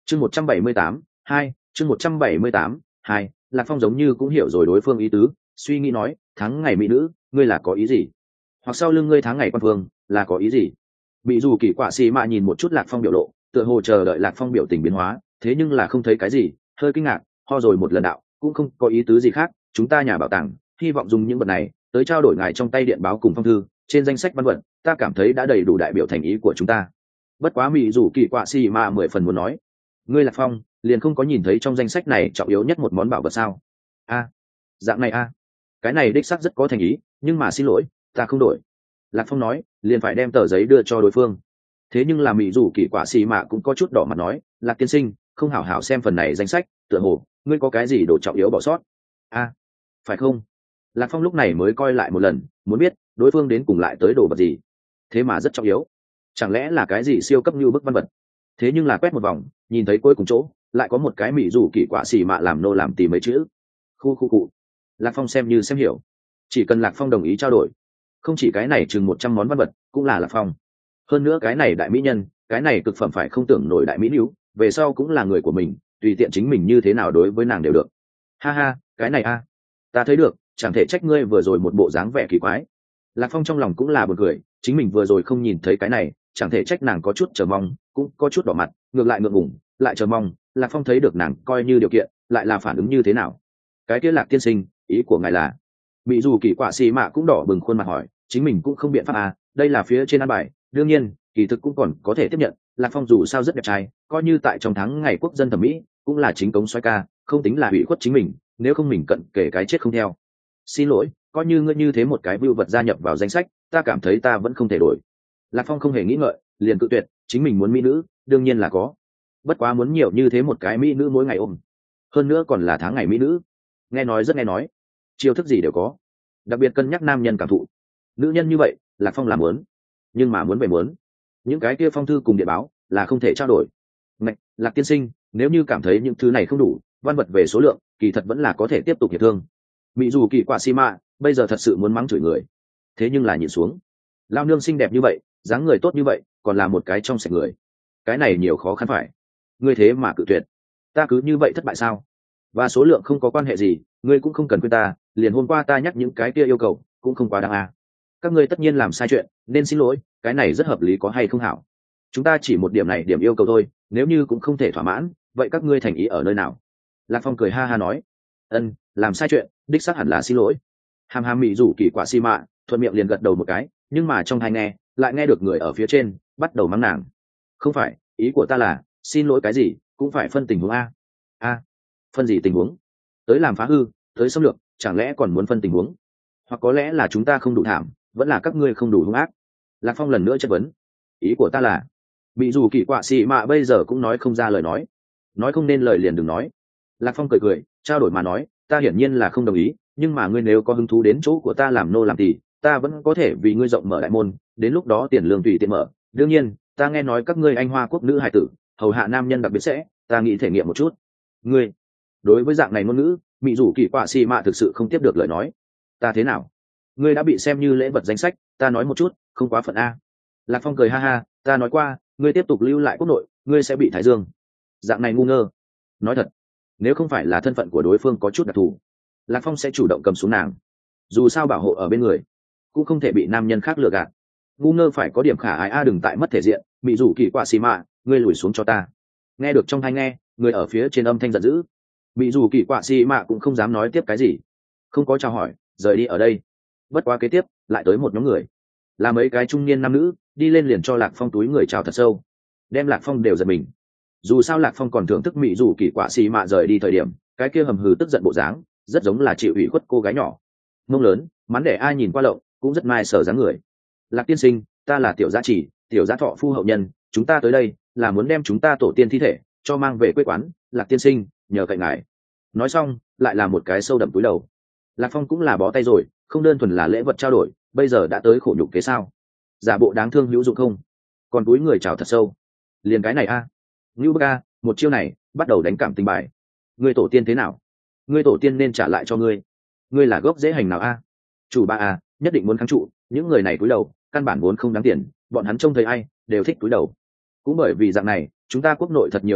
chương 178, hai chương 178, hai Lạc Phong giống như cũng hiểu rồi đối phương ý tứ, suy nghĩ nói, tháng ngày mỹ nữ, ngươi là có ý gì? Hoặc sau lưng ngươi tháng ngày quan vương là có ý gì? Bị dù kỳ quả xì mạ nhìn một chút Lạc Phong biểu lộ, tựa hồ chờ đợi Lạc Phong biểu tình biến hóa, thế nhưng là không thấy cái gì, hơi kinh ngạc, ho rồi một lần đạo, cũng không có ý tứ gì khác, chúng ta nhà bảo tàng, hy vọng dùng những vật này tới trao đổi ngài trong tay điện báo cùng phong thư, trên danh sách văn vật, ta cảm thấy đã đầy đủ đại biểu thành ý của chúng ta. Bất quá Mỹ dù kỳ quả xì mạ 10 phần muốn nói, ngươi Lạc Phong liền không có nhìn thấy trong danh sách này trọng yếu nhất một món bảo vật sao? A, dạng này a, cái này đích xác rất có thành ý, nhưng mà xin lỗi, ta không đổi. Lạc Phong nói, liền phải đem tờ giấy đưa cho đối phương. Thế nhưng là Mỹ dù kỳ quả xì mạ cũng có chút đỏ mặt nói, Lạc tiên sinh, không hảo hảo xem phần này danh sách, tựa hồ ngươi có cái gì đồ trọng yếu bỏ sót? A, phải không? Lạc Phong lúc này mới coi lại một lần, muốn biết đối phương đến cùng lại tới đồ vật gì. Thế mà rất trọng yếu, chẳng lẽ là cái gì siêu cấp như bức văn vật? Thế nhưng là quét một vòng, nhìn thấy cuối cùng chỗ lại có một cái Mỹ dù kỳ quả xì mạ làm nô làm tì mấy chữ. Khu cụ. Lạc Phong xem như xem hiểu, chỉ cần Lạc Phong đồng ý trao đổi, không chỉ cái này chừng 100 món văn vật cũng là Lạc Phong. Hơn nữa cái này đại mỹ nhân, cái này cực phẩm phải không tưởng nổi đại mỹ nữ, về sau cũng là người của mình, tùy tiện chính mình như thế nào đối với nàng đều được. Ha ha, cái này a, ta thấy được, chẳng thể trách ngươi vừa rồi một bộ dáng vẻ kỳ quái. Lạc Phong trong lòng cũng là buồn cười, chính mình vừa rồi không nhìn thấy cái này, chẳng thể trách nàng có chút chờ mong, cũng có chút đỏ mặt, ngược lại ngượng ngùng, lại chờ mong. Lạc Phong thấy được nàng coi như điều kiện, lại là phản ứng như thế nào? Cái kia Lạc tiên sinh, ý của ngài là? Bị dù kỳ quả xì mạ cũng đỏ bừng khuôn mặt hỏi, chính mình cũng không biện pháp à, đây là phía trên ăn bài, đương nhiên kỳ thực cũng còn có thể tiếp nhận. Lạc Phong dù sao rất đẹp trai, coi như tại trong tháng ngày quốc dân thẩm mỹ cũng là chính cống xoay ca, không tính là hủy khuất chính mình, nếu không mình cận kể cái chết không theo. Xin lỗi, coi như ngươi như thế một cái view vật gia nhập vào danh sách, ta cảm thấy ta vẫn không thể đổi. Lạc Phong không hề nghĩ ngợi, liền cự tuyệt, chính mình muốn mỹ nữ đương nhiên là có, bất quá muốn nhiều như thế một cái mỹ nữ mỗi ngày ôm, hơn nữa còn là tháng ngày mỹ nữ, nghe nói rất nghe nói, chiêu thức gì đều có, đặc biệt cân nhắc nam nhân cảm thụ. Nữ nhân như vậy Lạc Phong làm muốn, nhưng mà muốn về muốn những cái kia phong thư cùng điện báo là không thể trao đổi. Ngạch, Lạc tiên sinh, nếu như cảm thấy những thứ này không đủ, văn vật về số lượng kỳ thật vẫn là có thể tiếp tục hiệp thương. Mỹ dù kỳ quả xi mạ bây giờ thật sự muốn mắng chửi người, thế nhưng là nhìn xuống, lao nương xinh đẹp như vậy, dáng người tốt như vậy, còn là một cái trong sạch người, cái này nhiều khó khăn phải. Ngươi thế mà cự tuyệt, ta cứ như vậy thất bại sao? Và số lượng không có quan hệ gì, ngươi cũng không cần khuyên ta, liền hôm qua ta nhắc những cái kia yêu cầu cũng không quá đáng à. Các ngươi tất nhiên làm sai chuyện nên xin lỗi, cái này rất hợp lý có hay không hảo? Chúng ta chỉ một điểm này điểm yêu cầu thôi, nếu như cũng không thể thỏa mãn, vậy các ngươi thành ý ở nơi nào? Lạc Phong cười ha ha nói, ân, làm sai chuyện đích xác hẳn là xin lỗi. Hàm hàm Mỹ rủ kỳ quả xi mạ thuận miệng liền gật đầu một cái, nhưng mà trong tai nghe lại nghe được người ở phía trên bắt đầu mắng nàng. Không phải, ý của ta là xin lỗi cái gì cũng phải phân tình huống a. A, phân gì tình huống? Tới làm phá hư, tới xâm lược, chẳng lẽ còn muốn phân tình huống? Hoặc có lẽ là chúng ta không đủ thảm, vẫn là các ngươi không đủ hung ác? Lạc Phong lần nữa chất vấn. Ý của ta là, bị dù kỳ quạ xì mạ bây giờ cũng nói không ra lời nói không nên lời liền đừng nói. Lạc Phong cười cười, trao đổi mà nói, ta hiển nhiên là không đồng ý, nhưng mà ngươi nếu có hứng thú đến chỗ của ta làm nô làm tỳ, ta vẫn có thể vì ngươi rộng mở đại môn, đến lúc đó tiền lương tùy tiện mở. Đương nhiên, ta nghe nói các ngươi anh hoa quốc nữ hài tử hầu hạ nam nhân đặc biệt sẽ, ta nghĩ thể nghiệm một chút. Ngươi, đối với dạng này ngôn ngữ, mỹ rủ kỳ quạ xì mạ thực sự không tiếp được lời nói. Ta thế nào? Ngươi đã bị xem như lễ vật danh sách, ta nói một chút, không quá phận a. Lạc Phong cười ha ha, ta nói qua, ngươi tiếp tục lưu lại quốc nội, ngươi sẽ bị thái dương. Dạng này ngu ngơ. Nói thật, nếu không phải là thân phận của đối phương có chút đặc thù, Lạc Phong sẽ chủ động cầm xuống nàng. Dù sao bảo hộ ở bên người, cũng không thể bị nam nhân khác lừa gạt. Ngu ngơ phải có điểm khả ái a, đừng tại mất thể diện, mỹ rủ kỳ quạ xì mạ, ngươi lùi xuống cho ta. Nghe được trong tai nghe, người ở phía trên âm thanh giận dữ. Mỹ rủ kỳ quạ xì mạ cũng không dám nói tiếp cái gì, không có chào hỏi, rời đi ở đây. Bất quá kế tiếp lại tới một nhóm người, là mấy cái trung niên nam nữ, đi lên liền cho Lạc Phong túi người chào thật sâu, đem Lạc Phong đều giật mình. Dù sao Lạc Phong còn thưởng thức mỹ rủ kỳ quạ xì mạ rời đi thời điểm cái kia hầm hừ tức giận bộ dáng, rất giống là chịu ủy khuất cô gái nhỏ, mông lớn mắn để ai nhìn qua lộng, cũng rất mai sở dáng người. Lạc tiên sinh, ta là tiểu gia chỉ, tiểu gia thọ phu hậu nhân, chúng ta tới đây là muốn đem chúng ta tổ tiên thi thể cho mang về quê quán. Lạc tiên sinh, nhờ cậy ngài. Nói xong lại là một cái sâu đậm túi đầu. Lạc Phong cũng là bó tay rồi, không đơn thuần là lễ vật trao đổi, bây giờ đã tới khổ nhục kế sao? Giả bộ đáng thương hữu dụng không? Còn túi người chào thật sâu, liền cái này a. Ngưu Bơ Ca, một chiêu này bắt đầu đánh cảm tình bài. Ngươi tổ tiên thế nào? Ngươi tổ tiên nên trả lại cho ngươi. Ngươi là gốc dễ hành nào a? Chủ ba a, nhất định muốn kháng trụ, những người này cúi đầu, căn bản vốn không đáng tiền, bọn hắn trông thấy ai đều thích cúi đầu. Cũng bởi vì dạng này, chúng ta quốc nội thật nhiều dân mạng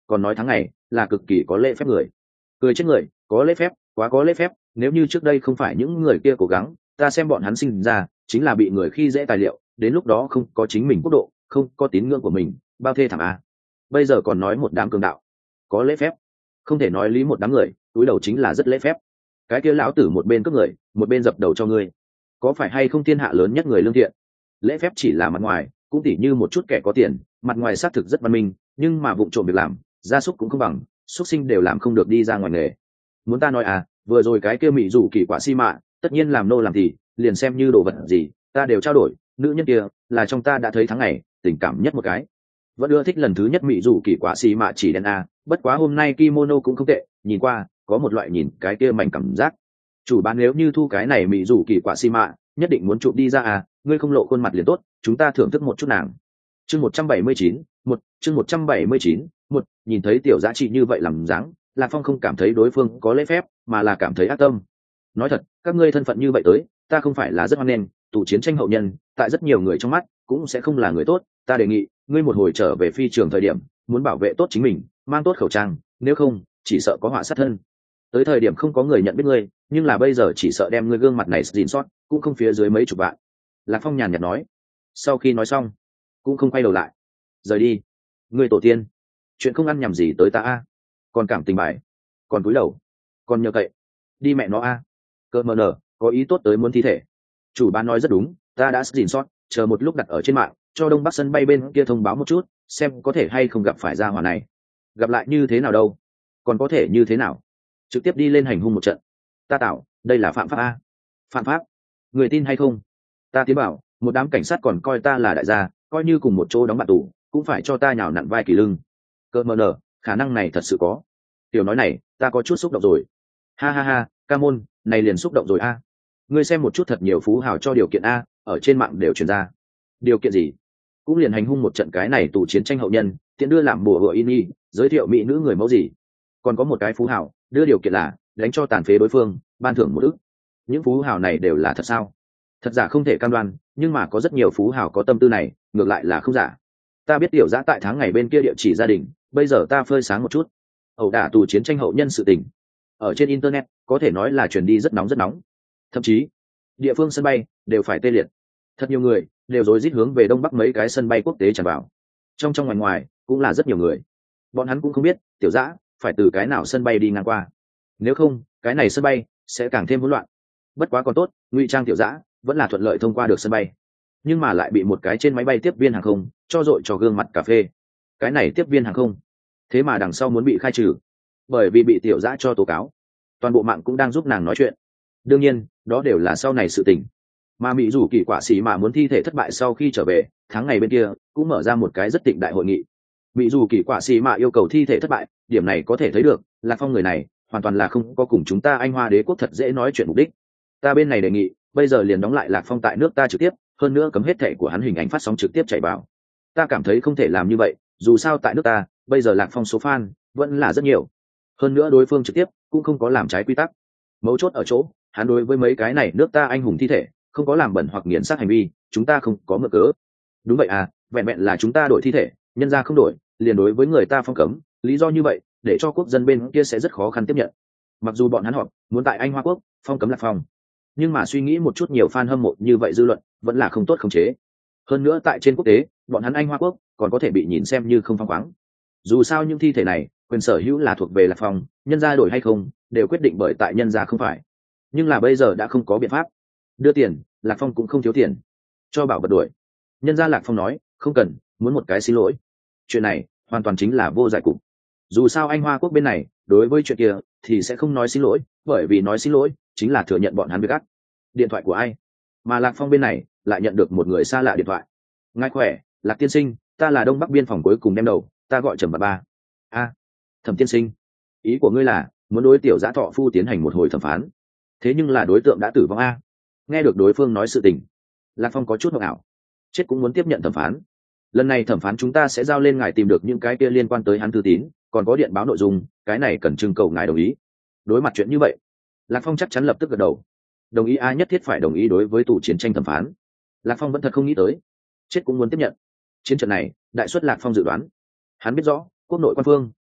còn nói tháng ngày là cực kỳ có lễ phép người. Cười chết người, có lễ phép, quá có lễ phép. Nếu như trước đây không phải những người kia cố gắng, ta xem bọn hắn sinh ra chính là bị người khi dễ tài liệu, đến lúc đó không có chính mình quốc độ, không có tín ngưỡng của mình, bao thê thảm à. Bây giờ còn nói một đám cường đạo có lễ phép, không thể nói lý một đám người túi đầu chính là rất lễ phép. Cái kia lão tử một bên cướp người, một bên dập đầu cho ngươi, có phải hay không thiên hạ lớn nhất người lương thiện? Lễ phép chỉ là mặt ngoài, cũng tỉ như một chút kẻ có tiền, mặt ngoài xác thực rất văn minh, nhưng mà vụng trộm việc làm, gia súc cũng không bằng, súc sinh đều làm không được đi ra ngoài nghề. Muốn ta nói à, vừa rồi cái kia mỹ rủ kỳ quả si mạ, tất nhiên làm nô làm thì, liền xem như đồ vật gì, ta đều trao đổi. Nữ nhân kia là trong ta đã thấy tháng ngày tình cảm nhất một cái. Vẫn ưa thích lần thứ nhất mỹ rủ kỳ quả si mạ chỉ đen a, bất quá hôm nay kimono cũng không tệ, nhìn qua có một loại nhìn cái kia mảnh cảm giác. Chủ bán nếu như thu cái này mỹ rủ kỳ quả si mạ, nhất định muốn chụp đi ra à, ngươi không lộ khuôn mặt liền tốt, chúng ta thưởng thức một chút nàng. Chương 179, chương 179, nhìn thấy tiểu giá trị như vậy làm dáng, Lạc Phong không cảm thấy đối phương có lễ phép, mà là cảm thấy ác tâm. Nói thật, các ngươi thân phận như vậy tới, ta không phải là rất hoan nghênh, tù chiến tranh hậu nhân, tại rất nhiều người trong mắt, cũng sẽ không là người tốt, ta đề nghị, ngươi một hồi trở về phi trường thời điểm, muốn bảo vệ tốt chính mình, mang tốt khẩu trang, nếu không, chỉ sợ có họa sát thân. Tới thời điểm không có người nhận biết ngươi, nhưng là bây giờ chỉ sợ đem ngươi gương mặt này gìn sót, cũng không phía dưới mấy chục vạn. Lạc Phong nhàn nhạt nói. Sau khi nói xong, cũng không quay đầu lại, rời đi. Ngươi tổ tiên, chuyện không ăn nhầm gì tới ta a, còn cảm tình bài, còn cúi đầu, còn nhờ cậy, đi mẹ nó a. Cơ mờ nở, có ý tốt tới muốn thi thể. Chủ bán nói rất đúng, ta đã gìn sót, chờ một lúc đặt ở trên mạng, cho Đông Bắc sân bay bên kia thông báo một chút, xem có thể hay không gặp phải gia hỏa này. Gặp lại như thế nào đâu, còn có thể như thế nào, trực tiếp đi lên hành hung một trận. Ta tạo, đây là phạm pháp a. Phạm pháp? Người tin hay không? Ta tiến bảo, một đám cảnh sát còn coi ta là đại gia, coi như cùng một chỗ đóng bạn tù, cũng phải cho ta nhào nặn vai kỳ lưng. Cơ mờ nở, khả năng này thật sự có. Tiểu nói này, ta có chút xúc động rồi. Ha ha ha, ca môn, này liền xúc động rồi a. Ngươi xem một chút, thật nhiều phú hào cho điều kiện a, ở trên mạng đều truyền ra. Điều kiện gì? Cũng liền hành hung một trận cái này tù chiến tranh hậu nhân, tiện đưa làm bùa hựa in y, giới thiệu mỹ nữ người mẫu gì. Còn có một cái phú hào đưa điều kiện là đánh cho tàn phế đối phương, ban thưởng 1 ức. Những phú hào này đều là thật sao? Thật giả không thể cam đoan, nhưng mà có rất nhiều phú hào có tâm tư này, ngược lại là không giả. Ta biết tiểu giã tại tháng ngày bên kia địa chỉ gia đình, bây giờ ta phơi sáng một chút. Ẩu đả tù chiến tranh hậu nhân sự tình, ở trên internet có thể nói là truyền đi rất nóng rất nóng, thậm chí địa phương sân bay đều phải tê liệt. Thật nhiều người đều rối rít hướng về đông bắc mấy cái sân bay quốc tế tràn vào, trong ngoài ngoài cũng là rất nhiều người. Bọn hắn cũng không biết tiểu giã phải từ cái nào sân bay đi ngang qua, nếu không cái này sân bay sẽ càng thêm hỗn loạn. Bất quá còn tốt, ngụy trang tiểu giã vẫn là thuận lợi thông qua được sân bay, nhưng mà lại bị một cái trên máy bay tiếp viên hàng không cho dội cho gương mặt cà phê. Cái này tiếp viên hàng không thế mà đằng sau muốn bị khai trừ, bởi vì bị tiểu giã cho tố cáo. Toàn bộ mạng cũng đang giúp nàng nói chuyện, đương nhiên đó đều là sau này sự tình. Mà mỹ rủ kỳ quả xỉ mà muốn thi thể thất bại sau khi trở về, tháng ngày bên kia cũng mở ra một cái rất tịnh đại hội nghị. Mỹ dù kỳ quả xì mạ yêu cầu thi thể thất bại, điểm này có thể thấy được Lạc Phong người này hoàn toàn là không có cùng chúng ta Anh Hoa đế quốc thật dễ nói chuyện mục đích. Ta bên này đề nghị bây giờ liền đóng lại Lạc Phong tại nước ta trực tiếp, hơn nữa cấm hết thẻ của hắn hình ảnh phát sóng trực tiếp chạy vào. Ta cảm thấy không thể làm như vậy, dù sao tại nước ta bây giờ Lạc Phong số fan vẫn là rất nhiều, hơn nữa đối phương trực tiếp cũng không có làm trái quy tắc. Mấu chốt ở chỗ hắn đối với mấy cái này nước ta anh hùng thi thể không có làm bẩn hoặc nghiền sát hành vi, chúng ta không có mượn cớ. Đúng vậy à, vẹn vẹn là chúng ta đổi thi thể, nhân ra không đổi, liền đối với người ta phong cấm, lý do như vậy để cho quốc dân bên kia sẽ rất khó khăn tiếp nhận. Mặc dù bọn hắn họp muốn tại Anh Hoa quốc phong cấm Lạc Phong, nhưng mà suy nghĩ một chút, nhiều fan hâm mộ như vậy dư luận vẫn là không tốt khống chế. Hơn nữa tại trên quốc tế, bọn hắn Anh Hoa quốc còn có thể bị nhìn xem như không phăng khoáng. Dù sao những thi thể này quyền sở hữu là thuộc về Lạc Phong, nhân gia đổi hay không đều quyết định bởi tại nhân gia không phải. Nhưng là bây giờ đã không có biện pháp, đưa tiền Lạc Phong cũng không thiếu tiền, cho bảo vật đuổi. Nhân gia Lạc Phong nói không cần, muốn một cái xin lỗi. Chuyện này hoàn toàn chính là vô giải cục. Dù sao Anh Hoa quốc bên này đối với chuyện kia thì sẽ không nói xin lỗi, bởi vì nói xin lỗi chính là thừa nhận bọn hắn việc ác. Điện thoại của ai? Mà Lạc Phong bên này lại nhận được một người xa lạ điện thoại. Ngài khỏe, Lạc tiên sinh, ta là Đông Bắc biên phòng cuối cùng đem đầu, ta gọi Trầm Ba. A, Thẩm tiên sinh, ý của ngươi là muốn đối tiểu Giã Thọ Phu tiến hành một hồi thẩm phán? Thế nhưng là đối tượng đã tử vong a. Nghe được đối phương nói sự tình, Lạc Phong có chút ngượng ảo. Chết cũng muốn tiếp nhận thẩm phán. Lần này thẩm phán chúng ta sẽ giao lên ngài tìm được những cái kia liên quan tới hắn thư tín, còn có điện báo nội dung, cái này cần trưng cầu ngài đồng ý. Đối mặt chuyện như vậy, Lạc Phong chắc chắn lập tức gật đầu. Đồng ý ai nhất thiết phải đồng ý đối với tù chiến tranh thẩm phán. Lạc Phong vẫn thật không nghĩ tới, chết cũng muốn tiếp nhận. Chiến trận này đại suất Lạc Phong dự đoán. Hắn biết rõ quốc nội quan phương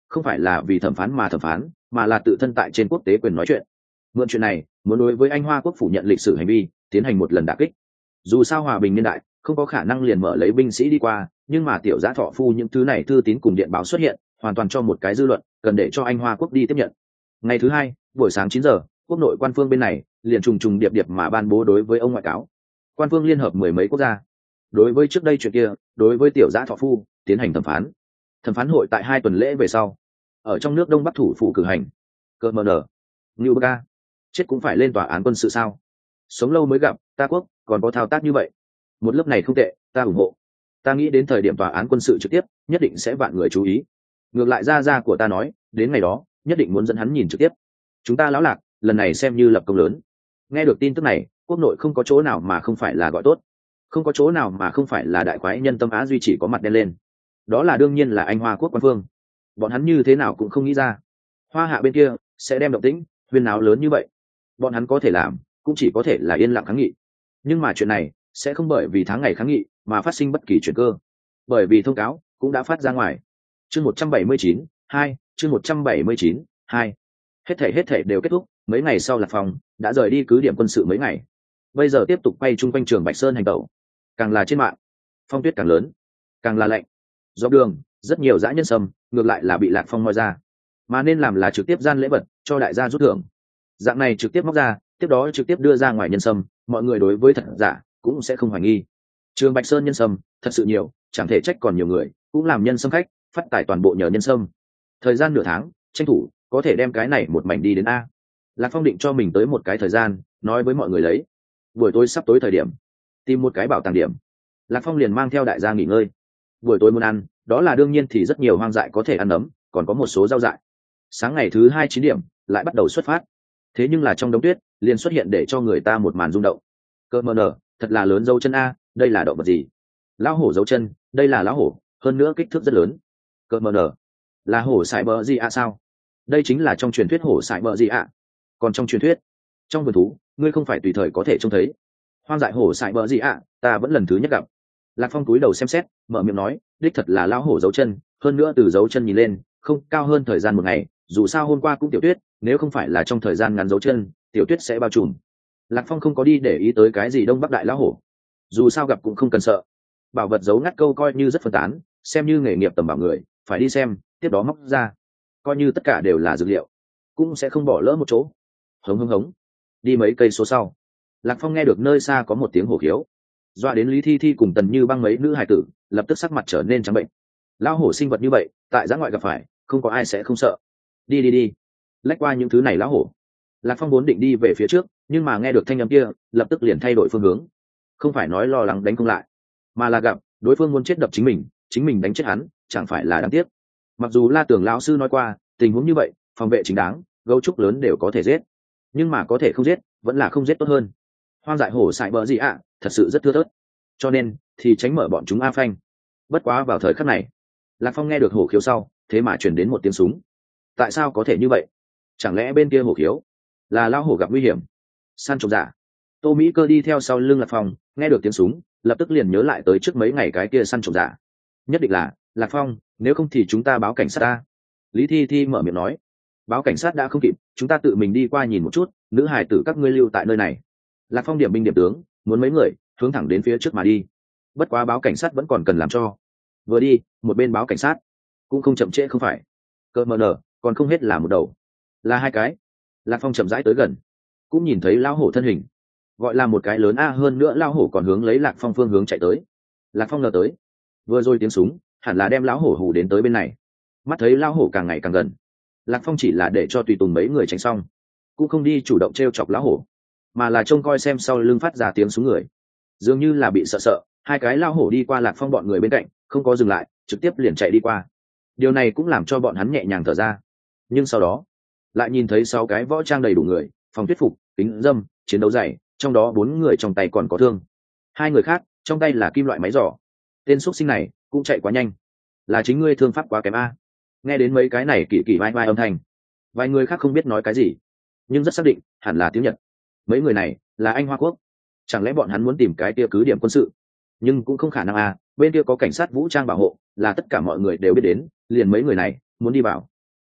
không phải là vì thẩm phán mà thẩm phán, mà là tự thân tại trên quốc tế quyền nói chuyện. Mượn chuyện này muốn đối với anh Hoa quốc phủ nhận lịch sử hành vi tiến hành một lần đả kích. Dù sao hòa bình niên đại không có khả năng liền mở lấy binh sĩ đi qua, nhưng mà tiểu Giã Thọ Phu những thứ này thư tín cùng điện báo xuất hiện, hoàn toàn cho một cái dư luận cần để cho anh Hoa quốc đi tiếp nhận. Ngày thứ hai buổi sáng 9 giờ, quốc nội quan phương bên này liền trùng trùng điệp điệp mà ban bố đối với ông ngoại cáo. Quan phương liên hợp mười mấy quốc gia đối với trước đây chuyện kia, đối với tiểu Giã Thọ Phu tiến hành thẩm phán. Thẩm phán hội tại 2 tuần lễ về sau ở trong nước Đông Bắc thủ phủ cử hành. Cơ mờ nở, Ngưu Bơ Ca, chết cũng phải lên tòa án quân sự sao? Sống lâu mới gặp, ta quốc còn có thao tác như vậy. Một lớp này không tệ, ta ủng hộ. Ta nghĩ đến thời điểm tòa án quân sự trực tiếp nhất định sẽ vạn người chú ý. Ngược lại gia của ta nói, đến ngày đó nhất định muốn dẫn hắn nhìn trực tiếp. Chúng ta lão Lạc lần này xem như lập công lớn. Nghe được tin tức này, quốc nội không có chỗ nào mà không phải là gọi tốt, không có chỗ nào mà không phải là đại khoái nhân tâm Á duy chỉ có mặt đen lên. Đó là đương nhiên là anh Hoa quốc quan phương. Bọn hắn như thế nào cũng không nghĩ ra Hoa Hạ bên kia sẽ đem động tĩnh huyên náo lớn như vậy. Bọn hắn có thể làm cũng chỉ có thể là yên lặng kháng nghị, nhưng mà chuyện này sẽ không bởi vì tháng ngày kháng nghị mà phát sinh bất kỳ chuyện cơ, bởi vì thông cáo cũng đã phát ra ngoài. Chương 179, 2, chương 179, 2. Hết thể đều kết thúc. Mấy ngày sau Lạc Phong đã rời đi cứ điểm quân sự mấy ngày, bây giờ tiếp tục quay chung quanh trường Bạch Sơn hành tẩu. Càng là trên mạng, phong tuyết càng lớn, càng là lạnh. Dọc đường rất nhiều dã nhân sâm ngược lại là bị Lạc Phong moi ra, mà nên làm là trực tiếp gian lễ vật cho đại gia rút thưởng. Dạng này trực tiếp móc ra, tiếp đó trực tiếp đưa ra ngoài nhân sâm, mọi người đối với thật giả cũng sẽ không hoài nghi. Trường Bạch Sơn nhân sâm thật sự nhiều, chẳng thể trách còn nhiều người cũng làm nhân sâm khách, phát tài toàn bộ nhờ nhân sâm. Thời gian nửa tháng tranh thủ có thể đem cái này một mảnh đi đến A. Lạc Phong định cho mình tới một cái thời gian nói với mọi người lấy. Buổi tối sắp tối thời điểm tìm một cái bảo tàng điểm, Lạc Phong liền mang theo đại gia nghỉ ngơi. Buổi tối muốn ăn đó là đương nhiên thì rất nhiều hoang dại có thể ăn nấm, còn có một số rau dại. Sáng ngày thứ 2 9 điểm lại bắt đầu xuất phát. Thế nhưng là trong đống tuyết liền xuất hiện để cho người ta một màn rung động. Cơ mờ nở, thật là lớn dấu chân A, đây là động vật gì? Lão hổ dấu chân, đây là lão hổ, hơn nữa kích thước rất lớn. Cơ mờ nở, là hổ sải bờ gì ạ sao? Đây chính là trong truyền thuyết hổ sải bờ gì ạ. Còn trong truyền thuyết, trong vườn thú ngươi không phải tùy thời có thể trông thấy hoang dại hổ sải bờ gì ạ, ta vẫn lần thứ nhất gặp. Lạc Phong túi đầu xem xét, mở miệng nói, đích thật là lão hổ dấu chân, hơn nữa từ dấu chân nhìn lên không cao hơn thời gian một ngày, dù sao hôm qua cũng tiểu tuyết, nếu không phải là trong thời gian ngắn dấu chân tiểu tuyết sẽ bao trùm. Lạc Phong không có đi để ý tới cái gì đông bắc đại lão hổ, dù sao gặp cũng không cần sợ. Bảo vật giấu ngắt câu coi như rất phân tán, xem như nghề nghiệp tầm bảo người phải đi xem, tiếp đó móc ra, coi như tất cả đều là dược liệu cũng sẽ không bỏ lỡ một chỗ. Hống hống hống, đi mấy cây số sau, Lạc Phong nghe được nơi xa có một tiếng hổ khiếu, doa đến Lý Thi Thi cùng Tần Như Băng mấy nữ hài tử lập tức sắc mặt trở nên trắng bệnh. Lão hổ sinh vật như vậy tại giã ngoại gặp phải, không có ai sẽ không sợ. Đi đi đi, lách qua những thứ này lão hổ. Lạc Phong vốn định đi về phía trước, nhưng mà nghe được thanh âm kia lập tức liền thay đổi phương hướng. Không phải nói lo lắng đánh không lại, mà là gặp đối phương muốn chết đập chính mình đánh chết hắn, chẳng phải là đáng tiếc. Mặc dù La Tưởng lão sư nói qua tình huống như vậy phòng vệ chính đáng, gấu trúc lớn đều có thể giết, nhưng mà có thể không giết vẫn là không giết tốt hơn. Hoang dại hổ sải bờ gì ạ, thật sự rất thưa thớt, cho nên thì tránh mở bọn chúng a phanh. Bất quá vào thời khắc này, Lạc Phong nghe được hổ khiếu sau, thế mà truyền đến một tiếng súng. Tại sao có thể như vậy? Chẳng lẽ bên kia hổ khiếu là lão hổ gặp nguy hiểm? Săn trộm giả. Tô Mỹ Cơ đi theo sau lưng Lạc Phong, nghe được tiếng súng lập tức liền nhớ lại tới trước mấy ngày cái kia săn trộm giả. Nhất định là Lạc Phong, nếu không thì chúng ta báo cảnh sát ta. Lý Thi Thi mở miệng nói. Báo cảnh sát đã không kịp, chúng ta tự mình đi qua nhìn một chút, nữ hài tử các ngươi lưu tại nơi này. Lạc Phong điểm binh điểm tướng, muốn mấy người hướng thẳng đến phía trước mà đi. Bất quá báo cảnh sát vẫn còn cần làm cho. Vừa đi một bên báo cảnh sát cũng không chậm trễ không phải. Cơ mờ nở, còn không hết là một đầu, là hai cái. Lạc Phong chậm rãi tới gần, cũng nhìn thấy lão hổ thân hình, gọi là một cái lớn a, hơn nữa lão hổ còn hướng lấy Lạc Phong phương hướng chạy tới. Lạc Phong ngờ tới vừa rồi tiếng súng hẳn là đem lão hổ hù đến tới bên này. Mắt thấy lão hổ càng ngày càng gần, Lạc Phong chỉ là để cho tùy tùng mấy người tránh xong, cũng không đi chủ động t chọc lão hổ, mà là trông coi xem sau lưng phát ra tiếng súng người. Dường như là bị sợ, hai cái lão hổ đi qua Lạc Phong bọn người bên cạnh, không có dừng lại, trực tiếp liền chạy đi qua. Điều này cũng làm cho bọn hắn nhẹ nhàng thở ra. Nhưng sau đó lại nhìn thấy 6 cái võ trang đầy đủ người, phòng tuyết phục, kính dâm, chiến đấu dày, trong đó 4 người trong tay còn có thương, 2 người khác trong tay là kim loại máy giỏ. Tên xuất sinh này cũng chạy quá nhanh, là chính ngươi thương pháp quá kém a. Nghe đến mấy cái này kỳ vai vai âm thanh, vài người khác không biết nói cái gì, nhưng rất xác định hẳn là tiếng Nhật. Mấy người này là anh Hoa quốc, chẳng lẽ bọn hắn muốn tìm cái kia cứ điểm quân sự? Nhưng cũng không khả năng a, bên kia có cảnh sát vũ trang bảo hộ, là tất cả mọi người đều biết đến, liền mấy người này muốn đi vào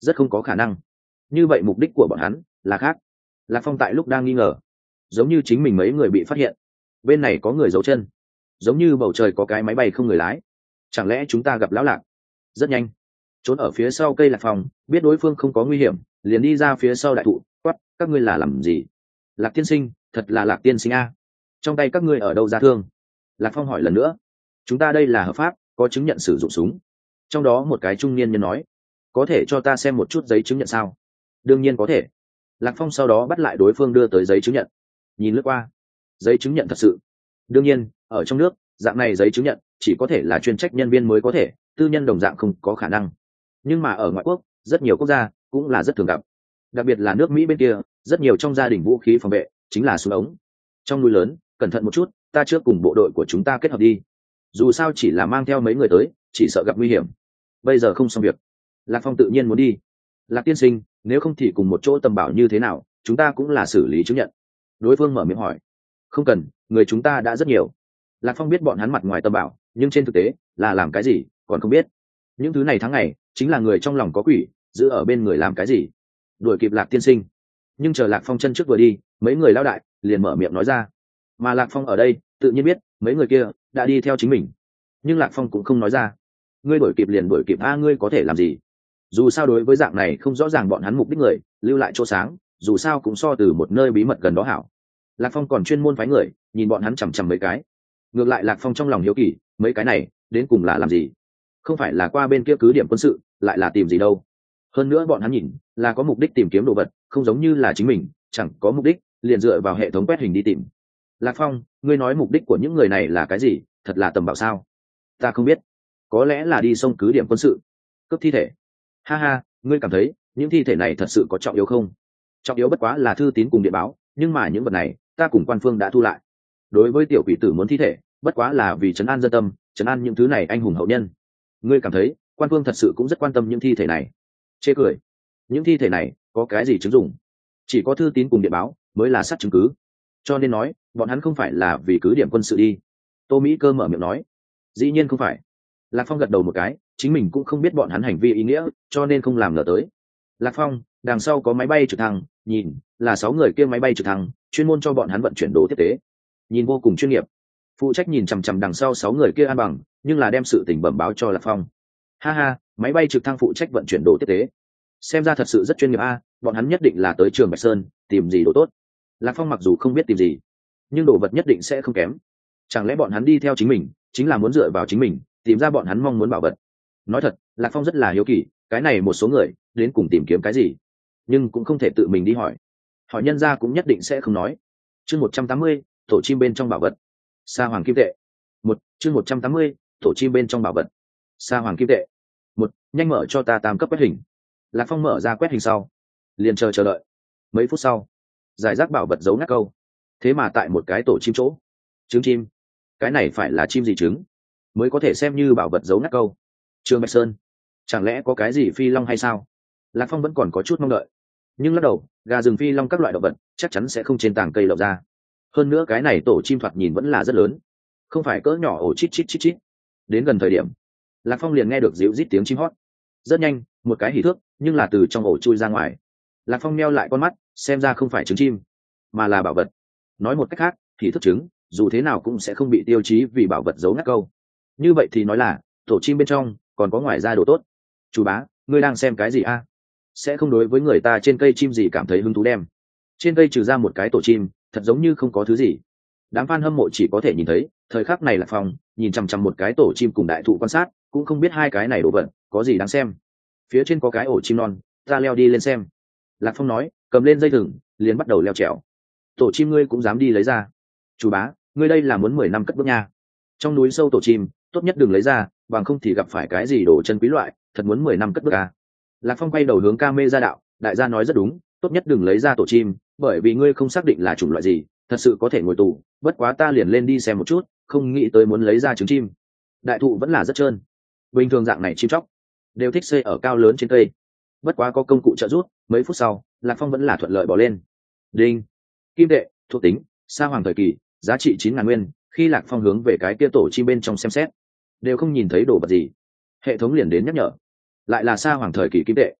rất không có khả năng. Như vậy mục đích của bọn hắn là khác. Lạc Phong tại lúc đang nghi ngờ, giống như chính mình mấy người bị phát hiện, bên này có người giấu chân, giống như bầu trời có cái máy bay không người lái, chẳng lẽ chúng ta gặp lão Lạc? Rất nhanh, trốn ở phía sau cây Lạc Phong biết đối phương không có nguy hiểm, liền đi ra phía sau đại thụ, quát: các ngươi là làm gì? Lạc tiên sinh, thật là Lạc tiên sinh a, trong tay các ngươi ở đâu ra thương? Lạc Phong hỏi lần nữa. Chúng ta đây là hợp pháp, có chứng nhận sử dụng súng. Trong đó một cái trung niên nhân nói. Có thể cho ta xem một chút giấy chứng nhận sao? Đương nhiên có thể. Lạc Phong sau đó bắt lại đối phương đưa tới giấy chứng nhận, nhìn lướt qua. Giấy chứng nhận thật sự. Đương nhiên ở trong nước dạng này giấy chứng nhận chỉ có thể là chuyên trách nhân viên mới có thể, tư nhân đồng dạng không có khả năng. Nhưng mà ở ngoại quốc rất nhiều quốc gia cũng là rất thường gặp, đặc biệt là nước Mỹ bên kia, rất nhiều trong gia đình vũ khí phòng vệ chính là súng ống. Trong núi lớn cẩn thận một chút, ta trước cùng bộ đội của chúng ta kết hợp đi, dù sao chỉ là mang theo mấy người tới, chỉ sợ gặp nguy hiểm. Bây giờ không xong việc. Lạc Phong tự nhiên muốn đi. Lạc tiên sinh, nếu không thì cùng một chỗ tầm bảo như thế nào, chúng ta cũng là xử lý chứng nhận. Đối phương mở miệng hỏi. Không cần, người chúng ta đã rất nhiều. Lạc Phong biết bọn hắn mặt ngoài tầm bảo, nhưng trên thực tế là làm cái gì còn không biết. Những thứ này tháng ngày chính là người trong lòng có quỷ, giữ ở bên người làm cái gì. Đuổi kịp Lạc tiên sinh. Nhưng chờ Lạc Phong chân trước vừa đi, mấy người lao đại liền mở miệng nói ra. Mà Lạc Phong ở đây tự nhiên biết mấy người kia đã đi theo chính mình, nhưng Lạc Phong cũng không nói ra. Ngươi đuổi kịp liền đuổi kịp a, ngươi có thể làm gì? Dù sao đối với dạng này không rõ ràng bọn hắn mục đích người, lưu lại chỗ sáng, dù sao cũng so từ một nơi bí mật gần đó hảo. Lạc Phong còn chuyên môn phái người nhìn bọn hắn chằm chằm mấy cái. Ngược lại Lạc Phong trong lòng hiếu kỳ, mấy cái này đến cùng là làm gì? Không phải là qua bên kia cứ điểm quân sự, lại là tìm gì đâu? Hơn nữa bọn hắn nhìn là có mục đích tìm kiếm đồ vật, không giống như là chính mình chẳng có mục đích liền dựa vào hệ thống quét hình đi tìm. Lạc Phong, ngươi nói mục đích của những người này là cái gì? Thật là tầm bảo sao? Ta không biết, có lẽ là đi sông cứ điểm quân sự, cướp thi thể. Ha ha, ngươi cảm thấy những thi thể này thật sự có trọng yếu không? Trọng yếu bất quá là thư tín cùng điện báo, nhưng mà những vật này ta cùng quan phương đã thu lại. Đối với tiểu quỷ tử muốn thi thể, bất quá là vì trấn an dân tâm, trấn an những thứ này anh hùng hậu nhân. Ngươi cảm thấy quan phương thật sự cũng rất quan tâm những thi thể này? Chê cười, những thi thể này có cái gì chứng dụng? Chỉ có thư tín cùng điện báo mới là xác chứng cứ. Cho nên nói bọn hắn không phải là vì cứ điểm quân sự đi. Tô Mỹ Cơ mở miệng nói. Dĩ nhiên không phải. Lạc Phong gật đầu một cái, chính mình cũng không biết bọn hắn hành vi ý nghĩa, cho nên không làm ngờ tới. Lạc Phong, đằng sau có máy bay trực thăng, nhìn là 6 người kia máy bay trực thăng, chuyên môn cho bọn hắn vận chuyển đồ tiếp tế, nhìn vô cùng chuyên nghiệp. Phụ trách nhìn chằm chằm đằng sau 6 người kia an bằng, nhưng là đem sự tình bẩm báo cho Lạc Phong. Ha ha, máy bay trực thăng phụ trách vận chuyển đồ tiếp tế, xem ra thật sự rất chuyên nghiệp a, bọn hắn nhất định là tới Trường Bạch Sơn tìm gì đồ tốt. Lạc Phong mặc dù không biết tìm gì, nhưng đồ vật nhất định sẽ không kém. Chẳng lẽ bọn hắn đi theo chính mình chính là muốn dựa vào chính mình tìm ra bọn hắn mong muốn bảo vật? Nói thật, Lạc Phong rất là hiếu kỳ, cái này một số người đến cùng tìm kiếm cái gì, nhưng cũng không thể tự mình đi hỏi. Hỏi nhân ra cũng nhất định sẽ không nói. Chương 180, tổ chim bên trong bảo vật. Sa Hoàng Kim Tệ. Chương 180, tổ chim bên trong bảo vật. Sa Hoàng Kim Tệ. Nhanh mở cho ta 8 cấp quét hình. Lạc Phong mở ra quét hình sau, liền chờ đợi. Mấy phút sau, giải rác bảo vật giấu ngắt câu. Thế mà tại một cái tổ chim chỗ, trứng chim. Cái này phải là chim gì trứng mới có thể xem như bảo vật giấu ngắt câu? Trương Bạch Sơn, chẳng lẽ có cái gì phi long hay sao? Lạc Phong vẫn còn có chút mong đợi, nhưng lắc đầu, gà rừng phi long các loại động vật chắc chắn sẽ không trên tảng cây lộng ra. Hơn nữa cái này tổ chim thoạt nhìn vẫn là rất lớn, không phải cỡ nhỏ ổ chít chít chít chít. Đến gần thời điểm, Lạc Phong liền nghe được ríu rít tiếng chim hót. Rất nhanh, một cái hỉ thước nhưng là từ trong ổ chui ra ngoài. Lạc Phong meo lại con mắt, xem ra không phải trứng chim mà là bảo vật. Nói một cách khác, hỉ thước trứng dù thế nào cũng sẽ không bị tiêu chí vì bảo vật giấu ngắt câu. Như vậy thì nói là tổ chim bên trong còn có ngoài ra đồ tốt. Chủ bá, ngươi đang xem cái gì a? Sẽ không đối với người ta trên cây chim gì cảm thấy hứng thú đem? Trên cây trừ ra một cái tổ chim, thật giống như không có thứ gì. Đám fan hâm mộ chỉ có thể nhìn thấy thời khắc này Lạc Phong nhìn chằm chằm một cái tổ chim cùng đại thụ quan sát, cũng không biết hai cái này đồ vật có gì đáng xem. Phía trên có cái ổ chim non, ta leo đi lên xem. Lạc Phong nói, cầm lên dây thừng liền bắt đầu leo trèo. Tổ chim ngươi cũng dám đi lấy ra? Chủ bá, ngươi đây là muốn 10 năm cất bước nha. Trong núi sâu tổ chim tốt nhất đừng lấy ra, bằng không thì gặp phải cái gì đồ chân quý loại, thật muốn 10 năm cất bước à. Lạc Phong quay đầu hướng camera đạo, đại gia nói rất đúng, tốt nhất đừng lấy ra tổ chim, bởi vì ngươi không xác định là chủng loại gì, thật sự có thể ngồi tù. Bất quá ta liền lên đi xem một chút, không nghĩ tới muốn lấy ra trứng chim. Đại thụ vẫn là rất trơn, bình thường dạng này chim chóc đều thích xây ở cao lớn trên cây. Bất quá có công cụ trợ giúp, mấy phút sau Lạc Phong vẫn là thuận lợi bỏ lên. Đinh, kim tệ, thuộc tính, Sa Hoàng thời kỳ, giá trị 9.000 nguyên. Khi Lạc Phong hướng về cái kia tổ chim bên trong xem xét, đều không nhìn thấy đồ vật gì, hệ thống liền đến nhắc nhở, lại là Sa Hoàng thời kỳ kim tệ.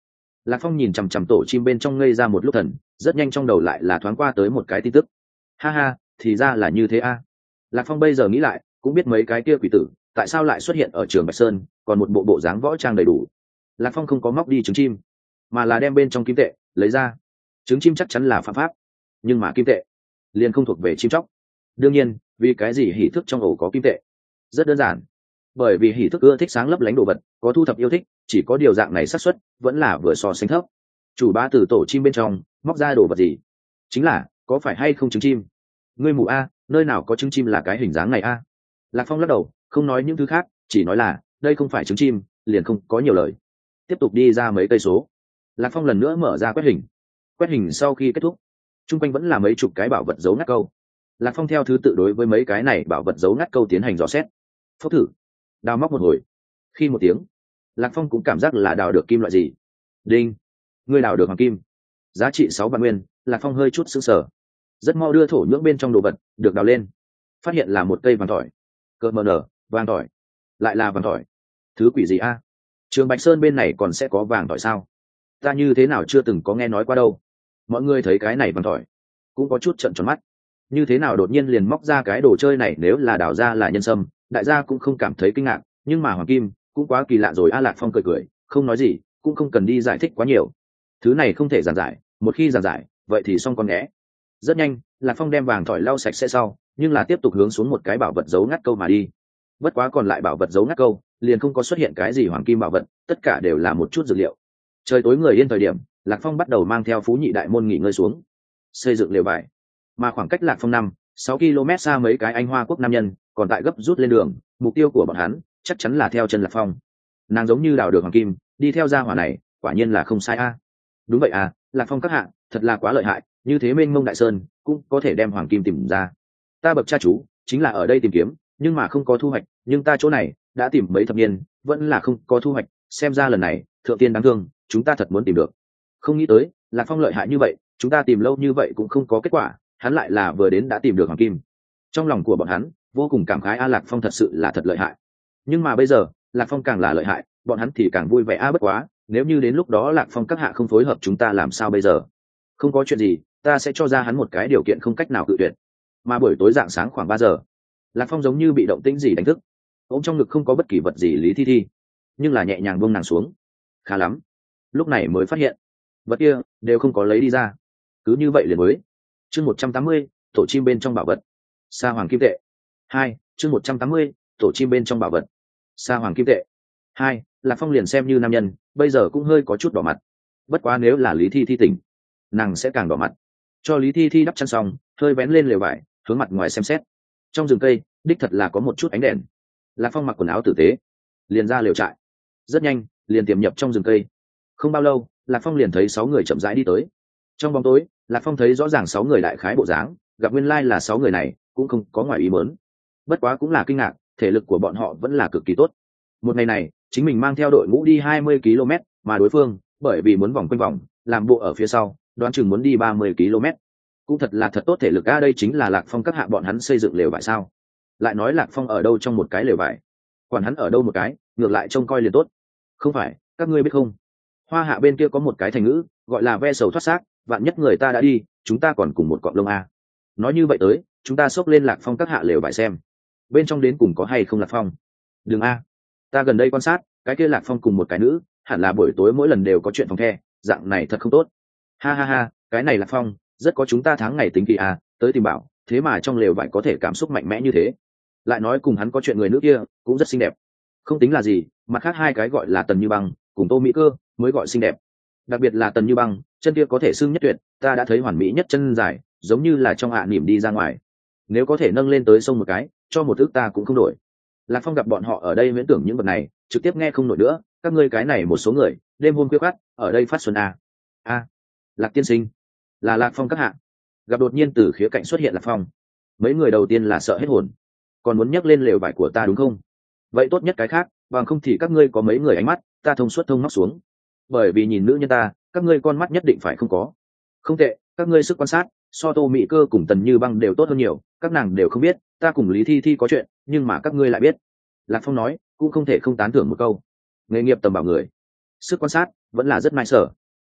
Lạc Phong nhìn chằm chằm tổ chim bên trong ngây ra một lúc thần, rất nhanh trong đầu lại là thoáng qua tới một cái tin tức. Ha ha, thì ra là như thế a. Lạc Phong bây giờ nghĩ lại cũng biết mấy cái kia quỷ tử tại sao lại xuất hiện ở trường Bạch Sơn, còn một bộ dáng võ trang đầy đủ. Lạc Phong không có móc đi trứng chim, mà là đem bên trong kim tệ lấy ra. Trứng chim chắc chắn là phạm pháp, nhưng mà kim tệ liền không thuộc về chim chóc. Đương nhiên, vì cái gì hỉ thức trong ổ có kim tệ? Rất đơn giản, bởi vì hỉ thức ưa thích sáng lấp lánh đồ vật, có thu thập yêu thích, chỉ có điều dạng này xác suất vẫn là vừa so sánh thấp. Chủ bá từ tổ chim bên trong móc ra đồ vật gì? Chính là có phải hay không trứng chim? Ngươi mù a, nơi nào có trứng chim là cái hình dáng này a? Lạc Phong lắc đầu, không nói những thứ khác, chỉ nói là đây không phải trứng chim, liền không có nhiều lời. Tiếp tục đi ra mấy cây số, Lạc Phong lần nữa mở ra quét hình. Quét hình sau khi kết thúc, chung quanh vẫn là mấy chục cái bảo vật dấu ngắt câu. Lạc Phong theo thứ tự đối với mấy cái này bảo vật dấu ngắt câu tiến hành dò xét. Phốc thử, đào móc một hồi, khi một tiếng, Lạc Phong cũng cảm giác là đào được kim loại gì. Đinh, ngươi đào được hoàng kim, giá trị 6 vạn nguyên. Lạc Phong hơi chút sững sờ, rất mau đưa thổ nhưỡng bên trong đồ vật được đào lên, phát hiện là một cây vàng tỏi. Cơ mờ nở, vàng tỏi, lại là vàng tỏi. Thứ quỷ gì a? Trường Bạch Sơn bên này còn sẽ có vàng tỏi sao? Ta như thế nào chưa từng có nghe nói qua đâu. Mọi người thấy cái này vàng tỏi cũng có chút trợn tròn mắt, như thế nào đột nhiên liền móc ra cái đồ chơi này? Nếu là đào ra là nhân sâm, đại gia cũng không cảm thấy kinh ngạc, nhưng mà hoàng kim cũng quá kỳ lạ rồi a. Lạc Phong cười cười, không nói gì, cũng không cần đi giải thích quá nhiều. Thứ này không thể giảng giải, một khi giảng giải vậy thì xong con nghé. Rất nhanh, Lạc Phong đem vàng tỏi lau sạch sẽ sau, nhưng là tiếp tục hướng xuống một cái bảo vật dấu ngắt câu mà đi. Bất quá còn lại bảo vật dấu ngắt câu liền không có xuất hiện cái gì hoàng kim bảo vật, tất cả đều là một chút dược liệu. Trời tối người yên thời điểm, Lạc Phong bắt đầu mang theo Phú Nhị đại môn nghỉ ngơi xuống, xây dựng lều vải. Mà khoảng cách Lạc Phong 5-6 km xa mấy cái Anh Hoa quốc nam nhân còn tại gấp rút lên đường, mục tiêu của bọn hắn chắc chắn là theo chân Lạc Phong. Nàng giống như đào được hoàng kim, đi theo gia hỏa này, quả nhiên là không sai a. Đúng vậy à, Lạc Phong các hạ thật là quá lợi hại, như thế mênh mông đại sơn cũng có thể đem hoàng kim tìm ra. Ta bậc cha chú chính là ở đây tìm kiếm, nhưng mà không có thu hoạch, nhưng ta chỗ này đã tìm mấy thập niên vẫn là không có thu hoạch, xem ra lần này thượng tiên đáng thương, chúng ta thật muốn tìm được. Không nghĩ tới Lạc Phong lợi hại như vậy, chúng ta tìm lâu như vậy cũng không có kết quả, hắn lại là vừa đến đã tìm được hoàng kim. Trong lòng của bọn hắn vô cùng cảm khái, a Lạc Phong thật sự là thật lợi hại. Nhưng mà bây giờ Lạc Phong càng là lợi hại, bọn hắn thì càng vui vẻ a. Bất quá nếu như đến lúc đó Lạc Phong các hạ không phối hợp chúng ta làm sao bây giờ? Không có chuyện gì, ta sẽ cho ra hắn một cái điều kiện không cách nào cự tuyệt. Mà buổi tối rạng sáng khoảng 3 giờ, Lạc Phong giống như bị động tĩnh gì đánh thức. Ôm trong ngực không có bất kỳ vật gì Lý Thi Thi, nhưng là nhẹ nhàng buông nàng xuống. Khá lắm, lúc này mới phát hiện vật kia đều không có lấy đi ra. Cứ như vậy liền mới chương 180, tổ chim bên trong bảo vật, sa hoàng kim tệ 2. Chương 180, tổ chim bên trong bảo vật, sa hoàng kim tệ 2. Lạc Phong liền xem như nam nhân bây giờ cũng hơi có chút đỏ mặt. Bất quá nếu là Lý Thi Thi tỉnh, nàng sẽ càng đỏ mặt. Cho Lý Thi Thi đắp chăn xong, hơi vén lên lều vải, hướng mặt ngoài xem xét. Trong rừng cây đích thật là có một chút ánh đèn. Lạc Phong mặc quần áo tử tế, liền ra lều trại. Rất nhanh liền tiềm nhập trong rừng cây. Không bao lâu, Lạc Phong liền thấy 6 người chậm rãi đi tới. Trong bóng tối, Lạc Phong thấy rõ ràng 6 người đại khái bộ dáng, gặp nguyên lai là 6 người này cũng không có ngoài ý muốn. Bất quá cũng là kinh ngạc, thể lực của bọn họ vẫn là cực kỳ tốt. Một ngày này chính mình mang theo đội ngũ đi 20 km, mà đối phương bởi vì muốn vòng quanh vòng làm bộ ở phía sau, đoán chừng muốn đi 30 km. Cũng thật là thật tốt thể lực a. Đây chính là Lạc Phong các hạ bọn hắn xây dựng lều vải sao? Lại nói Lạc Phong ở đâu trong một cái lều vải, quản hắn ở đâu một cái, ngược lại trông coi liền tốt. Không phải các ngươi biết không, Hoa Hạ bên kia có một cái thành ngữ gọi là ve sầu thoát xác, vạn nhất người ta đã đi, chúng ta còn cùng một cọng lông a. Nói như vậy tới, chúng ta xốc lên Lạc Phong các hạ lều vải xem bên trong đến cùng có hay không Lạc Phong. Đừng a, ta gần đây quan sát cái kia Lạc Phong cùng một cái nữ, hẳn là buổi tối mỗi lần đều có chuyện phòng the, dạng này thật không tốt. Ha ha ha, cái này Lạc Phong rất có chúng ta tháng ngày tính kỳ a, tới tìm bảo, thế mà trong lều vải có thể cảm xúc mạnh mẽ như thế. Lại nói cùng hắn có chuyện người nữ kia cũng rất xinh đẹp. Không tính là gì, mặt khác hai cái gọi là Tần Như Băng cùng Tô Mỹ Cơ mới gọi xinh đẹp. Đặc biệt là Tần Như Băng, chân kia có thể xưng nhất tuyệt, ta đã thấy hoàn mỹ nhất chân dài, giống như là trong hạ niệm đi ra ngoài. Nếu có thể nâng lên tới sông một cái, cho một ước ta cũng không đổi. Lạc Phong gặp bọn họ ở đây miễn tưởng những vật này, trực tiếp nghe không nổi nữa. Các ngươi cái này một số người, đêm hôm khuya khoắt ở đây phát xuân a. A, Lạc tiên sinh, là Lạc Phong các hạ. Gặp đột nhiên từ khía cạnh xuất hiện Lạc Phong, mấy người đầu tiên là sợ hết hồn. Còn muốn nhắc lên lều vải của ta đúng không? Vậy tốt nhất cái khác, bằng không thì các ngươi có mấy người ánh mắt, ta thông suốt thông móc xuống. Bởi vì nhìn nữ nhân ta, các ngươi con mắt nhất định phải không có. Không tệ, các ngươi sức quan sát so Tô Mỹ Cơ cùng Tần Như Băng đều tốt hơn nhiều. Các nàng đều không biết ta cùng Lý Thi Thi có chuyện, nhưng mà các ngươi lại biết. Lạc Phong nói, cũng không thể không tán thưởng một câu. Nghề nghiệp tầm bảo người, sức quan sát vẫn là rất nai sở.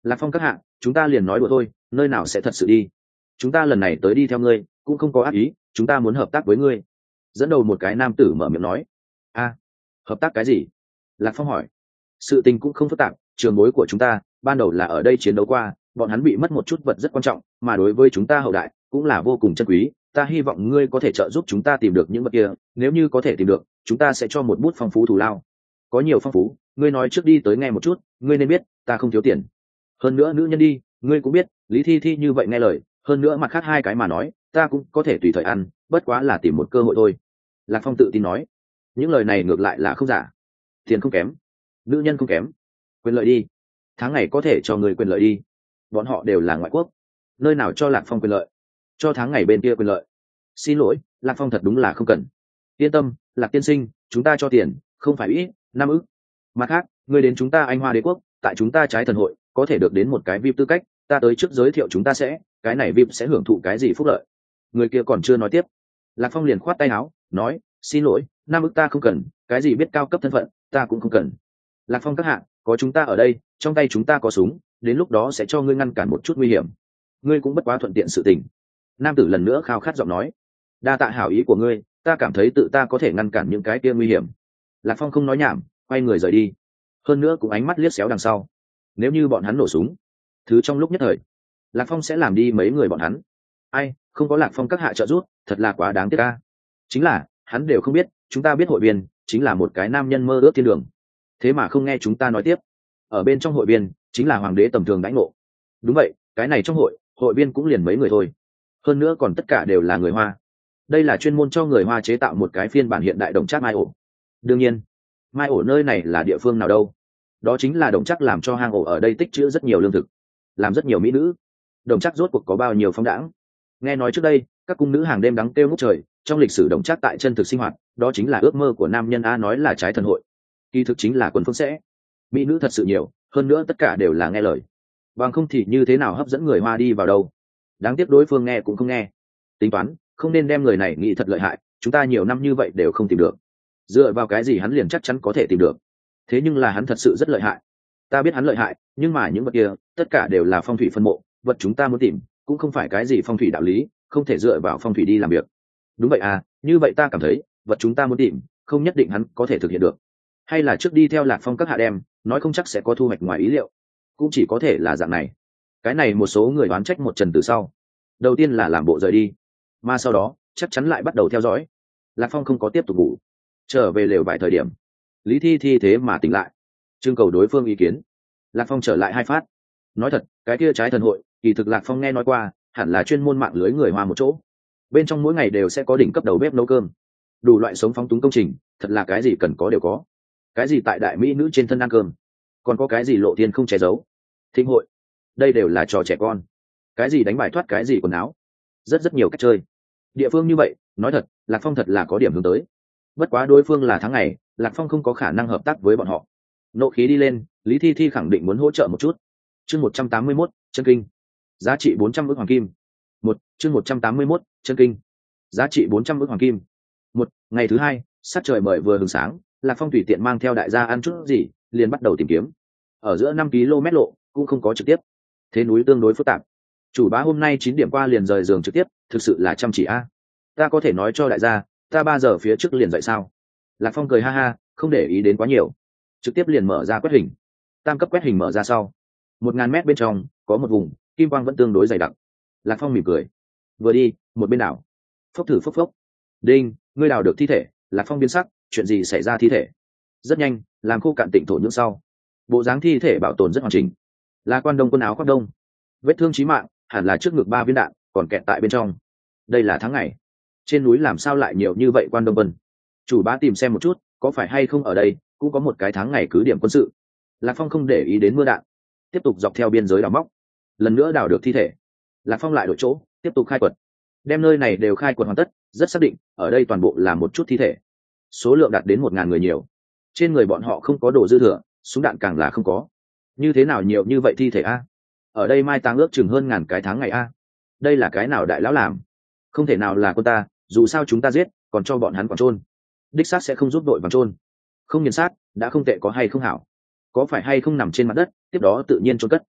Lạc Phong các hạ, chúng ta liền nói đùa thôi, nơi nào sẽ thật sự đi. Chúng ta lần này tới đi theo ngươi cũng không có ác ý, chúng ta muốn hợp tác với ngươi. Dẫn đầu một cái nam tử mở miệng nói. A, hợp tác cái gì? Lạc Phong hỏi. Sự tình cũng không phức tạp, trường bối của chúng ta ban đầu là ở đây chiến đấu qua, bọn hắn bị mất một chút vật rất quan trọng, mà đối với chúng ta hậu đại cũng là vô cùng chân quý. Ta hy vọng ngươi có thể trợ giúp chúng ta tìm được những vật kia, nếu như có thể tìm được, chúng ta sẽ cho một bút phong phú thù lao. Có nhiều phong phú, ngươi nói trước đi tới nghe một chút, ngươi nên biết, ta không thiếu tiền. Hơn nữa nữ nhân đi, ngươi cũng biết, Lý Thi Thi như vậy nghe lời, hơn nữa mặt khác hai cái mà nói, ta cũng có thể tùy thời ăn, bất quá là tìm một cơ hội thôi. Lạc Phong tự tin nói, những lời này ngược lại là không giả. Tiền không kém, nữ nhân không kém, quyền lợi đi, tháng ngày có thể cho người quyền lợi đi. Bọn họ đều là ngoại quốc, nơi nào cho Lạc Phong quyền lợi, cho tháng ngày bên kia quyền lợi. Xin lỗi, Lạc Phong thật đúng là không cần. Yên tâm, Lạc tiên sinh, chúng ta cho tiền không phải ít, 5 ức. Mặt khác, người đến chúng ta Anh Hoa Đế quốc, tại chúng ta trái thần hội có thể được đến một cái VIP tư cách, ta tới trước giới thiệu chúng ta sẽ, cái này VIP sẽ hưởng thụ cái gì phúc lợi. Người kia còn chưa nói tiếp, Lạc Phong liền khoát tay áo nói, xin lỗi, 5 ức ta không cần, cái gì biết cao cấp thân phận ta cũng không cần. Lạc Phong các hạ, có chúng ta ở đây, trong tay chúng ta có súng, đến lúc đó sẽ cho ngươi ngăn cản một chút nguy hiểm, ngươi cũng bất quá thuận tiện sự tình. Nam tử lần nữa khao khát giọng nói, đa tạ hảo ý của ngươi, ta cảm thấy tự ta có thể ngăn cản những cái kia nguy hiểm. Lạc Phong không nói nhảm, quay người rời đi, hơn nữa cũng ánh mắt liếc xéo đằng sau, nếu như bọn hắn nổ súng thứ trong lúc nhất thời, Lạc Phong sẽ làm đi mấy người bọn hắn. Ai, không có Lạc Phong các hạ trợ giúp, thật là quá đáng tiếc ca. Chính là hắn đều không biết, chúng ta biết hội viên chính là một cái nam nhân mơ ước thiên đường, thế mà không nghe chúng ta nói tiếp. Ở bên trong hội viên chính là hoàng đế tầm thường đãi ngộ. Đúng vậy, cái này trong hội viên cũng liền mấy người thôi, hơn nữa còn tất cả đều là người Hoa. Đây là chuyên môn cho người Hoa chế tạo một cái phiên bản hiện đại đồng trác mai ổ. Đương nhiên, mai ổ nơi này là địa phương nào đâu, đó chính là đồng trác làm cho hang ổ ở đây tích trữ rất nhiều lương thực, làm rất nhiều mỹ nữ. Đồng trác rốt cuộc có bao nhiêu phóng đãng. Nghe nói trước đây các cung nữ hàng đêm đắng kêu ngút trời, trong lịch sử đồng trác tại chân thực sinh hoạt, đó chính là ước mơ của nam nhân. A nói là trái thần hội, kỳ thực chính là quần phương sẽ. Mỹ nữ thật sự nhiều, hơn nữa tất cả đều là nghe lời, bằng không thì như thế nào hấp dẫn người Hoa đi vào đâu. Đáng tiếc đối phương nghe cũng không nghe. Tính toán không nên đem người này nghĩ thật lợi hại, chúng ta nhiều năm như vậy đều không tìm được, dựa vào cái gì hắn liền chắc chắn có thể tìm được. Thế nhưng là hắn thật sự rất lợi hại. Ta biết hắn lợi hại, nhưng mà những vật kia tất cả đều là phong thủy phân mộ, vật chúng ta muốn tìm cũng không phải cái gì phong thủy đạo lý, không thể dựa vào phong thủy đi làm việc. Đúng vậy à, như vậy ta cảm thấy vật chúng ta muốn tìm không nhất định hắn có thể thực hiện được, hay là trước đi theo Lạc Phong các hạ đem, nói không chắc sẽ có thu hoạch ngoài ý liệu. Cũng chỉ có thể là dạng này. Cái này một số người đoán trách một trần từ sau, đầu tiên là làm bộ rời đi, mà sau đó chắc chắn lại bắt đầu theo dõi. Lạc Phong không có tiếp tục ngủ, trở về lều vài thời điểm, Lý Thi Thi thế mà tỉnh lại, trưng cầu đối phương ý kiến. Lạc Phong trở lại 2 phát. Nói thật, cái kia trái thần hội kỳ thực Lạc Phong nghe nói qua, hẳn là chuyên môn mạng lưới người Hoa một chỗ, bên trong mỗi ngày đều sẽ có đỉnh cấp đầu bếp nấu cơm, đủ loại sống phóng túng công trình, thật là cái gì cần có đều có. Cái gì tại đại mỹ nữ trên thân ăn cơm, còn có cái gì lộ thiên không che giấu, thịnh hội, đây đều là trò trẻ con. Cái gì đánh bài thoát, cái gì quần áo, rất nhiều cách chơi. Địa phương như vậy, nói thật, Lạc Phong thật là có điểm hướng tới. Bất quá đối phương là tháng ngày, Lạc Phong không có khả năng hợp tác với bọn họ. Nộ khí đi lên, Lý Thi Thi khẳng định muốn hỗ trợ một chút. Chương 181, chân kinh, giá trị 400 ức hoàng kim. Chương 181, chân kinh, giá trị 400 ức hoàng kim. Ngày thứ hai, sát trời mời vừa hừng sáng, Lạc Phong tùy tiện mang theo đại gia ăn chút gì, liền bắt đầu tìm kiếm. Ở giữa 5 km lộ cũng không có trực tiếp, thế núi tương đối phức tạp. Chủ bá hôm nay 9 điểm qua liền rời giường trực tiếp, thực sự là chăm chỉ a. Ta có thể nói cho đại gia, ta 3 giờ phía trước liền dậy sao? Lạc Phong cười ha ha, không để ý đến quá nhiều, trực tiếp liền mở ra quét hình. Tam cấp quét hình mở ra sau, 1000 mét bên trong có một vùng kim quang vẫn tương đối dày đặc. Lạc Phong mỉm cười, vừa đi một bên đảo. Phốc thử phốc phốc. Đinh, ngươi đào được thi thể. Lạc Phong biến sắc, chuyện gì xảy ra thi thể? Rất nhanh, làm khô cạn tịnh thổ nhưỡng sau, bộ dáng thi thể bảo tồn rất hoàn chỉnh, là quan đông quần áo khoác đông, vết thương chí mạng hẳn là trước ngực 3 viên đạn còn kẹt tại bên trong. Đây là tháng ngày, trên núi làm sao lại nhiều như vậy quan đông quân? Chủ bá tìm xem một chút, có phải hay không ở đây cũng có một cái tháng ngày cứ điểm quân sự. Lạc Phong không để ý đến mưa đạn, tiếp tục dọc theo biên giới đào móc. Lần nữa đào được thi thể, Lạc Phong lại đổi chỗ, tiếp tục khai quật. Đem nơi này đều khai quật hoàn tất, rất xác định ở đây toàn bộ là một chút thi thể, số lượng đạt đến 1000 người nhiều. Trên người bọn họ không có đồ dư thừa, súng đạn càng là không có. Như thế nào nhiều như vậy thi thể a? Ở đây mai táng ước chừng hơn 1000 cái tháng ngày a. Đây là cái nào đại lão làm? Không thể nào là quân ta, dù sao chúng ta giết còn cho bọn hắn còn chôn, đích xác sẽ không giúp đội vàng chôn. Không nghiền xác đã không tệ, có hay không hảo, có phải hay không nằm trên mặt đất tiếp đó tự nhiên chôn cất.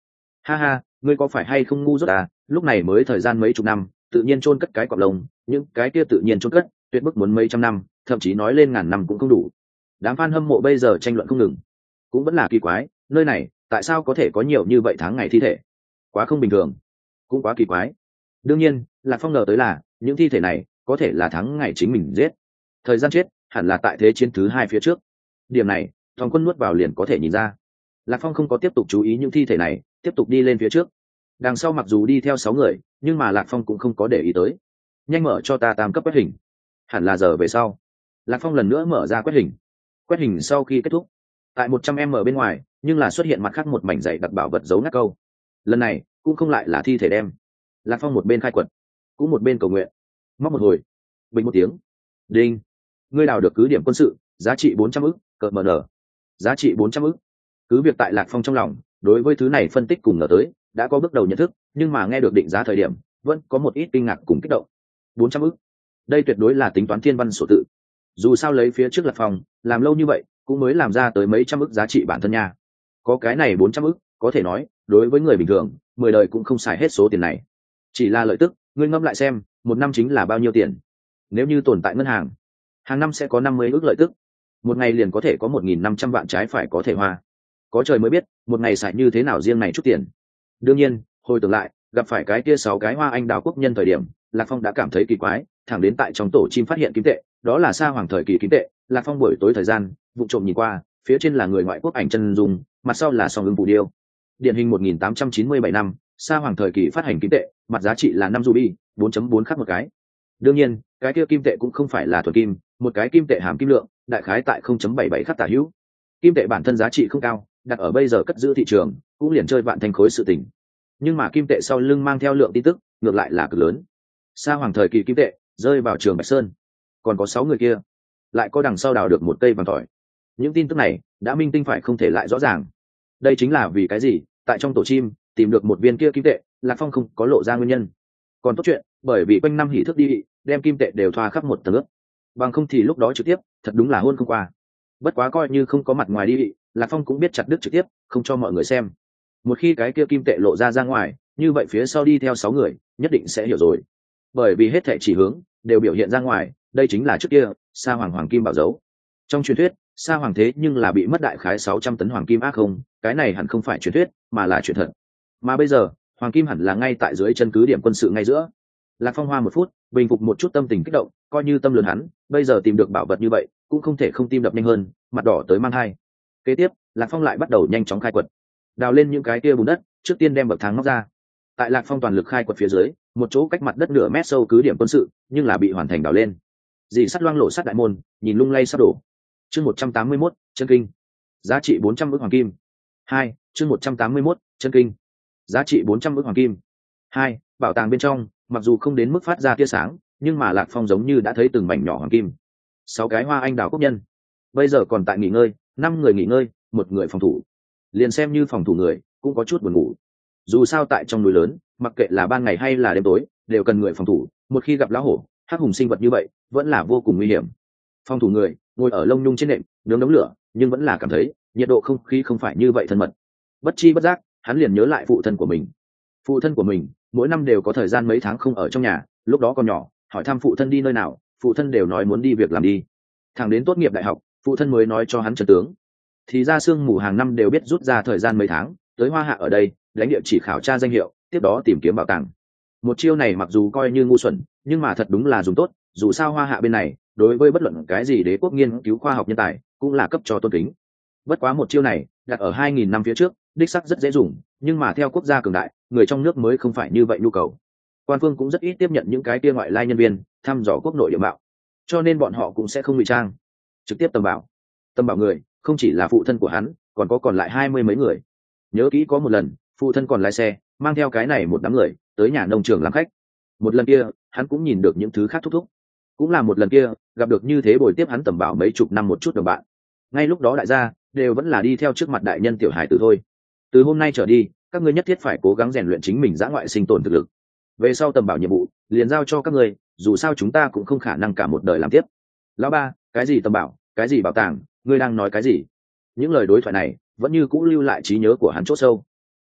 Ha ha, ngươi có phải hay không ngu dốt à, lúc này mới thời gian mấy chục năm tự nhiên chôn cất cái cọp lông, những cái kia tự nhiên chôn cất tuyệt bức muốn mấy trăm năm, thậm chí nói lên ngàn năm cũng không đủ. Đám fan hâm mộ bây giờ tranh luận không ngừng. Cũng vẫn là kỳ quái, nơi này tại sao có thể có nhiều như vậy tháng ngày thi thể, quá không bình thường, cũng quá kỳ quái. Đương nhiên Lạc Phong ngờ tới là những thi thể này có thể là tháng ngày chính mình giết, thời gian chết hẳn là tại thế chiến thứ hai phía trước. Điểm này Thòng Quân nuốt vào liền có thể nhìn ra. Lạc Phong không có tiếp tục chú ý những thi thể này, tiếp tục đi lên phía trước. Đằng sau mặc dù đi theo 6 người, nhưng mà Lạc Phong cũng không có để ý tới. Nhanh mở cho ta tam cấp quét hình. Hẳn là giờ về sau. Lạc Phong lần nữa mở ra quét hình. Quét hình sau khi kết thúc, tại 100m bên ngoài, nhưng là xuất hiện mặt khác một mảnh dày đặc bảo vật giấu ngắt câu. Lần này cũng không lại là thi thể đem. Lạc Phong một bên khai quật, cũng một bên cầu nguyện. Móc một hồi, bình một tiếng, đinh. Ngươi đào được cứ điểm quân sự, giá trị 400 ức, cợt mờ nở. Giá trị 400 ức. Cứ việc tại Lạc Phong trong lòng đối với thứ này phân tích cùng ngờ tới đã có bước đầu nhận thức, nhưng mà nghe được định giá thời điểm vẫn có một ít kinh ngạc cùng kích động. 400 ức, đây tuyệt đối là tính toán thiên văn sổ tự. Dù sao lấy phía trước Lạc Phong làm lâu như vậy cũng mới làm ra tới mấy trăm ức giá trị bản thân nha. Có cái này 400 ức, có thể nói đối với người bình thường 10 đời cũng không xài hết số tiền này. Chỉ là lợi tức, ngươi ngẫm lại xem, một năm chính là bao nhiêu tiền. Nếu như tồn tại ngân hàng, hàng năm sẽ có 50 ức lợi tức, một ngày liền có thể có 1.500 vạn trái phải có thể hoa. Có trời mới biết một ngày xài như thế nào riêng này chút tiền. Đương nhiên hồi tưởng lại gặp phải cái kia 6 cái hoa anh đào quốc nhân thời điểm, Lạc Phong đã cảm thấy kỳ quái, thẳng đến tại trong tổ chim phát hiện kim tệ, đó là Sa Hoàng thời kỳ kim tệ. Lạc Phong buổi tối thời gian vụ trộm nhìn qua, phía trên là người ngoại quốc ảnh chân dung, mặt sau là song ưng phù điêu, điển hình 1897 năm Sa Hoàng thời kỳ phát hành kim tệ, mặt giá trị là 5 ruby, 4.4 khắc một cái. Đương nhiên cái kia kim tệ cũng không phải là thuần kim, một cái kim tệ hàm kim lượng đại khái tại 0.77 khắc tả hữu. Kim tệ bản thân giá trị không cao, đặt ở bây giờ cất giữ thị trường cũng liền chơi vạn thanh khối sự tình, nhưng mà kim tệ sau lưng mang theo lượng tin tức ngược lại là cực lớn. Sa Hoàng thời kỳ kim tệ rơi vào trường Bạch Sơn, còn có 6 người kia lại có đằng sau đào được một cây vàng tỏi. Những tin tức này đã minh tinh phải không thể lại rõ ràng. Đây chính là vì cái gì tại trong tổ chim tìm được một viên kia kim tệ, Lạc Phong không có lộ ra nguyên nhân. Còn tốt chuyện bởi vì quanh năm hỉ thức đi đem kim tệ đều thoa khắp một tầng ướt, bằng không thì lúc đó trực tiếp thật đúng là hôn không qua. Bất quá coi như không có mặt ngoài đi, Lạc Phong cũng biết chặt đứt trực tiếp, không cho mọi người xem. Một khi cái kia kim tệ lộ ra ngoài, như vậy phía sau đi theo 6 người nhất định sẽ hiểu rồi, bởi vì hết thảy chỉ hướng đều biểu hiện ra ngoài. Đây chính là trước kia Sa Hoàng hoàng kim bảo dấu. Trong truyền thuyết Sa Hoàng thế nhưng là bị mất đại khái 600 tấn hoàng kim ác không, cái này hẳn không phải truyền thuyết mà là chuyện thật. Mà bây giờ hoàng kim hẳn là ngay tại dưới chân cứ điểm quân sự ngay giữa. Lạc Phong hoa một phút bình phục một chút tâm tình kích động, coi như tâm lớn hắn bây giờ tìm được bảo vật như vậy cũng không thể không tim đập nhanh hơn, mặt đỏ tới mang hai. Kế tiếp Lạc Phong lại bắt đầu nhanh chóng khai quật, đào lên những cái kia bùn đất, trước tiên đem bậc thang móc ra. Tại Lạc Phong toàn lực khai quật phía dưới, một chỗ cách mặt đất nửa mét sâu cứ điểm quân sự nhưng là bị hoàn thành đào lên. Dị sắt loang lộ sắt đại môn nhìn lung lay sắp đổ. Chương 181, chân kinh. Giá trị 400 ức hoàng kim. 2, chương 181, chân kinh. Giá trị 400 ức hoàng kim. 2, bảo tàng bên trong mặc dù không đến mức phát ra tia sáng, nhưng mà Lạc Phong giống như đã thấy từng mảnh nhỏ hoàng kim. 6 cái hoa anh đào quốc nhân bây giờ còn tại nghỉ ngơi, 5 người nghỉ ngơi, 1 người phòng thủ. Liền xem như phòng thủ người cũng có chút buồn ngủ. Dù sao tại trong núi lớn, mặc kệ là ban ngày hay là đêm tối, đều cần người phòng thủ. Một khi gặp lão hổ, hắc hùng sinh vật như vậy, vẫn là vô cùng nguy hiểm. Phòng thủ người ngồi ở lông nhung trên nệm, nướng đống lửa, nhưng vẫn là cảm thấy nhiệt độ không khí không phải như vậy thân mật. Bất chi bất giác, hắn liền nhớ lại phụ thân của mình. Phụ thân của mình mỗi năm đều có thời gian mấy tháng không ở trong nhà, lúc đó còn nhỏ, hỏi thăm phụ thân đi nơi nào, phụ thân đều nói muốn đi việc làm đi. Thẳng đến tốt nghiệp đại học, phụ thân mới nói cho hắn chân tướng. Thì ra sương mù hàng năm đều biết rút ra thời gian mấy tháng tới Hoa Hạ ở đây lãnh địa chỉ khảo tra danh hiệu, tiếp đó tìm kiếm bảo tàng. Một chiêu này mặc dù coi như ngu xuẩn, nhưng mà thật đúng là dùng tốt. Dù sao Hoa Hạ bên này đối với bất luận cái gì đế quốc nghiên cứu khoa học nhân tài cũng là cấp cho tôn kính. Bất quá một chiêu này đặt ở 2000 năm phía trước đích sắc rất dễ dùng, nhưng mà theo quốc gia cường đại, người trong nước mới không phải như vậy nhu cầu. Quan phương cũng rất ít tiếp nhận những cái kia ngoại lai nhân viên thăm dò quốc nội địa mạo, cho nên bọn họ cũng sẽ không ngụy trang, trực tiếp tầm bảo. Tầm bảo người không chỉ là phụ thân của hắn, còn có còn lại 20 mấy người. Nhớ kỹ có một lần phụ thân còn lái xe mang theo cái này một đám người tới nhà nông trường làm khách. Một lần kia hắn cũng nhìn được những thứ khác thúc thúc, cũng là một lần kia gặp được như thế bồi tiếp hắn tầm bảo mấy chục năm một chút đồng bạn. Ngay lúc đó đại gia đều vẫn là đi theo trước mặt đại nhân tiểu hải tử thôi. Từ hôm nay trở đi, các ngươi nhất thiết phải cố gắng rèn luyện chính mình dã ngoại sinh tồn thực lực. Về sau tầm bảo nhiệm vụ liền giao cho các ngươi, dù sao chúng ta cũng không khả năng cả một đời làm tiếp. Lão ba, cái gì tầm bảo, cái gì bảo tàng, ngươi đang nói cái gì? Những lời đối thoại này vẫn như cũ lưu lại trí nhớ của hắn chỗ sâu.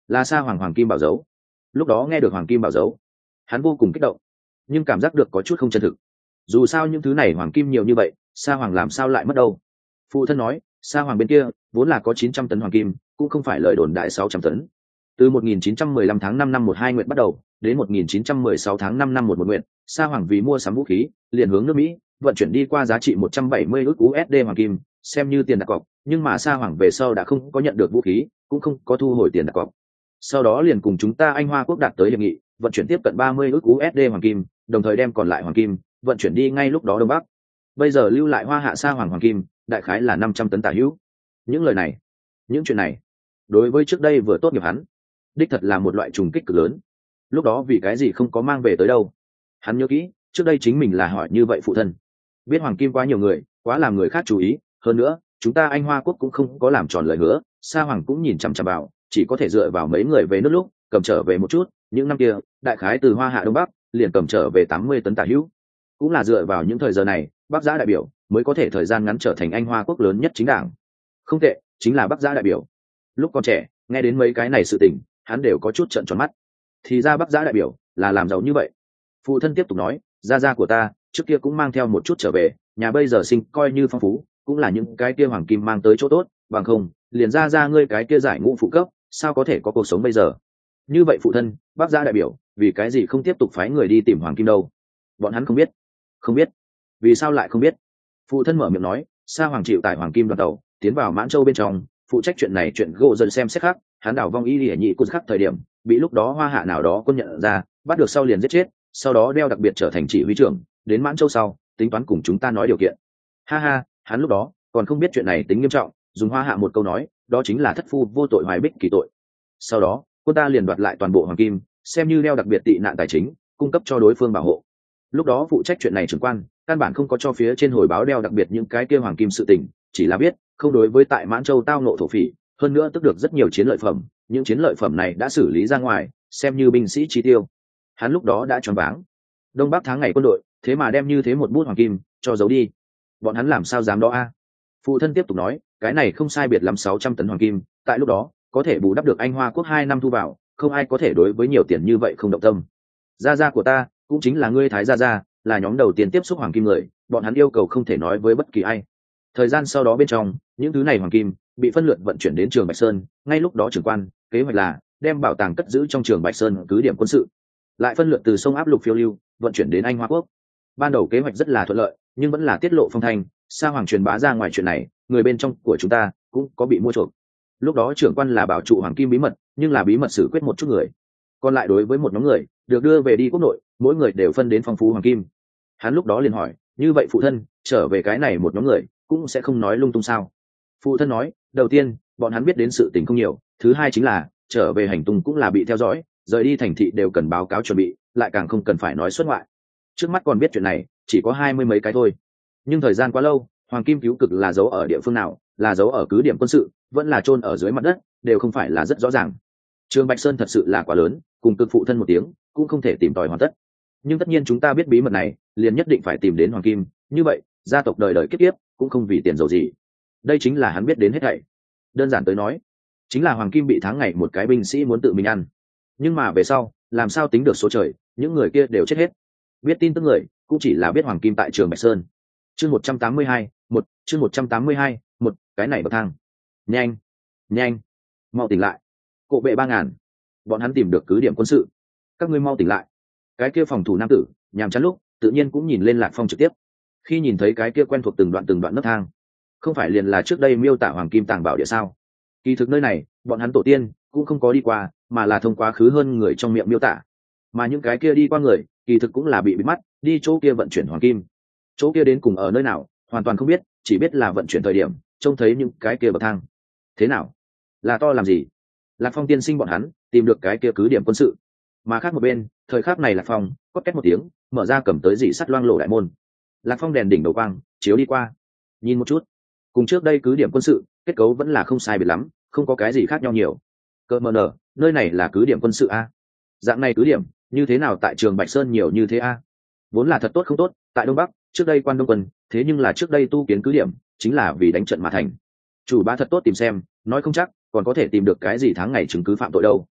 là sa hoàng hoàng kim bảo dấu. Lúc đó nghe được hoàng kim bảo dấu, hắn vô cùng kích động, nhưng cảm giác được có chút không chân thực. Dù sao những thứ này hoàng kim nhiều như vậy, sa hoàng làm sao lại mất đâu. Phụ thân nói sa hoàng bên kia vốn là có 900 tấn hoàng kim, cũng không phải lời đồn đại 600 tấn. Từ 1915 tháng 5 năm 12 nguyện bắt đầu đến 1916 tháng 5 năm 11 nguyện, sa hoàng vì mua sắm vũ khí liền hướng nước Mỹ vận chuyển đi qua giá trị 170 ức USD hoàng kim xem như tiền đặt cọc, nhưng mà sa hoàng về sau đã không có nhận được vũ khí, cũng không có thu hồi tiền đặt cọc. Sau đó liền cùng chúng ta Anh Hoa quốc đạt tới hiệp nghị, vận chuyển tiếp cận 30 ức USD hoàng kim, đồng thời đem còn lại hoàng kim vận chuyển đi ngay lúc đó đông bắc. Bây giờ lưu lại Hoa Hạ sa hoàng hoàng kim đại khái là 500 tấn tả hữu. Những lời này, những chuyện này, đối với trước đây vừa tốt nghiệp hắn, đích thật là một loại trùng kích cực lớn. Lúc đó vì cái gì không có mang về tới đâu? Hắn nhớ kỹ, trước đây chính mình là hỏi như vậy phụ thân. Biết hoàng kim quá nhiều người, quá làm người khác chú ý, hơn nữa, chúng ta Anh Hoa quốc cũng không có làm tròn lời hứa, sa hoàng cũng nhìn chằm chằm vào, chỉ có thể dựa vào mấy người về nước lúc, cầm trở về một chút, những năm kia, đại khái từ Hoa Hạ đông bắc, liền cầm trở về 80 tấn tả hữu. Cũng là dựa vào những thời giờ này, Bắc Giã đại biểu mới có thể thời gian ngắn trở thành Anh Hoa quốc lớn nhất chính đảng. Không tệ, chính là Bắc Giã đại biểu. Lúc còn trẻ, nghe đến mấy cái này sự tình, hắn đều có chút trợn tròn mắt. Thì ra Bắc Giã đại biểu là làm giàu như vậy. Phụ thân tiếp tục nói, gia gia của ta trước kia cũng mang theo một chút trở về, nhà bây giờ sinh coi như phong phú, cũng là những cái kia hoàng kim mang tới chỗ tốt, bằng không liền gia gia ngươi cái kia giải ngũ phụ cấp sao có thể có cuộc sống bây giờ. Như vậy phụ thân, Bắc Giã đại biểu vì cái gì không tiếp tục phái người đi tìm hoàng kim đâu? Bọn hắn không biết. Không biết? Vì sao lại không biết? Phụ thân mở miệng nói, sa hoàng chịu tại hoàng kim đoàn tàu tiến vào Mãn Châu bên trong, phụ trách chuyện này chuyện gỗ dần xem xét khác, hắn đảo vong y lìa nhị cút khắc thời điểm bị lúc đó Hoa Hạ nào đó quân nhận ra, bắt được sau liền giết chết, sau đó đeo đặc biệt trở thành chỉ huy trưởng, đến Mãn Châu sau tính toán cùng chúng ta nói điều kiện. Ha ha, hắn lúc đó còn không biết chuyện này tính nghiêm trọng, dùng Hoa Hạ một câu nói, đó chính là thất phu vô tội hoài bích kỳ tội. Sau đó quân ta liền đoạt lại toàn bộ hoàng kim, xem như đeo đặc biệt tị nạn tài chính, cung cấp cho đối phương bảo hộ. Lúc đó phụ trách chuyện này trưởng quan căn bản không có cho phía trên hồi báo đeo đặc biệt những cái kia hoàng kim sự tình, chỉ là biết không đối với tại Mãn Châu tao nộ thổ phỉ, hơn nữa tức được rất nhiều chiến lợi phẩm, những chiến lợi phẩm này đã xử lý ra ngoài, xem như binh sĩ chi tiêu. Hắn lúc đó đã choáng váng. Đông Bắc tháng ngày quân đội thế mà đem như thế một bút hoàng kim cho giấu đi, bọn hắn làm sao dám đó a? Phụ thân tiếp tục nói, cái này không sai biệt lắm 600 tấn hoàng kim, tại lúc đó có thể bù đắp được Anh Hoa quốc 2 năm thu vào, không ai có thể đối với nhiều tiền như vậy không động tâm. Gia gia của ta cũng chính là ngươi Thái gia gia, là nhóm đầu tiên tiếp xúc hoàng kim người, bọn hắn yêu cầu không thể nói với bất kỳ ai. Thời gian sau đó bên trong, những thứ này hoàng kim bị phân lượt vận chuyển đến trường Bạch Sơn, ngay lúc đó trưởng quan kế hoạch là đem bảo tàng cất giữ trong trường Bạch Sơn cứ điểm quân sự, lại phân lượt từ sông áp lục phiêu lưu vận chuyển đến Anh Hoa quốc. Ban đầu kế hoạch rất là thuận lợi, nhưng vẫn là tiết lộ phong thanh, sa hoàng truyền bá ra ngoài chuyện này, người bên trong của chúng ta cũng có bị mua chuộc. Lúc đó trưởng quan là bảo trụ hoàng kim bí mật, nhưng là bí mật xử quyết một chút người, còn lại đối với một nhóm người được đưa về đi quốc nội, mỗi người đều phân đến phong phú hoàng kim. Hắn lúc đó liền hỏi, như vậy phụ thân trở về cái này một nhóm người cũng sẽ không nói lung tung sao? Phụ thân nói, đầu tiên bọn hắn biết đến sự tình không nhiều, thứ hai chính là trở về hành tung cũng là bị theo dõi, rời đi thành thị đều cần báo cáo chuẩn bị, lại càng không cần phải nói xuất ngoại. Trước mắt còn biết chuyện này chỉ có 20 mấy cái thôi, nhưng thời gian quá lâu, hoàng kim cứu cực là giấu ở địa phương nào, là giấu ở cứ điểm quân sự, vẫn là chôn ở dưới mặt đất, đều không phải là rất rõ ràng. Trường Bạch Sơn thật sự là quá lớn, cùng cực phụ thân một tiếng cũng không thể tìm tòi hoàn tất. Nhưng tất nhiên chúng ta biết bí mật này, liền nhất định phải tìm đến hoàng kim, như vậy gia tộc đời đời kiếp kiếp cũng không vì tiền giàu gì. Đây chính là hắn biết đến hết thảy. Đơn giản tới nói, chính là hoàng kim bị tháng ngày một cái binh sĩ muốn tự mình ăn. Nhưng mà về sau làm sao tính được số trời, những người kia đều chết hết. Biết tin tức người cũng chỉ là biết hoàng kim tại trường Bạch Sơn. Chương 182, chương 182, cái này bậc thang. Nhanh, nhanh, mau tỉnh lại. Cộ vệ 3000, bọn hắn tìm được cứ điểm quân sự. Các ngươi mau tỉnh lại. Cái kia phòng thủ nam tử nhàm chán lúc tự nhiên cũng nhìn lên Lạc Phong trực tiếp. Khi nhìn thấy cái kia quen thuộc từng đoạn nấc thang, không phải liền là trước đây miêu tả hoàng kim tàng bảo địa sao? Kỳ thực nơi này bọn hắn tổ tiên cũng không có đi qua, mà là thông qua khứ hơn người trong miệng miêu tả. Mà những cái kia đi qua người kỳ thực cũng là bị mất, đi chỗ kia vận chuyển hoàng kim. Chỗ kia đến cùng ở nơi nào hoàn toàn không biết, chỉ biết là vận chuyển thời điểm trông thấy những cái kia bậc thang. Thế nào, là to làm gì? Lạc Phong tiên sinh bọn hắn tìm được cái kia cứ điểm quân sự, mà khác một bên thời khắc này Lạc Phong cốt két một tiếng mở ra cầm tới dị sắt loang lổ đại môn. Lạc Phong đèn đỉnh đầu quang chiếu đi qua, nhìn một chút, cùng trước đây cứ điểm quân sự kết cấu vẫn là không sai biệt lắm, không có cái gì khác nhau nhiều. Cơ mờ nở, nơi này là cứ điểm quân sự a? Dạng này cứ điểm như thế nào tại trường Bạch Sơn nhiều như thế a? Vốn là thật tốt không tốt, tại Đông Bắc trước đây quan Đông quân, thế nhưng là trước đây tu kiến cứ điểm chính là vì đánh trận mà thành. Chủ bá thật tốt tìm xem, nói không chắc còn có thể tìm được cái gì tháng ngày chứng cứ phạm tội đâu.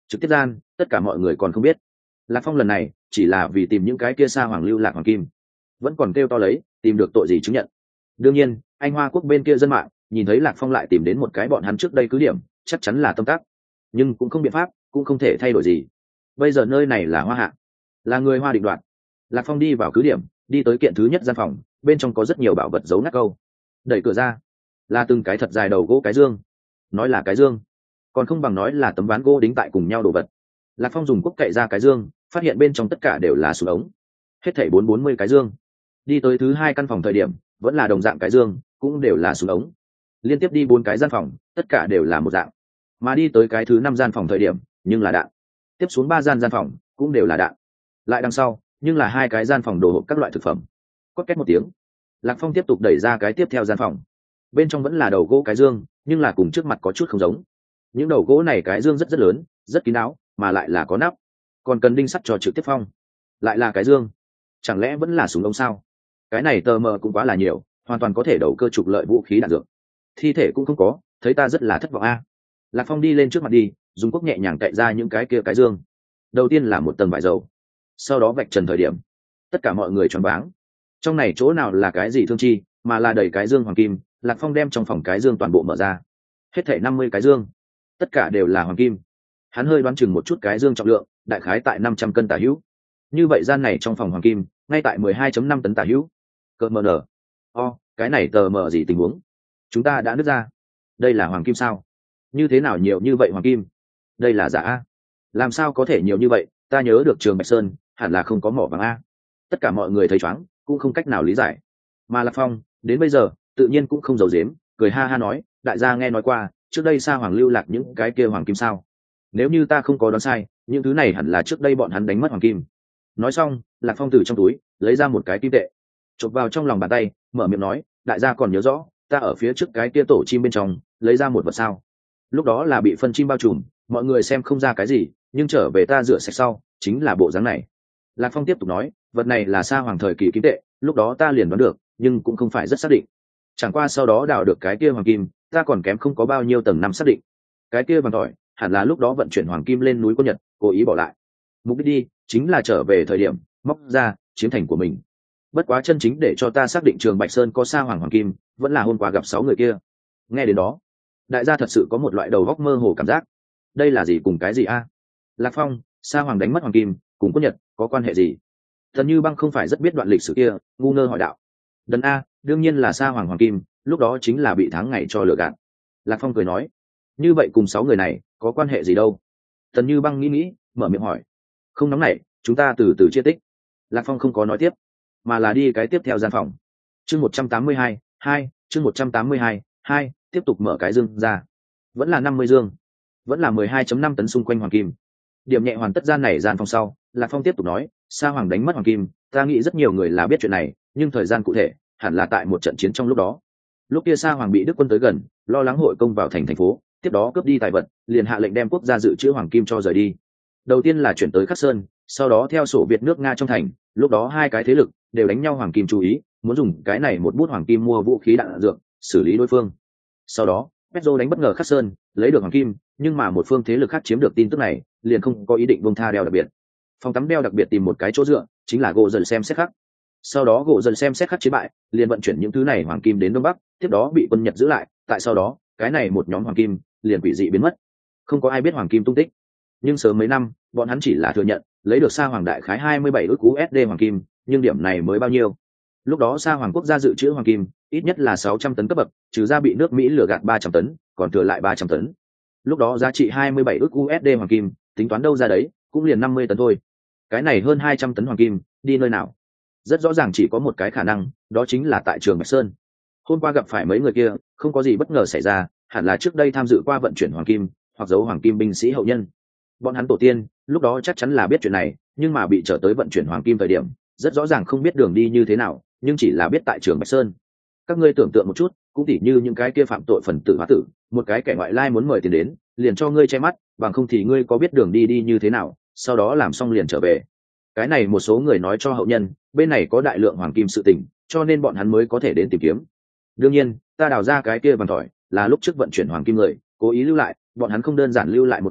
trực tiếp gian tất cả mọi người còn không biết lạc phong lần này chỉ là vì tìm những cái kia sa hoàng lưu lạc hoàng kim, vẫn còn kêu to lấy tìm được tội gì chứng nhận. đương nhiên anh hoa quốc bên kia dân mạng nhìn thấy lạc phong lại tìm đến một cái bọn hắn trước đây cứ điểm, chắc chắn là tâm tác, nhưng cũng không biện pháp, cũng không thể thay đổi gì. Bây giờ nơi này là Hoa Hạ, là người Hoa định đoạt. Lạc phong đi vào cứ điểm, đi tới kiện thứ nhất gian phòng, bên trong có rất nhiều bảo vật giấu ngắt câu. Đẩy cửa ra là từng cái thật dài đầu gỗ cái dương, nói là cái dương còn không bằng nói là tấm ván gỗ đính tại cùng nhau đồ vật. Lạc phong dùng cuốc cậy ra cái dương, phát hiện bên trong tất cả đều là súng ống, hết thảy 440 cái dương. Đi tới thứ hai căn phòng thời điểm, vẫn là đồng dạng cái dương, cũng đều là súng ống. Liên tiếp đi 4 cái gian phòng, tất cả đều là một dạng. Mà đi tới cái thứ 5 gian phòng thời điểm, nhưng là đạn. Tiếp xuống 3 gian phòng, cũng đều là đạn. Lại đằng sau, nhưng là 2 cái gian phòng đồ hộp các loại thực phẩm. Cốt két một tiếng, Lạc phong tiếp tục đẩy ra cái tiếp theo gian phòng. Bên trong vẫn là đầu gỗ cái dương, nhưng là cùng trước mặt có chút không giống. Những đầu gỗ này cái dương rất lớn, rất kín đáo, mà lại là có nắp, còn cần đinh sắt cho trực tiếp phong. Lại là cái dương, chẳng lẽ vẫn là súng ống sao? Cái này tờ mờ cũng quá là nhiều, hoàn toàn có thể đầu cơ trục lợi vũ khí đạn dược. Thi thể cũng không có, thấy ta rất là thất vọng a. Lạc phong đi lên trước mặt đi, dùng cuốc nhẹ nhàng cậy ra những cái kia cái dương. Đầu tiên là một tầng vải dầu, sau đó vạch trần thời điểm, tất cả mọi người choáng váng. Trong này chỗ nào là cái gì thương chi, mà là đầy cái dương hoàng kim. Lạc phong đem trong phòng cái dương toàn bộ mở ra, hết thảy 50 cái dương, tất cả đều là hoàng kim. Hắn hơi đoán chừng một chút cái dương trọng lượng, đại khái tại 500 cân tả hữu. Như vậy gian này trong phòng hoàng kim ngay tại 12.5 tấn tả hữu. Cỡ mờ nở, cái này tờ mờ gì tình huống? Chúng ta đã nứt ra, đây là hoàng kim sao? Như thế nào nhiều như vậy hoàng kim? Đây là giả a? Làm sao có thể nhiều như vậy? Ta nhớ được trường Bạch Sơn hẳn là không có mỏ vàng a. Tất cả mọi người thấy choáng, cũng không cách nào lý giải. Mà Lạc phong đến bây giờ tự nhiên cũng không giấu giếm, cười ha ha nói, đại gia nghe nói qua trước đây sa hoàng lưu lạc những cái kia hoàng kim sao? Nếu như ta không có đoán sai, những thứ này hẳn là trước đây bọn hắn đánh mất hoàng kim. Nói xong, Lạc phong từ trong túi lấy ra một cái kim tệ, chộp vào trong lòng bàn tay, mở miệng nói, đại gia còn nhớ rõ ta ở phía trước cái kia tổ chim bên trong lấy ra một vật sao? Lúc đó là bị phân chim bao trùm, mọi người xem không ra cái gì, nhưng trở về ta rửa sạch sau chính là bộ dáng này. Lạc phong tiếp tục nói, vật này là sa hoàng thời kỳ kim tệ, lúc đó ta liền đoán được, nhưng cũng không phải rất xác định. Chẳng qua sau đó đào được cái kia hoàng kim, ta còn kém không có bao nhiêu tầng năm xác định. Cái kia vàng tỏi hẳn là lúc đó vận chuyển hoàng kim lên núi Quân Nhật, cố ý bỏ lại. Mục đích đi chính là trở về thời điểm móc ra chiếm thành của mình. Bất quá chân chính để cho ta xác định trường Bạch Sơn có sa hoàng kim, vẫn là hôm qua gặp 6 người kia. Nghe đến đó, đại gia thật sự có một loại đầu góc mơ hồ cảm giác. Đây là gì cùng cái gì a? Lạc phong, sa hoàng đánh mất hoàng kim cùng Quân Nhật có quan hệ gì? Thần Như Băng không phải rất biết đoạn lịch sử kia, ngu ngơ hỏi đạo. Đần a, đương nhiên là sa hoàng kim, lúc đó chính là bị tháng ngày cho lừa gạt. Lạc phong cười nói, như vậy cùng 6 người này có quan hệ gì đâu? Thần Như Băng nghĩ mở miệng hỏi. Không nóng nảy, chúng ta từ từ chia tích. Lạc phong không có nói tiếp, mà là đi cái tiếp theo gian phòng. Chương 182, 2, chương 182, 2, tiếp tục mở cái dương ra. Vẫn là 50 dương, vẫn là 12.5 tấn xung quanh hoàng kim. Điểm nhẹ hoàn tất gian này gian phòng sau, Lạc phong tiếp tục nói, sa hoàng đánh mất hoàng kim, ta nghĩ rất nhiều người là biết chuyện này, nhưng thời gian cụ thể hẳn là tại một trận chiến trong lúc đó. Lúc kia sa hoàng bị Đức quân tới gần, lo lắng hội công vào thành phố, tiếp đó cướp đi tài vật, liền hạ lệnh đem quốc gia dự trữ hoàng kim cho rời đi. Đầu tiên là chuyển tới Khắc Sơn, sau đó theo sổ Việt nước Nga trong thành. Lúc đó hai cái thế lực đều đánh nhau hoàng kim chú ý, muốn dùng cái này một bút hoàng kim mua vũ khí đạn dược, xử lý đối phương. Sau đó Petro đánh bất ngờ Khắc Sơn, lấy được hoàng kim, nhưng mà một phương thế lực khác chiếm được tin tức này, liền không có ý định buông tha đeo đặc biệt. Phòng tắm đeo đặc biệt tìm một cái chỗ dựa, chính là gỗ dần xem xét khắc. Sau đó gỗ dần xem xét khắc chiến bại, liền vận chuyển những thứ này hoàng kim đến Đông Bắc, tiếp đó bị quân Nhật giữ lại. Tại sau đó, cái này một nhóm hoàng kim liền quỷ dị biến mất, không có ai biết hoàng kim tung tích. Nhưng sớm mấy năm, bọn hắn chỉ là thừa nhận lấy được sa hoàng đại khái 27 ức USD hoàng kim, nhưng điểm này mới bao nhiêu? Lúc đó sa hoàng quốc gia dự trữ hoàng kim ít nhất là 600 tấn cấp bậc, trừ ra bị nước Mỹ lừa gạt 300 tấn, còn thừa lại 300 tấn. Lúc đó giá trị 27 ức USD hoàng kim, tính toán đâu ra đấy, cũng liền 50 tấn thôi. Cái này hơn 200 tấn hoàng kim, đi nơi nào? Rất rõ ràng chỉ có một cái khả năng, đó chính là tại trường Bạch Sơn. Hôm qua gặp phải mấy người kia, không có gì bất ngờ xảy ra, hẳn là trước đây tham dự qua vận chuyển hoàng kim, hoặc giấu hoàng kim binh sĩ hậu nhân. Bọn hắn tổ tiên lúc đó chắc chắn là biết chuyện này, nhưng mà bị trở tới vận chuyển hoàng kim thời điểm, rất rõ ràng không biết đường đi như thế nào, nhưng chỉ là biết tại trường Bạch Sơn. Các ngươi tưởng tượng một chút, cũng tỉ như những cái kia phạm tội phần tử hóa tử, một cái kẻ ngoại lai muốn mời tiền đến, liền cho ngươi che mắt, bằng không thì ngươi có biết đường đi như thế nào, sau đó làm xong liền trở về. Cái này một số người nói cho hậu nhân, bên này có đại lượng hoàng kim sự tình, cho nên bọn hắn mới có thể đến tìm kiếm. Đương nhiên, ta đào ra cái kia vàng tỏi, là lúc trước vận chuyển hoàng kim người cố ý lưu lại, bọn hắn không đơn giản lưu lại một cây,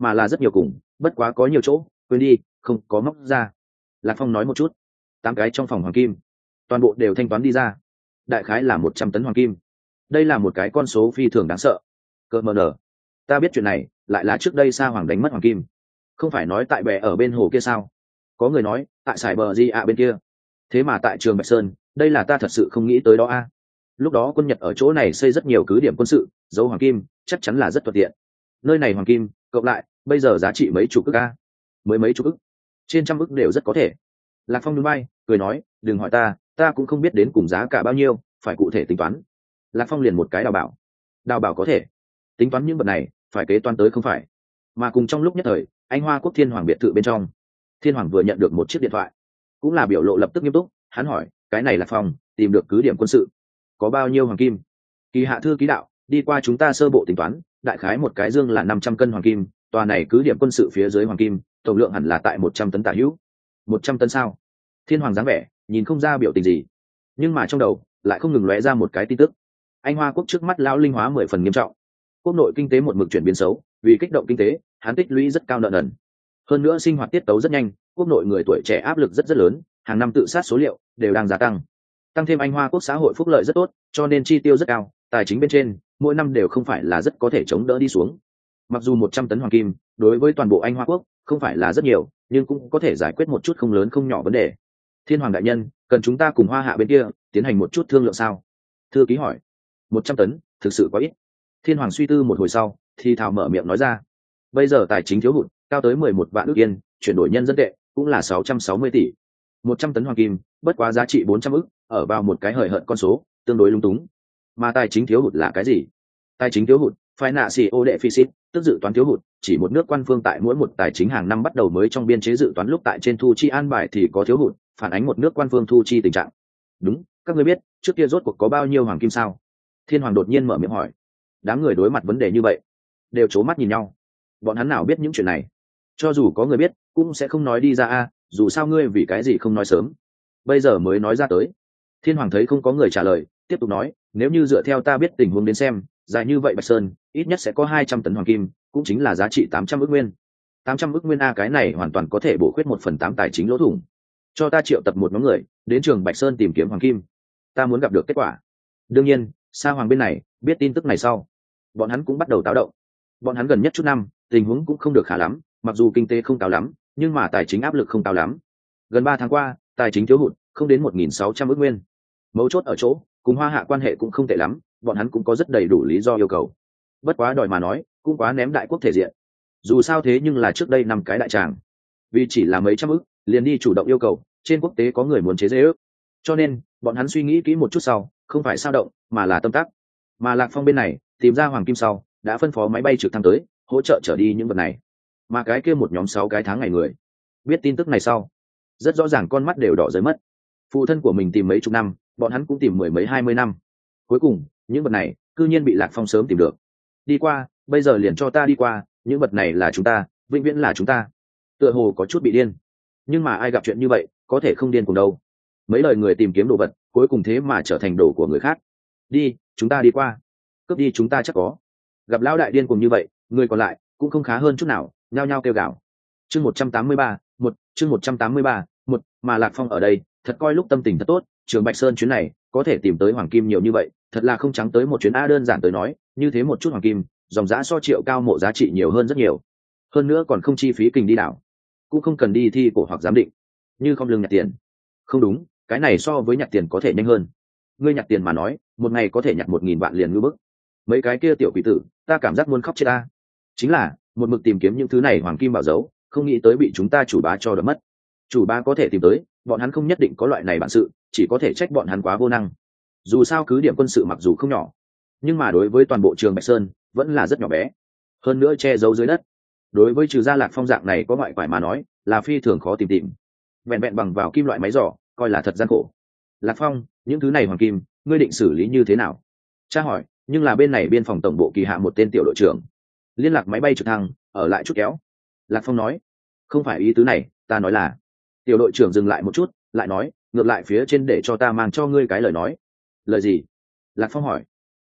mà là rất nhiều cùng, bất quá có nhiều chỗ quên đi, không có móc ra. Lạc Phong nói một chút. 8 cái trong phòng hoàng kim toàn bộ đều thanh toán đi ra, đại khái là 100 tấn hoàng kim. Đây là một cái con số phi thường đáng sợ. Cơ mờ nở, ta biết chuyện này lại là trước đây Sa Hoàng đánh mất hoàng kim. Không phải nói tại bè ở bên hồ kia sao? Có người nói tại sải bờ di ạ bên kia, thế mà tại trường Bạch Sơn, đây là ta thật sự không nghĩ tới đó a. Lúc đó quân Nhật ở chỗ này xây rất nhiều cứ điểm quân sự, giấu hoàng kim chắc chắn là rất thuận tiện. Nơi này hoàng kim cộng lại bây giờ giá trị mấy chục ức a, mới mấy chục ức, trên trăm ức đều rất có thể. Lạc Phong nhún vai cười nói, đừng hỏi ta cũng không biết đến cùng giá cả bao nhiêu, phải cụ thể tính toán. Lạc Phong liền một cái đào bảo có thể tính toán những vật này, phải kế toán tới không phải. Mà cùng trong lúc nhất thời, anh Hoa Quốc Thiên Hoàng biệt thự bên trong, Thiên Hoàng vừa nhận được một chiếc điện thoại, cũng là biểu lộ lập tức nghiêm túc. Hắn hỏi, cái này Lạc Phong tìm được cứ điểm quân sự có bao nhiêu hoàng kim? Kỳ hạ thư ký đạo, đi qua chúng ta sơ bộ tính toán, đại khái một cái dương là 500 cân hoàng kim, tòa này cứ điểm quân sự phía dưới hoàng kim tổng lượng hẳn là tại 100 tấn tả hữu. 100 tấn sao? Thiên Hoàng dáng vẻ nhìn không ra biểu tình gì, nhưng mà trong đầu lại không ngừng lóe ra một cái tin tức. Anh Hoa Quốc trước mắt lão linh hóa 10 phần nghiêm trọng, quốc nội kinh tế một mực chuyển biến xấu, vì kích động kinh tế hắn tích lũy rất cao nợ nần. Hơn nữa sinh hoạt tiết tấu rất nhanh, quốc nội người tuổi trẻ áp lực rất lớn, hàng năm tự sát số liệu đều đang gia tăng. Tăng thêm Anh Hoa Quốc xã hội phúc lợi rất tốt, cho nên chi tiêu rất cao, tài chính bên trên mỗi năm đều không phải là rất có thể chống đỡ đi xuống. Mặc dù 100 tấn hoàng kim đối với toàn bộ Anh Hoa Quốc không phải là rất nhiều, nhưng cũng có thể giải quyết một chút không lớn không nhỏ vấn đề. Thiên Hoàng đại nhân, cần chúng ta cùng Hoa Hạ bên kia tiến hành một chút thương lượng sao? Thư ký hỏi. 100 tấn thực sự quá ít. Thiên Hoàng suy tư một hồi sau thì thào mở miệng nói ra, bây giờ tài chính thiếu hụt cao tới 11 vạn ức yên, chuyển đổi nhân dân tệ cũng là 660 tỷ. 100 tấn hoàng kim bất quá giá trị 400 ức, ở vào một cái hời hợt con số, tương đối lung túng. Mà tài chính thiếu hụt là cái gì? Tài chính thiếu hụt financial deficit, tức dự toán thiếu hụt, chỉ một nước quan phương tại mỗi một tài chính hàng năm bắt đầu mới trong biên chế dự toán lúc tại trên thu chi an bài thì có thiếu hụt, phản ánh một nước quan phương thu chi tình trạng. Đúng, các ngươi biết trước kia rốt cuộc có bao nhiêu hoàng kim sao? Thiên Hoàng đột nhiên mở miệng hỏi. Đám người đối mặt vấn đề như vậy đều c mắt nhìn nhau, bọn hắn nào biết những chuyện này. Cho dù có người biết cũng sẽ không nói đi ra a, dù sao ngươi vì cái gì không nói sớm, bây giờ mới nói ra tới. Thiên Hoàng thấy không có người trả lời, tiếp tục nói, nếu như dựa theo ta biết tình huống đến xem, dài như vậy Bạch Sơn ít nhất sẽ có 200 tấn hoàng kim, cũng chính là giá trị 800 ức nguyên. 800 ức nguyên a, cái này hoàn toàn có thể bổ khuyết 1/8 tài chính lỗ thủng. Cho ta triệu tập một nhóm người đến trường Bạch Sơn tìm kiếm hoàng kim, ta muốn gặp được kết quả. Đương nhiên Sa Hoàng bên này biết tin tức này sau, bọn hắn cũng bắt đầu táo động. Bọn hắn gần nhất chút năm tình huống cũng không được khá lắm, mặc dù kinh tế không cao lắm nhưng mà tài chính áp lực không cao lắm. Gần 3 tháng qua tài chính thiếu hụt không đến 1.600 ức nguyên. Mấu chốt ở chỗ cùng Hoa Hạ quan hệ cũng không tệ lắm, bọn hắn cũng có rất đầy đủ lý do yêu cầu. Bất quá đòi mà nói cũng quá ném đại quốc thể diện. Dù sao thế nhưng là trước đây 5 cái đại tràng, vì chỉ là mấy trăm ức liền đi chủ động yêu cầu, trên quốc tế có người muốn chế giễu. Cho nên bọn hắn suy nghĩ kỹ một chút sau, không phải sao động mà là tâm tắc. Mà Lạc Phong bên này tìm ra hoàng kim sau, đã phân phó máy bay trực thăng tới hỗ trợ trở đi những vật này. Mà cái kia một nhóm 6 cái tháng ngày người biết tin tức này sau, rất rõ ràng con mắt đều đỏ rơi mất. Phụ thân của mình tìm mấy chục năm, bọn hắn cũng tìm 10 mấy 20 năm, cuối cùng những vật này cư nhiên bị Lạc Phong sớm tìm được. Đi qua, bây giờ liền cho ta đi qua, những vật này là chúng ta, vĩnh viễn là chúng ta. Tựa hồ có chút bị điên, nhưng mà ai gặp chuyện như vậy có thể không điên cùng đâu. Mấy lời người tìm kiếm đồ vật cuối cùng thế mà trở thành đồ của người khác. Đi, chúng ta đi qua, cướp đi chúng ta chắc có. Gặp lão đại điên cùng như vậy, người còn lại cũng không khá hơn chút nào, nhao nhao kêu gào. Chương 183, chương 183, mà Lạc Phong ở đây thật coi lúc tâm tình thật tốt. Trường Bạch Sơn chuyến này có thể tìm tới hoàng kim nhiều như vậy, thật là không trắng tới một chuyến a. Đơn giản tới nói, như thế một chút hoàng kim dòng giá so triệu cao mộ giá trị nhiều hơn rất nhiều, hơn nữa còn không chi phí kình đi đảo, cũng không cần đi thi cổ hoặc giám định, như không lương nhặt tiền. Không đúng, cái này so với nhặt tiền có thể nhanh hơn. Ngươi nhặt tiền mà nói, một ngày có thể nhặt 1.000 vạn liền ngư bức. Mấy cái kia tiểu quỷ tử, ta cảm giác muốn khóc chết ta. Chính là một mực tìm kiếm những thứ này hoàng kim bảo dấu, không nghĩ tới bị chúng ta chủ bá cho đập mất. Chủ bá có thể tìm tới, bọn hắn không nhất định có loại này bản sự, chỉ có thể trách bọn hắn quá vô năng. Dù sao cứ điểm quân sự mặc dù không nhỏ, nhưng mà đối với toàn bộ trường Bạch Sơn vẫn là rất nhỏ bé, hơn nữa che giấu dưới đất. Đối với trừ gia Lạc Phong dạng này có ngoại quải mà nói, là phi thường khó tìm. Vẹn vẹn bằng vào kim loại máy giỏ coi là thật gian khổ. Lạc Phong, những thứ này hoàng kim ngươi định xử lý như thế nào? Cha hỏi. Nhưng là bên này biên phòng tổng bộ kỳ hạ một tên tiểu đội trưởng liên lạc máy bay trực thăng ở lại chút kéo. Lạc Phong nói, không phải ý tứ này, ta nói là. Tiểu đội trưởng dừng lại một chút, lại nói, ngược lại phía trên để cho ta mang cho ngươi cái lời nói. Lời gì? Lạc Phong hỏi.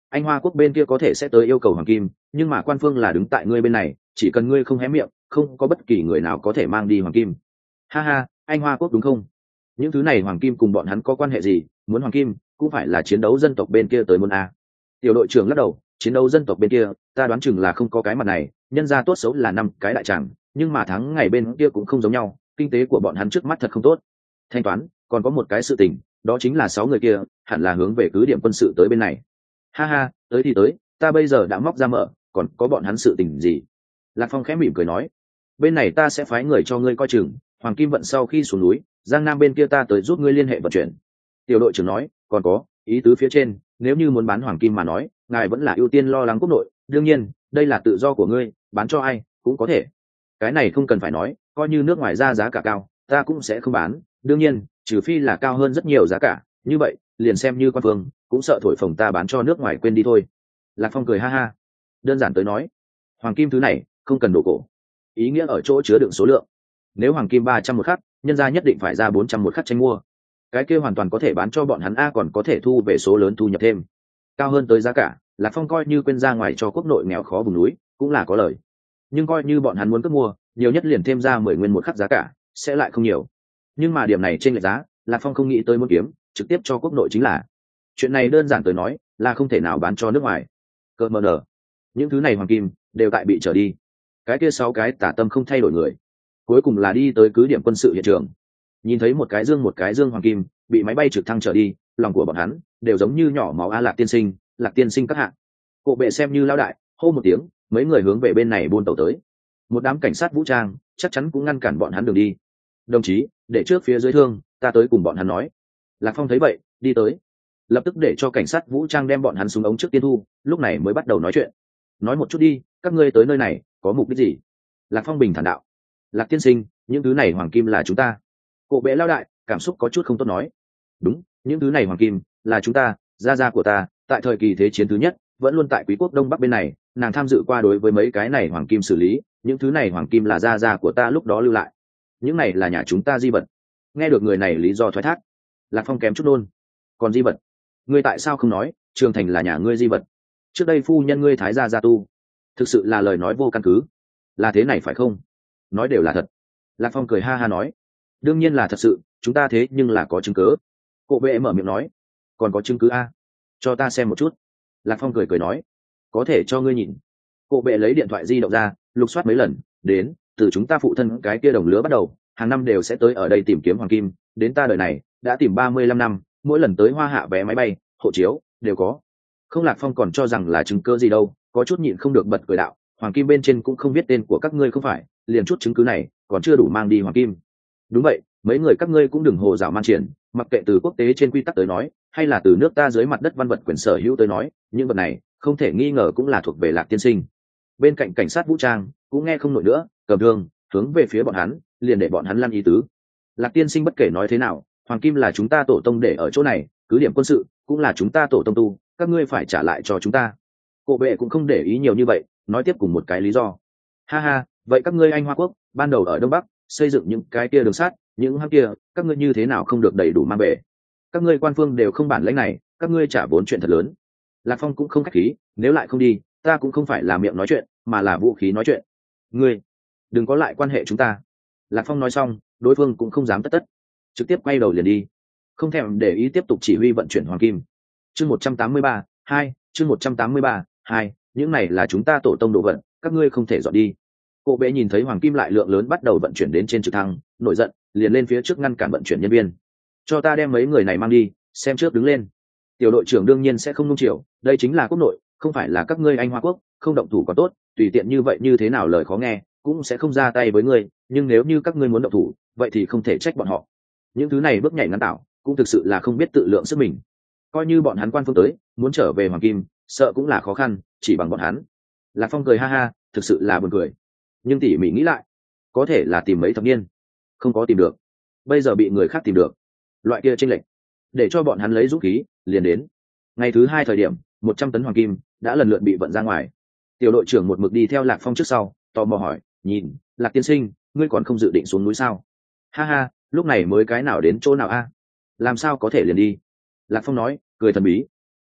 anh Hoa Quốc bên kia có thể sẽ tới yêu cầu hoàng kim, nhưng mà quan phương là đứng tại ngươi bên này, chỉ cần ngươi không hé miệng, không có bất kỳ người nào có thể mang đi hoàng kim. Ha ha, anh Hoa Quốc đúng không? Những thứ này hoàng kim cùng bọn hắn có quan hệ gì? Muốn hoàng kim cũng phải là chiến đấu dân tộc bên kia tới muốn a. Tiểu đội trưởng lắc đầu, chiến đấu dân tộc bên kia ta đoán chừng là không có cái mặt này, nhân ra tốt xấu là 5 cái đại tràng, nhưng mà thắng ngày bên kia cũng không giống nhau, kinh tế của bọn hắn trước mắt thật không tốt. Thanh toán còn có một cái sự tình, đó chính là 6 người kia hẳn là hướng về cứ điểm quân sự tới bên này. Ha ha, tới thì tới, ta bây giờ đã móc ra mở, còn có bọn hắn sự tình gì? Lạc Phong khẽ mỉm cười nói, bên này ta sẽ phái người cho ngươi coi chừng, hoàng kim vận sau khi xuống núi, Giang Nam bên kia ta tới giúp ngươi liên hệ vận chuyển. Tiểu đội trưởng nói, còn có ý tứ phía trên, nếu như muốn bán hoàng kim mà nói, ngài vẫn là ưu tiên lo lắng quốc nội, đương nhiên đây là tự do của ngươi, bán cho ai cũng có thể. Cái này không cần phải nói, coi như nước ngoài ra giá cả cao, ta cũng sẽ không bán, đương nhiên trừ phi là cao hơn rất nhiều giá cả, như vậy liền xem như quan phương cũng sợ thổi phồng ta bán cho nước ngoài quên đi thôi. Lạc Phong cười ha ha, đơn giản tới nói, hoàng kim thứ này không cần đồ cổ, ý nghĩa ở chỗ chứa đựng số lượng. Nếu hoàng kim 300 một khắc, nhân gia nhất định phải ra 400 một khắc tranh mua, cái kia hoàn toàn có thể bán cho bọn hắn a, còn có thể thu về số lớn thu nhập thêm cao hơn tới giá cả. Lạc Phong coi như quên ra ngoài cho quốc nội nghèo khó vùng núi cũng là có lời, nhưng coi như bọn hắn muốn cướp mua, nhiều nhất liền thêm ra 10 nguyên một khắc giá cả, sẽ lại không nhiều. Nhưng mà điểm này trên lệch giá, Lạc Phong không nghĩ tới muốn kiếm, trực tiếp cho quốc nội chính là. Chuyện này đơn giản tới nói là không thể nào bán cho nước ngoài. Cơ mờ nở, những thứ này hoàng kim đều tại bị trở đi. Cái kia 6 cái tả tâm không thay đổi người, cuối cùng là đi tới cứ điểm quân sự hiện trường, nhìn thấy một cái dương hoàng kim bị máy bay trực thăng trở đi, lòng của bọn hắn đều giống như nhỏ máu a. Lạc tiên sinh các hạng. Cổ bệ xem như lão đại, hô một tiếng, mấy người hướng về bên này buôn tàu tới. Một đám cảnh sát vũ trang chắc chắn cũng ngăn cản bọn hắn đường đi. Đồng chí, để trước phía dưới thương, ta tới cùng bọn hắn nói. Lạc Phong thấy vậy đi tới, lập tức để cho cảnh sát vũ trang đem bọn hắn xuống ống trước tiên thu, lúc này mới bắt đầu nói chuyện. Nói một chút đi, các ngươi tới nơi này có mục đích gì? Lạc Phong bình thản đạo. Lạc tiên sinh, những thứ này hoàng kim là chúng ta. Cổ bệ lao đại cảm xúc có chút không tốt nói. Đúng, những thứ này hoàng kim là chúng ta, gia của ta tại thời kỳ thế chiến thứ nhất vẫn luôn tại quý quốc đông bắc bên này, nàng tham dự qua đối với mấy cái này hoàng kim xử lý, những thứ này hoàng kim là gia của ta lúc đó lưu lại, những này là nhà chúng ta di vật. Nghe được người này lý do thoái thác, Lạc Phong kém chút nôn. Còn di vật, ngươi tại sao không nói Trường Thành là nhà ngươi di vật? Trước đây phu nhân ngươi thái gia tu, thực sự là lời nói vô căn cứ. Là thế này phải không? Nói đều là thật. Lạc Phong cười ha ha nói, đương nhiên là thật sự, chúng ta thế nhưng là có chứng cứ. Cổ vệ mở miệng nói, còn có chứng cứ a? Cho ta xem một chút. Lạc Phong cười nói, có thể cho ngươi nhìn. Cổ vệ lấy điện thoại di động ra, lục soát mấy lần, đến từ chúng ta phụ thân cái kia đồng lứa bắt đầu, hàng năm đều sẽ tới ở đây tìm kiếm hoàng kim, đến ta đời này đã tìm 35 năm, mỗi lần tới Hoa Hạ vé máy bay, hộ chiếu đều có. Không, Lạc Phong còn cho rằng là chứng cứ gì đâu, có chút nhịn không được bật cười đạo, hoàng kim bên trên cũng không biết tên của các ngươi không phải, liền chút chứng cứ này còn chưa đủ mang đi hoàng kim. Đúng vậy, mấy người các ngươi cũng đừng hồ dạo man triển, mặc kệ từ quốc tế trên quy tắc tới nói, hay là từ nước ta dưới mặt đất văn vật quyền sở hữu tới nói, những vật này không thể nghi ngờ cũng là thuộc về Lạc tiên sinh. Bên cạnh cảnh sát vũ trang cũng nghe không nổi nữa, cầm thương hướng về phía bọn hắn, liền để bọn hắn lăn ý tứ. Lạc tiên sinh bất kể nói thế nào, hoàng kim là chúng ta tổ tông để ở chỗ này, cứ điểm quân sự cũng là chúng ta tổ tông tu, các ngươi phải trả lại cho chúng ta. Cổ bệ cũng không để ý nhiều như vậy, nói tiếp cùng một cái lý do. Ha ha, vậy các ngươi anh Hoa Quốc ban đầu ở Đông Bắc xây dựng những cái kia đường sắt, những hang kia, các ngươi như thế nào không được đầy đủ mang bể? Các ngươi quan phương đều không bản lãnh này, các ngươi trả vốn chuyện thật lớn. Lạc Phong cũng không khách khí, nếu lại không đi, ta cũng không phải là miệng nói chuyện, mà là vũ khí nói chuyện. Ngươi đừng có lại quan hệ chúng ta. Lạc Phong nói xong, đối phương cũng không dám tất, trực tiếp quay đầu liền đi, không thèm để ý tiếp tục chỉ huy vận chuyển hoàng kim. Chương 183, 2, chương 183, 2, những này là chúng ta tổ tông đồ vật, các ngươi không thể dọn đi. Cổ bệ nhìn thấy hoàng kim lại lượng lớn bắt đầu vận chuyển đến trên trực thăng, nổi giận, liền lên phía trước ngăn cản vận chuyển nhân viên. Cho ta đem mấy người này mang đi, xem trước đứng lên. Tiểu đội trưởng đương nhiên sẽ không nung chiều, đây chính là quốc nội, không phải là các ngươi anh Hoa Quốc, không động thủ có tốt, tùy tiện như vậy như thế nào lời khó nghe, cũng sẽ không ra tay với ngươi, nhưng nếu như các ngươi muốn động thủ, vậy thì không thể trách bọn họ. Những thứ này bước nhảy ngắn tạo, cũng thực sự là không biết tự lượng sức mình. Coi như bọn hắn quan phương tới, muốn trở về hoàng kim, sợ cũng là khó khăn, chỉ bằng bọn hắn. Lạc Phong cười ha ha, thực sự là buồn cười. Nhưng tỉ mỉ nghĩ lại, có thể là tìm mấy thập niên, không có tìm được, bây giờ bị người khác tìm được, loại kia chênh lệch, để cho bọn hắn lấy dũng khí liền đến. Ngày thứ 2 thời điểm, 100 tấn hoàng kim đã lần lượt bị vận ra ngoài. Tiểu đội trưởng một mực đi theo Lạc Phong trước sau, tò mò hỏi, nhìn, Lạc tiên sinh, ngươi còn không dự định xuống núi sao? Ha ha, lúc này mới cái nào đến chỗ nào a? Làm sao có thể liền đi? Lạc Phong nói, cười thần bí.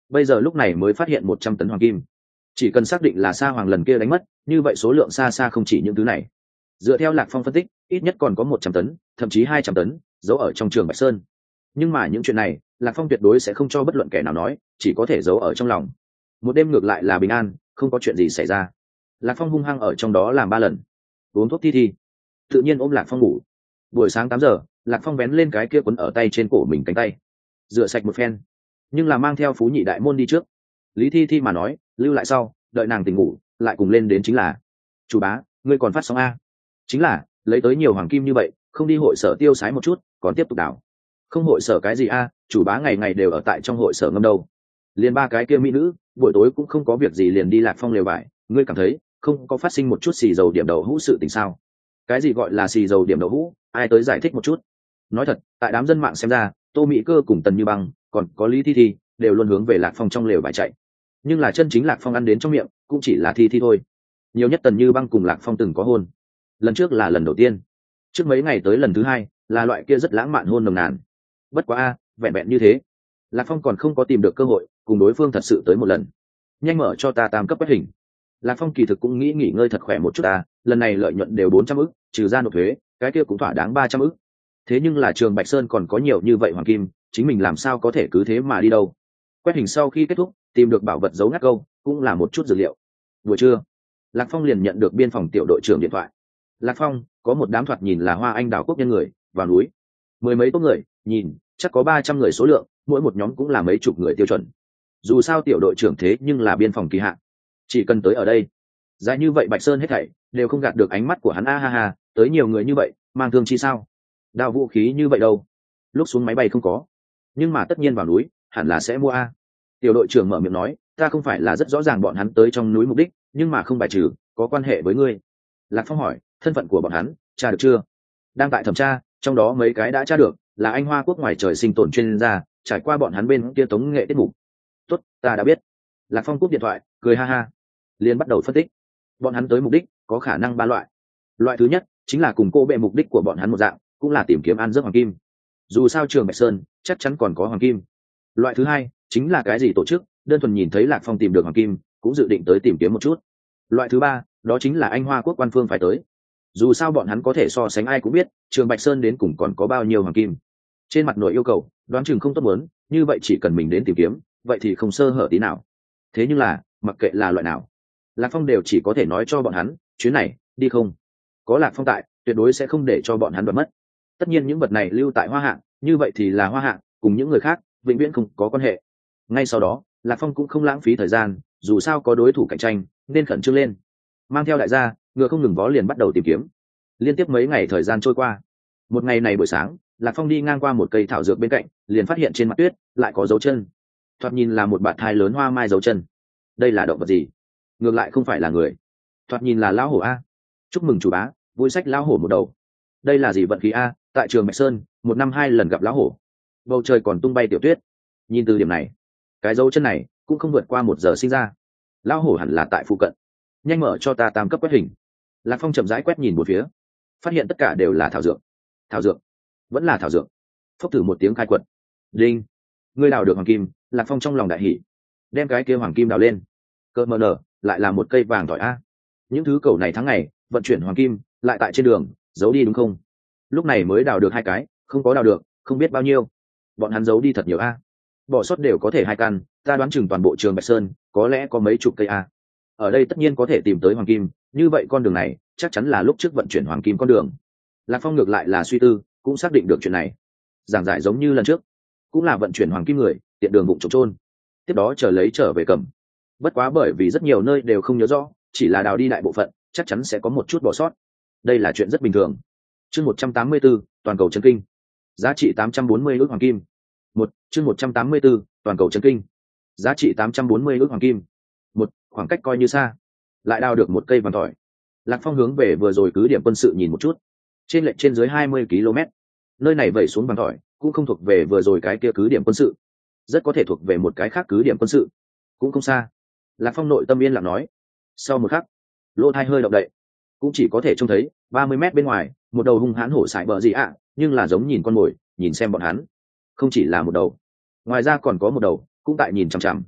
bây giờ lúc này mới phát hiện 100 tấn hoàng kim. Chỉ cần xác định là Sa Hoàng lần kia đánh mất, như vậy số lượng xa xa không chỉ những thứ này. Dựa theo Lạc Phong phân tích, ít nhất còn có 100 tấn, thậm chí 200 tấn giấu ở trong Trường Bạch Sơn. Nhưng mà những chuyện này, Lạc Phong tuyệt đối sẽ không cho bất luận kẻ nào nói, chỉ có thể giấu ở trong lòng. Một đêm ngược lại là bình an, không có chuyện gì xảy ra. Lạc Phong hung hăng ở trong đó làm 3 lần, uống thuốc thi, tự nhiên ôm Lạc Phong ngủ. Buổi sáng 8 giờ, Lạc Phong vén lên cái kia quấn ở tay trên cổ mình cánh tay, rửa sạch một phen, nhưng là mang theo Phú Nhị đại môn đi trước. Lý Thi mà nói, lưu lại sau, đợi nàng tỉnh ngủ, lại cùng lên đến chính là: "Chủ bá, ngươi còn phát sóng a?" Chính là, lấy tới nhiều hoàng kim như vậy, không đi hội sở tiêu sái một chút, còn tiếp tục đảo. Không hội sở cái gì a, chủ bá ngày ngày đều ở tại trong hội sở ngâm đâu. Liền 3 cái kia mỹ nữ, buổi tối cũng không có việc gì liền đi Lạc Phong lều vải, ngươi cảm thấy không có phát sinh một chút xì dầu điểm đậu hũ sự tình sao? Cái gì gọi là xì dầu điểm đậu hũ, ai tới giải thích một chút. Nói thật, tại đám dân mạng xem ra, Tô Mỹ Cơ cùng Tần Như Băng, còn có Lý Thi đều luôn hướng về Lạc Phong trong lều vải chạy. Nhưng là chân chính Lạc Phong ăn đến trong miệng, cũng chỉ là Thi thôi. Nhiều nhất Tần Như Băng cùng Lạc Phong từng có hôn. Lần trước là lần đầu tiên, trước mấy ngày tới lần thứ hai, là loại kia rất lãng mạn hôn nồng nàn. Bất quá vẹn vẹn như thế, Lạc Phong còn không có tìm được cơ hội cùng đối phương thật sự tới một lần. Nhanh mở cho ta tam cấp quét hình. Lạc Phong kỳ thực cũng nghĩ nghỉ ngơi thật khỏe một chút lần này lợi nhuận đều 400 ức, trừ ra nộp thuế, cái kia cũng thỏa đáng 300 ức. Thế nhưng là Trường Bạch Sơn còn có nhiều như vậy hoàng kim, chính mình làm sao có thể cứ thế mà đi đâu. Quét hình sau khi kết thúc, tìm được bảo vật giấu ngắt câu, cũng là một chút dữ liệu. Buổi trưa, Lạc Phong liền nhận được biên phòng tiểu đội trưởng điện thoại. Lạc Phong, có một đám thoạt nhìn là Hoa Anh đảo quốc nhân người vào núi. 10 mấy tốt người, nhìn chắc có 300 người số lượng, mỗi một nhóm cũng là mấy chục người tiêu chuẩn. Dù sao tiểu đội trưởng thế nhưng là biên phòng kỳ hạn, chỉ cần tới ở đây, dài như vậy Bạch Sơn hết thảy đều không gạt được ánh mắt của hắn. Ha ha, tới nhiều người như vậy, mang thương chi sao? Đao vũ khí như vậy đâu? Lúc xuống máy bay không có, nhưng mà tất nhiên vào núi, hẳn là sẽ mua Tiểu đội trưởng mở miệng nói, ta không phải là rất rõ ràng bọn hắn tới trong núi mục đích, nhưng mà không bài trừ có quan hệ với ngươi. Lạc Phong hỏi, thân phận của bọn hắn tra được chưa? Đang tại thẩm tra, trong đó mấy cái đã tra được, là anh Hoa Quốc ngoài trời sinh tồn chuyên gia, trải qua bọn hắn bên kia tống nghệ tiết mục. Tốt, ta đã biết. Lạc Phong cúp điện thoại, cười ha ha, liền bắt đầu phân tích. Bọn hắn tới mục đích có khả năng 3 loại. Loại thứ nhất chính là cùng cô bệ mục đích của bọn hắn một dạng, cũng là tìm kiếm ăn rớt hoàng kim. Dù sao Trường Bạch Sơn chắc chắn còn có hoàng kim. Loại thứ hai chính là cái gì tổ chức, đơn thuần nhìn thấy Lạc Phong tìm được hoàng kim, cũng dự định tới tìm kiếm một chút. Loại thứ ba, đó chính là anh Hoa Quốc quan phương phải tới. Dù sao bọn hắn có thể so sánh ai cũng biết, Trường Bạch Sơn đến cùng còn có bao nhiêu hoàng kim. Trên mặt nội yêu cầu, đoán chừng không tốt muốn, như vậy chỉ cần mình đến tìm kiếm, vậy thì không sơ hở tí nào. Thế nhưng là, mặc kệ là loại nào, Lạc Phong đều chỉ có thể nói cho bọn hắn, chuyến này đi không. Có Lạc Phong tại, tuyệt đối sẽ không để cho bọn hắn đoạt mất. Tất nhiên những vật này lưu tại Hoa Hạng, như vậy thì là Hoa Hạng, cùng những người khác vĩnh viễn không có quan hệ. Ngay sau đó, Lạc Phong cũng không lãng phí thời gian, dù sao có đối thủ cạnh tranh, nên khẩn trương lên. Mang theo đại gia, ngựa không ngừng vó liền bắt đầu tìm kiếm. Liên tiếp mấy ngày thời gian trôi qua. Một ngày này buổi sáng, Lạc Phong đi ngang qua một cây thảo dược bên cạnh, liền phát hiện trên mặt tuyết lại có dấu chân. Thoạt nhìn là một bạt thai lớn hoa mai dấu chân. Đây là động vật gì? Ngược lại không phải là người. Thoạt nhìn là lão hổ Chúc mừng chủ bá, vui sách lão hổ một đầu. Đây là gì vận khí tại Trường Bạch Sơn, 1 năm 2 lần gặp lão hổ. Bầu trời còn tung bay tiểu tuyết. Nhìn từ điểm này, cái dấu chân này cũng không vượt qua 1 giờ sinh ra. Lão hổ hẳn là tại phụ cận. Nhanh mở cho ta tam cấp quét hình. Lạc Phong chậm rãi quét nhìn một phía, phát hiện tất cả đều là thảo dược. Thảo dược, vẫn là thảo dược. Phốc thử một tiếng khai quật. Đinh, ngươi đào được hoàng kim. Lạc Phong trong lòng đại hỉ, đem cái kia hoàng kim đào lên. Cơ mờ nở, lại là một cây vàng tỏi những thứ cầu này tháng ngày vận chuyển hoàng kim, lại tại trên đường giấu đi đúng không? Lúc này mới đào được 2 cái, không có đào được không biết bao nhiêu. Bọn hắn giấu đi thật nhiều bỏ sót đều có thể 2 căn, ta đoán chừng toàn bộ Trường Bạch Sơn có lẽ có mấy chục cây ở đây tất nhiên có thể tìm tới hoàng kim, như vậy con đường này chắc chắn là lúc trước vận chuyển hoàng kim con đường. Lạc Phong ngược lại là suy tư, cũng xác định được chuyện này. Giảng giải giống như lần trước, cũng là vận chuyển hoàng kim người tiện đường bụng trộm trôn, tiếp đó chờ lấy trở về cầm. Bất quá bởi vì rất nhiều nơi đều không nhớ rõ, chỉ là đào đi đại bộ phận, chắc chắn sẽ có một chút bỏ sót. Đây là chuyện rất bình thường. Chương 184, toàn cầu chấn kinh. Giá trị 840 ức hoàng kim. Chương 184, toàn cầu chấn kinh. Giá trị 840 ức hoàng kim. Khoảng cách coi như xa, lại đào được một cây vàng tỏi. Lạc Phong hướng về vừa rồi cứ điểm quân sự nhìn một chút, trên lệch trên dưới 20 km. Nơi này vẩy xuống vàng tỏi cũng không thuộc về vừa rồi cái kia cứ điểm quân sự, rất có thể thuộc về một cái khác cứ điểm quân sự, cũng không xa. Lạc Phong nội tâm yên lặng nói. Sau một khắc, lỗ tai hơi động đậy, cũng chỉ có thể trông thấy 30 mét bên ngoài một đầu hung hãn hổ sải bờ gì nhưng là giống nhìn con mồi, nhìn xem bọn hắn. Không chỉ là một đầu, ngoài ra còn có một đầu cũng tại nhìn chằm chằm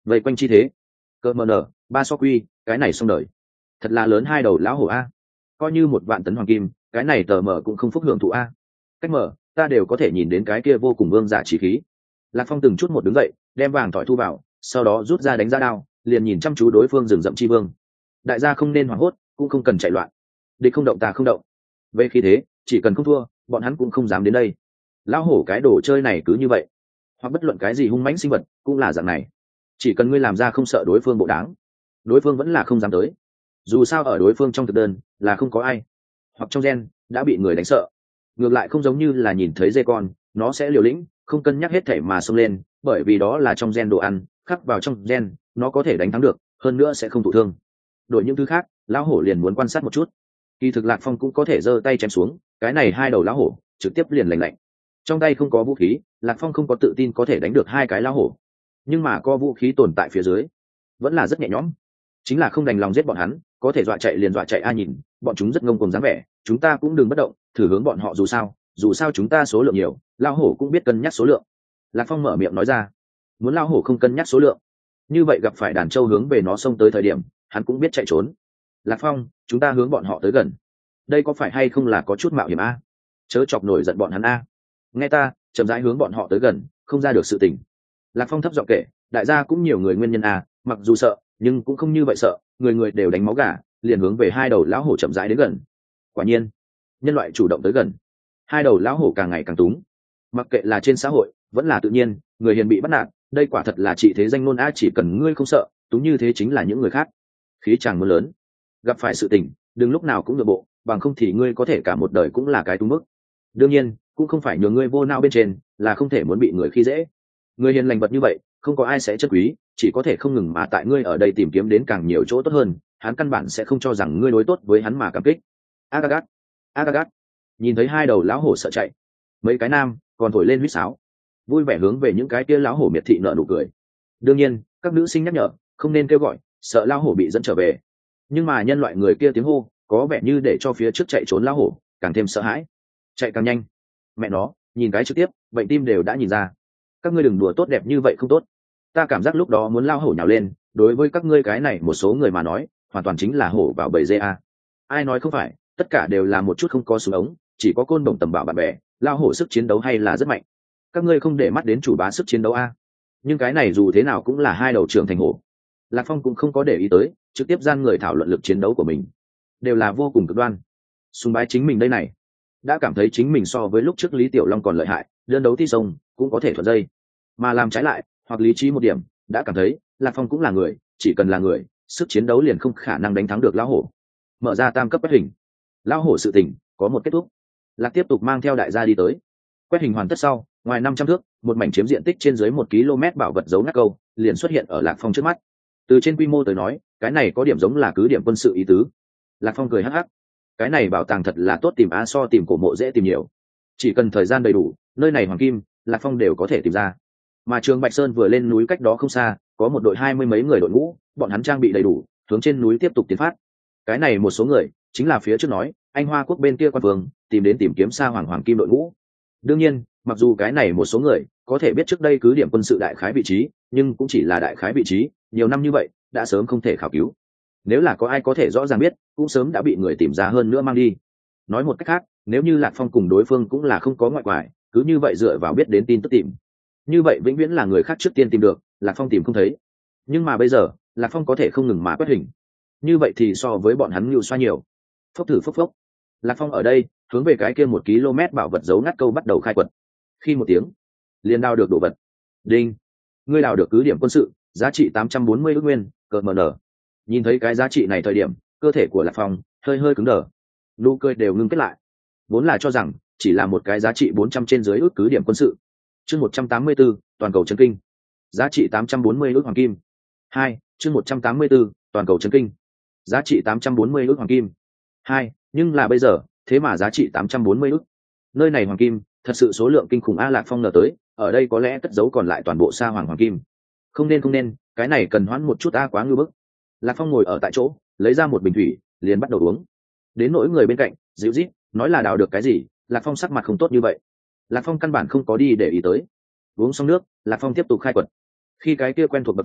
vây quanh chi thế. Cơ mờ nở, ba so quy, cái này xong đời. Thật là lớn hai đầu lão hổ a. Coi như 1 vạn tấn hoàng kim, cái này tờ mở cũng không phúc hưởng thụ a. Cách mở, ta đều có thể nhìn đến cái kia vô cùng vương giả trí khí. Lạc Phong từng chút một đứng dậy, đem vàng thỏi thu vào, sau đó rút ra đánh ra đao, liền nhìn chăm chú đối phương rừng rậm chi vương. Đại gia không nên hoảng hốt, cũng không cần chạy loạn. Địch không động ta không động. Về khi thế, chỉ cần không thua, bọn hắn cũng không dám đến đây. Lão hổ cái đồ chơi này cứ như vậy, hoặc bất luận cái gì hung mãnh sinh vật cũng là dạng này. Chỉ cần ngươi làm ra không sợ đối phương bộ đáng, đối phương vẫn là không dám tới. Dù sao ở đối phương trong thực đơn là không có ai, hoặc trong gen đã bị người đánh sợ. Ngược lại không giống như là nhìn thấy dê con, nó sẽ liều lĩnh, không cân nhắc hết thể mà xông lên, bởi vì đó là trong gen đồ ăn, khắc vào trong gen, nó có thể đánh thắng được, hơn nữa sẽ không thụ thương. Đổi những thứ khác, lão hổ liền muốn quan sát một chút. Kỳ thực Lạc Phong cũng có thể giơ tay chém xuống, cái này hai đầu lão hổ trực tiếp liền lành lạnh. Trong tay không có vũ khí, Lạc Phong không có tự tin có thể đánh được hai cái lão hổ, nhưng mà có vũ khí tồn tại phía dưới, vẫn là rất nhẹ nhõm. Chính là không đành lòng giết bọn hắn, có thể dọa chạy liền dọa chạy. Nhìn bọn chúng rất ngông cuồng dáng vẻ, chúng ta cũng đừng bất động, thử hướng bọn họ. Dù sao chúng ta số lượng nhiều, lão hổ cũng biết cân nhắc số lượng. Lạc Phong mở miệng nói ra, muốn lão hổ không cân nhắc số lượng, như vậy gặp phải đàn trâu hướng về nó xông tới thời điểm, hắn cũng biết chạy trốn. Lạc Phong, chúng ta hướng bọn họ tới gần, đây có phải hay không là có chút mạo hiểm a? Chớ chọc nổi giận bọn hắn a. Nghe ta, chậm rãi hướng bọn họ tới gần, không ra được sự tình. Lạc Phong thấp giọng kể, đại gia cũng nhiều người nguyên nhân a, mặc dù sợ nhưng cũng không như vậy sợ, người người đều đánh máu gà, liền hướng về hai đầu lão hổ chậm rãi đến gần. Quả nhiên, nhân loại chủ động tới gần, hai đầu lão hổ càng ngày càng túng. Mặc kệ là trên xã hội vẫn là tự nhiên, người hiền bị bắt nạt, đây quả thật là trị thế danh ngôn a. Chỉ cần ngươi không sợ, túng như thế chính là những người khác. Khí chàng mưa lớn, gặp phải sự tình đừng lúc nào cũng nhượng bộ, bằng không thì ngươi có thể cả một đời cũng là cái túng mức. Đương nhiên cũng không phải nhường ngươi vô nao bên trên là không thể muốn bị người khi dễ. Người hiền lành vật như vậy không có ai sẽ chất quý, chỉ có thể không ngừng mà tại ngươi ở đây tìm kiếm đến càng nhiều chỗ tốt hơn. Hắn căn bản sẽ không cho rằng ngươi đối tốt với hắn mà cảm kích. Agagat, Agagat. Nhìn thấy hai đầu lão hổ sợ chạy, mấy cái nam còn thổi lên huýt sáo, vui vẻ hướng về những cái kia lão hổ miệt thị nợ nụ cười. Đương nhiên các nữ sinh nhắc nhở không nên kêu gọi, sợ lão hổ bị dẫn trở về. Nhưng mà nhân loại người kia tiếng hô có vẻ như để cho phía trước chạy trốn lão hổ càng thêm sợ hãi, chạy càng nhanh. Mẹ nó, nhìn cái trực tiếp bệnh tim đều đã nhìn ra. Các ngươi đừng đùa tốt đẹp như vậy không tốt. Ta cảm giác lúc đó muốn lao hổ nhào lên, đối với các ngươi cái này một số người mà nói hoàn toàn chính là hổ vào bầy dê a. Ai nói không phải, tất cả đều là một chút không có súng ống, chỉ có côn đồng tầm bảo bạn bè. Lao hổ sức chiến đấu hay là rất mạnh, các ngươi không để mắt đến chủ bá sức chiến đấu a. Nhưng cái này dù thế nào cũng là hai đầu trưởng thành hổ. Lạc Phong cũng không có để ý tới, trực tiếp gian người thảo luận lực chiến đấu của mình, đều là vô cùng cực đoan. Sùng bái chính mình đây này, đã cảm thấy chính mình so với lúc trước Lý Tiểu Long còn lợi hại, đơn đấu thi sông cũng có thể thuận dây. Mà làm trái lại, hoặc lý trí một điểm, đã cảm thấy Lạc Phong cũng là người, chỉ cần là người, sức chiến đấu liền không khả năng đánh thắng được lão hổ. Mở ra tam cấp quét hình, lão hổ sự tình có một kết thúc. Lạc tiếp tục mang theo đại gia đi tới. Quét hình hoàn tất sau, ngoài 500 thước, một mảnh chiếm diện tích trên dưới 1 km bảo vật dấu ngắt câu liền xuất hiện ở Lạc Phong trước mắt. Từ trên quy mô tới nói, cái này có điểm giống là cứ điểm quân sự ý tứ. Lạc Phong cười hắc hắc, cái này bảo tàng thật là tốt tìm a, so tìm cổ mộ dễ tìm nhiều. Chỉ cần thời gian đầy đủ, nơi này hoàng kim Lạc Phong đều có thể tìm ra. Mà Trường Bạch Sơn vừa lên núi cách đó không xa, có một đội 20 mấy người đội ngũ, bọn hắn trang bị đầy đủ, hướng trên núi tiếp tục tiến phát. Cái này một số người chính là phía trước nói anh Hoa quốc bên kia quan vương tìm đến tìm kiếm Sa hoàng kim đội ngũ. Đương nhiên, mặc dù cái này một số người có thể biết trước đây cứ điểm quân sự đại khái vị trí, nhưng cũng chỉ là đại khái vị trí, nhiều năm như vậy đã sớm không thể khảo cứu. Nếu là có ai có thể rõ ràng biết, cũng sớm đã bị người tìm ra hơn nữa mang đi. Nói một cách khác, nếu như Lạc Phong cùng đối phương cũng là không có ngoại quải, cứ như vậy dựa vào biết đến tin tức tìm, như vậy vĩnh viễn là người khác trước tiên tìm được, Lạc Phong tìm không thấy. Nhưng mà bây giờ Lạc Phong có thể không ngừng mà quét hình, như vậy thì so với bọn hắn nhiều xoa nhiều. Phốc thử phốc phốc, Lạc Phong ở đây hướng về cái kia 1 km bảo vật dấu ngắt câu bắt đầu khai quật. Khi một tiếng liền đào được đồ vật. Đinh, ngươi đào được cứ điểm quân sự, giá trị 840 ức nguyên, cờ mờ nở. Nhìn thấy cái giá trị này thời điểm, cơ thể của Lạc Phong hơi hơi cứng đờ, nụ cười đều ngưng kết lại. Vốn là cho rằng chỉ là một cái giá trị 400 trên dưới ước cứ điểm quân sự. Chương 184, toàn cầu chấn kinh. Giá trị 840 ước hoàng kim. 2, chương 184, toàn cầu chấn kinh. Giá trị 840 ước hoàng kim. 2, nhưng là bây giờ, thế mà giá trị 840 ước. Nơi này hoàng kim, thật sự số lượng kinh khủng a. Lạc Phong ngờ tới, ở đây có lẽ cất giấu còn lại toàn bộ Sa hoàng kim. Không nên, cái này cần hoãn một chút a, quá ngưu bức. Lạc Phong ngồi ở tại chỗ, lấy ra một bình thủy, liền bắt đầu uống. Đến nỗi người bên cạnh dịu rít nói là đào được cái gì, Lạc Phong sắc mặt không tốt như vậy. Lạc Phong căn bản không có đi để ý tới. Uống xong nước, Lạc Phong tiếp tục khai quật. Khi cái kia quen thuộc bậc thang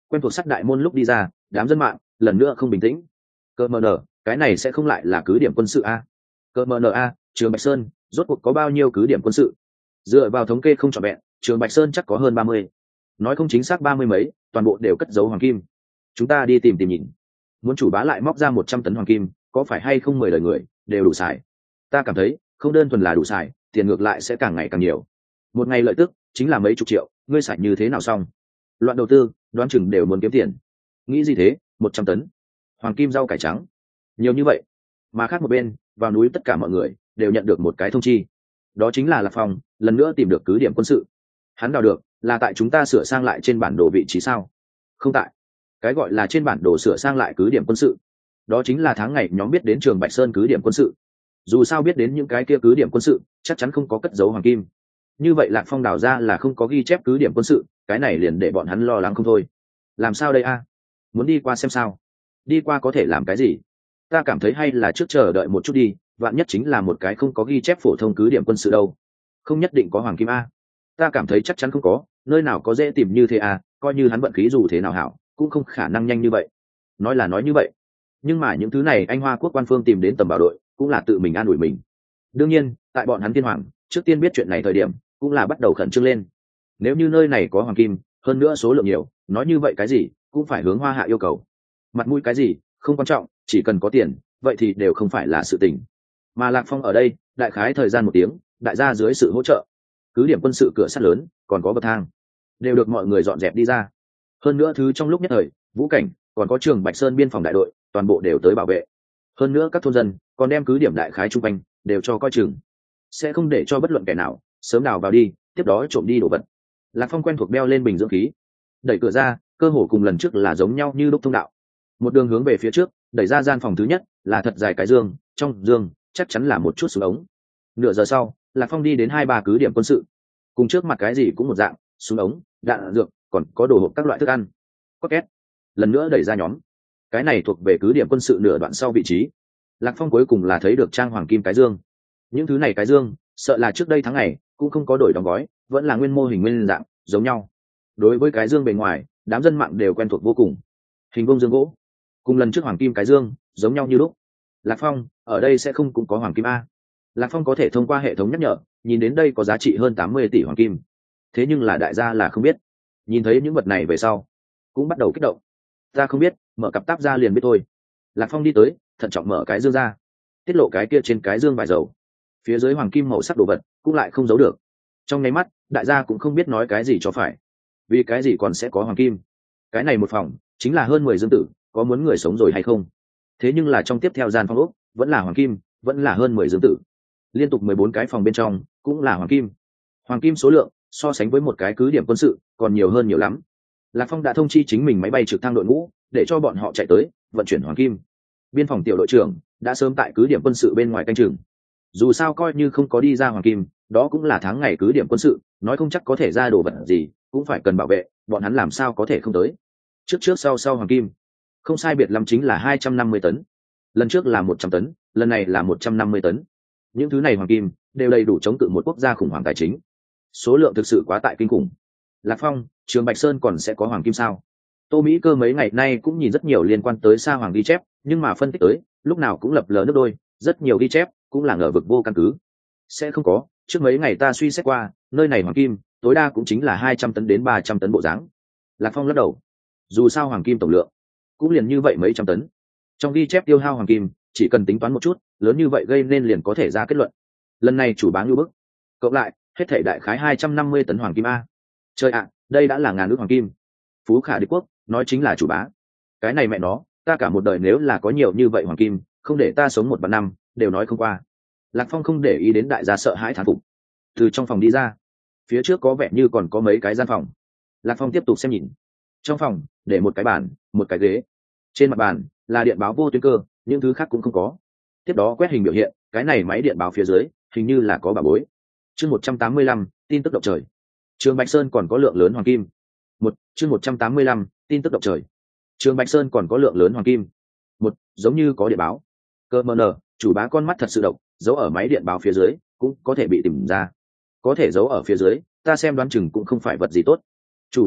quen thuộc sắc đại môn lúc đi ra, đám dân mạng lần nữa không bình tĩnh. Cơ mờ nở, cái này sẽ không lại là cứ điểm quân sự a? Cơ mờ nở a, Trường Bạch Sơn rốt cuộc có bao nhiêu cứ điểm quân sự? Dựa vào thống kê không trọn vẹn, Trường Bạch Sơn chắc có hơn 30, nói không chính xác 30 mấy, toàn bộ đều cất giấu hoàng kim. Chúng ta đi tìm nhìn. Muốn chủ bá lại móc ra 100 tấn hoàng kim, có phải hay không 10 đời người đều đủ xài? Ta cảm thấy không đơn thuần là đủ xài, tiền ngược lại sẽ càng ngày càng nhiều. Một ngày lợi tức chính là mấy chục triệu, ngươi xài như thế nào xong? Loạn đầu tư, đoán chừng đều muốn kiếm tiền. Nghĩ gì thế? 100 tấn hoàng kim rau cải trắng, nhiều như vậy. Mà khác một bên, vào núi tất cả mọi người đều nhận được một cái thông chi, đó chính là Lạc Phong lần nữa tìm được cứ điểm quân sự. Hắn đào được là tại chúng ta sửa sang lại trên bản đồ vị trí sao? Không tại. Cái gọi là trên bản đồ sửa sang lại cứ điểm quân sự, đó chính là tháng ngày nhóm biết đến Trường Bạch Sơn cứ điểm quân sự. Dù sao biết đến những cái kia cứ điểm quân sự chắc chắn không có cất giấu hoàng kim. Như vậy Lạc Phong đào ra là không có ghi chép cứ điểm quân sự, cái này liền để bọn hắn lo lắng không thôi. Làm sao đây a? Muốn đi qua xem sao? Đi qua có thể làm cái gì? Ta cảm thấy hay là trước chờ đợi một chút đi, vạn nhất chính là một cái không có ghi chép phổ thông cứ điểm quân sự đâu. Không nhất định có hoàng kim a. Ta cảm thấy chắc chắn không có, nơi nào có dễ tìm như thế a, coi như hắn vận khí dù thế nào hảo cũng không khả năng nhanh như vậy. Nói là nói như vậy, nhưng mà những thứ này anh Hoa quốc quan phương tìm đến tầm bảo đội cũng là tự mình an ủi mình. Đương nhiên tại bọn hắn Thiên Hoàng trước tiên biết chuyện này thời điểm cũng là bắt đầu khẩn trương lên. Nếu như nơi này có hoàng kim, hơn nữa số lượng nhiều, nói như vậy cái gì cũng phải hướng Hoa Hạ yêu cầu. Mặt mũi cái gì không quan trọng, chỉ cần có tiền vậy thì đều không phải là sự tình. Mà Lạc Phong ở đây đại khái thời gian 1 tiếng, đại gia dưới sự hỗ trợ, cứ điểm quân sự cửa sắt lớn còn có bậc thang đều được mọi người dọn dẹp đi ra. Hơn nữa thứ trong lúc nhất thời, Vũ Cảnh còn có Trường Bạch Sơn biên phòng đại đội toàn bộ đều tới bảo vệ. Hơn nữa các thôn dân còn đem cứ điểm đại khái trung quanh đều cho coi chừng, sẽ không để cho bất luận kẻ nào sớm đào vào đi, tiếp đó trộm đi đồ vật. Lạc Phong quen thuộc đeo lên bình dưỡng khí, đẩy cửa ra, cơ hồ cùng lần trước là giống nhau như đúc thông đạo. Một đường hướng về phía trước, đẩy ra gian phòng thứ nhất là thật dài cái dương, trong dương chắc chắn là một chút súng ống. Nửa giờ sau, Lạc Phong đi đến 2-3 cứ điểm quân sự, cùng trước mặt cái gì cũng một dạng, súng ống, đạn dược, còn có đồ hộp các loại thức ăn. Có két, lần nữa đẩy ra nhóm. Cái này thuộc về cứ điểm quân sự nửa đoạn sau vị trí. Lạc Phong cuối cùng là thấy được trang hoàng kim cái dương. Những thứ này cái dương, sợ là trước đây tháng ngày cũng không có đổi đóng gói, vẫn là nguyên mô hình nguyên dạng, giống nhau. Đối với cái dương bề ngoài, đám dân mạng đều quen thuộc vô cùng. Hình vuông dương gỗ, cùng lần trước hoàng kim cái dương giống nhau như lúc. Lạc Phong ở đây sẽ không cũng có hoàng kim a? Lạc Phong có thể thông qua hệ thống nhắc nhở nhìn đến đây có giá trị hơn 80 tỷ hoàng kim. Thế nhưng là đại gia là không biết. Nhìn thấy những vật này về sau cũng bắt đầu kích động. Ta không biết, mở cặp táp ra liền biết thôi. Lạc Phong đi tới, thận trọng mở cái dương ra, tiết lộ cái kia trên cái dương vải dầu. Phía dưới hoàng kim màu sắc đồ vật cũng lại không giấu được. Trong nháy mắt, đại gia cũng không biết nói cái gì cho phải. Vì cái gì còn sẽ có hoàng kim? Cái này một phòng chính là hơn 10 dương tử, có muốn người sống rồi hay không? Thế nhưng là trong tiếp theo gian phòng ốc vẫn là hoàng kim, vẫn là hơn 10 dương tử. Liên tục 14 cái phòng bên trong cũng là hoàng kim. Hoàng kim số lượng so sánh với một cái cứ điểm quân sự còn nhiều hơn nhiều lắm. Lạc Phong đã thông chi chính mình máy bay trực thăng đội ngũ để cho bọn họ chạy tới vận chuyển hoàng kim. Biên phòng tiểu đội trưởng đã sớm tại cứ điểm quân sự bên ngoài canh chừng. Dù sao coi như không có đi ra hoàng kim, đó cũng là tháng ngày cứ điểm quân sự, nói không chắc có thể ra đồ vật gì, cũng phải cần bảo vệ, bọn hắn làm sao có thể không tới. Trước sau hoàng kim không sai biệt lắm chính là 250 tấn. Lần trước là 100 tấn, lần này là 150 tấn. Những thứ này hoàng kim đều đầy đủ chống cự một quốc gia khủng hoảng tài chính. Số lượng thực sự quá tại kinh khủng. Lạc Phong, Trường Bạch Sơn còn sẽ có hoàng kim sao? Tô Mỹ Cơ mấy ngày nay cũng nhìn rất nhiều liên quan tới Sa Hoàng ghi chép, nhưng mà phân tích tới, lúc nào cũng lập lờ nước đôi, rất nhiều ghi chép cũng là ngờ vực vô căn cứ. Sẽ không có, trước mấy ngày ta suy xét qua, nơi này hoàng kim tối đa cũng chính là 200 tấn đến 300 tấn bộ dáng. Lạc Phong lắc đầu. Dù sao hoàng kim tổng lượng cũng liền như vậy mấy trăm tấn. Trong ghi chép tiêu hao hoàng kim, chỉ cần tính toán một chút, lớn như vậy gây nên liền có thể ra kết luận. Lần này chủ bán như bức, cộng lại hết thảy đại khái 250 tấn hoàng kim a. Trời ạ, đây đã là ngàn ước hoàng kim. Phú Khả Đế quốc nói chính là chủ bá. Cái này mẹ nó, ta cả một đời nếu là có nhiều như vậy hoàng kim, không để ta sống 1 vạn năm đều nói không qua. Lạc Phong không để ý đến đại gia sợ hãi thán phục, từ trong phòng đi ra. Phía trước có vẻ như còn có mấy cái gian phòng. Lạc Phong tiếp tục xem nhìn. Trong phòng để một cái bàn, một cái ghế. Trên mặt bàn là điện báo vô tuyến cơ, những thứ khác cũng không có. Tiếp đó quét hình biểu hiện, cái này máy điện báo phía dưới hình như là có bà bối. Chương 185, tin tức động trời. Trường Bạch Sơn còn có lượng lớn hoàng kim. Chương 185, tin tức động trời. Trường Bạch Sơn còn có lượng lớn hoàng kim. Giống như có điện báo. Cơ mờ nở, chủ bá con mắt thật sự độc, giấu ở máy điện báo phía dưới cũng có thể bị tìm ra. Có thể giấu ở phía dưới, ta xem đoán chừng cũng không phải vật gì tốt. Chủ bá à,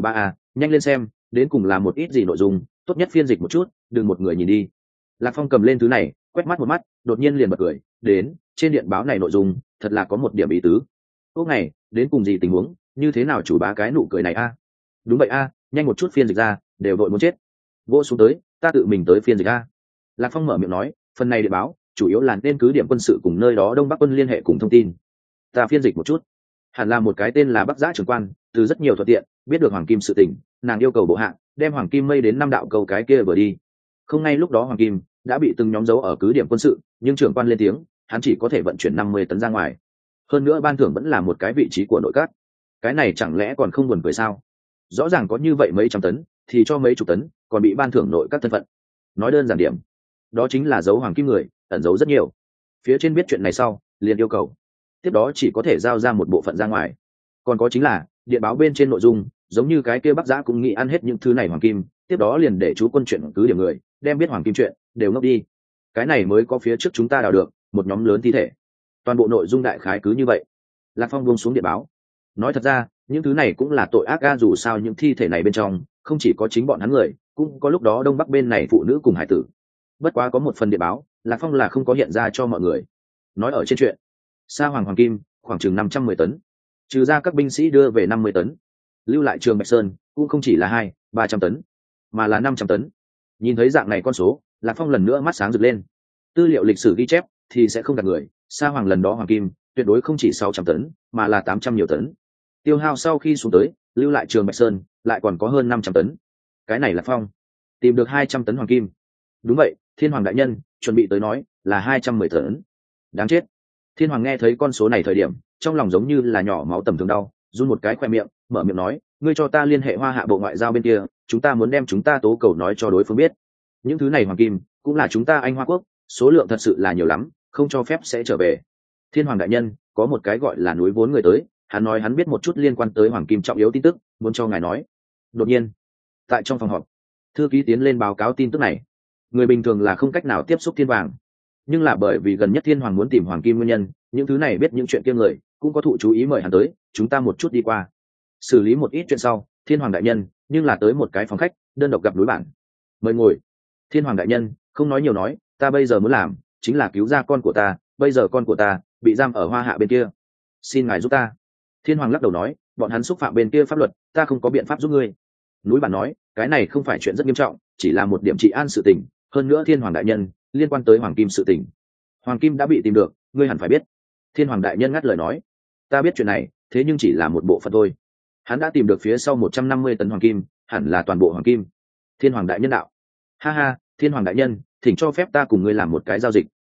nhanh lên xem, đến cùng là một ít gì nội dung, tốt nhất phiên dịch một chút, đừng một người nhìn đi. Lạc Phong cầm lên thứ này, quét mắt một mắt, đột nhiên liền bật cười, đến, trên điện báo này nội dung, thật là có một điểm ý tứ. Ốc này, đến cùng gì tình huống, như thế nào chủ bá cái nụ cười này a? Đúng vậy a, nhanh một chút phiên dịch ra, đều đội muốn chết. Vô xuống tới, ta tự mình tới phiên dịch a. Lạc Phong mở miệng nói, phần này điện báo, chủ yếu là nên cứ điểm quân sự cùng nơi đó Đông Bắc quân liên hệ cùng thông tin. Ta phiên dịch một chút. Hẳn là một cái tên là Bắc Giã trưởng quan, từ rất nhiều thuận tiện, biết được Hoàng Kim sự tình, nàng yêu cầu bộ hạ đem Hoàng Kim mây đến 5 đạo câu cái kia vừa đi. Không ngay lúc đó Hoàng Kim đã bị từng nhóm dấu ở cứ điểm quân sự, nhưng trưởng quan lên tiếng, hắn chỉ có thể vận chuyển 50 tấn ra ngoài. Hơn nữa ban thưởng vẫn là một cái vị trí của nội các. Cái này chẳng lẽ còn không buồn cười sao? Rõ ràng có như vậy mấy trăm tấn, thì cho mấy chục tấn, còn bị ban thưởng nội các thân phận. Nói đơn giản điểm, đó chính là dấu Hoàng Kim người, ẩn dấu rất nhiều. Phía trên biết chuyện này sau, liền yêu cầu, tiếp đó chỉ có thể giao ra một bộ phận ra ngoài. Còn có chính là điện báo bên trên nội dung, giống như cái kia Bắc Giã cũng nghĩ ăn hết những thứ này Hoàng Kim, tiếp đó liền để chú quân chuyện cứ điểm người đem biết Hoàng Kim chuyện đều ngốc đi. Cái này mới có phía trước chúng ta đào được một nhóm lớn thi thể. Toàn bộ nội dung đại khái cứ như vậy. Lạc Phong buông xuống điện báo, nói thật ra những thứ này cũng là tội ác ga, dù sao những thi thể này bên trong không chỉ có chính bọn hắn người, cũng có lúc đó Đông Bắc bên này phụ nữ cùng hải tử. Bất quá có một phần điện báo Lạc Phong là không có hiện ra cho mọi người. Nói ở trên chuyện Sa Hoàng Kim khoảng chừng 510 tấn, trừ ra các binh sĩ đưa về 50 tấn, lưu lại Trường Bạch Sơn cũng không chỉ là 200-300 tấn, mà là 500 tấn. Nhìn thấy dạng này con số, Lạc Phong lần nữa mắt sáng rực lên. Tư liệu lịch sử ghi chép thì sẽ không gạt người, Sa Hoàng lần đó Hoàng Kim tuyệt đối không chỉ 600 tấn, mà là 800 nhiều tấn. Tiêu hao sau khi xuống tới, lưu lại Trường Bạch Sơn lại còn có hơn 500 tấn. Cái này Lạc Phong tìm được 200 tấn Hoàng Kim. Đúng vậy, Thiên Hoàng đại nhân chuẩn bị tới nói là 210 tấn. Đáng chết. Thiên Hoàng nghe thấy con số này thời điểm, trong lòng giống như là nhỏ máu tầm thường đau, run một cái khoe miệng, mở miệng nói, ngươi cho ta liên hệ Hoa Hạ bộ ngoại giao bên kia, chúng ta muốn đem chúng ta tố cầu nói cho đối phương biết. Những thứ này Hoàng Kim cũng là chúng ta Anh Hoa quốc, số lượng thật sự là nhiều lắm, không cho phép sẽ trở về. Thiên Hoàng đại nhân, có một cái gọi là núi vốn người tới, hắn nói hắn biết một chút liên quan tới Hoàng Kim trọng yếu tin tức, muốn cho ngài nói. Đột nhiên, tại trong phòng họp, thư ký tiến lên báo cáo tin tức này. Người bình thường là không cách nào tiếp xúc Thiên Hoàng, nhưng là bởi vì gần nhất Thiên Hoàng muốn tìm Hoàng Kim nguyên nhân, những thứ này biết những chuyện kia người cũng có thụ chú ý mời hắn tới, chúng ta một chút đi qua xử lý một ít chuyện sau. Thiên Hoàng đại nhân nhưng là tới một cái phòng khách đơn độc gặp đối bản, mời ngồi. Thiên Hoàng đại nhân không nói nhiều nói, ta bây giờ muốn làm chính là cứu ra con của ta, bây giờ con của ta bị giam ở Hoa Hạ bên kia, xin ngài giúp ta. Thiên Hoàng lắc đầu nói, bọn hắn xúc phạm bên kia pháp luật, ta không có biện pháp giúp ngươi. Núi bản nói, cái này không phải chuyện rất nghiêm trọng, chỉ là một điểm trị an sự tình, hơn nữa Thiên Hoàng đại nhân liên quan tới Hoàng Kim sự tình, Hoàng Kim đã bị tìm được, ngươi hẳn phải biết. Thiên Hoàng đại nhân ngắt lời nói, ta biết chuyện này, thế nhưng chỉ là một bộ phận thôi. Hắn đã tìm được phía sau 150 tấn Hoàng Kim, hẳn là toàn bộ Hoàng Kim. Thiên Hoàng đại nhân đạo, ha ha, Thiên Hoàng đại nhân, thỉnh cho phép ta cùng ngươi làm một cái giao dịch.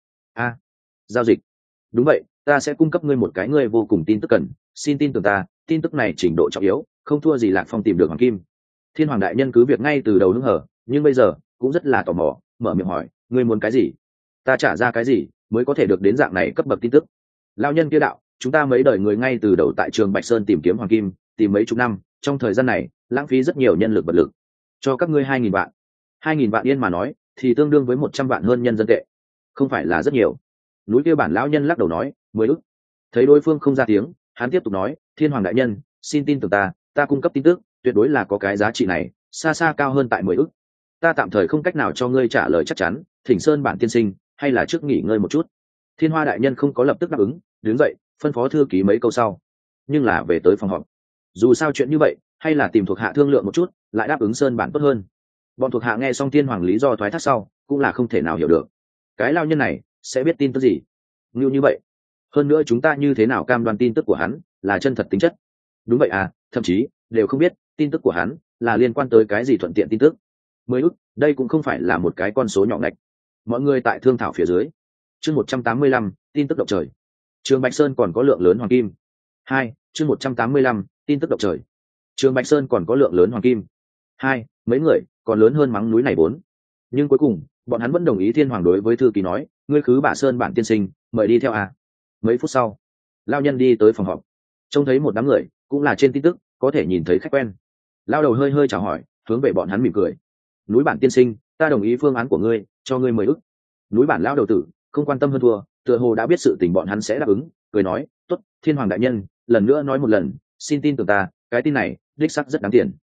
Giao dịch? Đúng vậy, ta sẽ cung cấp ngươi một cái ngươi vô cùng tin tức cần, xin tin tưởng ta, tin tức này trình độ trọng yếu, không thua gì Lạc Phong tìm được Hoàng Kim. Thiên Hoàng đại nhân cứ việc ngay từ đầu hứng hở, nhưng bây giờ cũng rất là tò mò, mở miệng hỏi, ngươi muốn cái gì? Ta trả ra cái gì mới có thể được đến dạng này cấp bậc tin tức? Lão nhân kia đạo, chúng ta mấy đời người ngay từ đầu tại Trường Bạch Sơn tìm kiếm Hoàng Kim, tìm mấy chục năm, trong thời gian này lãng phí rất nhiều nhân lực vật lực, cho các ngươi 2.000 vạn. 2.000 vạn yên mà nói thì tương đương với 100 vạn hơn nhân dân tệ, không phải là rất nhiều. Núi kia bản lão nhân lắc đầu nói, 10 ức. Thấy đối phương không ra tiếng, hắn tiếp tục nói, Thiên Hoàng đại nhân, xin tin tưởng ta, ta cung cấp tin tức tuyệt đối là có cái giá trị này, xa xa cao hơn tại 10 ức. Ta tạm thời không cách nào cho ngươi trả lời chắc chắn, Thỉnh Sơn bản tiên sinh hay là trước nghỉ ngơi một chút. Thiên Hoa đại nhân không có lập tức đáp ứng, đứng dậy phân phó thư ký mấy câu sau, nhưng là về tới phòng họp. Dù sao chuyện như vậy hay là tìm thuộc hạ thương lượng một chút, lại đáp ứng Sơn bản tốt hơn. Bọn thuộc hạ nghe xong Thiên Hoàng lý do thoái thác sau, cũng là không thể nào hiểu được cái lao nhân này sẽ biết tin tức gì như vậy. Hơn nữa chúng ta như thế nào cam đoan tin tức của hắn là chân thật tính chất? Đúng vậy à, thậm chí đều không biết tin tức của hắn là liên quan tới cái gì thuận tiện tin tức. 10 ức, đây cũng không phải là một cái con số nhỏ ngạch. Mọi người tại thương thảo phía dưới. Chương 185, tin tức động trời. Trường Bạch Sơn còn có lượng lớn Hoàng Kim. 2, chương 185, tin tức động trời. Trường Bạch Sơn còn có lượng lớn Hoàng Kim. 2, mấy người còn lớn hơn mắng núi này 4. Nhưng cuối cùng bọn hắn vẫn đồng ý. Thiên Hoàng đối với thư ký nói, ngươi khứ Bả Sơn bản tiên sinh mời đi theo à. Mấy phút sau, lao nhân đi tới phòng họp, trông thấy một đám người cũng là trên tin tức có thể nhìn thấy khách quen. Lao đầu hơi hơi chào hỏi, hướng về bọn hắn mỉm cười. Núi bản tiên sinh, ta đồng ý phương án của ngươi, cho ngươi 10 ức. Núi bản lao đầu tử không quan tâm hơn thua, tựa hồ đã biết sự tình bọn hắn sẽ đáp ứng, cười nói, tốt, Thiên Hoàng đại nhân lần nữa nói một lần, xin tin tưởng ta, cái tin này đích sắc rất đáng tiền.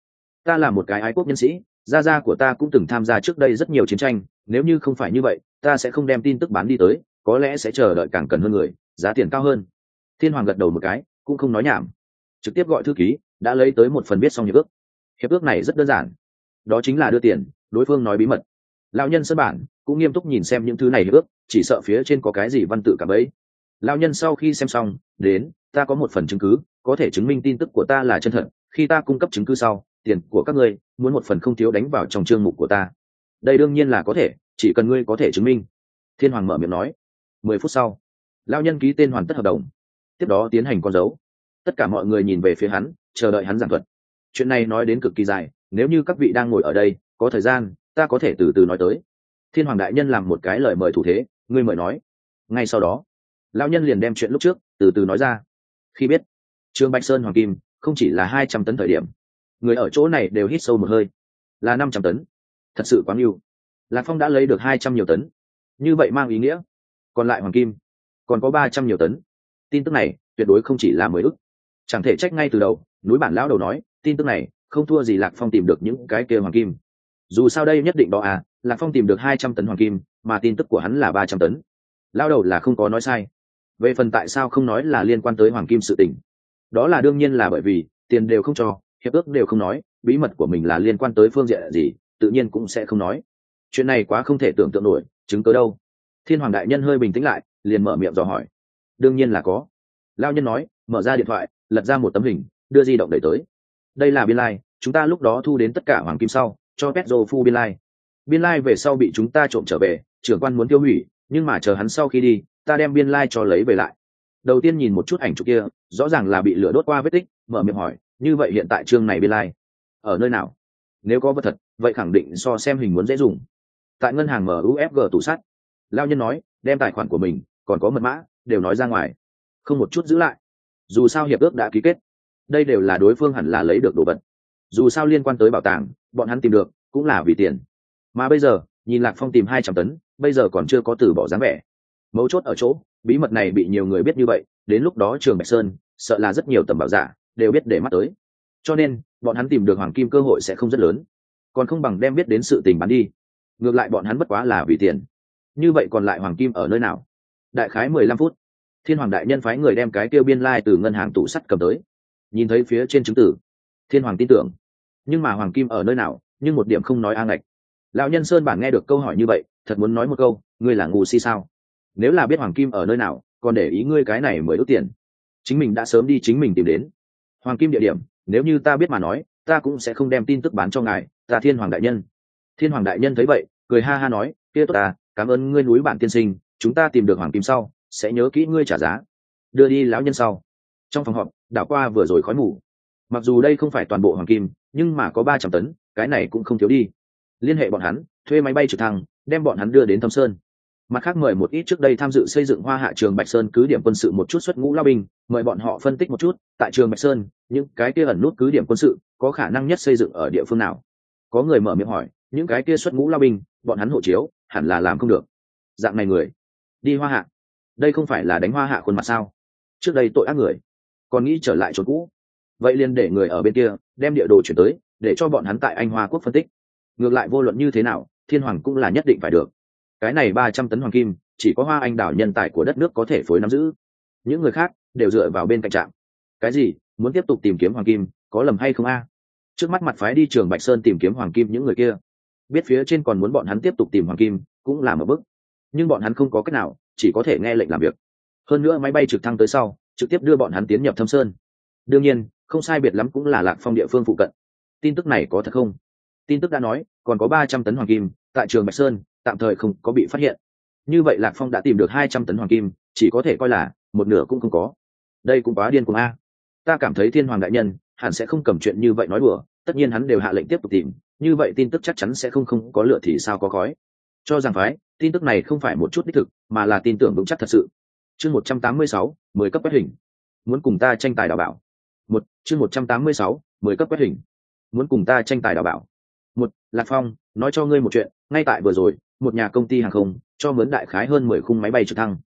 Ta là một cái ái quốc nhân sĩ, gia gia của ta cũng từng tham gia trước đây rất nhiều chiến tranh, nếu như không phải như vậy ta sẽ không đem tin tức bán đi tới, có lẽ sẽ chờ đợi càng cần hơn người, giá tiền cao hơn. Thiên Hoàng gật đầu một cái, cũng không nói nhảm, trực tiếp gọi thư ký đã lấy tới một phần viết xong hiệp ước. Hiệp ước này rất đơn giản, đó chính là đưa tiền, đối phương nói bí mật. Lão nhân sơn bản cũng nghiêm túc nhìn xem những thứ này hiệp ước, chỉ sợ phía trên có cái gì văn tự cả bấy. Lão nhân sau khi xem xong, đến, ta có một phần chứng cứ có thể chứng minh tin tức của ta là chân thật, khi ta cung cấp chứng cứ sau, tiền của các ngươi muốn một phần không thiếu đánh vào trong chương mục của ta. Đây đương nhiên là có thể, chỉ cần ngươi có thể chứng minh. Thiên Hoàng mở miệng nói. 10 phút sau, lão nhân ký tên hoàn tất hợp đồng, tiếp đó tiến hành con dấu. Tất cả mọi người nhìn về phía hắn, chờ đợi hắn giảng thuật. Chuyện này nói đến cực kỳ dài, nếu như các vị đang ngồi ở đây có thời gian, ta có thể từ từ nói tới. Thiên Hoàng đại nhân làm một cái lời mời thủ thế, ngươi mời nói. Ngay sau đó, lão nhân liền đem chuyện lúc trước từ từ nói ra. Khi biết Trương Bạch Sơn hoàng kim không chỉ là 200 tấn thời điểm, người ở chỗ này đều hít sâu một hơi. Là 500 tấn, thật sự quá nhiều. Lạc Phong đã lấy được 200 nhiều tấn, như vậy mang ý nghĩa còn lại hoàng kim còn có 300 nhiều tấn. Tin tức này tuyệt đối không chỉ là 10 ức. Chẳng thể trách ngay từ đầu núi bản lão đầu nói tin tức này không thua gì Lạc Phong tìm được những cái kia hoàng kim. Dù sao đây nhất định đó à, Lạc Phong tìm được 200 tấn hoàng kim, mà tin tức của hắn là 300 tấn. Lão đầu là không có nói sai. Về phần tại sao không nói là liên quan tới hoàng kim sự tình, đó là đương nhiên là bởi vì tiền đều không cho, hiệp ước đều không nói, bí mật của mình là liên quan tới phương diện gì, tự nhiên cũng sẽ không nói. Chuyện này quá không thể tưởng tượng nổi, chứng cớ đâu? Thiên Hoàng đại nhân hơi bình tĩnh lại, liền mở miệng dò hỏi. Đương nhiên là có. Lão nhân nói, mở ra điện thoại, lật ra một tấm hình, đưa di động đẩy tới. Đây là biên lai, chúng ta lúc đó thu đến tất cả hoàng kim sau, cho Petro Phu biên lai. Biên lai về sau bị chúng ta trộm trở về, trưởng quan muốn tiêu hủy, nhưng mà chờ hắn sau khi đi, ta đem biên lai cho lấy về lại. Đầu tiên nhìn một chút ảnh chụp kia, rõ ràng là bị lửa đốt qua vết tích, mở miệng hỏi, như vậy hiện tại chương này biên lai ở nơi nào? Nếu có vật thật, vậy khẳng định so xem hình muốn dễ dùng. Tại ngân hàng MUFG tủ sắt. Lao nhân nói, đem tài khoản của mình còn có mật mã đều nói ra ngoài, không một chút giữ lại. Dù sao hiệp ước đã ký kết, đây đều là đối phương hẳn là lấy được đồ vật. Dù sao liên quan tới bảo tàng, bọn hắn tìm được cũng là vì tiền. Mà bây giờ nhìn Lạc Phong tìm 200 tấn, bây giờ còn chưa có từ bỏ dáng vẻ. Mấu chốt ở chỗ bí mật này bị nhiều người biết như vậy, đến lúc đó Trường Bạch Sơn sợ là rất nhiều tầm bảo giả đều biết để mắt tới, cho nên bọn hắn tìm được hoàng kim cơ hội sẽ không rất lớn, còn không bằng đem biết đến sự tình bán đi. Ngược lại bọn hắn bất quá là vì tiền. Như vậy còn lại hoàng kim ở nơi nào? Đại khái 15 phút, Thiên Hoàng đại nhân phái người đem cái tiêu biên lai từ ngân hàng tủ sắt cầm tới. Nhìn thấy phía trên chứng tử, Thiên Hoàng tin tưởng, nhưng mà hoàng kim ở nơi nào nhưng một điểm không nói a ngạch. Lão nhân Sơn bản nghe được câu hỏi như vậy, thật muốn nói một câu, ngươi là ngu si sao? Nếu là biết hoàng kim ở nơi nào, còn để ý ngươi cái này mới ước tiền, chính mình đã sớm đi chính mình tìm đến. Hoàng kim địa điểm, nếu như ta biết mà nói, ta cũng sẽ không đem tin tức bán cho ngài, ta Thiên Hoàng đại nhân. Thiên Hoàng đại nhân thấy vậy, cười ha ha nói, kia tốt ta, cảm ơn ngươi núi bản tiên sinh, chúng ta tìm được hoàng kim sau, sẽ nhớ kỹ ngươi trả giá. Đưa đi lão nhân sau. Trong phòng họp, đảo qua vừa rồi khói mù. Mặc dù đây không phải toàn bộ hoàng kim, nhưng mà có 300 tấn, cái này cũng không thiếu đi. Liên hệ bọn hắn, thuê máy bay trực thăng, đem bọn hắn đưa đến Thâm Sơn. Mặt khác mời một ít trước đây tham dự xây dựng Hoa Hạ Trường Bạch Sơn cứ điểm quân sự một chút xuất ngũ lao binh, mời bọn họ phân tích một chút, tại Trường Bạch Sơn, những cái kia ẩn nút cứ điểm quân sự có khả năng nhất xây dựng ở địa phương nào. Có người mở miệng hỏi, những cái kia xuất ngũ lao binh, bọn hắn hộ chiếu hẳn là làm không được. Dạng này người đi Hoa Hạ, đây không phải là đánh Hoa Hạ khuôn mặt sao? Trước đây tội ác người, còn nghĩ trở lại chỗ cũ. Vậy liền để người ở bên kia đem địa đồ chuyển tới, để cho bọn hắn tại Anh Hoa quốc phân tích. Ngược lại vô luận như thế nào, Thiên Hoàng cũng là nhất định phải được. Cái này 300 tấn hoàng kim, chỉ có Hoa Anh đảo nhân tài của đất nước có thể phối nắm giữ. Những người khác đều dựa vào bên cạnh trạm. Cái gì? Muốn tiếp tục tìm kiếm hoàng kim, có lầm hay không a? Trước mắt mặt phái đi Trường Bạch Sơn tìm kiếm hoàng kim những người kia, biết phía trên còn muốn bọn hắn tiếp tục tìm hoàng kim, cũng là một bước. Nhưng bọn hắn không có cách nào, chỉ có thể nghe lệnh làm việc. Hơn nữa máy bay trực thăng tới sau, trực tiếp đưa bọn hắn tiến nhập Thâm Sơn. Đương nhiên, không sai biệt lắm cũng là Lạc Phong địa phương phụ cận. Tin tức này có thật không? Tin tức đã nói, còn có 300 tấn hoàng kim tại Trường Bạch Sơn, tạm thời không có bị phát hiện. Như vậy Lạc Phong đã tìm được 200 tấn hoàng kim, chỉ có thể coi là một nửa cũng không có. Đây cũng quá điên cuồng a. Ta cảm thấy Thiên Hoàng đại nhân hẳn sẽ không cầm chuyện như vậy nói đùa, tất nhiên hắn đều hạ lệnh tiếp tục tìm, như vậy tin tức chắc chắn sẽ không có lửa thì sao có khói. Cho rằng phái, tin tức này không phải một chút đích thực, mà là tin tưởng vững chắc thật sự. Chương 186, 10 cấp quét hình. Muốn cùng ta tranh tài đào bảo. Chương 186, 10 cấp quét hình. Muốn cùng ta tranh tài đào bảo. Lạc Phong, nói cho ngươi một chuyện, ngay tại vừa rồi, một nhà công ty hàng không cho mướn đại khái hơn 10 khung máy bay trực thăng.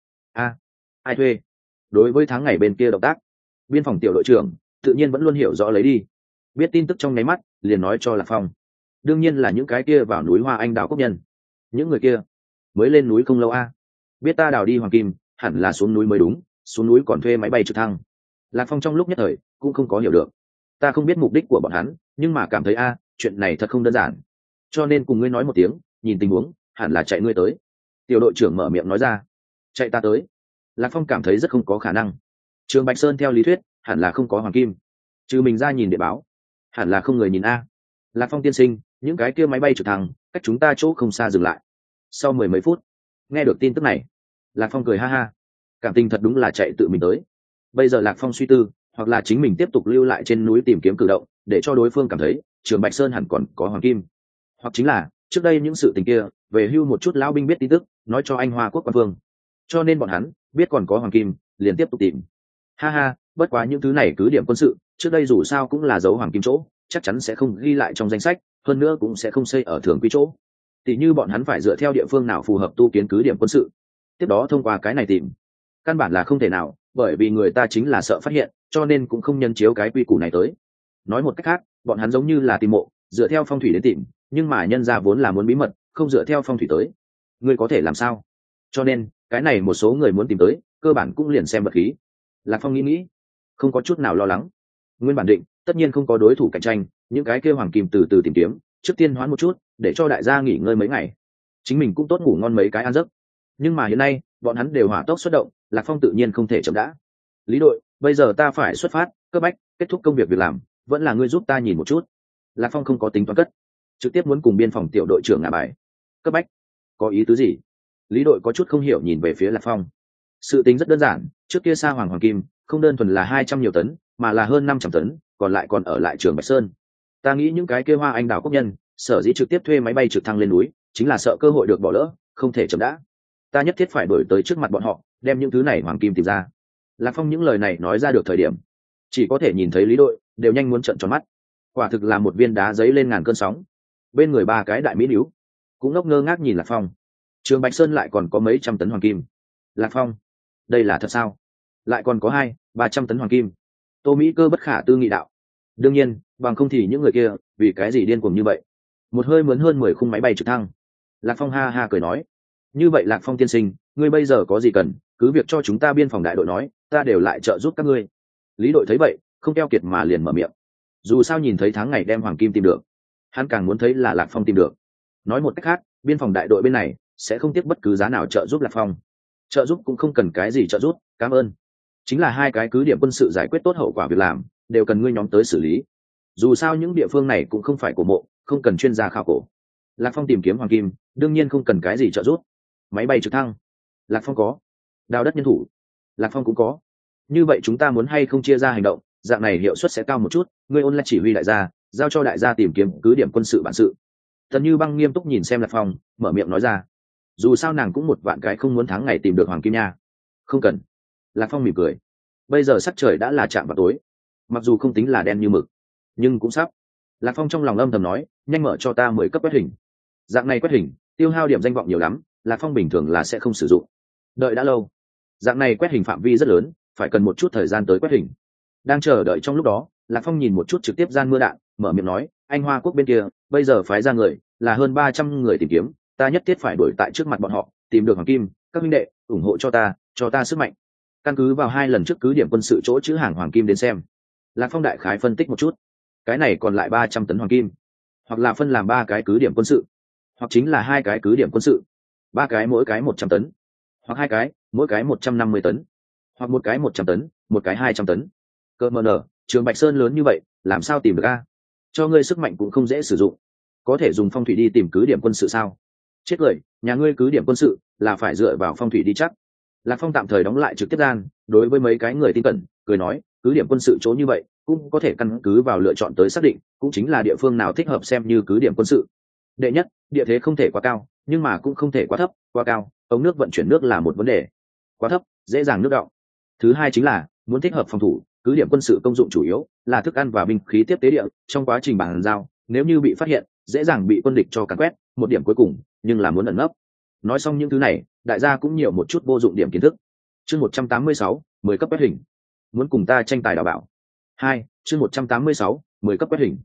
Ai thuê? Đối với tháng ngày bên kia động tác, biên phòng tiểu đội trưởng tự nhiên vẫn luôn hiểu rõ lấy đi. Biết tin tức trong nháy mắt, liền nói cho Lạc Phong. Đương nhiên là những cái kia vào núi Hoa Anh đào quốc nhân. Những người kia mới lên núi không lâu a, biết ta đào đi hoàng kim, hẳn là xuống núi mới đúng, xuống núi còn thuê máy bay trực thăng. Lạc Phong trong lúc nhất thời cũng không có hiểu được. Ta không biết mục đích của bọn hắn, nhưng mà cảm thấy chuyện này thật không đơn giản. Cho nên cùng ngươi nói một tiếng, nhìn tình huống, hẳn là chạy ngươi tới. Tiểu đội trưởng mở miệng nói ra. Chạy ta tới? Lạc Phong cảm thấy rất không có khả năng. Trường Bạch Sơn theo lý thuyết hẳn là không có hoàng kim, trừ mình ra nhìn địa báo, hẳn là không người nhìn a. Lạc Phong tiên sinh, những cái kia máy bay trực thăng cách chúng ta chỗ không xa dừng lại. Sau mười mấy phút nghe được tin tức này, Lạc Phong cười ha ha, cảm tình thật đúng là chạy tự mình tới. Bây giờ Lạc Phong suy tư, hoặc là chính mình tiếp tục lưu lại trên núi tìm kiếm cử động, để cho đối phương cảm thấy Trường Bạch Sơn hẳn còn có hoàng kim, hoặc chính là trước đây những sự tình kia về hưu một chút lão binh biết tin tức, nói cho anh Hoa quốc quan vương, cho nên bọn hắn biết còn có hoàng kim, liền tiếp tục tìm. Ha ha, bất quá những thứ này cứ điểm quân sự trước đây dù sao cũng là dấu hoàng kim chỗ, chắc chắn sẽ không ghi lại trong danh sách, hơn nữa cũng sẽ không xây ở thường quy chỗ. Tỷ như bọn hắn phải dựa theo địa phương nào phù hợp tu kiến cứ điểm quân sự, tiếp đó thông qua cái này tìm, căn bản là không thể nào, bởi vì người ta chính là sợ phát hiện, cho nên cũng không nhân chiếu cái quy củ này tới. Nói một cách khác, bọn hắn giống như là tìm mộ, dựa theo phong thủy đến tìm, nhưng mà nhân ra vốn là muốn bí mật, không dựa theo phong thủy tới, ngươi có thể làm sao? Cho nên cái này một số người muốn tìm tới, cơ bản cũng liền xem vật khí. Lạc Phong nghĩ, không có chút nào lo lắng. Nguyên bản định tất nhiên không có đối thủ cạnh tranh, những cái kêu hoàng kim từ từ tìm kiếm, trước tiên hoãn một chút, để cho đại gia nghỉ ngơi mấy ngày, chính mình cũng tốt ngủ ngon mấy cái ăn giấc. Nhưng mà hiện nay bọn hắn đều hỏa tốc xuất động, Lạc Phong tự nhiên không thể chậm đã. Lý đội, bây giờ ta phải xuất phát, cấp bách kết thúc công việc việc làm, vẫn là ngươi giúp ta nhìn một chút. Lạc Phong không có tính toán cất, trực tiếp muốn cùng biên phòng tiểu đội trưởng ngả bài. Cấp bách có ý tứ gì? Lý đội có chút không hiểu nhìn về phía Lạc Phong. Sự tính rất đơn giản, trước kia sa hoàng kim không đơn thuần là 200 nhiều tấn, mà là hơn 500 tấn, còn lại còn ở lại Trường Bạch Sơn. Ta nghĩ những cái kia Hoa Anh đào quốc nhân sở dĩ trực tiếp thuê máy bay trực thăng lên núi, chính là sợ cơ hội được bỏ lỡ, không thể chậm đã. Ta nhất thiết phải đuổi tới trước mặt bọn họ, đem những thứ này hoàng kim tìm ra. Lạc Phong những lời này nói ra được thời điểm, chỉ có thể nhìn thấy Lý đội đều nhanh muốn trợn tròn mắt. Quả thực là một viên đá giấy lên ngàn cơn sóng. Bên người ba cái đại mỹ nữ cũng ngốc ngơ ngác nhìn Lạc Phong. Trường Bạch Sơn lại còn có mấy trăm tấn hoàng kim. Lạc Phong, đây là thật sao? Lại còn có 200-300 tấn hoàng kim. Tô Mỹ Cơ bất khả tư nghị đạo. Đương nhiên, bằng không thì những người kia vì cái gì điên cuồng như vậy? Một hơi mướn hơn 10 khung máy bay trực thăng. Lạc Phong ha ha cười nói, như vậy Lạc Phong tiên sinh, ngươi bây giờ có gì cần, cứ việc cho chúng ta biên phòng đại đội nói, ta đều lại trợ giúp các ngươi. Lý đội thấy vậy, không keo kiệt mà liền mở miệng. Dù sao nhìn thấy tháng ngày đem hoàng kim tìm được, hắn càng muốn thấy là Lạc Phong tìm được. Nói một cách khác, biên phòng đại đội bên này sẽ không tiếc bất cứ giá nào trợ giúp Lạc Phong. Trợ giúp cũng không cần cái gì trợ giúp, cảm ơn. Chính là hai cái cứ điểm quân sự giải quyết tốt hậu quả việc làm, đều cần ngươi nhóm tới xử lý. Dù sao những địa phương này cũng không phải cổ mộ, không cần chuyên gia khảo cổ. Lạc Phong tìm kiếm hoàng kim, đương nhiên không cần cái gì trợ giúp. Máy bay trực thăng, Lạc Phong có. Đào đất nhân thủ, Lạc Phong cũng có. Như vậy chúng ta muốn hay không chia ra hành động, dạng này hiệu suất sẽ cao một chút. Ngươi ôn lại chỉ huy đại gia, giao cho đại gia tìm kiếm cứ điểm quân sự bản sự. Tần Như Băng nghiêm túc nhìn xem Lạc Phong, mở miệng nói ra. Dù sao nàng cũng một vạn cái không muốn tháng ngày tìm được hoàng kim nha. Không cần. Lạc Phong mỉm cười. Bây giờ sắc trời đã là chạm vào tối, mặc dù không tính là đen như mực, nhưng cũng sắp. Lạc Phong trong lòng âm thầm nói, nhanh mở cho ta 10 cấp quét hình. Dạng này quét hình tiêu hao điểm danh vọng nhiều lắm, Lạc Phong bình thường là sẽ không sử dụng. Đợi đã lâu, dạng này quét hình phạm vi rất lớn, phải cần một chút thời gian tới quét hình. Đang chờ đợi trong lúc đó, Lạc Phong nhìn một chút trực tiếp gian mưa đạn, mở miệng nói, anh Hoa quốc bên kia bây giờ phái ra người là hơn 300 người tìm kiếm, ta nhất thiết phải đuổi tại trước mặt bọn họ, tìm được hoàng kim. Các huynh đệ ủng hộ cho ta sức mạnh. Căn cứ vào 2 lần trước cứ điểm quân sự chỗ chữ hàng hoàng kim đến xem, Lạc Phong đại khái phân tích một chút, cái này còn lại 300 tấn hoàng kim, hoặc là phân làm 3 cái cứ điểm quân sự, hoặc chính là 2 cái cứ điểm quân sự, 3 cái mỗi cái 100 tấn, hoặc 2 cái mỗi cái 150 tấn, hoặc một cái 100 tấn, một cái 200 tấn. Cơ mờ nở, Trường Bạch Sơn lớn như vậy, làm sao tìm được a? Cho ngươi sức mạnh cũng không dễ sử dụng, có thể dùng phong thủy đi tìm cứ điểm quân sự sao? Chết cười, nhà ngươi cứ điểm quân sự là phải dựa vào phong thủy đi chắc. Lạc Phong tạm thời đóng lại trực tiếp gian, đối với mấy cái người tin cẩn, cười nói, cứ điểm quân sự chỗ như vậy cũng có thể căn cứ vào lựa chọn tới xác định, cũng chính là địa phương nào thích hợp xem như cứ điểm quân sự. Đệ nhất, địa thế không thể quá cao, nhưng mà cũng không thể quá thấp, quá cao ống nước vận chuyển nước là một vấn đề, quá thấp dễ dàng nước đọng. Thứ hai chính là muốn thích hợp phòng thủ, cứ điểm quân sự công dụng chủ yếu là thức ăn và binh khí tiếp tế địa, trong quá trình bàn giao nếu như bị phát hiện dễ dàng bị quân địch cho càn quét. Một điểm cuối cùng nhưng là muốn ẩn nấp. Nói xong những thứ này, đại gia cũng nhiều một chút vô dụng điểm kiến thức. Chương 186, 10 cấp quét hình. Muốn cùng ta tranh tài đào bảo. 2, chương 186, 10 cấp quét hình.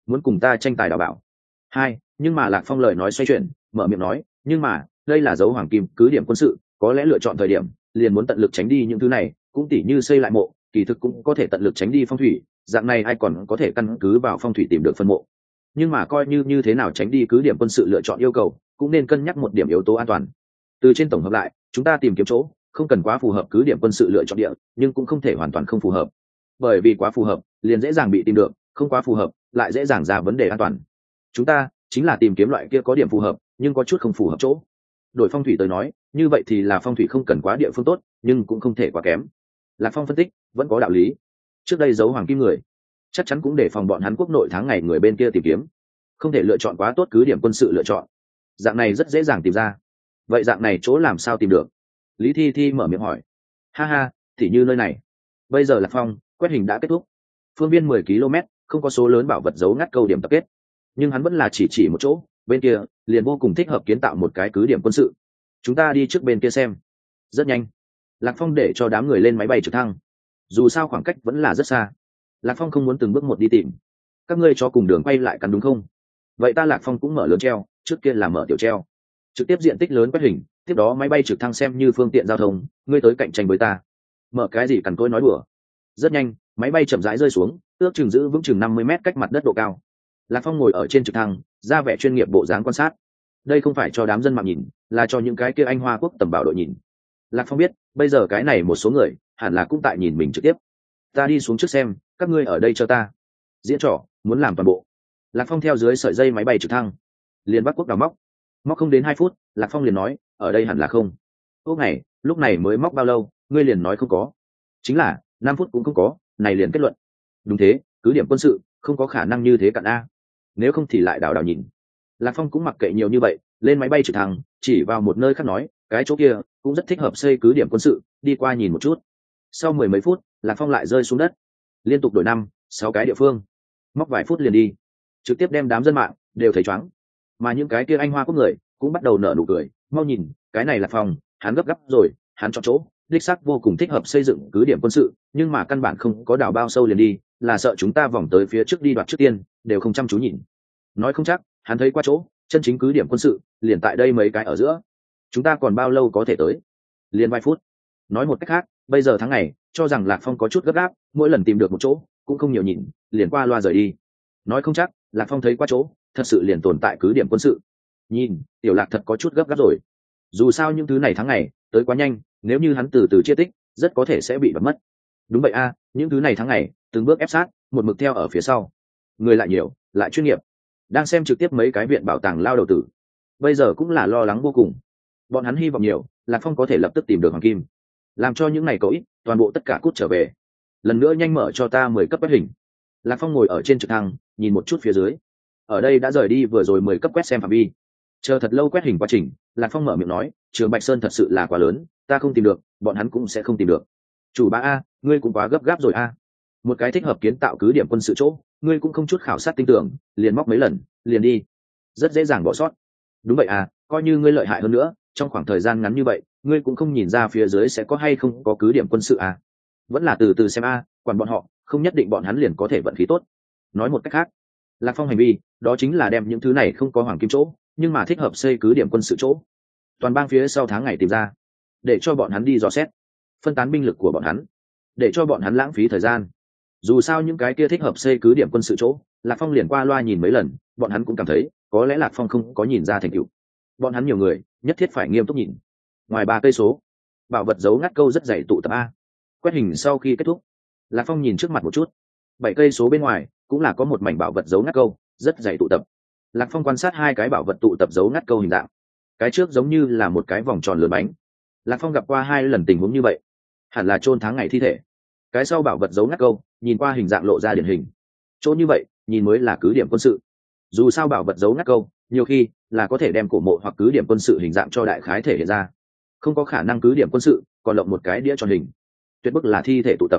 muốn cùng ta tranh tài đào bảo. Hai, nhưng mà Lạc Phong lời nói xoay chuyển, mở miệng nói, nhưng mà đây là dấu hoàng kim cứ điểm quân sự, có lẽ lựa chọn thời điểm liền muốn tận lực tránh đi những thứ này, cũng tỉ như xây lại mộ, kỳ thực cũng có thể tận lực tránh đi phong thủy, dạng này ai còn có thể căn cứ vào phong thủy tìm được phân mộ. Nhưng mà coi như thế nào tránh đi cứ điểm quân sự lựa chọn yêu cầu, cũng nên cân nhắc một điểm yếu tố an toàn. Từ trên tổng hợp lại, chúng ta tìm kiếm chỗ không cần quá phù hợp cứ điểm quân sự lựa chọn địa, nhưng cũng không thể hoàn toàn không phù hợp, bởi vì quá phù hợp liền dễ dàng bị tìm được, không quá phù hợp lại dễ dàng ra vấn đề an toàn. Chúng ta chính là tìm kiếm loại kia có điểm phù hợp nhưng có chút không phù hợp chỗ. Đổi phong thủy tới nói, như vậy thì là phong thủy không cần quá địa phương tốt, nhưng cũng không thể quá kém. Lạc Phong phân tích vẫn có đạo lý. Trước đây giấu hoàng kim người chắc chắn cũng để phòng bọn hắn quốc nội tháng ngày người bên kia tìm kiếm, không thể lựa chọn quá tốt cứ điểm quân sự lựa chọn, dạng này rất dễ dàng tìm ra. Vậy dạng này chỗ làm sao tìm được? Lý Thi Thi mở miệng hỏi. Ha ha, thì như nơi này. Bây giờ Lạc Phong quét hình đã kết thúc, phương viên 10 km không có số lớn bảo vật giấu ngắt câu điểm tập kết, nhưng hắn vẫn là chỉ một chỗ, bên kia liền vô cùng thích hợp kiến tạo một cái cứ điểm quân sự. Chúng ta đi trước bên kia xem. Rất nhanh, Lạc Phong để cho đám người lên máy bay trực thăng, dù sao khoảng cách vẫn là rất xa, Lạc Phong không muốn từng bước một đi tìm. Các ngươi cho cùng đường quay lại cắn đúng không? Vậy ta Lạc Phong cũng mở lớn treo, trước kia là mở tiểu treo, trực tiếp diện tích lớn quét hình, tiếp đó máy bay trực thăng xem như phương tiện giao thông, ngươi tới cạnh tranh với ta. Mở cái gì cần tôi nói đùa. Rất nhanh, máy bay chậm rãi rơi xuống, ước chừng giữ vững chừng 50 mét cách mặt đất độ cao. Lạc Phong ngồi ở trên trực thăng, ra vẻ chuyên nghiệp bộ dáng quan sát. Đây không phải cho đám dân mạng nhìn, là cho những cái kia anh hoa quốc tầm bảo đội nhìn. Lạc Phong biết, bây giờ cái này một số người hẳn là cũng tại nhìn mình trực tiếp. Ta đi xuống trước xem, các ngươi ở đây cho ta. Diễn trò muốn làm toàn bộ. Lạc Phong theo dưới sợi dây máy bay trực thăng, liền bắt quốc đào móc không đến 2 phút, Lạc Phong liền nói, ở đây hẳn là không. Ốc này, lúc này mới móc bao lâu, ngươi liền nói không có. Chính là 5 phút cũng không có, này liền kết luận. Đúng thế, cứ điểm quân sự không có khả năng như thế cạn a. Nếu không thì lại đào nhìn. Lạc Phong cũng mặc kệ nhiều như vậy, lên máy bay trực thăng, chỉ vào một nơi khác nói, cái chỗ kia cũng rất thích hợp xây cứ điểm quân sự, đi qua nhìn một chút. Sau 10 mấy phút, Lạc Phong lại rơi xuống đất, liên tục đổi 5-6 cái địa phương, móc vài phút liền đi, trực tiếp đem đám dân mạng đều thấy chóng. Mà những cái kia anh hoa quốc người cũng bắt đầu nở nụ cười, mau nhìn, cái này Lạc Phong, hắn gấp rồi, hắn chọn chỗ đích xác vô cùng thích hợp xây dựng cứ điểm quân sự, nhưng mà căn bản không có đào bao sâu liền đi, là sợ chúng ta vòng tới phía trước đi đoạt trước tiên, đều không chăm chú nhìn. Nói không chắc hắn thấy qua chỗ chân chính cứ điểm quân sự liền tại đây mấy cái ở giữa, chúng ta còn bao lâu có thể tới? Liền vài phút. Nói một cách khác, bây giờ tháng ngày cho rằng Lạc Phong có chút gấp gáp, mỗi lần tìm được một chỗ cũng không nhiều nhìn, liền qua loa rời đi. Nói không chắc Lạc Phong thấy qua chỗ thật sự liền tồn tại cứ điểm quân sự. Nhìn, tiểu Lạc thật có chút gấp gáp rồi, dù sao những thứ này tháng ngày tới quá nhanh, nếu như hắn từ từ chia tích rất có thể sẽ bị bật mất. Đúng vậy a, những thứ này tháng ngày từng bước ép sát, một mực theo ở phía sau, người lại nhiều lại chuyên nghiệp. Đang xem trực tiếp mấy cái viện bảo tàng lao đầu tử bây giờ cũng là lo lắng vô cùng, bọn hắn hy vọng nhiều Lạc Phong có thể lập tức tìm được hoàng kim, làm cho những ngày cậu ít toàn bộ tất cả cút trở về. Lần nữa nhanh mở cho ta 10 cấp quét hình. Lạc Phong ngồi ở trên trực thăng, nhìn một chút phía dưới, ở đây đã rời đi vừa rồi 10 cấp quét xem phạm vi. Chờ thật lâu quét hình quá trình, Lạc Phong mở miệng nói, trường Bạch Sơn thật sự là quá lớn, ta không tìm được, bọn hắn cũng sẽ không tìm được. Chủ bá a, ngươi cũng quá gấp gáp rồi a. Một cái thích hợp kiến tạo cứ điểm quân sự chỗ, ngươi cũng không chút khảo sát tinh tưởng, liền móc mấy lần liền đi, rất dễ dàng bỏ sót. Đúng vậy à, coi như ngươi lợi hại hơn nữa, trong khoảng thời gian ngắn như vậy ngươi cũng không nhìn ra phía dưới sẽ có hay không có cứ điểm quân sự à. Vẫn là từ từ xem a, quản bọn họ, không nhất định bọn hắn liền có thể vận khí tốt. Nói một cách khác, Lạc Phong hành vi đó chính là đem những thứ này không có hoàng kim chỗ nhưng mà thích hợp xây cứ điểm quân sự chỗ toàn bang phía sau tháng ngày tìm ra, để cho bọn hắn đi dò xét, phân tán binh lực của bọn hắn, để cho bọn hắn lãng phí thời gian. Dù sao những cái kia thích hợp xây cứ điểm quân sự chỗ, Lạc Phong liền qua loa nhìn mấy lần, bọn hắn cũng cảm thấy có lẽ Lạc Phong không có nhìn ra thành tựu. Bọn hắn nhiều người nhất thiết phải nghiêm túc nhìn. Ngoài 3 cây số, bảo vật giấu ngắt câu rất dày tụ tập a. Quét hình sau khi kết thúc, Lạc Phong nhìn trước mặt một chút, 7 cây số bên ngoài cũng là có một mảnh bảo vật giấu ngắt câu rất dày tụ tập. Lạc Phong quan sát 2 cái bảo vật tụ tập giấu ngắt câu hình dạng, cái trước giống như là một cái vòng tròn lượn bánh. Lạc Phong gặp qua 2 lần tình huống như vậy, hẳn là chôn tháng ngày thi thể. Cái sau bảo vật giấu ngắt câu nhìn qua hình dạng lộ ra điển hình, chỗ như vậy nhìn mới là cứ điểm quân sự. Dù sao bảo vật giấu ngắt câu nhiều khi là có thể đem cổ mộ hoặc cứ điểm quân sự hình dạng cho đại khái thể hiện ra, không có khả năng cứ điểm quân sự còn lộng một cái đĩa tròn hình, tuyệt bức là thi thể tụ tập.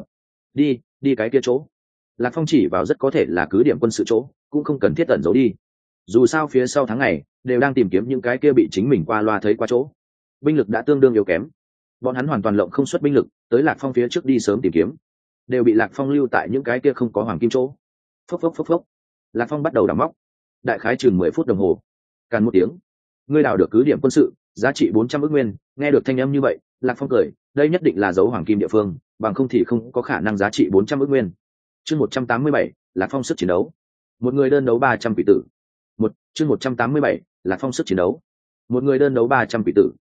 Đi cái kia chỗ. Lạc Phong chỉ vào rất có thể là cứ điểm quân sự chỗ, cũng không cần thiết ẩn giấu đi. Dù sao phía sau tháng ngày đều đang tìm kiếm những cái kia bị chính mình qua loa thấy qua chỗ, binh lực đã tương đương yếu kém, bọn hắn hoàn toàn lộng không xuất binh lực tới Lạc Phong phía trước đi sớm tìm kiếm, đều bị Lạc Phong lưu tại những cái kia không có hoàng kim chỗ. Phốc phốc phốc phốc. Lạc Phong bắt đầu đào móc, đại khái chừng 10 phút đồng hồ. Càn một tiếng, ngươi đào được cứ điểm quân sự giá trị 400 ức nguyên. Nghe được thanh âm như vậy, Lạc Phong cười, đây nhất định là dấu hoàng kim địa phương, bằng không thì không có khả năng giá trị 400 ức nguyên. Chương 187, Lạc Phong sức chiến đấu. Một người đơn đấu 300 quỷ tử. Chương 187, Lạc Phong sức chiến đấu. Một người đơn đấu 300 quỷ tử.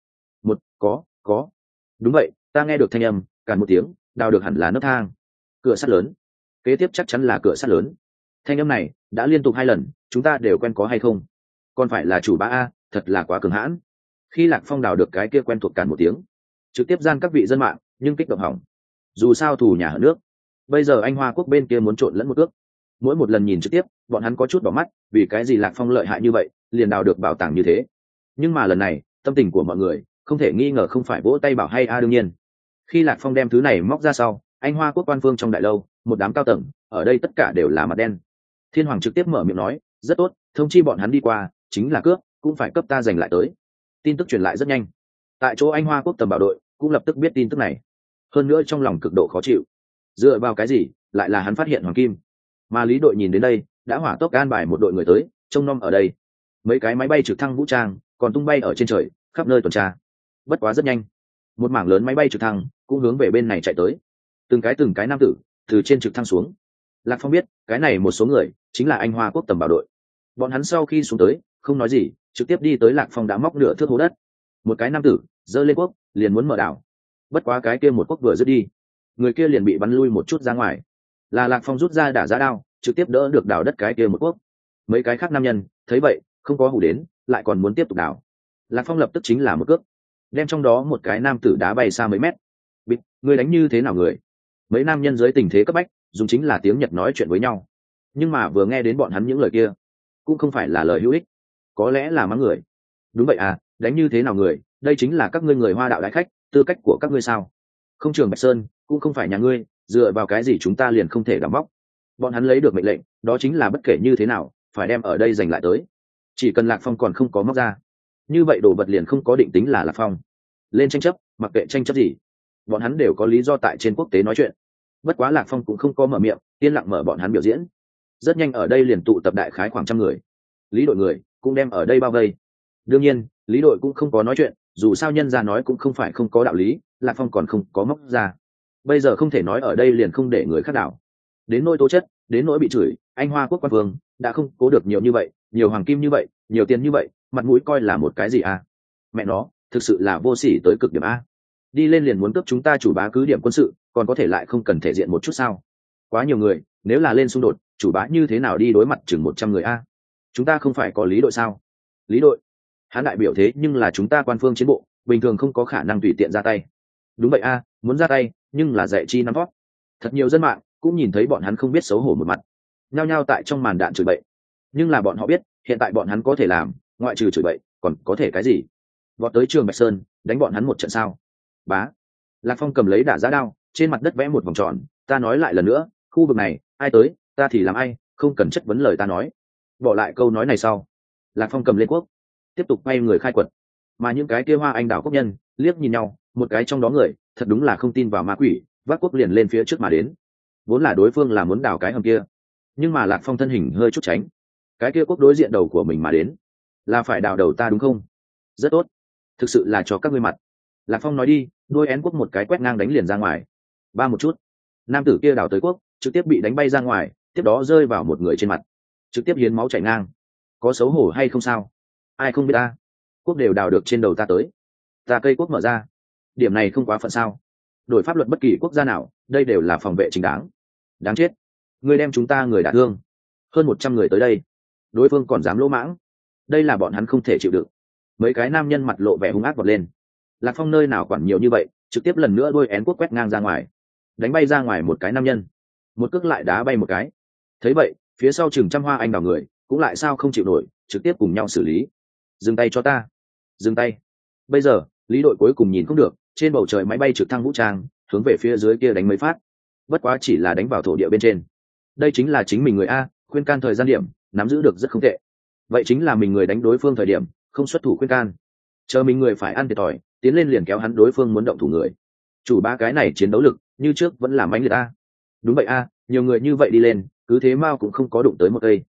Có. Đúng vậy, ta nghe được thanh âm, càn một tiếng, đào được hẳn là nấc thang. Cửa sắt lớn. Kế tiếp chắc chắn là cửa sắt lớn. Thanh âm này đã liên tục 2 lần, chúng ta đều quen có hay không? Còn phải là chủ bá a, thật là quá cường hãn. Khi Lạc Phong đào được cái kia quen thuộc càn một tiếng, trực tiếp gian các vị dân mạng, nhưng kích động hỏng. Dù sao thù nhà hận nước, bây giờ anh Hoa Quốc bên kia muốn trộn lẫn một cước. Mỗi một lần nhìn trực tiếp, bọn hắn có chút bỏ mắt, vì cái gì Lạc Phong lợi hại như vậy, liền đào được bảo tàng như thế. Nhưng mà lần này, tâm tình của mọi người không thể nghi ngờ không phải vỗ tay bảo hay đương nhiên. Khi Lạc Phong đem thứ này móc ra sau, anh Hoa Quốc quan phương trong đại lâu, một đám cao tầng, ở đây tất cả đều là mặt đen. Thiên Hoàng trực tiếp mở miệng nói, rất tốt, thông chi bọn hắn đi qua, chính là cướp, cũng phải cấp ta giành lại tới. Tin tức truyền lại rất nhanh. Tại chỗ anh Hoa Quốc tầm bảo đội cũng lập tức biết tin tức này. Hơn nữa trong lòng cực độ khó chịu. Dựa vào cái gì, lại là hắn phát hiện hoàng kim. Mà Lý đội nhìn đến đây, đã hỏa tốc an bài một đội người tới, trông nom ở đây. Mấy cái máy bay trực thăng vũ trang còn tung bay ở trên trời, khắp nơi tuần tra. Bất quá rất nhanh, một mảng lớn máy bay trực thăng cũng hướng về bên này chạy tới. Từng cái nam tử từ trên trực thăng xuống. Lạc Phong biết, cái này một số người chính là anh Hoa Quốc tầm bảo đội. Bọn hắn sau khi xuống tới, không nói gì, trực tiếp đi tới Lạc Phong đã móc nửa thước hố đất. Một cái nam tử giơ lên quốc, liền muốn mở đảo. Bất quá cái kia một quốc vừa dứt đi, người kia liền bị bắn lui một chút ra ngoài. Là Lạc Phong rút ra đả giá đao, trực tiếp đỡ được đào đất cái kia một quốc. Mấy cái khác nam nhân thấy vậy, không có hù đến, lại còn muốn tiếp tục đào. Lạc Phong lập tức chính là một cước, đem trong đó một cái nam tử đá bay xa mấy mét. Bịt, người đánh như thế nào người? Mấy nam nhân dưới tình thế cấp bách, dùng chính là tiếng Nhật nói chuyện với nhau. Nhưng mà vừa nghe đến bọn hắn những lời kia, cũng không phải là lời hữu ích, có lẽ là mắng người. Đúng vậy à, đánh như thế nào người? Đây chính là các ngươi người Hoa đạo đại khách, tư cách của các ngươi sao? Không trường Bạch Sơn, cũng không phải nhà ngươi, dựa vào cái gì chúng ta liền không thể đào móc? Bọn hắn lấy được mệnh lệnh, đó chính là bất kể như thế nào, phải đem ở đây giành lại tới. Chỉ cần Lạc Phong còn không có móc ra, như vậy đồ vật liền không có định tính là Lạc Phong. Lên tranh chấp, mặc kệ tranh chấp gì, bọn hắn đều có lý do tại trên quốc tế nói chuyện. Bất quá Lạc Phong cũng không có mở miệng, yên lặng mở bọn hắn biểu diễn. Rất nhanh ở đây liền tụ tập đại khái khoảng 100 người. Lý đội người cũng đem ở đây bao vây. Đương nhiên, Lý đội cũng không có nói chuyện, dù sao nhân ra nói cũng không phải không có đạo lý, Lạc Phong còn không có móc ra. Bây giờ không thể nói ở đây liền không để người khác đảo. Đến nỗi tố chất, đến nỗi bị chửi, anh Hoa Quốc quan vương đã không cố được nhiều như vậy, nhiều hoàng kim như vậy, nhiều tiền như vậy, mặt mũi coi là một cái gì à? Mẹ nó, thực sự là vô sỉ tới cực điểm a. Đi lên liền muốn cướp chúng ta chủ bá cứ điểm quân sự, còn có thể lại không cần thể diện một chút sao? Quá nhiều người, nếu là lên xung đột, chủ bá như thế nào đi đối mặt chừng 100 người a? Chúng ta không phải có Lý đội sao? Lý đội, hắn đại biểu thế nhưng là chúng ta quan phương chiến bộ, bình thường không có khả năng tùy tiện ra tay. Đúng vậy a, muốn ra tay, nhưng là dạy chi nắm vót. Thật nhiều dân mạng cũng nhìn thấy bọn hắn không biết xấu hổ một mặt, nhao nhao tại trong màn đạn chửi bậy. Nhưng là bọn họ biết, hiện tại bọn hắn có thể làm, ngoại trừ chửi bậy, còn có thể cái gì? Vọt tới trường Bạch Sơn, đánh bọn hắn một trận sao? Bá. Lạc Phong cầm lấy đả giá đao, trên mặt đất vẽ một vòng tròn. Ta nói lại lần nữa, khu vực này, ai tới, ta thì làm ai, không cần chất vấn lời ta nói. Bỏ lại câu nói này sau, Lạc Phong cầm lên quốc, tiếp tục quay người khai quật. Mà những cái kia Hoa Anh đảo quốc nhân liếc nhìn nhau, một cái trong đó người thật đúng là không tin vào ma quỷ, vác quốc liền lên phía trước mà đến. Vốn là đối phương là muốn đào cái hầm kia, nhưng mà Lạc Phong thân hình hơi chút tránh, cái kia quốc đối diện đầu của mình mà đến, là phải đào đầu ta đúng không? Rất tốt, thực sự là cho các ngươi mặt. Lạc Phong nói đi, đôi én quốc một cái quét ngang đánh liền ra ngoài. Ba một chút, nam tử kia đào tới quốc, trực tiếp bị đánh bay ra ngoài, tiếp đó rơi vào một người trên mặt, trực tiếp hiến máu chảy ngang. Có xấu hổ hay không sao? Ai không biết ta? Quốc đều đào được trên đầu ta tới, ta cây quốc mở ra, điểm này không quá phận sao? Đổi pháp luật bất kỳ quốc gia nào, đây đều là phòng vệ chính đáng. Đáng chết, ngươi đem chúng ta người đả thương, hơn 100 người tới đây, đối phương còn dám lỗ mãng, đây là bọn hắn không thể chịu đựng. Mấy cái nam nhân mặt lộ vẻ hung ác vọt lên. Lạc Phong nơi nào quản nhiều như vậy, trực tiếp lần nữa đôi én quốc quét ngang ra ngoài, đánh bay ra ngoài một cái nam nhân, một cước lại đá bay một cái. Thấy vậy, phía sau chừng 100 Hoa Anh đào người cũng lại sao không chịu nổi, trực tiếp cùng nhau xử lý. Dừng tay cho ta, dừng tay. Bây giờ Lý đội cuối cùng nhìn không được, trên bầu trời máy bay trực thăng vũ trang hướng về phía dưới kia đánh mấy phát, bất quá chỉ là đánh vào thổ địa bên trên. Đây chính là chính mình người a, khuyên can thời gian điểm nắm giữ được rất không tệ. Vậy chính là mình người đánh đối phương thời điểm không xuất thủ khuyên can, chờ mình người phải ăn thiệt thòi, tiến lên liền kéo hắn đối phương muốn động thủ người. Chủ ba cái này chiến đấu lực như trước vẫn là mãnh liệt a. Đúng vậy a, nhiều người như vậy đi lên, cứ thế Mao cũng không có đụng tới một cây.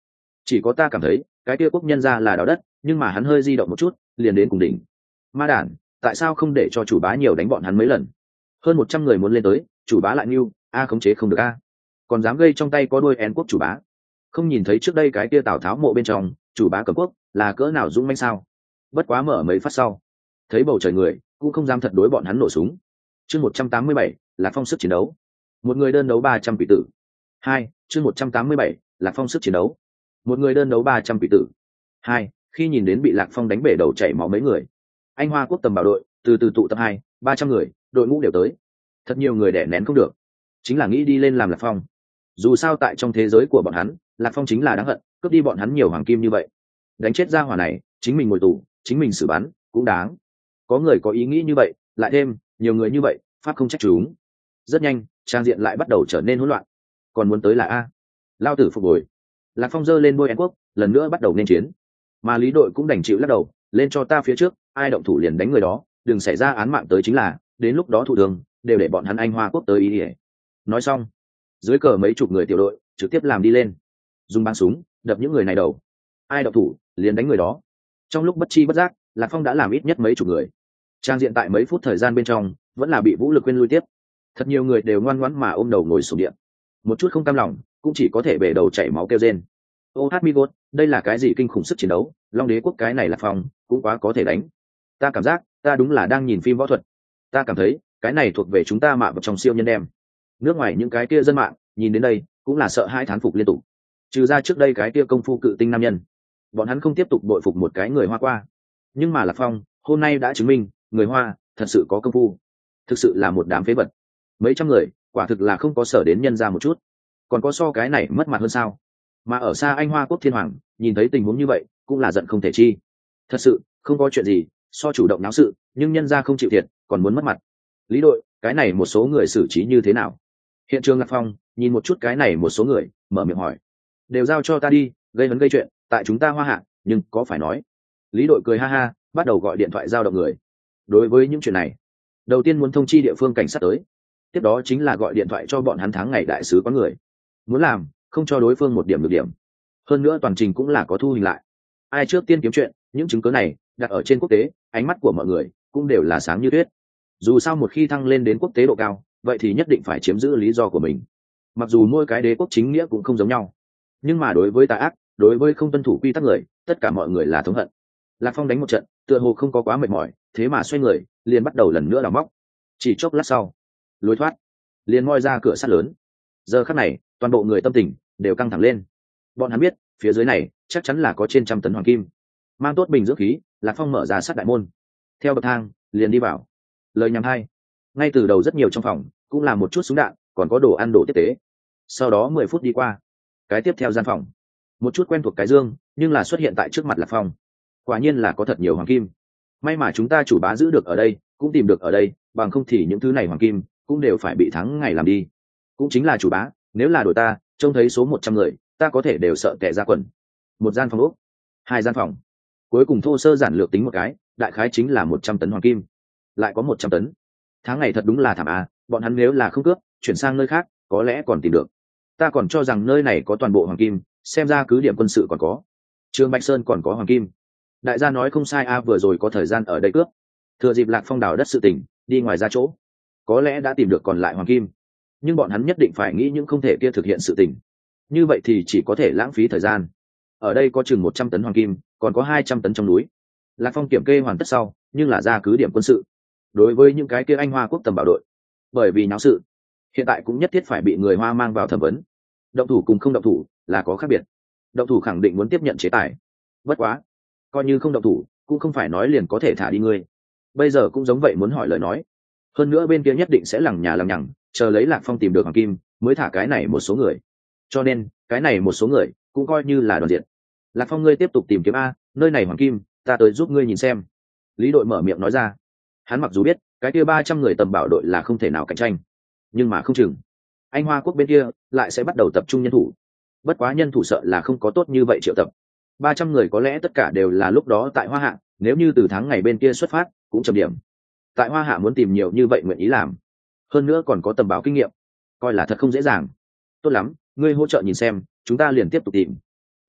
chỉ có ta cảm thấy cái kia quốc nhân ra là đào đất, nhưng mà hắn hơi di động một chút liền đến cùng đỉnh. Ma đản, tại sao không để cho chủ bá nhiều đánh bọn hắn mấy lần? Hơn 100 người muốn lên tới, chủ bá lại nưu a khống chế không được a, còn dám gây trong tay có đuôi én quốc chủ bá. Không nhìn thấy trước đây cái kia Tào Tháo mộ bên trong chủ bá cầm quốc là cỡ nào dũng mãnh sao? Bất quá mở mấy phát sau, thấy bầu trời người cũng không dám thật đối bọn hắn nổ súng. Chương 187, là phong sức chiến đấu. Một người đơn đấu 300 quỷ tử. 2, chương 187, là phong sức chiến đấu. Một người đơn đấu 300 quỷ tử. 2, khi nhìn đến bị Lạc Phong đánh bể đầu chảy máu mấy người, Anh Hoa quốc tầm bảo đội từ từ tụ tập 200-300 người, đội ngũ đều tới. Thật nhiều người đè nén không được, chính là nghĩ đi lên làm Lạc Phong. Dù sao tại trong thế giới của bọn hắn, Lạc Phong chính là đáng hận, cướp đi bọn hắn nhiều hoàng kim như vậy. Đánh chết gia hỏa này, chính mình ngồi tù, chính mình xử bắn, cũng đáng. Có người có ý nghĩ như vậy, lại thêm nhiều người như vậy, pháp không trách chúng. Rất nhanh, trang diện lại bắt đầu trở nên hỗn loạn. Còn muốn tới là a, lao tử phục hồi. Lạc Phong giơ lên bôi én quốc, lần nữa bắt đầu nên chiến. Mà Lý đội cũng đành chịu lắc đầu, lên cho ta phía trước, ai động thủ liền đánh người đó, đừng xảy ra án mạng tới chính là, đến lúc đó thụ thường đều để bọn hắn Anh Hoa quốc tới ý ỉa. Nói xong, dưới cờ mấy chục người tiểu đội trực tiếp làm đi lên, dùng bắn súng đập những người này đầu, ai động thủ liền đánh người đó. Trong lúc bất chi bất giác, Lạc Phong đã làm ít nhất mấy chục người. Trang diện tại mấy phút thời gian bên trong vẫn là bị vũ lực quên lui tiếp. Thật nhiều người đều ngoan ngoãn mà ôm đầu ngồi sụp điện, một chút không cam lòng cũng chỉ có thể bể đầu chảy máu kêu rên. Ô hát mi gốt, đây là cái gì kinh khủng sức chiến đấu, Long Đế quốc cái này Lạc Phong cũng quá có thể đánh. Ta cảm giác ta đúng là đang nhìn phim võ thuật. Ta cảm thấy cái này thuộc về chúng ta mạ vào trong siêu nhân đem. Nước ngoài những cái kia dân mạng nhìn đến đây cũng là sợ hai thán phục liên tục. Trừ ra trước đây cái kia công phu cự tinh nam nhân, bọn hắn không tiếp tục bội phục một cái người Hoa qua. Nhưng mà Lạc Phong hôm nay đã chứng minh người Hoa thật sự có công phu, thực sự là một đám phế vật. Mấy trăm người quả thực là không có sở đến nhân ra một chút, còn có so cái này mất mặt hơn sao? Mà ở xa Anh Hoa quốc thiên hoàng nhìn thấy tình huống như vậy cũng là giận không thể chi. Thật sự không có chuyện gì so chủ động náo sự, nhưng nhân ra không chịu thiệt còn muốn mất mặt. Lý đội, cái này một số người xử trí như thế nào? Hiện trường Lạc Phong nhìn một chút cái này một số người, mở miệng hỏi. Đều giao cho ta đi, gây hấn gây chuyện tại chúng ta Hoa Hạ, nhưng có phải nói. Lý đội cười ha ha, bắt đầu gọi điện thoại giao động người. Đối với những chuyện này, đầu tiên muốn thông chi địa phương cảnh sát tới, tiếp đó chính là gọi điện thoại cho bọn hắn tháng ngày đại sứ quán người. Muốn làm, không cho đối phương một điểm được điểm. Hơn nữa toàn trình cũng là có thu hình lại. Ai trước tiên kiếm chuyện, những chứng cứ này đặt ở trên quốc tế, ánh mắt của mọi người cũng đều là sáng như tuyết. Dù sao một khi thăng lên đến quốc tế độ cao, vậy thì nhất định phải chiếm giữ lý do của mình. Mặc dù mỗi cái đế quốc chính nghĩa cũng không giống nhau, nhưng mà đối với tà ác, đối với không tuân thủ quy tắc người, tất cả mọi người là thống hận. Lạc Phong đánh một trận, tựa hồ không có quá mệt mỏi, thế mà xoay người liền bắt đầu lần nữa đào móc. Chỉ chốc lát sau, lối thoát liền moi ra cửa sắt lớn. Giờ khắc này toàn bộ người tâm tình đều căng thẳng lên. Bọn hắn biết phía dưới này chắc chắn là có trên 100 tấn hoàng kim. Mang tốt bình dưỡng khí, Lạc Phong mở ra sắt đại môn, theo bậc thang liền đi vào. Lời nhắm hai, ngay từ đầu rất nhiều trong phòng cũng là một chút súng đạn, còn có đồ ăn đồ tiếp tế. Sau đó 10 phút đi qua, cái tiếp theo gian phòng, một chút quen thuộc cái dương nhưng là xuất hiện tại trước mặt Lạc Phong. Quả nhiên là có thật nhiều hoàng kim. May mà chúng ta chủ bá giữ được ở đây, cũng tìm được ở đây, bằng không thì những thứ này hoàng kim cũng đều phải bị thắng ngày làm đi. Cũng chính là chủ bá, nếu là đội ta trông thấy số 100 người, ta có thể đều sợ tè ra quần. Một gian phòng ốc, 2 gian phòng, cuối cùng thô sơ giản lược tính một cái, đại khái chính là 100 tấn hoàng kim. Lại có 100 tấn. Tháng ngày thật đúng là thảm à, bọn hắn nếu là không cướp, chuyển sang nơi khác, có lẽ còn tìm được. Ta còn cho rằng nơi này có toàn bộ hoàng kim, xem ra cứ điểm quân sự còn có. Trương Bạch Sơn còn có hoàng kim. Đại gia nói không sai a, vừa rồi có thời gian ở đây cướp. Thừa dịp Lạc Phong đào đất sự tình, đi ngoài ra chỗ, có lẽ đã tìm được còn lại hoàng kim. Nhưng bọn hắn nhất định phải nghĩ những không thể kia thực hiện sự tình. Như vậy thì chỉ có thể lãng phí thời gian. Ở đây có chừng 100 tấn hoàng kim, còn có 200 tấn trong núi. Lạc Phong kiểm kê hoàn tất sau, nhưng là ra cứ điểm quân sự. Đối với những cái kia Anh Hoa quốc tầm bảo đội, bởi vì náo sự, hiện tại cũng nhất thiết phải bị người Hoa mang vào thẩm vấn. Động thủ cùng không động thủ là có khác biệt. Động thủ khẳng định muốn tiếp nhận chế tài. Bất quá, coi như không động thủ, cũng không phải nói liền có thể thả đi ngươi. Bây giờ cũng giống vậy, muốn hỏi lời nói. Hơn nữa bên kia nhất định sẽ lằng nhà lằng nhằng, chờ lấy Lạc Phong tìm được hoàng kim, mới thả cái này một số người. Cho nên, cái này một số người cũng coi như là đoàn diện. Lạc Phong, ngươi tiếp tục tìm kiếm a, nơi này hoàng kim, ta tới giúp ngươi nhìn xem. Lý đội mở miệng nói ra. Hắn mặc dù biết cái kia 300 người tầm bảo đội là không thể nào cạnh tranh, nhưng mà không chừng Anh Hoa quốc bên kia lại sẽ bắt đầu tập trung nhân thủ. Bất quá nhân thủ sợ là không có tốt như vậy triệu tập. 300 người có lẽ tất cả đều là lúc đó tại Hoa Hạ, nếu như từ tháng ngày bên kia xuất phát cũng chấm điểm. Tại Hoa Hạ muốn tìm nhiều như vậy nguyện ý làm, hơn nữa còn có tầm báo kinh nghiệm, coi là thật không dễ dàng. Tốt lắm, ngươi hỗ trợ nhìn xem, chúng ta liền tiếp tục tìm.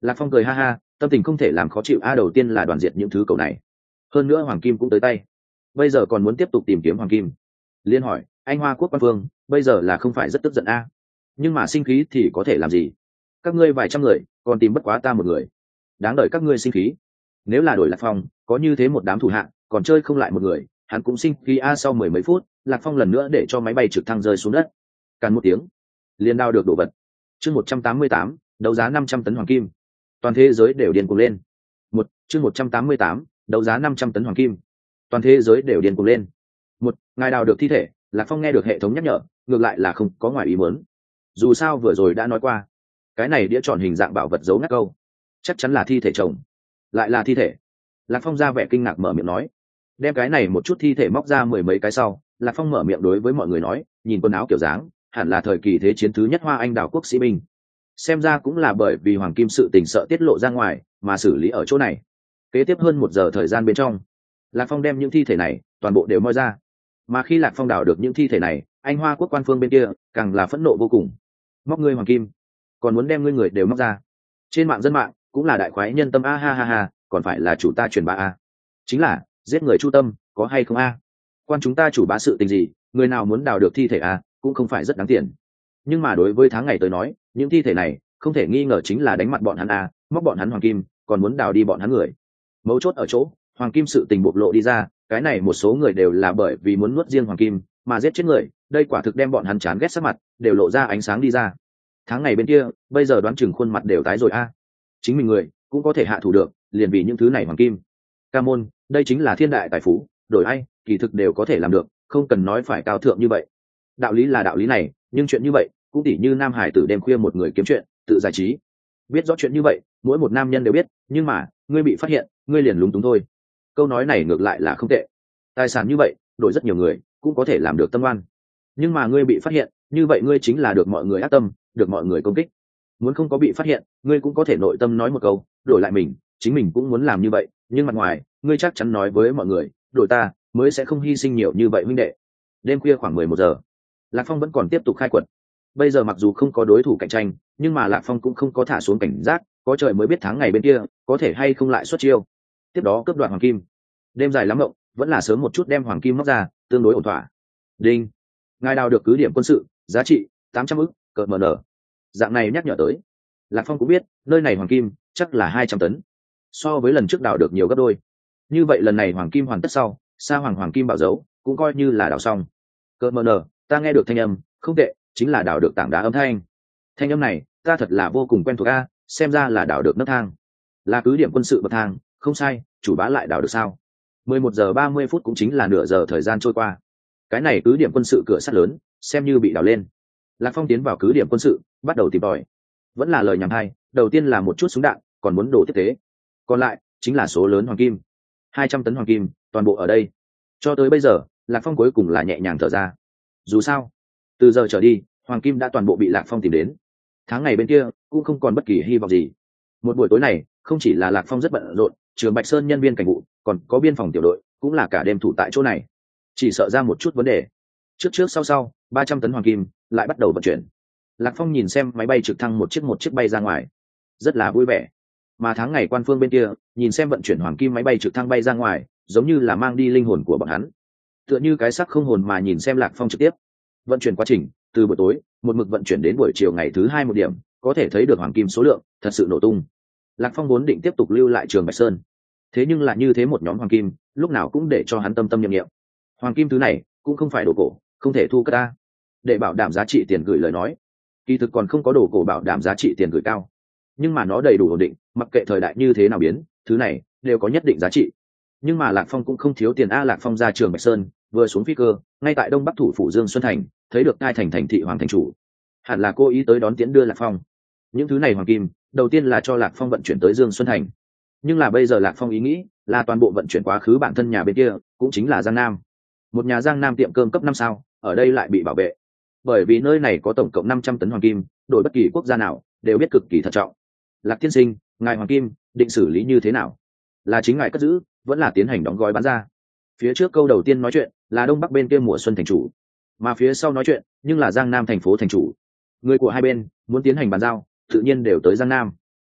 Lạc Phong cười ha ha, tâm tình không thể làm khó chịu đầu tiên là đoàn diệt những thứ cầu này, hơn nữa hoàng kim cũng tới tay, bây giờ còn muốn tiếp tục tìm kiếm hoàng kim. Liên hỏi, anh Hoa Quốc quan phương bây giờ là không phải rất tức giận nhưng mà sinh khí thì có thể làm gì, các ngươi vài trăm người còn tìm bất quá ta một người, đáng đợi các ngươi sinh khí. Nếu là đổi Lạc Phong có như thế một đám thủ hạ còn chơi không lại một người, hắn cũng sinh khí sau mười mấy phút, Lạc Phong lần nữa để cho máy bay trực thăng rơi xuống đất, càn một tiếng liền đao được đổ vật. Chương 188, đấu giá 500 tấn hoàng kim, toàn thế giới đều điên cuồng lên. Chương 188, đấu giá 500 tấn hoàng kim, toàn thế giới đều điên cuồng lên. Ngài đào được thi thể. Lạc Phong nghe được hệ thống nhắc nhở, ngược lại là không có ngoài ý muốn. Dù sao vừa rồi đã nói qua, cái này đĩa tròn hình dạng bảo vật giấu ngắt câu, chắc chắn là thi thể chồng, lại là thi thể. Lạc Phong ra vẻ kinh ngạc mở miệng nói, đem cái này một chút thi thể móc ra mười mấy cái sau, Lạc Phong mở miệng đối với mọi người nói, nhìn quần áo kiểu dáng hẳn là thời kỳ thế chiến thứ nhất Hoa Anh đảo quốc sĩ binh, xem ra cũng là bởi vì hoàng kim sự tình sợ tiết lộ ra ngoài mà xử lý ở chỗ này. Kế tiếp hơn 1 giờ thời gian bên trong, Lạc Phong đem những thi thể này toàn bộ đều moi ra, mà khi Lạc Phong đào được những thi thể này, anh Hoa Quốc quan phương bên kia càng là phẫn nộ vô cùng. Móc ngươi hoàng kim, còn muốn đem ngươi người đều móc ra. Trên mạng dân mạng cũng là đại khoái nhân tâm ha ha ha, còn phải là chủ ta truyền bá chính là giết người chu tâm, có hay không quan chúng ta chủ bá sự tình gì, người nào muốn đào được thi thể cũng không phải rất đáng tiền. Nhưng mà đối với tháng ngày tới nói, những thi thể này không thể nghi ngờ chính là đánh mặt bọn hắn móc bọn hắn hoàng kim, còn muốn đào đi bọn hắn người. Mấu chốt ở chỗ hoàng kim sự tình bộc lộ đi ra, cái này một số người đều là bởi vì muốn nuốt riêng hoàng kim mà giết chết người, đây quả thực đem bọn hắn chán ghét sắc mặt đều lộ ra ánh sáng đi ra. Tháng ngày bên kia bây giờ đoán chừng khuôn mặt đều tái rồi chính mình người cũng có thể hạ thủ được, liền vì những thứ này hoàng kim. Ca môn, đây chính là thiên đại tài phú, đổi ai kỳ thực đều có thể làm được, không cần nói phải cao thượng như vậy. Đạo lý là đạo lý này, nhưng chuyện như vậy cũng tỉ như nam hải tử đêm khuya một người kiếm chuyện tự giải trí, biết rõ chuyện như vậy mỗi một nam nhân đều biết, nhưng mà ngươi bị phát hiện ngươi liền lúng túng thôi. Câu nói này ngược lại là không tệ, tài sản như vậy đổi rất nhiều người cũng có thể làm được tâm oan, nhưng mà ngươi bị phát hiện như vậy ngươi chính là được mọi người ác tâm, được mọi người công kích. Muốn không có bị phát hiện, ngươi cũng có thể nội tâm nói một câu, đổi lại mình chính mình cũng muốn làm như vậy, nhưng mặt ngoài ngươi chắc chắn nói với mọi người, đổi ta mới sẽ không hy sinh nhiều như vậy huynh đệ. Đêm khuya khoảng 11 giờ, Lạc Phong vẫn còn tiếp tục khai quật. Bây giờ mặc dù không có đối thủ cạnh tranh, nhưng mà Lạc Phong cũng không có thả xuống cảnh giác, có trời mới biết tháng ngày bên kia có thể hay không lại xuất chiêu, tiếp đó cướp đoạt hoàng kim. Đêm dài lắm mộng, vẫn là sớm một chút đem hoàng kim móc ra tương đối ổn thỏa. Đinh, ngài đào được cứ điểm quân sự, giá trị 800 ức cỡ mn. Dạng này nhắc nhở tới, Lạc Phong cũng biết nơi này hoàng kim chắc là 200 tấn, so với lần trước đào được nhiều gấp đôi. Như vậy lần này hoàng kim hoàn tất sau, sa hoàng kim bảo dấu cũng coi như là đào xong. Cỡ mn, ta nghe được thanh âm không tệ, chính là đào được tảng đá âm thanh. Thanh âm này ta thật là vô cùng quen thuộc xem ra là đào được nấc thang, là cứ điểm quân sự bậc thang, không sai, chủ bá lại đào được sao? 11 giờ 30 phút cũng chính là nửa giờ thời gian trôi qua, cái này cứ điểm quân sự cửa sắt lớn xem như bị đào lên. Lạc Phong tiến vào cứ điểm quân sự, bắt đầu tìm tòi. Vẫn là lời nhảm hay, đầu tiên là một chút súng đạn, còn muốn đồ tiếp tế, còn lại chính là số lớn hoàng kim, 200 tấn hoàng kim toàn bộ ở đây. Cho tới bây giờ Lạc Phong cuối cùng là nhẹ nhàng thở ra, dù sao từ giờ trở đi hoàng kim đã toàn bộ bị Lạc Phong tìm đến, tháng ngày bên kia cũng không còn bất kỳ hy vọng gì. Một buổi tối này không chỉ là Lạc Phong rất bận rộn, trường Bạch Sơn nhân viên cảnh vụ còn có biên phòng tiểu đội cũng là cả đêm thủ tại chỗ này, chỉ sợ ra một chút vấn đề. Trước sau 300 tấn hoàng kim lại bắt đầu vận chuyển. Lạc Phong nhìn xem máy bay trực thăng một chiếc bay ra ngoài, rất là vui vẻ. Mà tháng ngày quan phương bên kia nhìn xem vận chuyển hoàng kim máy bay trực thăng bay ra ngoài, giống như là mang đi linh hồn của bọn hắn, tựa như cái xác không hồn mà nhìn xem Lạc Phong trực tiếp vận chuyển quá trình, từ buổi tối một mực vận chuyển đến buổi chiều ngày thứ 2 một điểm, có thể thấy được hoàng kim số lượng thật sự nổ tung. Lạc Phong vốn định tiếp tục lưu lại trường Bạch Sơn, thế nhưng lại như thế một nhóm hoàng kim lúc nào cũng để cho hắn tâm tâm niệm niệm. Hoàng kim thứ này cũng không phải đồ cổ, không thể thu cất ta. Để bảo đảm giá trị tiền gửi lời nói, kỳ thực còn không có đồ cổ bảo đảm giá trị tiền gửi cao, nhưng mà nó đầy đủ ổn định, mặc kệ thời đại như thế nào biến, thứ này đều có nhất định giá trị. Nhưng mà Lạc Phong cũng không thiếu tiền Lạc Phong ra trường Bạch Sơn, vừa xuống phi cơ, ngay tại đông bắc thủ phủ Dương Xuân Thành, thấy được Cai thành thị hoàng thành chủ, hẳn là cô ý tới đón tiễn đưa Lạc Phong. Những thứ này hoàng kim đầu tiên là cho Lạc Phong vận chuyển tới Dương Xuân Thành, nhưng là bây giờ Lạc Phong ý nghĩ là toàn bộ vận chuyển quá khứ bản thân nhà bên kia, cũng chính là Giang Nam. Một nhà Giang Nam tiệm cơm cấp 5 sao ở đây lại bị bảo vệ, bởi vì nơi này có tổng cộng 500 tấn hoàng kim, đổi bất kỳ quốc gia nào đều biết cực kỳ thận trọng. Lạc tiên sinh, ngài hoàng kim định xử lý như thế nào? Là chính ngài cất giữ vẫn là tiến hành đóng gói bán ra? Phía trước câu đầu tiên nói chuyện là đông bắc bên kia mùa xuân thành chủ, mà phía sau nói chuyện nhưng là Giang Nam thành phố thành chủ. Người của hai bên muốn tiến hành bàn giao tự nhiên đều tới Giang Nam.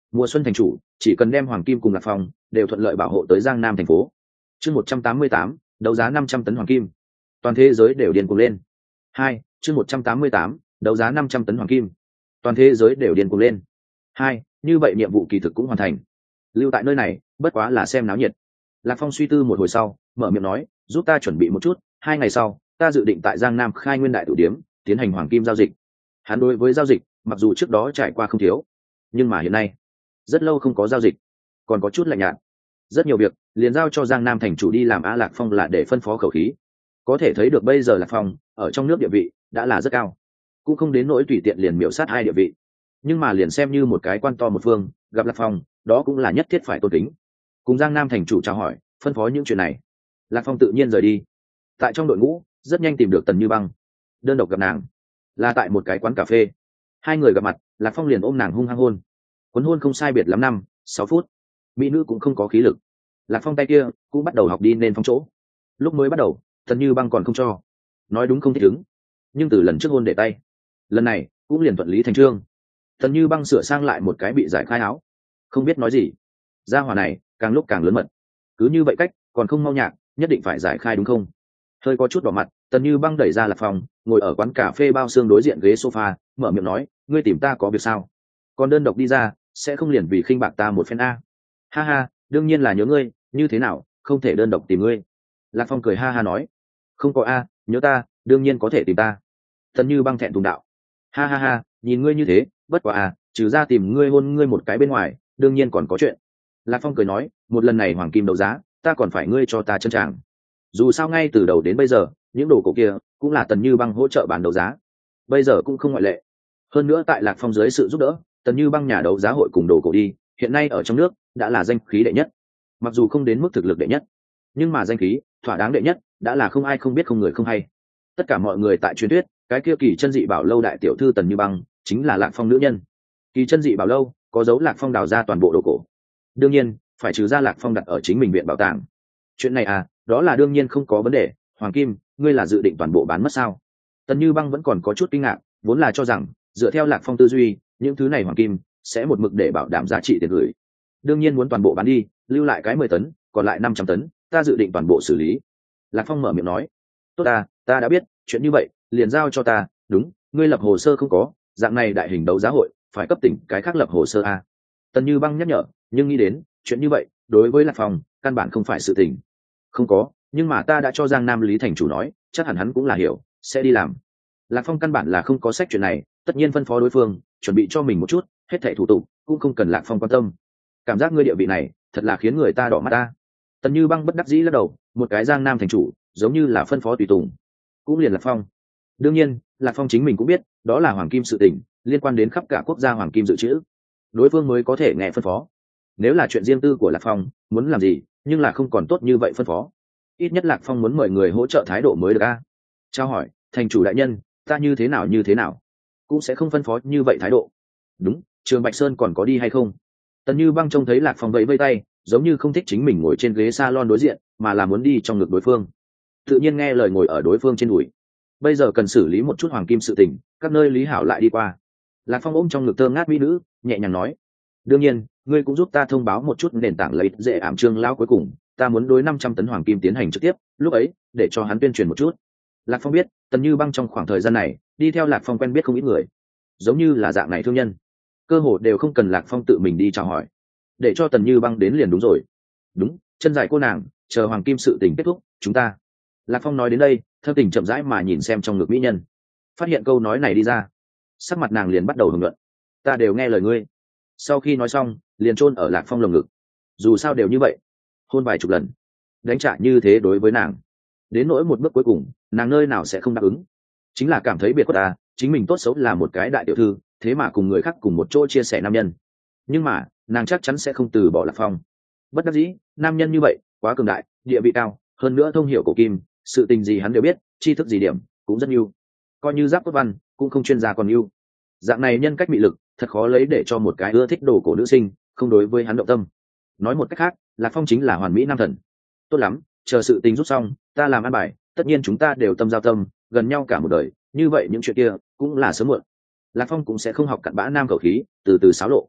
Mùa xuân thành chủ chỉ cần đem hoàng kim cùng lạc phong đều thuận lợi bảo hộ tới giang nam thành phố. Chương 188, đấu giá 500 tấn hoàng kim. Toàn thế giới đều điên cuồng lên. Chương 188, đấu giá 500 tấn hoàng kim. Toàn thế giới đều điên cuồng lên. Như vậy nhiệm vụ kỳ thực cũng hoàn thành. Lưu tại nơi này bất quá là xem náo nhiệt. Lạc Phong suy tư một hồi sau mở miệng nói, giúp ta chuẩn bị một chút, 2 ngày sau ta dự định tại giang nam khai nguyên đại tử điếm tiến hành hoàng kim giao dịch. Hắn đối với giao dịch mặc dù trước đó trải qua không thiếu, nhưng mà hiện nay rất lâu không có giao dịch, còn có chút lạnh nhạt. Rất nhiều việc liền giao cho giang nam thành chủ đi làm. Lạc Phong là để phân phó khẩu khí, có thể thấy được bây giờ Lạc Phong ở trong nước địa vị đã là rất cao, cũng không đến nỗi tùy tiện liền miểu sát hai địa vị, nhưng mà liền xem như một cái quan to một phương gặp Lạc Phong, đó cũng là nhất thiết phải tôn kính. Cùng giang nam thành chủ chào hỏi phân phó những chuyện này, Lạc Phong tự nhiên rời đi. Tại trong đội ngũ rất nhanh tìm được Tần Như Băng, đơn độc gặp nàng là tại một cái quán cà phê. Hai người gặp mặt, Lạc Phong liền ôm nàng hung hăng hôn. Cuốn hôn không sai biệt lắm 5-6 phút, mỹ nữ cũng không có khí lực, Lạc Phong tay kia cũng bắt đầu học đi nên phong chỗ. Lúc mới bắt đầu Tần Như Băng còn không cho, nói đúng không thích ứng, nhưng từ lần trước hôn để tay, lần này cũng liền thuận lý thành trương. Tần Như Băng sửa sang lại một cái bị giải khai áo, không biết nói gì. Gia hỏa này càng lúc càng lớn mật, cứ như vậy cách còn không mau nhạc, nhất định phải giải khai đúng không? Hơi có chút đỏ mặt, Tần Như Băng đẩy ra Lạc Phong, ngồi ở quán cà phê bao xương đối diện ghế sofa, mở miệng nói, ngươi tìm ta có việc sao? Còn đơn độc đi ra sẽ không liền vì khinh bạc ta một phen a? Ha ha, đương nhiên là nhớ ngươi, như thế nào không thể đơn độc tìm ngươi? Lạc Phong cười ha ha nói, không có a, nhớ ta đương nhiên có thể tìm ta. Tần Như Băng thẹn thùng đạo, ha ha ha, nhìn ngươi như thế bất quá à, trừ ra tìm ngươi hôn ngươi một cái bên ngoài đương nhiên còn có chuyện. Lạc Phong cười nói, một lần này hoàng kim đấu giá ta còn phải ngươi cho ta chân tràng. Dù sao ngay từ đầu đến bây giờ những đồ cổ kia cũng là Tần Như Băng hỗ trợ bán đấu giá, bây giờ cũng không ngoại lệ. Hơn nữa tại Lạc Phong dưới sự giúp đỡ, Tần Như Băng nhà đấu giá hội cùng đồ cổ đi hiện nay ở trong nước đã là danh khí đệ nhất. Mặc dù không đến mức thực lực đệ nhất, nhưng mà danh khí thỏa đáng đệ nhất đã là không ai không biết không người không hay. Tất cả mọi người tại truyền thuyết cái kia Kỳ Chân Dị Bảo Lâu đại tiểu thư Tần Như Băng chính là Lạc Phong nữ nhân. Kỳ Chân Dị Bảo Lâu có dấu Lạc Phong đào ra toàn bộ đồ cổ, đương nhiên phải trừ ra Lạc Phong đặt ở chính mình viện bảo tàng. Chuyện này à, đó là đương nhiên không có vấn đề. Hoàng kim ngươi là dự định toàn bộ bán mất sao? Tần Như Băng vẫn còn có chút kinh ngạc, vốn là cho rằng dựa theo Lạc Phong tư duy những thứ này hoàng kim sẽ một mực để bảo đảm giá trị tiền gửi, đương nhiên muốn toàn bộ bán đi, lưu lại cái 10 tấn, còn lại 500 tấn ta dự định toàn bộ xử lý. Lạc Phong mở miệng nói, tốt ta đã biết, chuyện như vậy liền giao cho ta. Đúng, ngươi lập hồ sơ không có, dạng này đại hình đấu giá hội phải cấp tỉnh cái khác lập hồ sơ a. Tần Như Băng nhắc nhở, nhưng nghĩ đến chuyện như vậy đối với Lạc Phong căn bản không phải sự tình. Không có, nhưng mà ta đã cho Giang Nam Lý thành chủ nói, chắc hẳn hắn cũng là hiểu sẽ đi làm. Lạc Phong căn bản là không có sách chuyện này, tất nhiên phân phó đối phương chuẩn bị cho mình một chút, hết thảy thủ tục cũng không cần Lạc Phong quan tâm. Cảm giác ngươi địa vị này thật là khiến người ta đỏ mắt ta. Tần Như Băng bất đắc dĩ lắc đầu, một cái Giang Nam thành chủ giống như là phân phó tùy tùng, cũng liền Lạc Phong. Đương nhiên Lạc Phong chính mình cũng biết đó là hoàng kim sự tình, liên quan đến khắp cả quốc gia hoàng kim dự trữ, đối phương mới có thể nghe phân phó. Nếu là chuyện riêng tư của Lạc Phong muốn làm gì, nhưng là không còn tốt như vậy phân phó. Ít nhất Lạc Phong muốn mời người hỗ trợ thái độ mới được a. Trao hỏi, thành chủ đại nhân, ta như thế nào cũng sẽ không phân phó như vậy thái độ. Đúng, Trường Bạch Sơn còn có đi hay không? Tần Như Băng trông thấy Lạc Phong vẫy vây tay, giống như không thích chính mình ngồi trên ghế salon đối diện, mà là muốn đi trong ngực đối phương. Tự nhiên nghe lời ngồi ở đối phương trên đùi. Bây giờ cần xử lý một chút hoàng kim sự tình, các nơi lý hảo lại đi qua. Lạc Phong ôm trong ngực thơm ngát mỹ nữ, nhẹ nhàng nói, đương nhiên ngươi cũng giúp ta thông báo một chút nền tảng lấy dễ ảm trương lão cuối cùng, ta muốn đối 500 tấn hoàng kim tiến hành trực tiếp, lúc ấy để cho hắn tuyên truyền một chút. Lạc Phong biết Tần Như Băng trong khoảng thời gian này đi theo Lạc Phong quen biết không ít người, giống như là dạng này thương nhân, cơ hồ đều không cần Lạc Phong tự mình đi chào hỏi, để cho Tần Như Băng đến liền đúng rồi. Đúng, chân dài cô nàng, chờ hoàng kim sự tình kết thúc chúng ta. Lạc Phong nói đến đây thâm tình chậm rãi mà nhìn xem trong ngực mỹ nhân, phát hiện câu nói này đi ra, sắc mặt nàng liền bắt đầu hưởng luận, ta đều nghe lời ngươi. Sau khi nói xong liền chôn ở Lạc Phong lồng ngực, dù sao đều như vậy, hôn vài chục lần đánh trả như thế đối với nàng, đến nỗi một bước cuối cùng nàng nơi nào sẽ không đáp ứng, chính là cảm thấy biệt khuất ta, chính mình tốt xấu là một cái đại tiểu thư, thế mà cùng người khác cùng một chỗ chia sẻ nam nhân, nhưng mà nàng chắc chắn sẽ không từ bỏ Lạc Phong. Bất đắc dĩ, nam nhân như vậy quá cường đại, địa vị cao, hơn nữa thông hiểu cổ kim, sự tình gì hắn đều biết, tri thức gì điểm cũng rất ưu, coi như giáp cốt văn cũng không chuyên gia còn ưu. Dạng này nhân cách mị lực thật khó lấy để cho một cái ưa thích đồ cổ nữ sinh không đối với hắn động tâm. Nói một cách khác, Lạc Phong chính là hoàn mỹ nam thần. Tốt lắm, chờ sự tình rút xong ta làm ăn bài, tất nhiên chúng ta đều tâm giao tâm, gần nhau cả một đời, như vậy những chuyện kia cũng là sớm muộn. Lạc Phong cũng sẽ không học cặn bã nam khẩu khí, từ từ xáo lộ.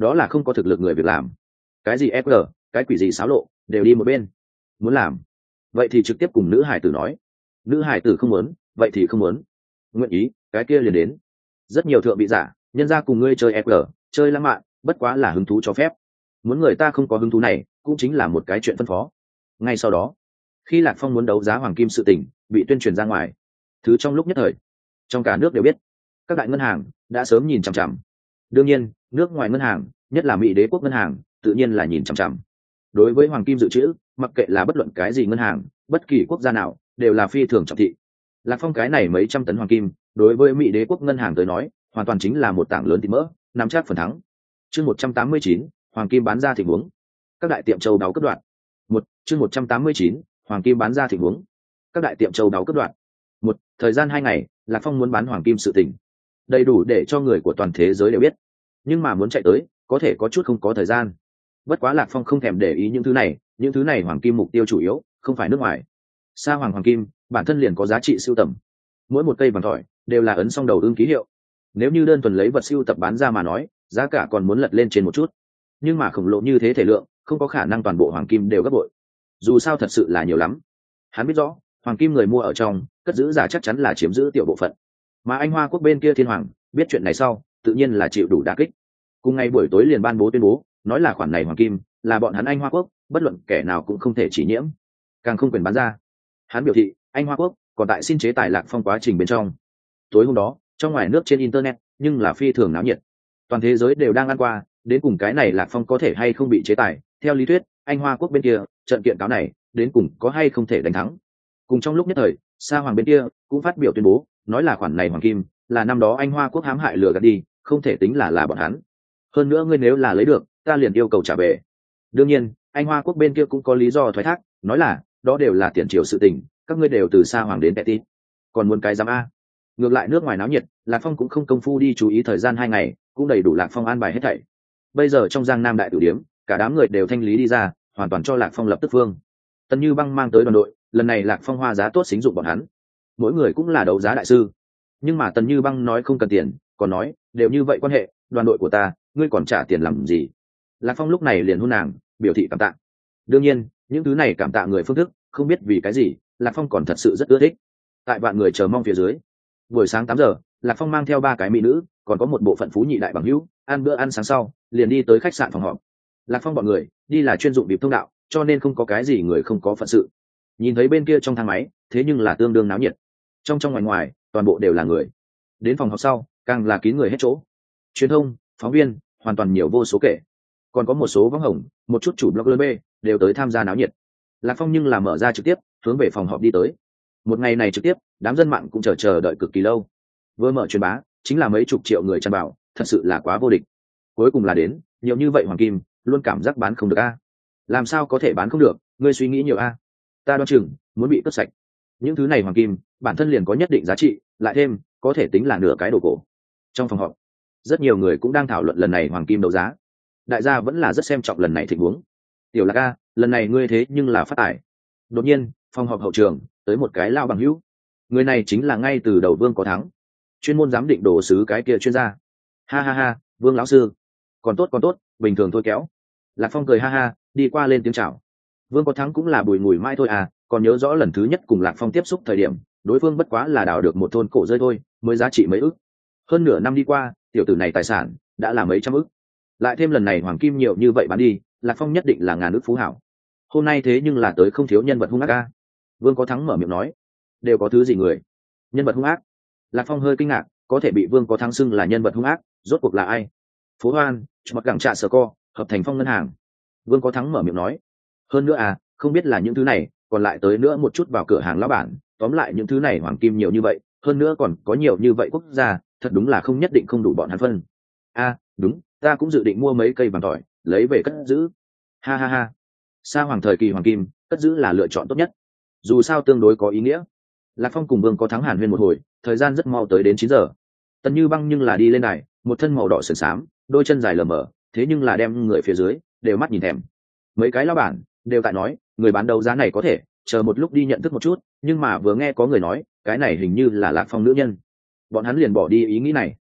đó là không có thực lực người việc làm. Cái gì fg, cái quỷ gì xáo lộ, đều đi một bên. Muốn làm vậy thì trực tiếp cùng nữ hải tử nói. Nữ hải tử không muốn vậy thì không muốn. Nguyện ý cái kia liền đến. Rất nhiều thượng vị giả nhân ra cùng ngươi chơi fg, chơi lãng mạn, bất quá là hứng thú cho phép. Muốn người ta không có hứng thú này cũng chính là một cái chuyện phân phó. Ngay sau đó, khi Lạc Phong muốn đấu giá hoàng kim sự tình bị tuyên truyền ra ngoài, thứ trong lúc nhất thời trong cả nước đều biết, các đại ngân hàng đã sớm nhìn chằm chằm. Đương nhiên nước ngoài ngân hàng, nhất là Mỹ đế quốc ngân hàng, tự nhiên là nhìn chằm chằm. Đối với hoàng kim dự trữ, mặc kệ là bất luận cái gì ngân hàng, bất kỳ quốc gia nào đều là phi thường trọng thị. Lạc Phong cái này mấy trăm tấn hoàng kim đối với Mỹ đế quốc ngân hàng tới nói hoàn toàn chính là một tảng lớn thịt mỡ, nắm chắc phần thắng. Chương 189, hoàng kim bán ra tình huống. Các đại tiệm châu đáo cấp đoạn. Chương 189, hoàng kim bán ra tình huống. Các đại tiệm châu đáo cấp đoạn. Thời gian 2 ngày, Lạc Phong muốn bán hoàng kim sự tình, đầy đủ để cho người của toàn thế giới đều biết. Nhưng mà muốn chạy tới, có thể có chút không có thời gian. Bất quá Lạc Phong không thèm để ý những thứ này hoàng kim mục tiêu chủ yếu không phải nước ngoài. Sa hoàng hoàng kim bản thân liền có giá trị sưu tầm, mỗi một cây vàng thỏi đều là ấn song đầu ưng ký hiệu. Nếu như đơn thuần lấy vật sưu tập bán ra mà nói, giá cả còn muốn lật lên trên một chút. Nhưng mà khổng lồ như thế thể lượng, không có khả năng toàn bộ hoàng kim đều gấp bội. Dù sao thật sự là nhiều lắm. Hắn biết rõ, hoàng kim người mua ở trong, cất giữ giả chắc chắn là chiếm giữ tiểu bộ phận. Mà Anh Hoa quốc bên kia Thiên Hoàng biết chuyện này sau, tự nhiên là chịu đủ đả kích. Cùng ngày buổi tối liền ban bố tuyên bố, nói là khoản này hoàng kim là bọn hắn Anh Hoa quốc, bất luận kẻ nào cũng không thể chỉ nhiễm, càng không quyền bán ra. Hắn biểu thị, Anh Hoa quốc còn tại xin chế tài Lạc Phong quá trình bên trong. Tối hôm đó, trong ngoài nước trên internet, nhưng là phi thường náo nhiệt. Toàn thế giới đều đang ăn qua, đến cùng cái này Lạc Phong có thể hay không bị chế tài. Theo lý thuyết, Anh Hoa quốc bên kia, trận kiện cáo này, đến cùng có hay không thể đánh thắng. Cùng trong lúc nhất thời, Sa hoàng bên kia cũng phát biểu tuyên bố, nói là khoản này hoàng kim là năm đó Anh Hoa quốc hãm hại lừa gạt đi, không thể tính là bọn hắn. Hơn nữa ngươi nếu là lấy được, ta liền yêu cầu trả về. Đương nhiên, Anh Hoa quốc bên kia cũng có lý do thoái thác, nói là đó đều là tiền triều sự tình, các ngươi đều từ Sa hoàng đến tệ tít, còn muốn cái giám a. Ngược lại nước ngoài náo nhiệt, Lạc Phong cũng không công phu đi chú ý thời gian 2 ngày, cũng đầy đủ Lạc Phong an bài hết thảy. Bây giờ trong Giang Nam đại tử điếm, cả đám người đều thanh lý đi ra, hoàn toàn cho Lạc Phong lập tức phương. Tần Như Băng mang tới đoàn đội, lần này Lạc Phong hoa giá tốt xính dụng bọn hắn, mỗi người cũng là đấu giá đại sư. Nhưng mà Tần Như Băng nói không cần tiền, còn nói đều như vậy quan hệ, đoàn đội của ta, ngươi còn trả tiền làm gì? Lạc Phong lúc này liền hôn nàng, biểu thị cảm tạ. Đương nhiên, những thứ này cảm tạ người phương thức, không biết vì cái gì, Lạc Phong còn thật sự rất ưa thích. Tại vạn người chờ mong phía dưới, buổi sáng 8 giờ, Lạc Phong mang theo 3 cái mỹ nữ, còn có một bộ phận phú nhị đại bằng hữu, ăn bữa ăn sáng sau, liền đi tới khách sạn phòng họp. Lạc Phong bọn người đi là chuyên dụng bịp thông đạo, cho nên không có cái gì người không có phận sự. Nhìn thấy bên kia trong thang máy, thế nhưng là tương đương náo nhiệt. Trong ngoài ngoài, toàn bộ đều là người. Đến phòng họp sau, càng là kín người hết chỗ. Truyền thông, phóng viên, hoàn toàn nhiều vô số kể. Còn có một số võng hồng, một chút chủ blogger B đều tới tham gia náo nhiệt. Lạc Phong nhưng là mở ra trực tiếp, hướng về phòng họp đi tới. Một ngày này trực tiếp, đám dân mạng cũng chờ đợi cực kỳ lâu. Vừa mở truyền bá, chính là mấy chục triệu người tràn vào, thật sự là quá vô địch. Cuối cùng là đến, nhiều như vậy hoàng kim, luôn cảm giác bán không được a. Làm sao có thể bán không được, ngươi suy nghĩ nhiều a. Ta đoán chừng muốn bị cướp sạch. Những thứ này hoàng kim, bản thân liền có nhất định giá trị, lại thêm có thể tính là nửa cái đồ cổ. Trong phòng họp, rất nhiều người cũng đang thảo luận lần này hoàng kim đấu giá. Đại gia vẫn là rất xem trọng lần này tình huống. Tiểu Lạc a, lần này ngươi thế nhưng là phát tài. Đột nhiên, phòng họp hậu trường tới một cái lao bằng hữu. Người này chính là ngay từ đầu Vương có thắng, chuyên môn giám định đồ sứ cái kia chuyên gia. Ha ha ha, Vương lão sư, còn tốt, bình thường thôi kéo. Lạc Phong cười ha ha, đi qua lên tiếng chào. Vương có thắng cũng là bùi ngùi mãi thôi à, còn nhớ rõ lần thứ nhất cùng Lạc Phong tiếp xúc thời điểm, đối phương bất quá là đào được một thôn cổ rơi thôi, mới giá trị mấy ức. Hơn nửa năm đi qua, tiểu tử này tài sản đã là mấy trăm ức. Lại thêm lần này hoàng kim nhiều như vậy bán đi, Lạc Phong nhất định là ngàn ức phú hảo. Hôm nay thế nhưng là tới không thiếu nhân vật hung ác a. Vương có thắng mở miệng nói, đều có thứ gì người? Nhân vật hung ác? Lạc Phong hơi kinh ngạc, có thể bị Vương có thắng xưng là nhân vật hung ác, rốt cuộc là ai? Phố Hoan, mặc gẳng trạ sở co, hợp thành Phong ngân hàng. Vương có thắng mở miệng nói, hơn nữa à, không biết là những thứ này, còn lại tới nữa một chút vào cửa hàng lão bản, tóm lại những thứ này hoàng kim nhiều như vậy, hơn nữa còn có nhiều như vậy quốc gia, thật đúng là không nhất định không đủ bọn hắn phân. A, đúng, ta cũng dự định mua mấy cây vàng tỏi, lấy về cất giữ. Ha ha ha. Sa hoàng thời kỳ hoàng kim, cất giữ là lựa chọn tốt nhất. Dù sao tương đối có ý nghĩa. Lạc Phong cùng Vương có thắng hàn huyên một hồi, thời gian rất mau tới đến 9 giờ. Tần Như Băng nhưng là đi lên này, một thân màu đỏ sườn xám, đôi chân dài lờ mờ, thế nhưng là đem người phía dưới đều mắt nhìn thèm. Mấy cái lão bản đều tại nói, người bán đấu giá này có thể chờ một lúc đi nhận thức một chút, nhưng mà vừa nghe có người nói cái này hình như là Lạc Phong nữ nhân, bọn hắn liền bỏ đi ý nghĩ này.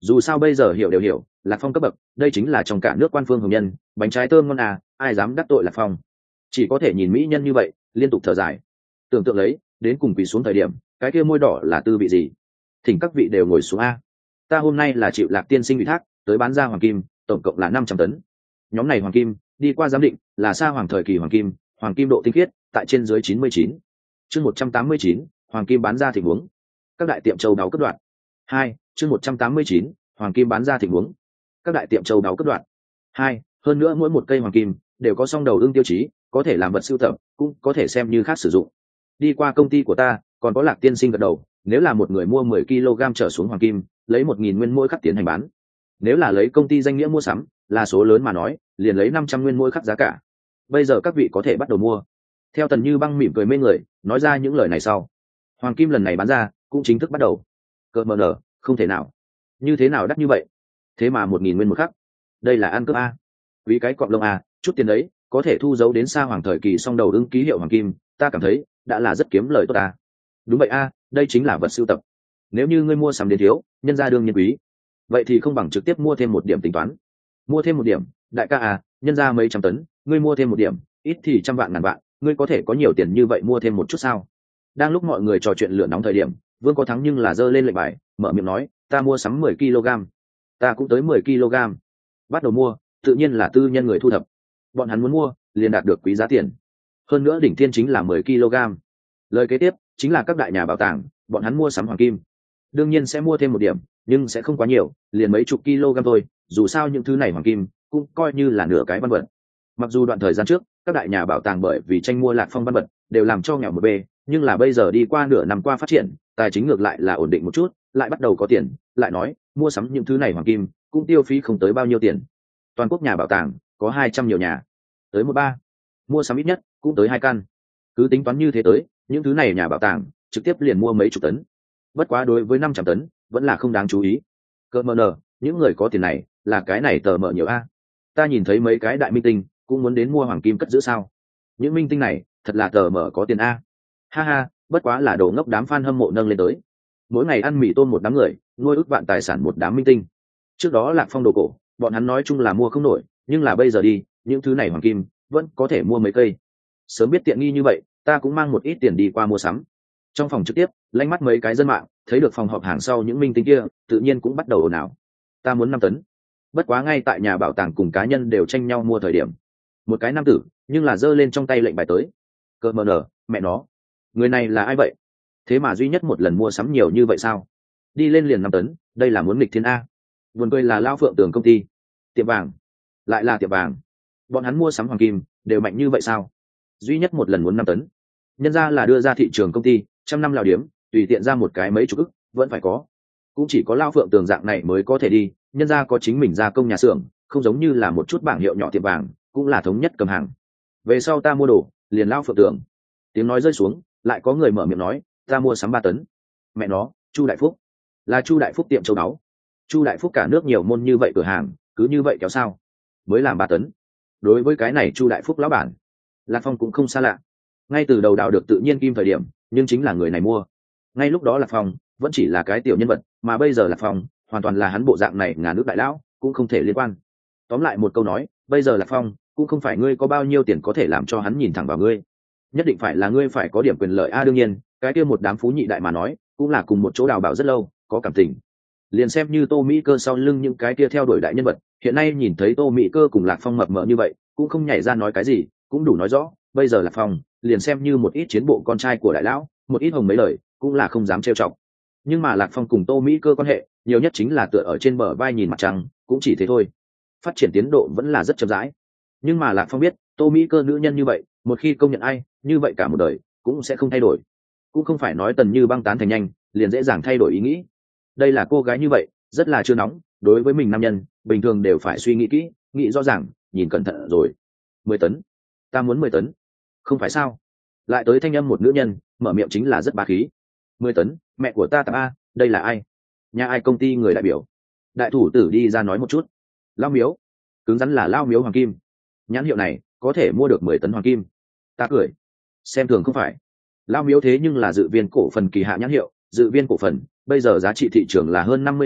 dù sao bây giờ hiểu đều hiểu, Lạc Phong cấp bậc đây chính là trong cả nước quan phương hồng nhân, bánh trái thơm ngon à, ai dám đắc tội Lạc Phong. Chỉ có thể nhìn mỹ nhân như vậy liên tục thở dài, tưởng tượng lấy đến cùng quỳ xuống thời điểm cái kia môi đỏ là tư vị gì. Thỉnh các vị đều ngồi xuống a, ta hôm nay là chịu Lạc tiên sinh ủy thác tới bán ra hoàng kim, tổng cộng là 500 tấn. Nhóm này hoàng kim đi qua giám định là sa hoàng thời kỳ hoàng kim độ tinh khiết tại trên dưới 99. Chương 189, hoàng kim bán ra tình huống. Các đại tiệm châu đáo cấp đoạn. 2, chương 189, hoàng kim bán ra tình huống. Các đại tiệm châu đáo cấp đoạn. 2, hơn nữa mỗi một cây hoàng kim đều có song đầu ưng tiêu chí, có thể làm vật sưu tập, cũng có thể xem như khác sử dụng. Đi qua công ty của ta, còn có Lạc tiên sinh gật đầu, nếu là một người mua 10 kg trở xuống hoàng kim, lấy 1000 nguyên mỗi khắc tiến hành bán. Nếu là lấy công ty danh nghĩa mua sắm, là số lớn mà nói, liền lấy 500 nguyên mỗi khắc giá cả. Bây giờ các vị có thể bắt đầu mua. Theo Tần Như Băng mỉm cười mê người, nói ra những lời này sau, hoàng kim lần này bán ra cũng chính thức bắt đầu. Cơ mờ nở, không thể nào. Như thế nào đắt như vậy? Thế mà 1000 nguyên một khắc. Đây là ăn cướp a. Vì cái cọp lông a, chút tiền đấy, có thể thu giấu đến xa hoàng thời kỳ song đầu ưng ký hiệu hoàng kim, ta cảm thấy đã là rất kiếm lời tốt ta. Đúng vậy a, đây chính là vật sưu tập. Nếu như ngươi mua sắm đến thiếu, nhân ra đương nhiên quý. Vậy thì không bằng trực tiếp mua thêm một điểm tính toán. Mua thêm một điểm, đại ca à, nhân ra mấy trăm tấn, ngươi mua thêm một điểm, ít thì trăm vạn ngàn vạn, ngươi có thể có nhiều tiền như vậy mua thêm một chút sao? Đang lúc mọi người trò chuyện lửa nóng thời điểm, Vương Có Thắng nhưng là giơ lên lệnh bài, mở miệng nói, ta mua sắm 10 kg. Ta cũng tới 10 kg. Bắt đầu mua, tự nhiên là tư nhân người thu thập. Bọn hắn muốn mua, liền đạt được quý giá tiền. Hơn nữa đỉnh thiên chính là 10 kg. Lời kế tiếp chính là các đại nhà bảo tàng, bọn hắn mua sắm hoàng kim. Đương nhiên sẽ mua thêm một điểm, nhưng sẽ không quá nhiều, liền mấy chục kg thôi, dù sao những thứ này hoàng kim cũng coi như là nửa cái văn vật. Mặc dù đoạn thời gian trước các đại nhà bảo tàng bởi vì tranh mua Lạc Phong văn vật đều làm cho nghèo một bê, nhưng là bây giờ đi qua nửa năm qua phát triển, tài chính ngược lại là ổn định một chút, lại bắt đầu có tiền, lại nói mua sắm những thứ này hoàng kim cũng tiêu phí không tới bao nhiêu tiền. Toàn quốc nhà bảo tàng có 200 nhiều nhà, tới 13, mua sắm ít nhất cũng tới 2 căn. Cứ tính toán như thế tới, những thứ này nhà bảo tàng trực tiếp liền mua mấy chục tấn. Bất quá đối với 500 tấn vẫn là không đáng chú ý. Cơ mờ nờ, những người có tiền này là cái này tờ mờ nhiều a. Ta nhìn thấy mấy cái đại minh tinh cũng muốn đến mua hoàng kim cất giữ sao? Những minh tinh này thật là tờ mờ có tiền a. Ha ha, bất quá là đồ ngốc đám fan hâm mộ nâng lên tới. Mỗi ngày ăn mì tôm một đám người, nuôi ức vạn tài sản một đám minh tinh. Trước đó Lạc Phong đồ cổ, bọn hắn nói chung là mua không nổi, nhưng là bây giờ đi, những thứ này hoàng kim vẫn có thể mua mấy cây. Sớm biết tiện nghi như vậy, ta cũng mang một ít tiền đi qua mua sắm. Trong phòng trực tiếp, lánh mắt mấy cái dân mạng thấy được phòng họp hàng sau những minh tinh kia, tự nhiên cũng bắt đầu ồn ào. Ta muốn 5 tấn. Bất quá ngay tại nhà bảo tàng cùng cá nhân đều tranh nhau mua thời điểm, một cái nam tử nhưng là giơ lên trong tay lệnh bài tới. Cơ mờ nở, mẹ nó, người này là ai vậy? Thế mà duy nhất một lần mua sắm nhiều như vậy sao? Đi lên liền 5 tấn, đây là muốn nghịch thiên a. Buồn cười là Lao Phượng Tường công ty, tiệm vàng, lại là tiệm vàng. Bọn hắn mua sắm hoàng kim đều mạnh như vậy sao? Duy nhất một lần muốn 5 tấn. Nhân ra là đưa ra thị trường công ty, 100 năm lào điếm, tùy tiện ra một cái mấy chục ức vẫn phải có. Cũng chỉ có Lao Phượng Tường dạng này mới có thể đi, nhân ra có chính mình gia công nhà xưởng, không giống như là một chút bảng hiệu nhỏ tiệm vàng, cũng là thống nhất cầm hàng. Về sau ta mua đồ, liền Lao Phượng Tường. Tiếng nói rơi xuống, lại có người mở miệng nói, ta mua sắm 3 tấn. Mẹ nó, Chu Đại Phúc, là Chu Đại Phúc tiệm châu báu. Chu Đại Phúc cả nước nhiều môn như vậy cửa hàng, cứ như vậy kéo sao? Mới làm 3 tấn. Đối với cái này Chu Đại Phúc lão bản, Lạc Phong cũng không xa lạ. Ngay từ đầu đào được tự nhiên kim thời điểm, nhưng chính là người này mua. Ngay lúc đó Lạc Phong vẫn chỉ là cái tiểu nhân vật, mà bây giờ Lạc Phong hoàn toàn là hắn bộ dạng này ngàn nước đại lão, cũng không thể liên quan. Tóm lại một câu nói, bây giờ Lạc Phong cũng không phải ngươi có bao nhiêu tiền có thể làm cho hắn nhìn thẳng vào ngươi. Nhất định phải là ngươi phải có điểm quyền lợi a. Đương nhiên, cái kia một đám phú nhị đại mà nói, cũng là cùng một chỗ đào bảo rất lâu, có cảm tình. Liền xem như Tô Mỹ Cơ sau lưng những cái kia theo đuổi đại nhân vật, hiện nay nhìn thấy Tô Mỹ Cơ cùng Lạc Phong mập mờ như vậy, cũng không nhảy ra nói cái gì, cũng đủ nói rõ, bây giờ Lạc Phong liền xem như một ít chiến bộ con trai của đại lão, một ít hồng mấy lời cũng là không dám trêu chọc. Nhưng mà Lạc Phong cùng Tô Mỹ Cơ quan hệ nhiều nhất chính là tựa ở trên bờ vai nhìn mặt trăng, cũng chỉ thế thôi. Phát triển tiến độ vẫn là rất chậm rãi. Nhưng mà Lạc Phong biết, Tô Mỹ Cơ nữ nhân như vậy, một khi công nhận ai, như vậy cả một đời cũng sẽ không thay đổi. Cũng không phải nói Tần Như Băng tán thành nhanh, liền dễ dàng thay đổi ý nghĩ. Đây là cô gái như vậy, rất là chưa nóng, đối với mình nam nhân, bình thường đều phải suy nghĩ kỹ, nghĩ rõ ràng, nhìn cẩn thận rồi. 10 tấn, ta muốn 10 tấn. Không phải sao? Lại tới thanh âm một nữ nhân, mở miệng chính là rất bá khí. 10 tấn, mẹ của ta tạp a, đây là ai? Nhà ai công ty người đại biểu? Đại thủ tử đi ra nói một chút. Lao Miếu, cứng rắn là Lao Miếu hoàng kim. Nhãn hiệu này có thể mua được 10 tấn hoàng kim. Ta cười, xem thường không phải. Lao Miếu thế nhưng là dự viên cổ phần kỳ hạ nhãn hiệu, dự viên cổ phần bây giờ giá trị thị trường là hơn 50 tỷ,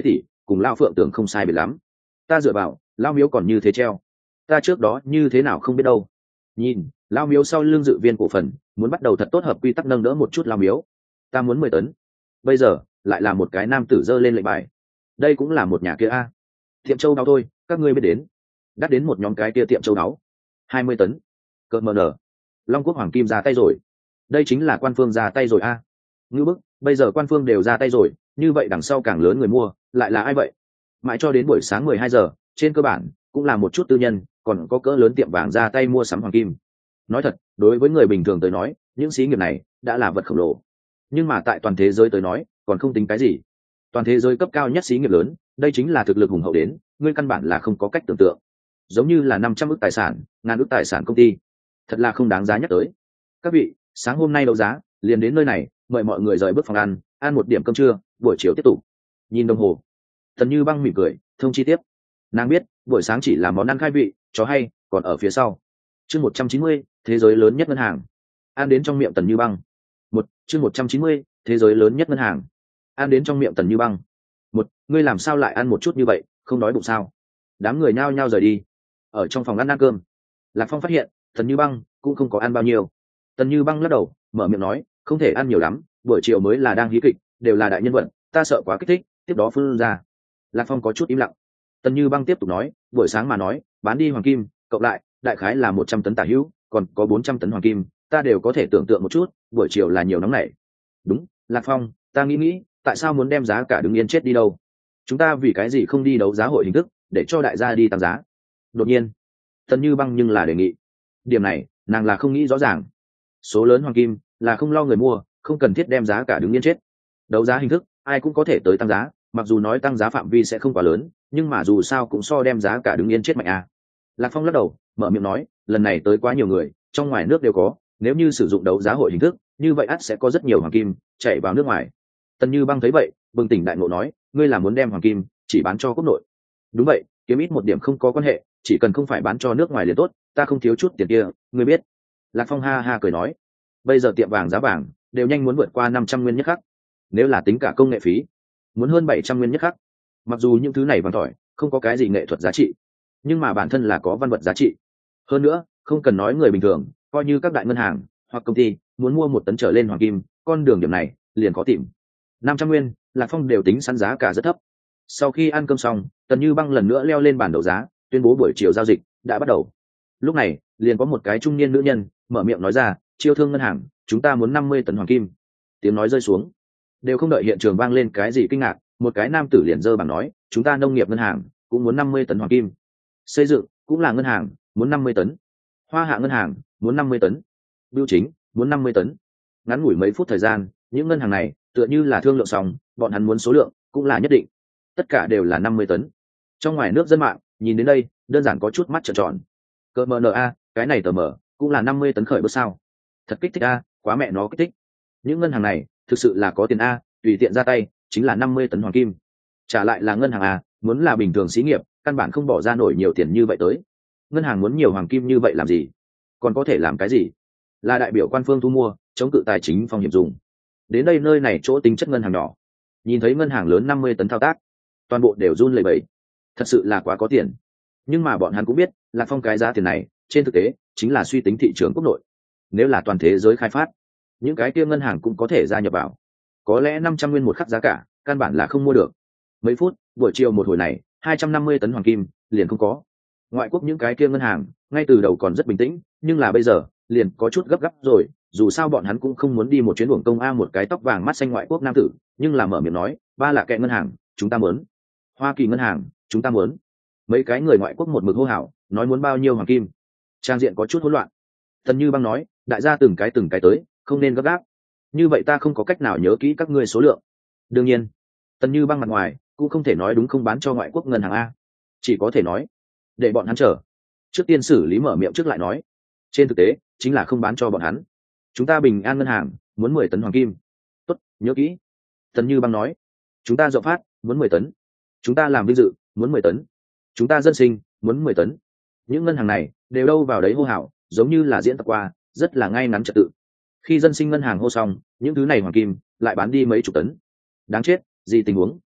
cùng lao phượng tưởng không sai biệt lắm. Ta dựa vào lao miếu còn như thế treo, ta trước đó như thế nào không biết đâu. Nhìn lao miếu sau lưng dự viên cổ phần muốn bắt đầu thật tốt hợp quy tắc nâng đỡ một chút lao miếu. Ta muốn 10 tấn. Bây giờ lại là một cái nam tử giơ lên lệnh bài. Đây cũng là một nhà kia a. Tiệm châu đáo thôi, các ngươi biết đến. Đắt đến một nhóm cái kia tiệm châu đáo. 20 tấn. Cợt mờ nở. Long Quốc Hoàng Kim ra tay rồi. Đây chính là quan phương ra tay rồi a. Ngư bức, bây giờ quan phương đều ra tay rồi, như vậy đằng sau càng lớn người mua, lại là ai vậy? Mãi cho đến buổi sáng 12 giờ, trên cơ bản cũng là một chút tư nhân, còn có cỡ lớn tiệm vàng ra tay mua sắm hoàng kim. Nói thật, đối với người bình thường tới nói, những xí nghiệp này đã là vật khổng lồ. Nhưng mà tại toàn thế giới tới nói, còn không tính cái gì. Toàn thế giới cấp cao nhất xí nghiệp lớn, đây chính là thực lực hùng hậu đến, ngươi căn bản là không có cách tưởng tượng. Giống như là 500 ức tài sản, ngàn ức tài sản công ty, thật là không đáng giá nhắc tới. Các vị, sáng hôm nay đấu giá, liền đến nơi này, mời mọi người rời bước phòng ăn một điểm cơm trưa, buổi chiều tiếp tục. Nhìn đồng hồ, Tần Như Băng mỉm cười, thông chi tiếp. Nàng biết, buổi sáng chỉ là món ăn khai vị, chó hay, còn ở phía sau. Chương 190, thế giới lớn nhất ngân hàng. Ăn đến trong miệng Tần Như Băng. Chương 190, thế giới lớn nhất ngân hàng. Ăn đến trong miệng Tần Như Băng. Ngươi làm sao lại ăn một chút như vậy, không đói bụng sao? Đám người nhao nhao rời đi. Ở trong phòng ăn cơm, Lạc Phong phát hiện, Tần Như Băng cũng không có ăn bao nhiêu. Tần Như Băng lắc đầu, mở miệng nói, không thể ăn nhiều lắm, buổi chiều mới là đang hí kịch, đều là đại nhân vật, ta sợ quá kích thích, tiếp đó phun ra. Lạc Phong có chút im lặng. Tần Như Băng tiếp tục nói, buổi sáng mà nói, bán đi hoàng kim, cộng lại, đại khái là 100 tấn tả hữu, còn có 400 tấn hoàng kim, ta đều có thể tưởng tượng một chút, buổi chiều là nhiều nóng nảy. Đúng, Lạc Phong, ta nghĩ, tại sao muốn đem giá cả đứng yên chết đi đâu? Chúng ta vì cái gì không đi đấu giá hội hình thức, để cho đại gia đi tăng giá? Đột nhiên, Tần Như Băng nhưng là đề nghị. Điểm này, nàng là không nghĩ rõ ràng. Số lớn hoàng kim là không lo người mua, không cần thiết đem giá cả đứng yên chết. Đấu giá hình thức, ai cũng có thể tới tăng giá, mặc dù nói tăng giá phạm vi sẽ không quá lớn, nhưng mà dù sao cũng so đem giá cả đứng yên chết mạnh à. Lạc Phong lắc đầu, mở miệng nói, lần này tới quá nhiều người, trong ngoài nước đều có, nếu như sử dụng đấu giá hội hình thức, như vậy ắt sẽ có rất nhiều hoàng kim chạy vào nước ngoài. Tần Như Băng thấy vậy, bừng tỉnh đại ngộ nói, ngươi là muốn đem hoàng kim chỉ bán cho quốc nội? Đúng vậy, kiếm ít một điểm không có quan hệ, chỉ cần không phải bán cho nước ngoài liền tốt, ta không thiếu chút tiền kia, ngươi biết. Lạc Phong ha ha cười nói, bây giờ tiệm vàng giá vàng đều nhanh muốn vượt qua 500 nguyên nhất khắc, nếu là tính cả công nghệ phí, muốn hơn 700 nguyên nhất khắc. Mặc dù những thứ này vàng tỏi không có cái gì nghệ thuật giá trị, nhưng mà bản thân là có văn vật giá trị. Hơn nữa, không cần nói người bình thường, coi như các đại ngân hàng hoặc công ty muốn mua 1 tấn trở lên hoàng kim, con đường điểm này liền có tìm. 500 nguyên, Lạc Phong đều tính sẵn giá cả rất thấp. Sau khi ăn cơm xong, Tần Như Băng lần nữa leo lên bàn đấu giá, tuyên bố buổi chiều giao dịch đã bắt đầu. Lúc này, liền có một cái trung niên nữ nhân mở miệng nói ra, chiêu thương ngân hàng, chúng ta muốn 50 tấn hoàng kim. Tiếng nói rơi xuống, đều không đợi hiện trường vang lên cái gì kinh ngạc, một cái nam tử liền giơ bảng nói, chúng ta nông nghiệp ngân hàng cũng muốn 50 tấn hoàng kim. Xây dựng cũng là ngân hàng, muốn 50 tấn. Hoa Hạ ngân hàng muốn 50 tấn. Bưu chính muốn 50 tấn. Ngắn ngủi mấy phút thời gian, những ngân hàng này tựa như là thương lượng xong, bọn hắn muốn số lượng cũng là nhất định. Tất cả đều là 50 tấn. Trong ngoài nước dân mạng nhìn đến đây, đơn giản có chút mắt trợn tròn. Cỡ MNA, cái này tờ mở cũng là 50 tấn khởi bước sao? Thật kích thích a, quá mẹ nó kích thích. Những ngân hàng này thực sự là có tiền a, tùy tiện ra tay chính là 50 tấn hoàng kim. Trả lại là ngân hàng a, muốn là bình thường xí nghiệp, căn bản không bỏ ra nổi nhiều tiền như vậy tới. Ngân hàng muốn nhiều hoàng kim như vậy làm gì? Còn có thể làm cái gì? Là đại biểu quan phương thu mua, chống cự tài chính phong hiểm dùng. Đến đây nơi này chỗ tính chất ngân hàng nhỏ, nhìn thấy ngân hàng lớn 50 tấn thao tác, toàn bộ đều run lẩy bẩy. Thật sự là quá có tiền. Nhưng mà bọn hắn cũng biết, Lạc Phong cái giá tiền này, trên thực tế chính là suy tính thị trường quốc nội. Nếu là toàn thế giới khai phát, những cái kia ngân hàng cũng có thể gia nhập vào. Có lẽ 500 nguyên một khắc giá cả, căn bản là không mua được. Mấy phút, buổi chiều một hồi này, 250 tấn hoàng kim liền không có. Ngoại quốc những cái kia ngân hàng, ngay từ đầu còn rất bình tĩnh, nhưng là bây giờ, liền có chút gấp gáp rồi, dù sao bọn hắn cũng không muốn đi một chuyến uổng công. Một cái tóc vàng mắt xanh ngoại quốc nam tử, nhưng là mở miệng nói, ba là kệ ngân hàng, chúng ta muốn. Hoa Kỳ ngân hàng, chúng ta muốn. Mấy cái người ngoại quốc một mực hô hào, nói muốn bao nhiêu hoàng kim. Trang diện có chút hỗn loạn. Tần Như Băng nói, đại gia từng cái tới, không nên gấp gáp. Như vậy ta không có cách nào nhớ kỹ các ngươi số lượng. Đương nhiên, Tần Như Băng mặt ngoài cũng không thể nói đúng không bán cho ngoại quốc ngân hàng a, chỉ có thể nói để bọn hắn chờ. Trước tiên xử lý mở miệng trước lại nói, trên thực tế chính là không bán cho bọn hắn. Chúng ta Bình An ngân hàng muốn 10 tấn hoàng kim. Tốt, nhớ kỹ. Tần Như Băng nói, chúng ta Rộng Phát muốn 10 tấn. Chúng ta Làm Vinh Dự muốn 10 tấn. Chúng ta Dân Sinh muốn 10 tấn. Những ngân hàng này đều đâu vào đấy hô hào, giống như là diễn tập qua, rất là ngay ngắn trật tự. Khi Dân Sinh ngân hàng hô xong, những thứ này hoàng kim lại bán đi mấy chục tấn. Đáng chết, gì tình huống,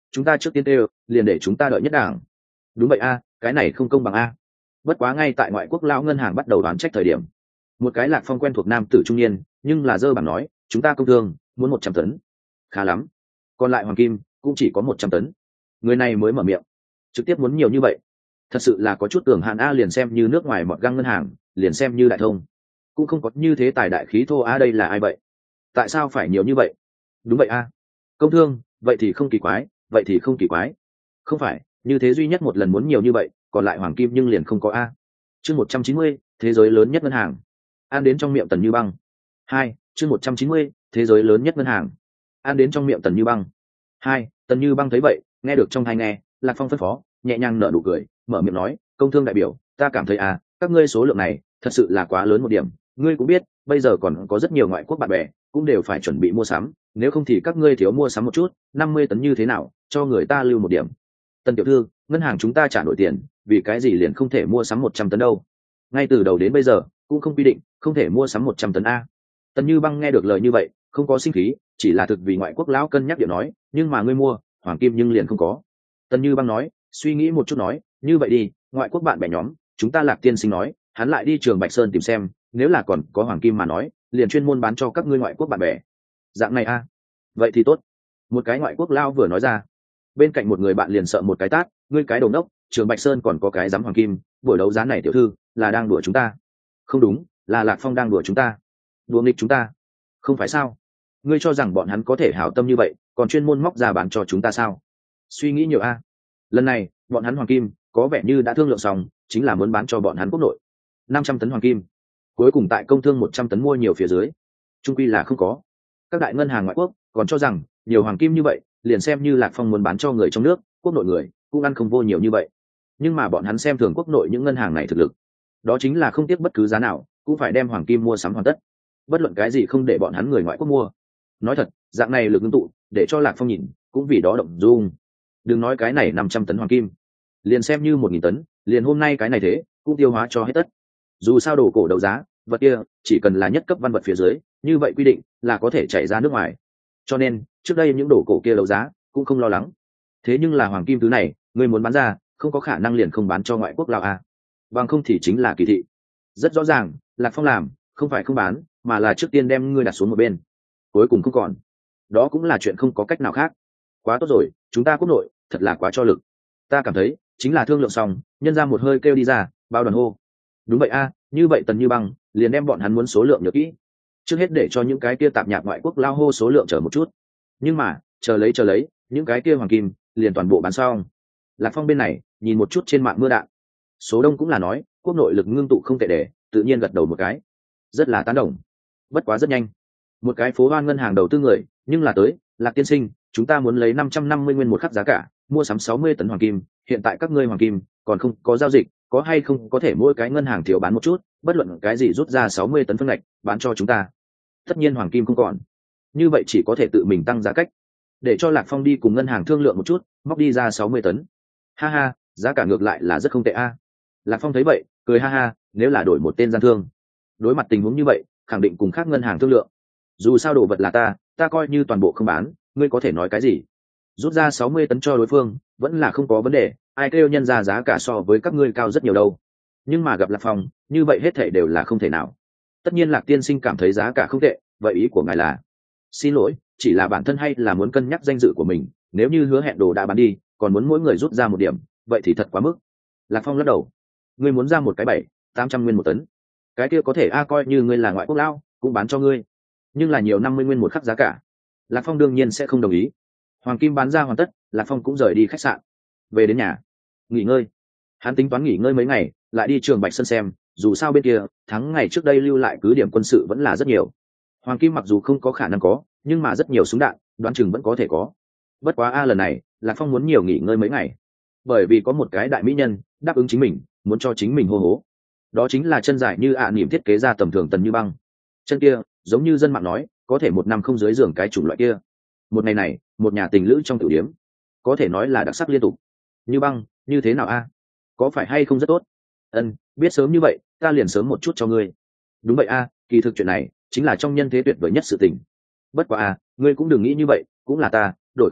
chúng ta trước tiên đều liền để chúng ta đợi nhất đảng. Đúng vậy a, cái này không công bằng a. Bất quá ngay tại ngoại quốc lão ngân hàng bắt đầu đoán trách thời điểm, một cái Lạc Phong quen thuộc nam tử trung niên nhưng là dơ bảng nói, chúng ta công thương muốn 100 tấn. Khá lắm, còn lại hoàng kim cũng chỉ có 100 tấn. Người này mới mở miệng trực tiếp muốn nhiều như vậy, thật sự là có chút tưởng hạn a. Liền xem như nước ngoài mọt găng ngân hàng, liền xem như đại thông cũng không có như thế tài đại khí thô a. Đây là ai vậy? Tại sao phải nhiều như vậy? Đúng vậy a, công thương vậy thì không kỳ quái, vậy thì không kỳ quái. Không phải như thế duy nhất một lần muốn nhiều như vậy, còn lại hoàng kim nhưng liền không có a. Chương 190, thế giới lớn nhất ngân hàng. Ăn đến trong miệng Tần Như Băng. 2, chương 190, thế giới lớn nhất ngân hàng. Ăn đến trong miệng Tần Như Băng. 2, Tần Như Băng thấy vậy, nghe được trong tai nghe, Lạc Phong phân phó, nhẹ nhàng nở nụ cười, mở miệng nói, công thương đại biểu, ta cảm thấy các ngươi số lượng này thật sự là quá lớn một điểm. Ngươi cũng biết, bây giờ còn có rất nhiều ngoại quốc bạn bè cũng đều phải chuẩn bị mua sắm, nếu không thì các ngươi thiếu mua sắm một chút, 50 tấn như thế nào, cho người ta lưu một điểm. Tần tiểu thư, ngân hàng chúng ta trả nổi tiền, vì cái gì liền không thể mua sắm 100 tấn đâu? Ngay từ đầu đến bây giờ cũng không quy định không thể mua sắm 100 tấn a. Tần Như Băng nghe được lời như vậy, không có sinh khí, chỉ là thực vì ngoại quốc lão cân nhắc điệu nói, nhưng mà ngươi mua hoàng kim nhưng liền không có. Tần Như Băng nói, suy nghĩ một chút nói, như vậy đi, ngoại quốc bạn bè nhóm, chúng ta Lạc tiên sinh nói, hắn lại đi trường Bạch Sơn tìm xem, nếu là còn có hoàng kim mà nói, liền chuyên môn bán cho các ngươi ngoại quốc bạn bè. Dạng này a, vậy thì tốt. Một cái ngoại quốc lao vừa nói ra, bên cạnh một người bạn liền sợ một cái tát, ngươi cái đầu nốc, trường Bạch Sơn còn có cái giám hoàng kim, buổi đấu giá này tiểu thư là đang đùa chúng ta. Không đúng, là Lạc Phong đang đùa chúng ta, đùa nghịch chúng ta. Không phải sao? Ngươi cho rằng bọn hắn có thể hảo tâm như vậy, còn chuyên môn móc ra bán cho chúng ta sao? Suy nghĩ nhiều a. Lần này bọn hắn hoàng kim có vẻ như đã thương lượng xong, chính là muốn bán cho bọn hắn quốc nội 500 tấn hoàng kim, cuối cùng tại công thương 100 tấn mua nhiều phía dưới, trung quy là không có. Các đại ngân hàng ngoại quốc còn cho rằng nhiều hoàng kim như vậy liền xem như Lạc Phong muốn bán cho người trong nước, quốc nội người cũng ăn không vô nhiều như vậy. Nhưng mà bọn hắn xem thường quốc nội những ngân hàng này thực lực, đó chính là không tiếc bất cứ giá nào cũng phải đem hoàng kim mua sắm hoàn tất, bất luận cái gì không để bọn hắn người ngoại quốc mua. Nói thật, dạng này lực ngưng tụ để cho Lạc Phong nhìn cũng vì đó động dung. Đừng nói cái này 500 tấn hoàng kim, liền xem như 1.000 tấn, liền hôm nay cái này thế cũng tiêu hóa cho hết tất. Dù sao đồ cổ đấu giá vật kia chỉ cần là nhất cấp văn vật phía dưới, như vậy quy định là có thể chảy ra nước ngoài, cho nên trước đây những đồ cổ kia đấu giá cũng không lo lắng. Thế nhưng là hoàng kim thứ này người muốn bán ra, không có khả năng liền không bán cho ngoại quốc lao à, bằng không thì chính là kỳ thị. Rất rõ ràng Lạc Phong làm không phải không bán, mà là trước tiên đem ngươi đặt xuống một bên, cuối cùng không còn, đó cũng là chuyện không có cách nào khác. Quá tốt rồi, chúng ta quốc nội thật là quá cho lực. Ta cảm thấy chính là thương lượng xong, nhân ra một hơi kêu đi ra, bao đoàn hô. Đúng vậy a, như vậy Tần Như Băng liền đem bọn hắn muốn số lượng nhớ kỹ, trước hết để cho những cái kia tạp nhạp ngoại quốc lao hô số lượng chờ một chút, nhưng mà chờ lấy những cái kia hoàng kim liền toàn bộ bán xong. Lạc Phong bên này nhìn một chút trên mạng mưa đạn, số đông cũng là nói quốc nội lực ngưng tụ không tệ, để tự nhiên gật đầu một cái, rất là tán đồng. Bất quá rất nhanh, một cái phố hoan ngân hàng đầu tư người nhưng là tới, Lạc tiên sinh, chúng ta muốn lấy 550 nguyên một khắc giá cả mua sắm 60 tấn hoàng kim, hiện tại các ngươi hoàng kim còn không có giao dịch, có hay không có thể mỗi cái ngân hàng thiếu bán một chút, bất luận cái gì rút ra 60 tấn phân ngạch bán cho chúng ta. Tất nhiên hoàng kim không còn, như vậy chỉ có thể tự mình tăng giá cách, để cho Lạc Phong đi cùng ngân hàng thương lượng một chút, móc đi ra 60 tấn. Ha ha, giá cả ngược lại là rất không tệ a. Lạc Phong thấy vậy cười ha ha, nếu là đổi một tên gian thương, đối mặt tình huống như vậy khẳng định cùng khác ngân hàng thương lượng. Dù sao đồ vật là ta coi như toàn bộ không bán, ngươi có thể nói cái gì? Rút ra 60 tấn cho đối phương vẫn là không có vấn đề, ai kêu nhân ra giá cả so với các ngươi cao rất nhiều đâu. Nhưng mà gặp Lạc Phong như vậy hết thảy đều là không thể nào. Tất nhiên Lạc tiên sinh cảm thấy giá cả không tệ, vậy ý của ngài là? Xin lỗi, chỉ là bản thân hay là muốn cân nhắc danh dự của mình, nếu như hứa hẹn đồ đã bán đi còn muốn mỗi người rút ra một điểm, vậy thì thật quá mức. Lạc Phong lắc đầu, ngươi muốn ra một cái 700-800 nguyên một tấn, cái kia có thể coi như ngươi là ngoại quốc lao cũng bán cho ngươi, nhưng là nhiều 50 nguyên một khắc giá cả, Lạc Phong đương nhiên sẽ không đồng ý. Hoàng kim bán ra hoàn tất, Lạc Phong cũng rời đi khách sạn, về đến nhà nghỉ ngơi. Hắn tính toán nghỉ ngơi mấy ngày lại đi trường Bạch Sơn xem, dù sao bên kia tháng ngày trước đây lưu lại cứ điểm quân sự vẫn là rất nhiều. Hoàng kim mặc dù không có khả năng có, nhưng mà rất nhiều súng đạn đoán chừng vẫn có thể có. Bất quá lần này Lạc Phong muốn nhiều nghỉ ngơi mấy ngày, bởi vì có một cái đại mỹ nhân đáp ứng chính mình, muốn cho chính mình hô hố. Đó chính là chân dài như niềm thiết kế ra tầm thường Tần Như Băng. Chân kia giống như dân mạng nói, có thể một năm không dưới giường cái chủng loại kia. Một ngày này một nhà tình lữ trong tiểu điếm, có thể nói là đặc sắc liên tục. Như Băng, như thế nào a? Có phải hay không rất tốt? Biết sớm như vậy ta liền sớm một chút cho ngươi. Đúng vậy a, kỳ thực chuyện này chính là trong nhân thế tuyệt vời nhất sự tình. Bất quá ngươi cũng đừng nghĩ như vậy, cũng là ta đổi không biết,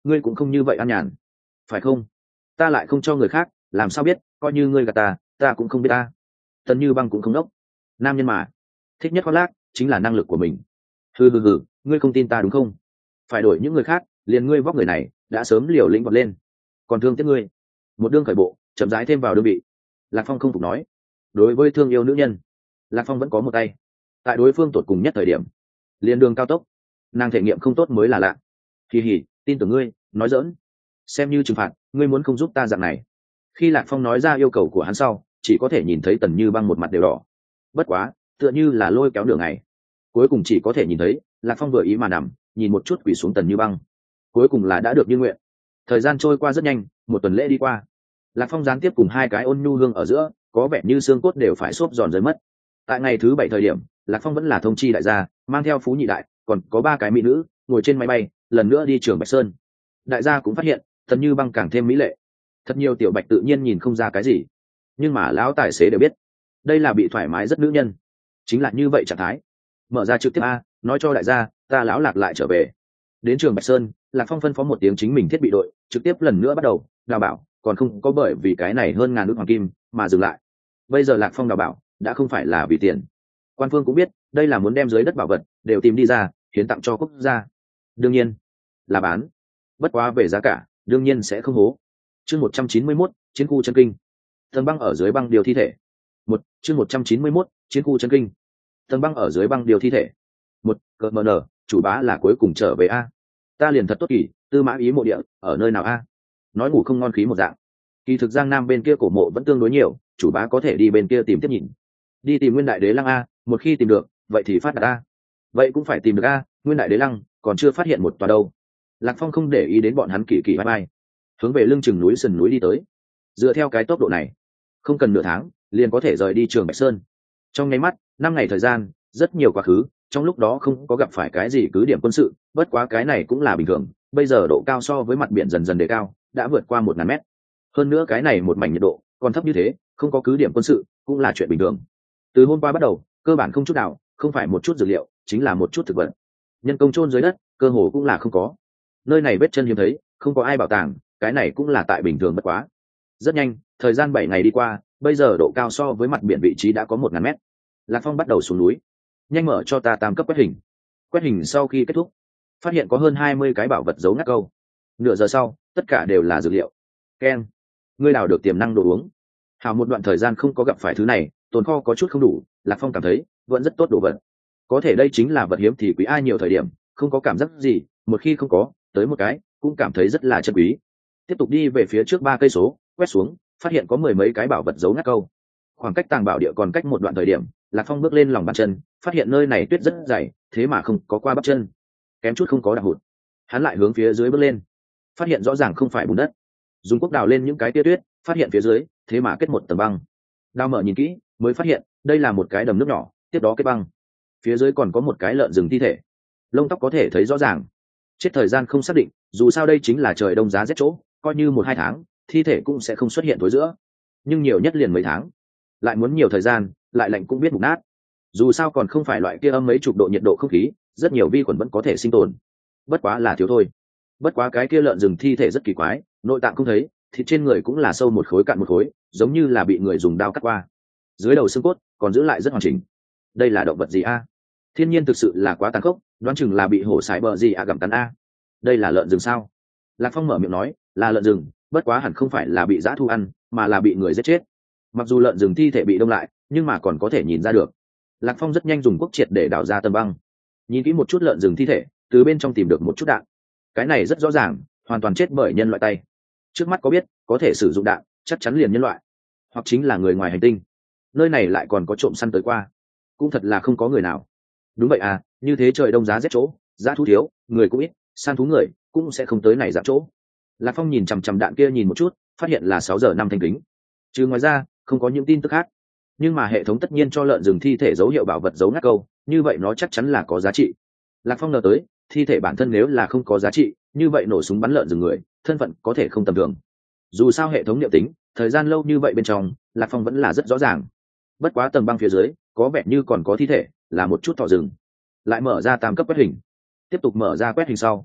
ngươi cũng không như vậy an nhàn phải không? Ta lại không cho người khác, làm sao biết, coi như ngươi gạt ta cũng không biết ta. Tần Như Băng cũng không đốc, nam nhân mà thích nhất khoác lác chính là năng lực của mình. Hừ, ngươi không tin ta đúng không? Phải đổi những người khác, liền ngươi vóc người này đã sớm liều lĩnh vọt lên, còn thương tiếc ngươi. Một đương khởi bộ chậm rãi thêm vào đơn vị. Lạc Phong không phục nói, đối với thương yêu nữ nhân, Lạc Phong vẫn có một tay. Tại đối phương tột cùng nhất thời điểm, liền đường cao tốc, nàng thể nghiệm không tốt mới là lạ. Kỳ hỉ, tin tưởng ngươi, nói dỡn, xem như trừng phạt, ngươi muốn không giúp ta dạng này. Khi Lạc Phong nói ra yêu cầu của hắn sau, chỉ có thể nhìn thấy Tần Như Băng một mặt đều đỏ. Bất quá, tựa như là lôi kéo nửa ngày, cuối cùng chỉ có thể nhìn thấy Lạc Phong vừa ý mà nằm, nhìn một chút quỳ xuống Tần Như Băng, cuối cùng là đã được như nguyện. Thời gian trôi qua rất nhanh, một tuần lễ đi qua, Lạc Phong gián tiếp cùng hai cái ôn nhu hương ở giữa, có vẻ như xương cốt đều phải xốp giòn rơi mất. Tại ngày thứ 7 thời điểm, Lạc Phong vẫn là thông chi đại gia, mang theo Phú Nhị Đại, còn có 3 cái mỹ nữ, ngồi trên máy bay, lần nữa đi Trường Bạch Sơn. Đại gia cũng phát hiện, Tần Như Băng càng thêm mỹ lệ. Thật nhiều tiểu bạch tự nhiên nhìn không ra cái gì, nhưng mà lão tài xế đều biết, đây là bị thoải mái rất nữ nhân, chính là như vậy trạng thái. Mở ra trực tiếp a, nói cho đại gia, ta lão Lạc lại trở về. Đến Trường Bạch Sơn, Lạc Phong phân phó một tiếng chính mình thiết bị đội, trực tiếp lần nữa bắt đầu đào bảo, còn không có bởi vì cái này hơn ngàn ức hoàng kim mà dừng lại. Bây giờ Lạc Phong đào bảo đã không phải là vì tiền, quan phương cũng biết đây là muốn đem dưới đất bảo vật đều tìm đi ra hiến tặng cho quốc gia, đương nhiên là bán. Bất quá về giá cả đương nhiên sẽ không hố. Chương 191, chiến khu chân kinh. Tầng băng ở dưới băng điều thi thể. Chương 191, chiến khu chân kinh. Tầng băng ở dưới băng điều thi thể. Cợt mờ nở, chủ bá là cuối cùng trở về a. Ta liền thật tốt kỳ, Tư Mã Ý mộ địa ở nơi nào a? Nói ngủ không ngon khí một dạng. Kỳ thực Giang Nam bên kia cổ mộ vẫn tương đối nhiều, chủ bá có thể đi bên kia tìm tiếp nhìn. Đi tìm Nguyên Đại Đế Lăng a, một khi tìm được, vậy thì phát đạt a. Vậy cũng phải tìm được a, Nguyên Đại Đế Lăng còn chưa phát hiện một tòa đâu. Lạc Phong không để ý đến bọn hắn kỳ kỳ bye bye, hướng về lưng chừng núi sườn núi đi tới. Dựa theo cái tốc độ này, không cần nửa tháng liền có thể rời đi Trường Bạch Sơn. Trong nháy mắt 5 ngày thời gian, rất nhiều quá khứ, trong lúc đó không có gặp phải cái gì cứ điểm quân sự, bất quá cái này cũng là bình thường. Bây giờ độ cao so với mặt biển dần dần đề cao, đã vượt qua 1000 mét. Hơn nữa cái này một mảnh nhiệt độ còn thấp như thế, không có cứ điểm quân sự cũng là chuyện bình thường. Từ hôm qua bắt đầu, cơ bản không chút nào, không phải một chút dược liệu, chính là một chút thực vật. Nhân công chôn dưới đất, cơ hồ cũng là không có. Nơi này vết chân hiếm thấy, không có ai bảo tàng, cái này cũng là tại bình thường bất quá. Rất nhanh, thời gian 7 ngày đi qua, bây giờ độ cao so với mặt biển vị trí đã có 1000 mét. Lạc Phong bắt đầu xuống núi. Nhanh mở cho ta tam cấp quét hình. Quét hình sau khi kết thúc, phát hiện có hơn 20 cái bảo vật giấu ngắt câu. Nửa giờ sau, tất cả đều là dược liệu. Ken, ngươi đào được tiềm năng đồ uống. Hào, một đoạn thời gian không có gặp phải thứ này, tồn kho có chút không đủ, Lạc Phong cảm thấy vẫn rất tốt đồ vật. Có thể đây chính là vật hiếm thì quý, ai nhiều thời điểm không có cảm giác gì, một khi không có, tới một cái cũng cảm thấy rất là chân quý. Tiếp tục đi về phía trước 3 cây số, quét xuống, phát hiện có 10 mấy cái bảo vật giấu ngắt câu. Khoảng cách tàng bảo địa còn cách một đoạn thời điểm, Lạc Phong bước lên lòng bàn chân, phát hiện nơi này tuyết rất dày, thế mà không có qua bắp chân, kém chút không có đạp hụt. Hắn lại hướng phía dưới bước lên, phát hiện rõ ràng không phải bùn đất, dùng cuốc đào lên những cái tia tuyết, phát hiện phía dưới thế mà kết một tầng băng. Đào mở nhìn kỹ mới phát hiện đây là một cái đầm nước nhỏ, tiếp đó kết băng. Phía dưới còn có một cái lợn rừng thi thể, lông tóc có thể thấy rõ ràng. Chết thời gian không xác định, dù sao đây chính là trời đông giá rét chỗ, coi như 1-2 tháng thi thể cũng sẽ không xuất hiện thối giữa, nhưng nhiều nhất liền mấy tháng, lại muốn nhiều thời gian, lại lạnh cũng biết mục nát. Dù sao còn không phải loại kia âm mấy chục độ nhiệt độ không khí, rất nhiều vi khuẩn vẫn có thể sinh tồn, bất quá là thiếu thôi. Bất quá cái kia lợn rừng thi thể rất kỳ quái, nội tạng không thấy, thịt trên người cũng là sâu một khối cạn một khối, giống như là bị người dùng dao cắt qua. Dưới đầu xương cốt còn giữ lại rất hoàn chỉnh. Đây là động vật gì a? Thiên nhiên thực sự là quá tàn khốc, đoán chừng là bị hổ sải bờ gì gặm cắn a. Đây là lợn rừng sao? Lạc Phong mở miệng nói, là lợn rừng, bất quá hẳn không phải là bị dã thu ăn, mà là bị người giết chết. Mặc dù lợn rừng thi thể bị đông lại, nhưng mà còn có thể nhìn ra được. Lạc Phong rất nhanh dùng quốc triệt để đào ra tầng băng, nhìn kỹ một chút lợn rừng thi thể, từ bên trong tìm được một chút đạn. Cái này rất rõ ràng, hoàn toàn chết bởi nhân loại tay. Trước mắt có biết có thể sử dụng đạn, chắc chắn liền nhân loại, hoặc chính là người ngoài hành tinh. Nơi này lại còn có trộm săn tới qua, cũng thật là không có người nào. Đúng vậy à, như thế trời đông giá rét chỗ, dã thú thiếu, người cũng ít, săn thú người cũng sẽ không tới này dã chỗ. Lạc Phong nhìn chằm chằm đạn kia nhìn một chút, phát hiện là 6 giờ 5 thanh kính. Trừ ngoài ra, không có những tin tức khác. Nhưng mà hệ thống tất nhiên cho lợn rừng thi thể dấu hiệu bảo vật giấu ngắt câu, như vậy nó chắc chắn là có giá trị. Lạc Phong ngờ tới, thi thể bản thân nếu là không có giá trị, như vậy nổ súng bắn lợn rừng người, thân phận có thể không tầm thường. Dù sao hệ thống niệm tính, thời gian lâu như vậy bên trong, Lạc Phong vẫn là rất rõ ràng. Bất quá tầng băng phía dưới, có vẻ như còn có thi thể, là một chút thỏ rừng. Lại mở ra tam cấp quét hình, tiếp tục mở ra quét hình sau,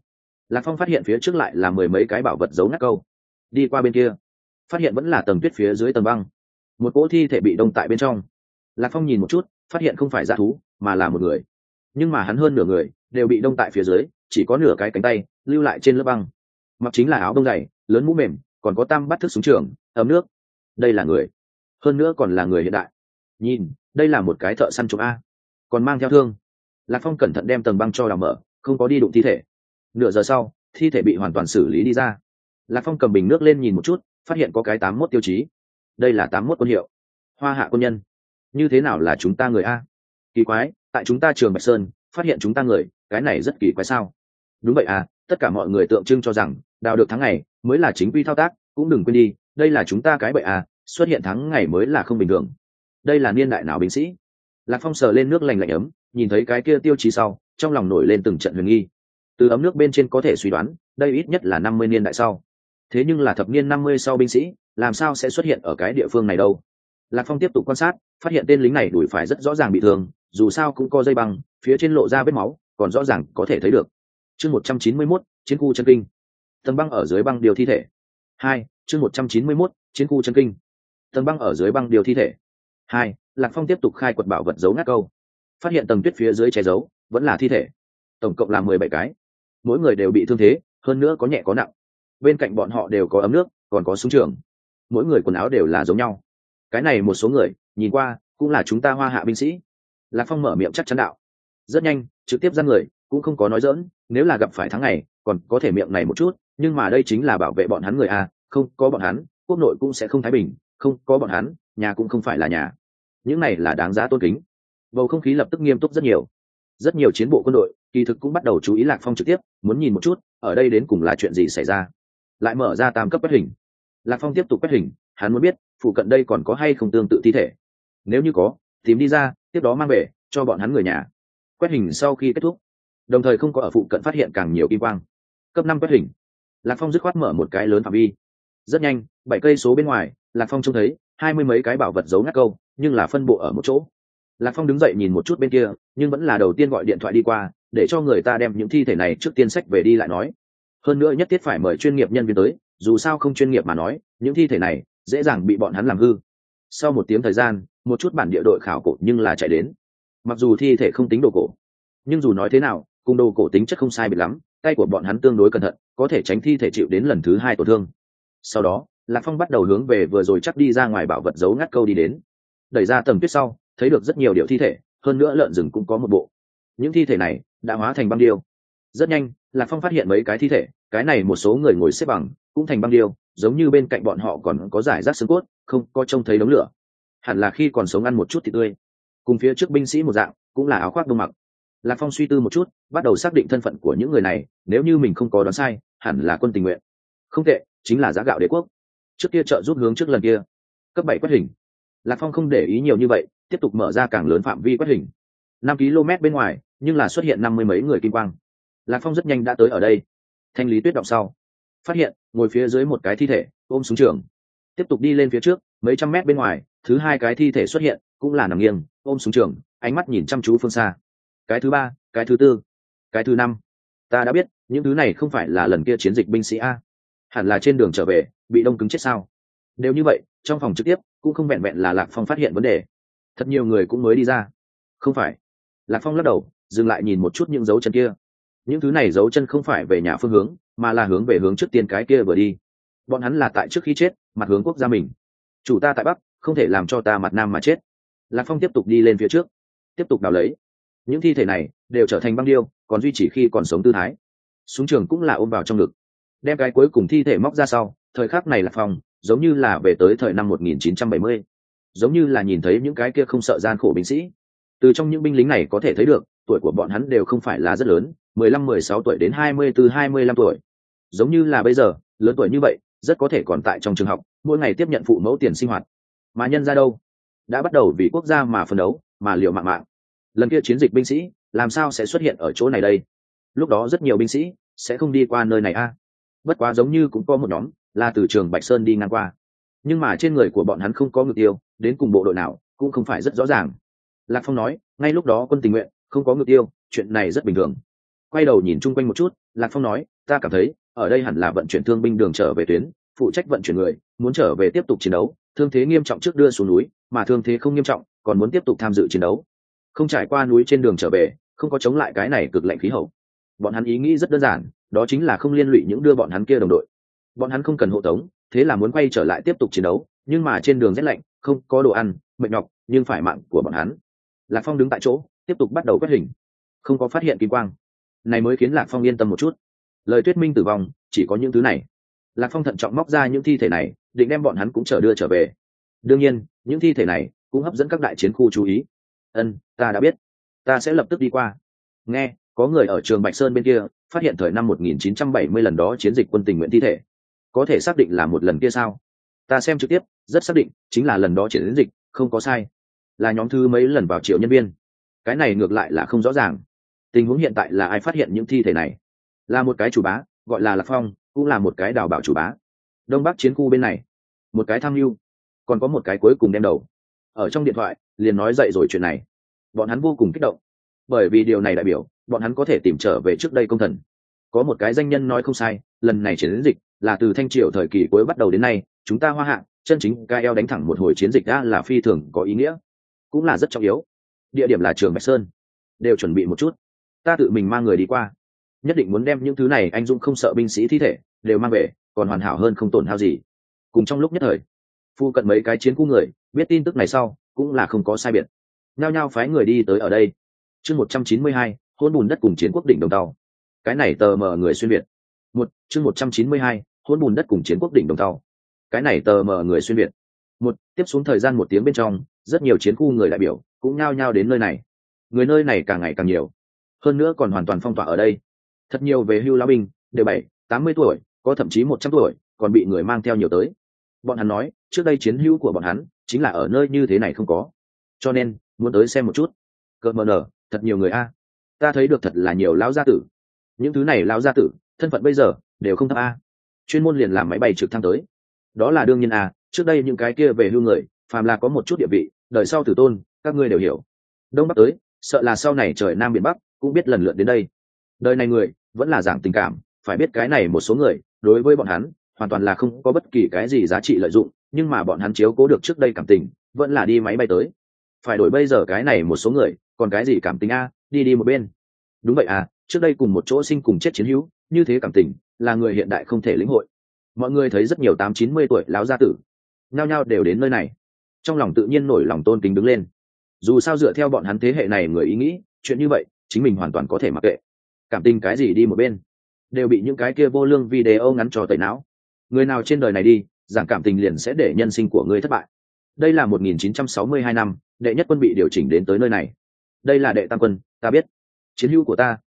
Lạc Phong phát hiện phía trước lại là mười mấy cái bảo vật giấu ngắt câu. Đi qua bên kia, phát hiện vẫn là tầng tuyết phía dưới tầng băng, một cỗ thi thể bị đông tại bên trong. Lạc Phong nhìn một chút, phát hiện không phải dã thú mà là một người, nhưng mà hắn hơn nửa người đều bị đông tại phía dưới, chỉ có nửa cái cánh tay lưu lại trên lớp băng. Mặc chính là áo đông dày, lớn mũ mềm, còn có tam bát thức súng trường, ấm nước. Đây là người, hơn nữa còn là người hiện đại. Nhìn, đây là một cái thợ săn trộm a, còn mang theo thương. Lạc Phong cẩn thận đem tầng băng cho đào mở, không có đi đụng thi thể. Nửa giờ sau, thi thể bị hoàn toàn xử lý đi ra. Lạc Phong cầm bình nước lên nhìn một chút, phát hiện có cái 81 tiêu chí. Đây là 81 quân hiệu, Hoa Hạ quân nhân. Như thế nào là chúng ta người a? Kỳ quái, tại chúng ta trường Bạch Sơn phát hiện chúng ta người, cái này rất kỳ quái sao? Đúng vậy à, tất cả mọi người tượng trưng cho rằng đào được tháng ngày mới là chính quy thao tác, cũng đừng quên đi, đây là chúng ta cái bậy à, xuất hiện tháng ngày mới là không bình thường. Đây là niên đại nào binh sĩ? Lạc Phong sờ lên nước lành lạnh ấm, nhìn thấy cái kia tiêu chí sau, trong lòng nổi lên từng trận huyền nghi. Từ ấm nước bên trên có thể suy đoán, đây ít nhất là 50 niên đại sau. Thế nhưng là thập niên 50 sau binh sĩ, làm sao sẽ xuất hiện ở cái địa phương này đâu? Lạc Phong tiếp tục quan sát, phát hiện tên lính này đùi phải rất rõ ràng bị thương, dù sao cũng có dây băng, phía trên lộ ra vết máu, còn rõ ràng có thể thấy được. Chương 191, chiến khu chân kinh. Tầng băng ở dưới băng điều thi thể. 2, chương 191, chiến khu chân kinh. Tầng băng ở dưới băng điều thi thể. 2, Lạc Phong tiếp tục khai quật bảo vật giấu ngắt câu. Phát hiện tầng tuyết phía dưới che giấu, vẫn là thi thể. Tổng cộng là 17 cái. Mỗi người đều bị thương thế, hơn nữa có nhẹ có nặng. Bên cạnh bọn họ đều có ấm nước, còn có súng trường. Mỗi người quần áo đều là giống nhau. Cái này một số người, nhìn qua, cũng là chúng ta Hoa Hạ binh sĩ. Lạc Phong mở miệng chắc chắn đạo. Rất nhanh, trực tiếp ra người, cũng không có nói dỡn, nếu là gặp phải tháng ngày, còn có thể miệng này một chút, nhưng mà đây chính là bảo vệ bọn hắn người a, không có bọn hắn, quốc nội cũng sẽ không thái bình, không có bọn hắn, nhà cũng không phải là nhà. Những này là đáng giá tôn kính. Bầu không khí lập tức nghiêm túc rất nhiều. Rất nhiều chiến bộ quân đội, kỳ thực cũng bắt đầu chú ý Lạc Phong trực tiếp, muốn nhìn một chút, ở đây đến cùng là chuyện gì xảy ra. Lại mở ra tam cấp quét hình. Lạc Phong tiếp tục quét hình, hắn muốn biết, phụ cận đây còn có hay không tương tự thi thể. Nếu như có, tìm đi ra, tiếp đó mang về, cho bọn hắn người nhà. Quét hình sau khi kết thúc, đồng thời không có ở phụ cận phát hiện càng nhiều kim quang. Cấp 5 quét hình. Lạc Phong dứt khoát mở một cái lớn phạm vi. Rất nhanh, 7 cây số bên ngoài, Lạc Phong trông thấy 20 mấy cái bảo vật giấu ngắt câu, nhưng là phân bộ ở một chỗ. Lạc Phong đứng dậy nhìn một chút bên kia, nhưng vẫn là đầu tiên gọi điện thoại đi qua, để cho người ta đem những thi thể này trước tiên xách về đi lại nói. Hơn nữa nhất thiết phải mời chuyên nghiệp nhân viên tới, dù sao không chuyên nghiệp mà nói, những thi thể này dễ dàng bị bọn hắn làm hư. Sau một tiếng thời gian, một chút bản địa đội khảo cổ nhưng là chạy đến. Mặc dù thi thể không tính đồ cổ, nhưng dù nói thế nào, cùng đồ cổ tính chất không sai biệt lắm, tay của bọn hắn tương đối cẩn thận, có thể tránh thi thể chịu đến lần thứ 2 tổn thương. Sau đó, Lạc Phong bắt đầu hướng về vừa rồi chắc đi ra ngoài bảo vật giấu ngắt câu đi đến. Đẩy ra tầng tuyết sau, thấy được rất nhiều điệu thi thể, hơn nữa lợn rừng cũng có một bộ. Những thi thể này đã hóa thành băng điêu. Rất nhanh, Lạc Phong phát hiện mấy cái thi thể, cái này một số người ngồi xếp bằng, cũng thành băng điêu, giống như bên cạnh bọn họ còn có giải rác xương cốt, không có trông thấy đống lửa. Hẳn là khi còn sống ăn một chút thịt tươi. Cùng phía trước binh sĩ một dạng, cũng là áo khoác đông mặc. Lạc Phong suy tư một chút, bắt đầu xác định thân phận của những người này, nếu như mình không có đoán sai, hẳn là quân tình nguyện. Không tệ, chính là Giá Gạo Đế Quốc. Trước kia trợ giúp hướng trước lần kia. Cấp 7 quét hình. Lạc Phong không để ý nhiều như vậy, tiếp tục mở ra càng lớn phạm vi quét hình. 5 km bên ngoài, nhưng là xuất hiện 50 mấy người kim quang. Lạc Phong rất nhanh đã tới ở đây. Thanh lý tuyết động sau, phát hiện ngồi phía dưới một cái thi thể, ôm súng trường. Tiếp tục đi lên phía trước, mấy trăm mét bên ngoài, thứ 2 cái thi thể xuất hiện, cũng là nằm nghiêng, ôm súng trường, ánh mắt nhìn chăm chú phương xa. Cái thứ 3, cái thứ 4, cái thứ 5. Ta đã biết, những thứ này không phải là lần kia chiến dịch binh sĩ a, hẳn là trên đường trở về bị đông cứng chết sao. Nếu như vậy, trong phòng trực tiếp cũng không vẹn vẹn là Lạc Phong phát hiện vấn đề, thật nhiều người cũng mới đi ra. Không phải. Lạc Phong lắc đầu, dừng lại nhìn một chút những dấu chân kia. Những thứ này dấu chân không phải về nhà phương hướng, mà là hướng về hướng trước tiên cái kia vừa đi. Bọn hắn là tại trước khi chết, mặt hướng quốc gia mình. Chủ ta tại Bắc, không thể làm cho ta mặt Nam mà chết. Lạc Phong tiếp tục đi lên phía trước, tiếp tục đào lấy. Những thi thể này đều trở thành băng điêu, còn duy trì khi còn sống tư thái. Súng trường cũng là ôm vào trong ngực. Đem cái cuối cùng thi thể móc ra sau, thời khắc này Lạc Phong giống như là về tới thời năm 1970, giống như là nhìn thấy những cái kia không sợ gian khổ binh sĩ. Từ trong những binh lính này có thể thấy được, tuổi của bọn hắn đều không phải là rất lớn, 15-16 tuổi đến 24-25 tuổi. Giống như là bây giờ, lớn tuổi như vậy, rất có thể còn tại trong trường học, mỗi ngày tiếp nhận phụ mẫu tiền sinh hoạt. Mà nhân ra đâu? Đã bắt đầu vì quốc gia mà phấn đấu, mà liều mạng mạng. Lần kia chiến dịch binh sĩ, làm sao sẽ xuất hiện ở chỗ này đây? Lúc đó rất nhiều binh sĩ sẽ không đi qua nơi này a. Bất quá giống như cũng có một nhóm là từ trường Bạch Sơn đi ngang qua, nhưng mà trên người của bọn hắn không có ngự tiêu, đến cùng bộ đội nào cũng không phải rất rõ ràng. Lạc Phong nói, ngay lúc đó quân tình nguyện không có ngự tiêu, chuyện này rất bình thường. Quay đầu nhìn chung quanh một chút, Lạc Phong nói, ta cảm thấy ở đây hẳn là vận chuyển thương binh đường trở về tuyến, phụ trách vận chuyển người muốn trở về tiếp tục chiến đấu, thương thế nghiêm trọng trước đưa xuống núi, mà thương thế không nghiêm trọng còn muốn tiếp tục tham dự chiến đấu, không trải qua núi trên đường trở về, không có chống lại cái này cực lạnh khí hậu. Bọn hắn ý nghĩ rất đơn giản, đó chính là không liên lụy những đưa bọn hắn kia đồng đội. Bọn hắn không cần hộ tống, thế là muốn quay trở lại tiếp tục chiến đấu, nhưng mà trên đường rét lạnh, không có đồ ăn, mệt nhọc, nhưng phải mạng của bọn hắn. Lạc Phong đứng tại chỗ, tiếp tục bắt đầu quét hình, không có phát hiện kim quang, này mới khiến Lạc Phong yên tâm một chút. Lời thuyết minh tử vong chỉ có những thứ này. Lạc Phong thận trọng móc ra những thi thể này, định đem bọn hắn cũng đưa trở về. Đương nhiên, những thi thể này cũng hấp dẫn các đại chiến khu chú ý. Ta đã biết, ta sẽ lập tức đi qua. Nghe, có người ở trường Bạch Sơn bên kia phát hiện thời năm 1970 lần đó chiến dịch quân tình nguyện thi thể. Có thể xác định là một lần kia sao? Ta xem trực tiếp, rất xác định, chính là lần đó chiến dịch, không có sai. Là nhóm thứ mấy lần vào triệu nhân viên. Cái này ngược lại là không rõ ràng. Tình huống hiện tại là ai phát hiện những thi thể này? Là một cái chủ bá, gọi là Lạc Phong, cũng là một cái đào bảo chủ bá. Đông Bắc chiến khu bên này, một cái tham mưu, còn có một cái cuối cùng đem đầu. Ở trong điện thoại, liền nói dậy rồi chuyện này. Bọn hắn vô cùng kích động, bởi vì điều này đại biểu bọn hắn có thể tìm trở về trước đây công thần. Có một cái danh nhân nói không sai, lần này chiến dịch là từ Thanh Triều thời kỳ cuối bắt đầu đến nay, chúng ta Hoa Hạ chân chính ca eo đánh thẳng một hồi chiến dịch ra là phi thường có ý nghĩa, cũng là rất trọng yếu. Địa điểm là trường Bạch Sơn, đều chuẩn bị một chút, ta tự mình mang người đi qua, nhất định muốn đem những thứ này anh dũng không sợ binh sĩ thi thể đều mang về, còn hoàn hảo hơn không tổn hao gì. Cùng trong lúc nhất thời, phu cận mấy cái chiến khu người biết tin tức này sau cũng là không có sai biệt, nhao nhao phái người đi tới ở đây. Chương 192, hôn bùn đất cùng chiến quốc đỉnh đồng tàu. Cái này tờ mờ người xuyên việt. Chương 192, hôn bùn đất cùng chiến quốc đỉnh đồng tàu. Cái này tờ mờ người xuyên việt. Tiếp xuống thời gian 1 tiếng bên trong, rất nhiều chiến khu người đại biểu cũng nhao nhao đến nơi này. Người nơi này càng ngày càng nhiều, hơn nữa còn hoàn toàn phong tỏa ở đây. Thật nhiều về hưu lão binh, đều 70-80 tuổi, có thậm chí 100 tuổi, còn bị người mang theo nhiều tới. Bọn hắn nói, trước đây chiến hữu của bọn hắn chính là ở nơi như thế này không có, cho nên muốn tới xem một chút. Cợt mờ nở, thật nhiều người a. Ta thấy được thật là nhiều lão gia tử. Những thứ này lão gia tử thân phận bây giờ đều không thấp a, chuyên môn liền làm máy bay trực thăng tới. Đó là đương nhiên a, trước đây những cái kia về hưu người phàm là có một chút địa vị, đời sau tử tôn các ngươi đều hiểu. Đông Bắc tới, sợ là sau này trời Nam biển Bắc cũng biết lần lượt đến đây. Đời này người vẫn là giảng tình cảm, phải biết cái này một số người đối với bọn hắn hoàn toàn là không có bất kỳ cái gì giá trị lợi dụng, nhưng mà bọn hắn chiếu cố được trước đây cảm tình, vẫn là đi máy bay tới. Phải đổi bây giờ cái này một số người còn cái gì cảm tình a, đi một bên. Đúng vậy à, trước đây cùng một chỗ sinh cùng chết chiến hữu, như thế cảm tình là người hiện đại không thể lĩnh hội. Mọi người thấy rất nhiều 80-90 tuổi lão gia tử nhao nhao đều đến nơi này, trong lòng tự nhiên nổi lòng tôn kính đứng lên. Dù sao dựa theo bọn hắn thế hệ này người ý nghĩ, chuyện như vậy chính mình hoàn toàn có thể mặc kệ. Cảm tình cái gì đi một bên, đều bị những cái kia vô lương video ngắn trò tẩy não. Người nào trên đời này đi giảng cảm tình liền sẽ để nhân sinh của ngươi thất bại. Đây là 1962 năm, đệ nhất quân bị điều chỉnh đến tới nơi này. Đây là đệ tam quân, ta biết. Chiến hữu của ta,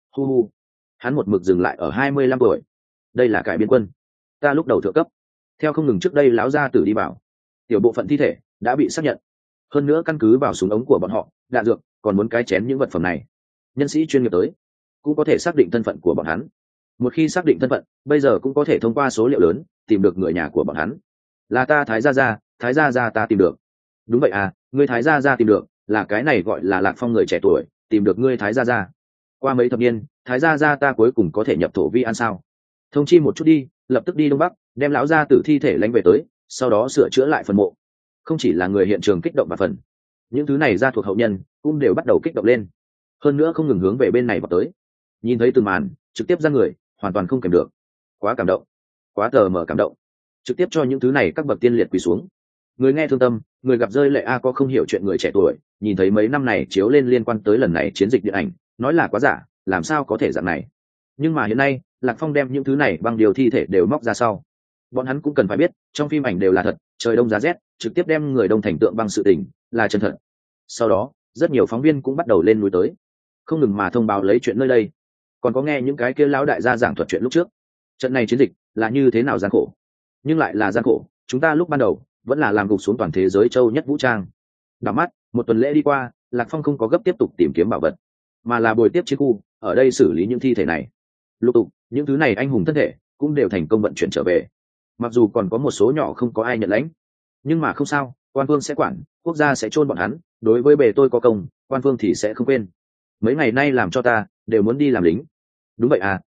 hắn một mực dừng lại ở 25 tuổi. Đây là cải biên quân, ta lúc đầu thượng cấp. Theo không ngừng trước đây láo gia tử đi vào, tiểu bộ phận thi thể đã bị xác nhận. Hơn nữa căn cứ vào súng ống của bọn họ, đạn dược, còn muốn cái chén những vật phẩm này. Nhân sĩ chuyên nghiệp tới, cũng có thể xác định thân phận của bọn hắn. Một khi xác định thân phận, bây giờ cũng có thể thông qua số liệu lớn tìm được người nhà của bọn hắn. Là ta Thái gia gia ta tìm được. Đúng vậy à, ngươi Thái gia gia tìm được, là cái này gọi là Lạc Phong người trẻ tuổi tìm được ngươi Thái gia gia. Qua mấy thập niên, Thái gia gia ta cuối cùng có thể nhập thổ vi an sao? Thông chi một chút đi, lập tức đi Đông Bắc, đem lão gia tử thi thể lãnh về tới, sau đó sửa chữa lại phần mộ. Không chỉ là người hiện trường kích động và phần, những thứ này gia thuộc hậu nhân cũng đều bắt đầu kích động lên, hơn nữa không ngừng hướng về bên này vào tới. Nhìn thấy từng màn, trực tiếp ra người hoàn toàn không kèm được, quá cảm động, quá tờ mờ cảm động, trực tiếp cho những thứ này các bậc tiên liệt quỳ xuống. Người nghe thương tâm, người gặp rơi lệ a. Có không hiểu chuyện người trẻ tuổi nhìn thấy mấy năm này chiếu lên liên quan tới lần này chiến dịch điện ảnh, nói là quá giả, làm sao có thể dạng này. Nhưng mà hiện nay Lạc Phong đem những thứ này bằng điều thi thể đều móc ra sau, bọn hắn cũng cần phải biết trong phim ảnh đều là thật. Trời đông giá rét, trực tiếp đem người đông thành tượng băng sự tình là chân thật. Sau đó rất nhiều phóng viên cũng bắt đầu lên núi tới, không ngừng mà thông báo lấy chuyện nơi đây. Còn có nghe những cái kia lão đại gia giảng thuật chuyện lúc trước, trận này chiến dịch là như thế nào gian khổ, nhưng lại là gian khổ. Chúng ta lúc ban đầu vẫn là làm gục xuống toàn thế giới châu nhất vũ trang. Đảo mắt một tuần lễ đi qua, Lạc Phong không có gấp tiếp tục tìm kiếm bảo vật, mà là bồi tiếp chiến khu ở đây xử lý những thi thể này. Lục tục những thứ này anh hùng thân thể cũng đều thành công vận chuyển trở về. Mặc dù còn có một số nhỏ không có ai nhận lãnh, nhưng mà không sao, quan phương sẽ quản, quốc gia sẽ chôn bọn hắn. Đối với bề tôi có công, quan phương thì sẽ không quên. Mấy ngày nay làm cho ta đều muốn đi làm lính. Đúng vậy à,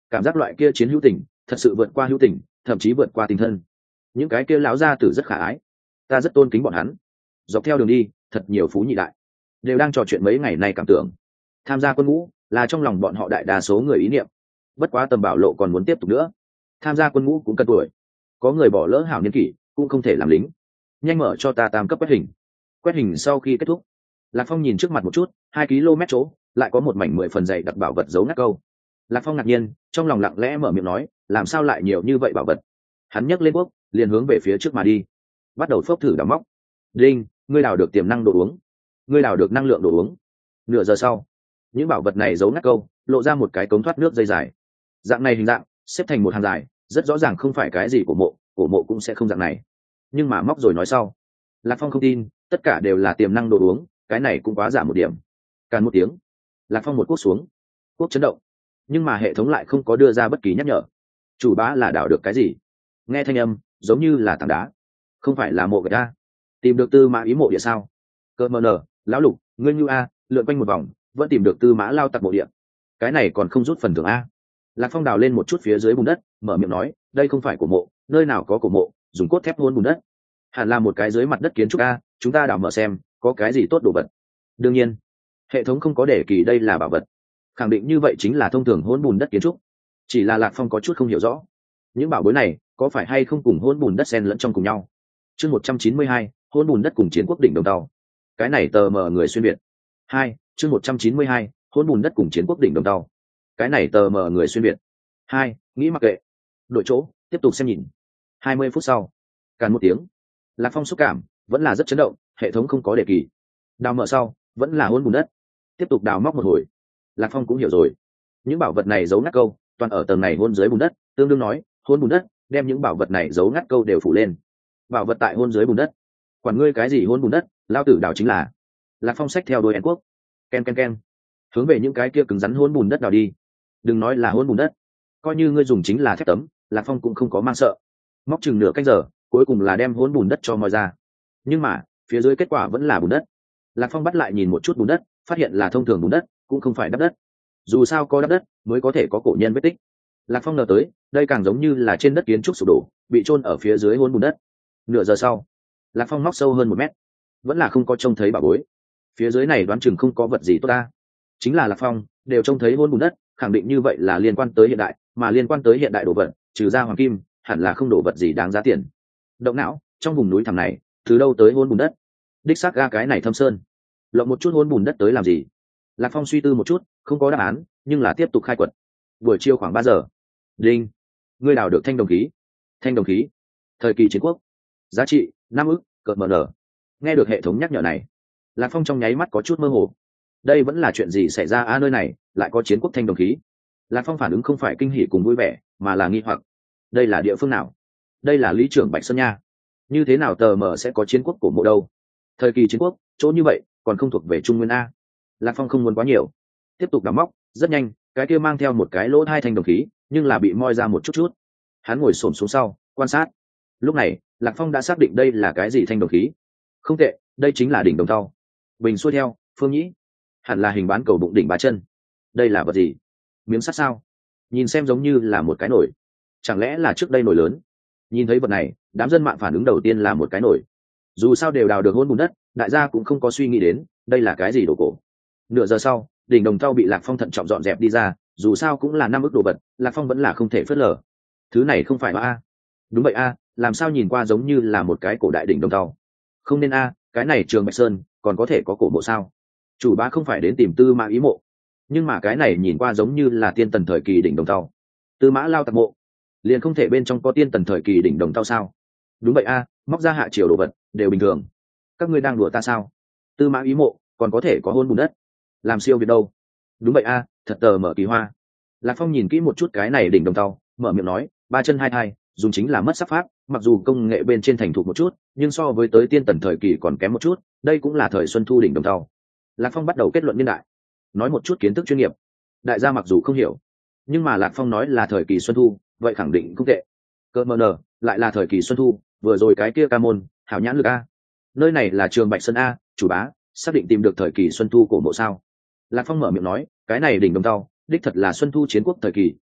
cảm giác loại kia chiến hữu tình thật sự vượt qua hữu tình, thậm chí vượt qua tình thân. Những cái kia lão gia tử rất khả ái, ta rất tôn kính bọn hắn. Dọc theo đường đi thật nhiều phú nhị đại đều đang trò chuyện mấy ngày nay cảm tưởng. Tham gia quân ngũ là trong lòng bọn họ đại đa số người ý niệm, bất quá Tầm Bảo Lộ còn muốn tiếp tục nữa. Tham gia quân ngũ cũng cần tuổi, có người bỏ lỡ hảo niên kỷ cũng không thể làm lính. Nhanh mở cho ta tam cấp quét hình. Quét hình sau khi kết thúc, Lạc Phong nhìn trước mặt một chút, 2 km chỗ lại có một mảnh 10 phần dày đặc bảo vật giấu ngắt câu. Lạc Phong ngạc nhiên, trong lòng lặng lẽ mở miệng nói, làm sao lại nhiều như vậy bảo vật. Hắn nhấc lên cuốc liền hướng về phía trước mà đi, bắt đầu phốc thử đào móc. Đinh, ngươi đào được tiềm năng đồ uống, ngươi đào được năng lượng đồ uống. Nửa giờ sau, những bảo vật này giấu ngắt câu lộ ra một cái cống thoát nước dây dài. Dạng này hình dạng xếp thành một hàng dài, rất rõ ràng không phải cái gì cổ mộ cũng sẽ không dạng này. Nhưng mà móc rồi nói sau, Lạc Phong không tin, tất cả đều là tiềm năng đồ uống, cái này cũng quá giả một điểm. Càn một tiếng, Lạc Phong một cuốc xuống, cuốc chấn động, nhưng mà hệ thống lại không có đưa ra bất kỳ nhắc nhở. Chủ bá là đào được cái gì? Nghe thanh âm giống như là tảng đá, không phải là mộ gạch a. Tìm được Tư Mã Ý mộ địa sao? Cơ mờ nở, lão lục, ngươi như a, lượn quanh một vòng vẫn tìm được Tư Mã Lao Tặc mộ địa, cái này còn không rút phần thưởng a. Lạc Phong đào lên một chút phía dưới bùn đất, mở miệng nói, đây không phải cổ mộ, nơi nào có cổ mộ, dùng cốt thép hôn bùn đất, hẳn là một cái dưới mặt đất kiến trúc a, chúng ta đào mở xem có cái gì tốt đồ vật. Đương nhiên hệ thống không có để kỳ đây là bảo vật, khẳng định như vậy chính là thông thường hôn bùn đất kiến trúc. Chỉ là Lạc Phong có chút không hiểu rõ, những bảo bối này có phải hay không cùng hôn bùn đất xen lẫn trong cùng nhau. Chương 192, hôn bùn đất cùng chiến quốc đỉnh đồng tàu, cái này tờ mờ người xuyên việt. Chương 192, hôn bùn đất cùng chiến quốc đỉnh đồng tàu, cái này tờ mờ người xuyên việt. Nghĩ mặc kệ, đội chỗ tiếp tục xem nhìn. 20 phút sau, càn một tiếng, Lạc Phong xúc cảm vẫn là rất chấn động, hệ thống không có đề kỳ. Đào mở sau vẫn là hôn bùn đất, tiếp tục đào móc một hồi, Lạc Phong cũng hiểu rồi, những bảo vật này giấu ngắt câu toàn ở tầng này hôn dưới bùn đất, tương đương nói hôn bùn đất đem những bảo vật này giấu ngắt câu đều phủ lên. Bảo vật tại hôn dưới bùn đất, quản ngươi cái gì hôn bùn đất, lao tử đào chính là. Lạc Phong xách theo đôi én quốc, ken ken ken, hướng về những cái kia cứng rắn hôn bùn đất đào đi. Đừng nói là hôn bùn đất, coi như ngươi dùng chính là thép tấm, Lạc Phong cũng không có mang sợ. Móc chừng nửa canh giờ, cuối cùng là đem hôn bùn đất cho moi ra, nhưng mà phía dưới kết quả vẫn là bùn đất. Lạc Phong bắt lại nhìn một chút bùn đất, phát hiện là thông thường bùn đất, cũng không phải đắp đất. Dù sao có đắp đất mới có thể có cổ nhân vết tích. Lạc Phong ngờ tới đây càng giống như là trên đất kiến trúc sụp đổ, bị chôn ở phía dưới hôn bùn đất. Nửa giờ sau, Lạc Phong móc sâu hơn 1 mét, vẫn là không có trông thấy bảo bối. Phía dưới này đoán chừng không có vật gì tốt ta. Chính là Lạc Phong đều trông thấy hôn bùn đất, khẳng định như vậy là liên quan tới hiện đại, mà liên quan tới hiện đại đồ vật, trừ ra hoàng kim, hẳn là không đồ vật gì đáng giá tiền. Động não, trong vùng núi thẳm này, từ đâu tới hôn bùn đất? Đích xác ga cái này thâm sơn, lộng một chút hôn bùn đất tới làm gì? Lạc Phong suy tư một chút, không có đáp án, nhưng là tiếp tục khai quật. Buổi chiều khoảng 3 giờ. Đinh, ngươi đào được thanh đồng khí. Thanh đồng khí, thời kỳ chiến quốc, giá trị 5 ức, cợt mờ nở. Nghe được hệ thống nhắc nhở này, Lạc Phong trong nháy mắt có chút mơ hồ. Đây vẫn là chuyện gì xảy ra a, nơi này lại có chiến quốc thanh đồng khí? Lạc Phong phản ứng không phải kinh hỉ cùng vui vẻ, mà là nghi hoặc. Đây là địa phương nào? Đây là lý trưởng Bạch Sơn nha, như thế nào tờ mờ sẽ có chiến quốc cổ mộ đâu? Thời kỳ chiến quốc chỗ như vậy còn không thuộc về Trung Nguyên a. Lạc Phong không muốn quá nhiều, tiếp tục đào móc. Rất nhanh, cái kia mang theo một cái lỗ hai thanh đồng khí, nhưng là bị moi ra một chút. Hắn ngồi xổm xuống sau quan sát. Lúc này Lạc Phong đã xác định đây là cái gì thanh đồng khí. Không tệ, đây chính là đỉnh đồng tàu. Bình xuôi theo Phương Nhĩ, hẳn là hình bán cầu bụng đỉnh 3 chân. Đây là vật gì? Miếng sắt sao? Nhìn xem giống như là một cái nồi, chẳng lẽ là trước đây nồi lớn? Nhìn thấy vật này, đám dân mạng phản ứng đầu tiên là một cái nồi. Dù sao đều đào được hôn bùn đất, đại gia cũng không có suy nghĩ đến đây là cái gì đồ cổ. Nửa giờ sau, đỉnh đồng tàu bị Lạc Phong thận trọng dọn dẹp đi ra, dù sao cũng là 5 ức đồ vật, Lạc Phong vẫn là không thể phớt lờ. Thứ này không phải a? Đúng vậy a, làm sao nhìn qua giống như là một cái cổ đại đỉnh đồng tàu? Không nên a, cái này Trường Bạch Sơn còn có thể có cổ mộ sao? Chủ bá không phải đến tìm Tư Mã Ý mộ, nhưng mà cái này nhìn qua giống như là tiên tần thời kỳ đỉnh đồng tàu. Tư Mã Lao Tặc mộ, liền không thể bên trong có tiên tần thời kỳ đỉnh đồng tàu sao? Đúng vậy a, móc ra hạ triều đồ vật đều bình thường. Các ngươi đang đùa ta sao? Tư Mã Ý mộ còn có thể có hôn bùn đất, làm siêu việt đâu? Đúng vậy a, thật tờ mở kỳ hoa. Lạc Phong nhìn kỹ một chút cái này đỉnh đồng tàu, mở miệng nói, 3 chân 2 thai, dùng chính là mất sắc pháp, mặc dù công nghệ bên trên thành thục một chút, nhưng so với tới tiên tần thời kỳ còn kém một chút. Đây cũng là thời Xuân Thu đỉnh đồng tàu. Lạc Phong bắt đầu kết luận niên đại, nói một chút kiến thức chuyên nghiệp. Đại gia mặc dù không hiểu, nhưng mà Lạc Phong nói là thời kỳ Xuân Thu, vậy khẳng định không tệ. Cơ mờ nở, lại là thời kỳ Xuân Thu, vừa rồi cái kia ca môn, hảo nhãn lực a. Nơi này là Trường Bạch Sơn a, chủ bá, xác định tìm được thời kỳ Xuân Thu cổ mộ sao? Lạc Phong mở miệng nói, cái này đỉnh đồng tàu, đích thật là Xuân Thu chiến quốc thời kỳ,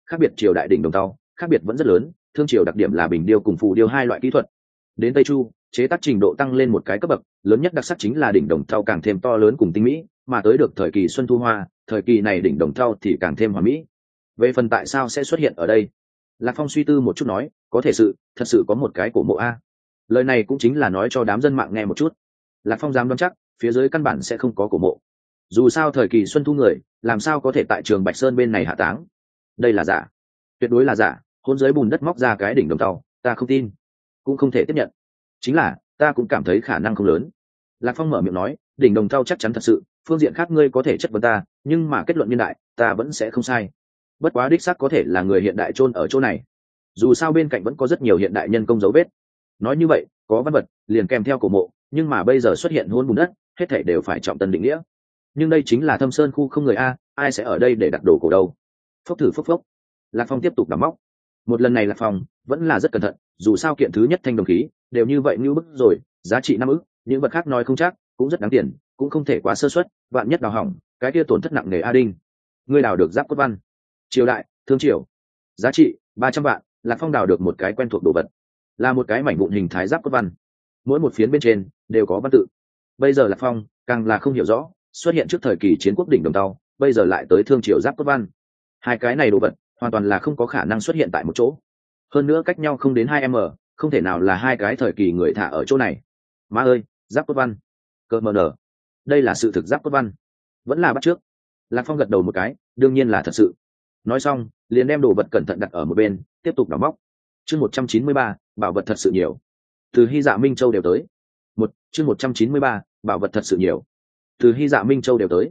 khác biệt triều đại đỉnh đồng tàu khác biệt vẫn rất lớn. Thương triều đặc điểm là bình điêu cùng phù điêu hai loại kỹ thuật. Đến Tây Chu, chế tác trình độ tăng lên một cái cấp bậc, lớn nhất đặc sắc chính là đỉnh đồng thau càng thêm to lớn cùng tinh mỹ, mà tới được thời kỳ Xuân Thu Hoa, thời kỳ này đỉnh đồng thau thì càng thêm hoàn mỹ. Về phần tại sao sẽ xuất hiện ở đây, Lạc Phong suy tư một chút nói, có thể thật sự có một cái cổ mộ a. Lời này cũng chính là nói cho đám dân mạng nghe một chút. Lạc Phong dám đoán chắc, phía dưới căn bản sẽ không có cổ mộ. Dù sao thời kỳ Xuân Thu người, làm sao có thể tại trường Bạch Sơn bên này hạ táng? Đây là giả, tuyệt đối là giả. Hôn dưới bùn đất móc ra cái đỉnh đồng thau, ta không tin, cũng không thể tiếp nhận. Chính là ta cũng cảm thấy khả năng không lớn. Lạc Phong mở miệng nói, đỉnh đồng thau chắc chắn thật sự, phương diện khác ngươi có thể chất vấn ta, nhưng mà kết luận nhân đại ta vẫn sẽ không sai. Bất quá đích xác có thể là người hiện đại chôn ở chỗ này, dù sao bên cạnh vẫn có rất nhiều hiện đại nhân công dấu vết. Nói như vậy, có văn vật liền kèm theo cổ mộ, nhưng mà bây giờ xuất hiện hôn bùn đất, hết thảy đều phải trọng tân định nghĩa. Nhưng đây chính là Thâm Sơn khu không người a, ai sẽ ở đây để đặt đồ cổ đâu? Phốc thử phốc phốc. Lạc Phong tiếp tục đào móc. Một lần này Lạc Phong vẫn là rất cẩn thận, dù sao kiện thứ nhất thanh đồng khí đều như vậy như bức rồi, giá trị 5 ức, những vật khác nói không chắc cũng rất đáng tiền, cũng không thể quá sơ suất, vạn nhất đào hỏng cái kia tổn thất nặng nề. A Đinh, ngươi đào được giáp cốt văn, triều đại Thương triều, giá trị 300 vạn. Lạc Phong đào được một cái quen thuộc đồ vật, là một cái mảnh vụn hình thái giáp cốt văn, mỗi một phiến bên trên đều có văn tự. Bây giờ Lạc Phong càng là không hiểu rõ, xuất hiện trước thời kỳ chiến quốc đỉnh đồng tàu, bây giờ lại tới Thương triều giáp cốt văn, hai cái này đồ vật hoàn toàn là không có khả năng xuất hiện tại một chỗ, hơn nữa cách nhau không đến 2 m, không thể nào là hai cái thời kỳ người thả ở chỗ này. Má ơi, giáp cốt văn, cơ mờ nở, đây là sự thực giáp cốt văn, vẫn là bắt trước. Lạc Phong gật đầu một cái, đương nhiên là thật sự. Nói xong liền đem đồ vật cẩn thận đặt ở một bên, tiếp tục đào móc. Chương 193, bảo vật thật sự nhiều, từ Hy Dạ Minh Châu đều tới. Chương 193, bảo vật thật sự nhiều, từ Hy Dạ Minh Châu đều tới.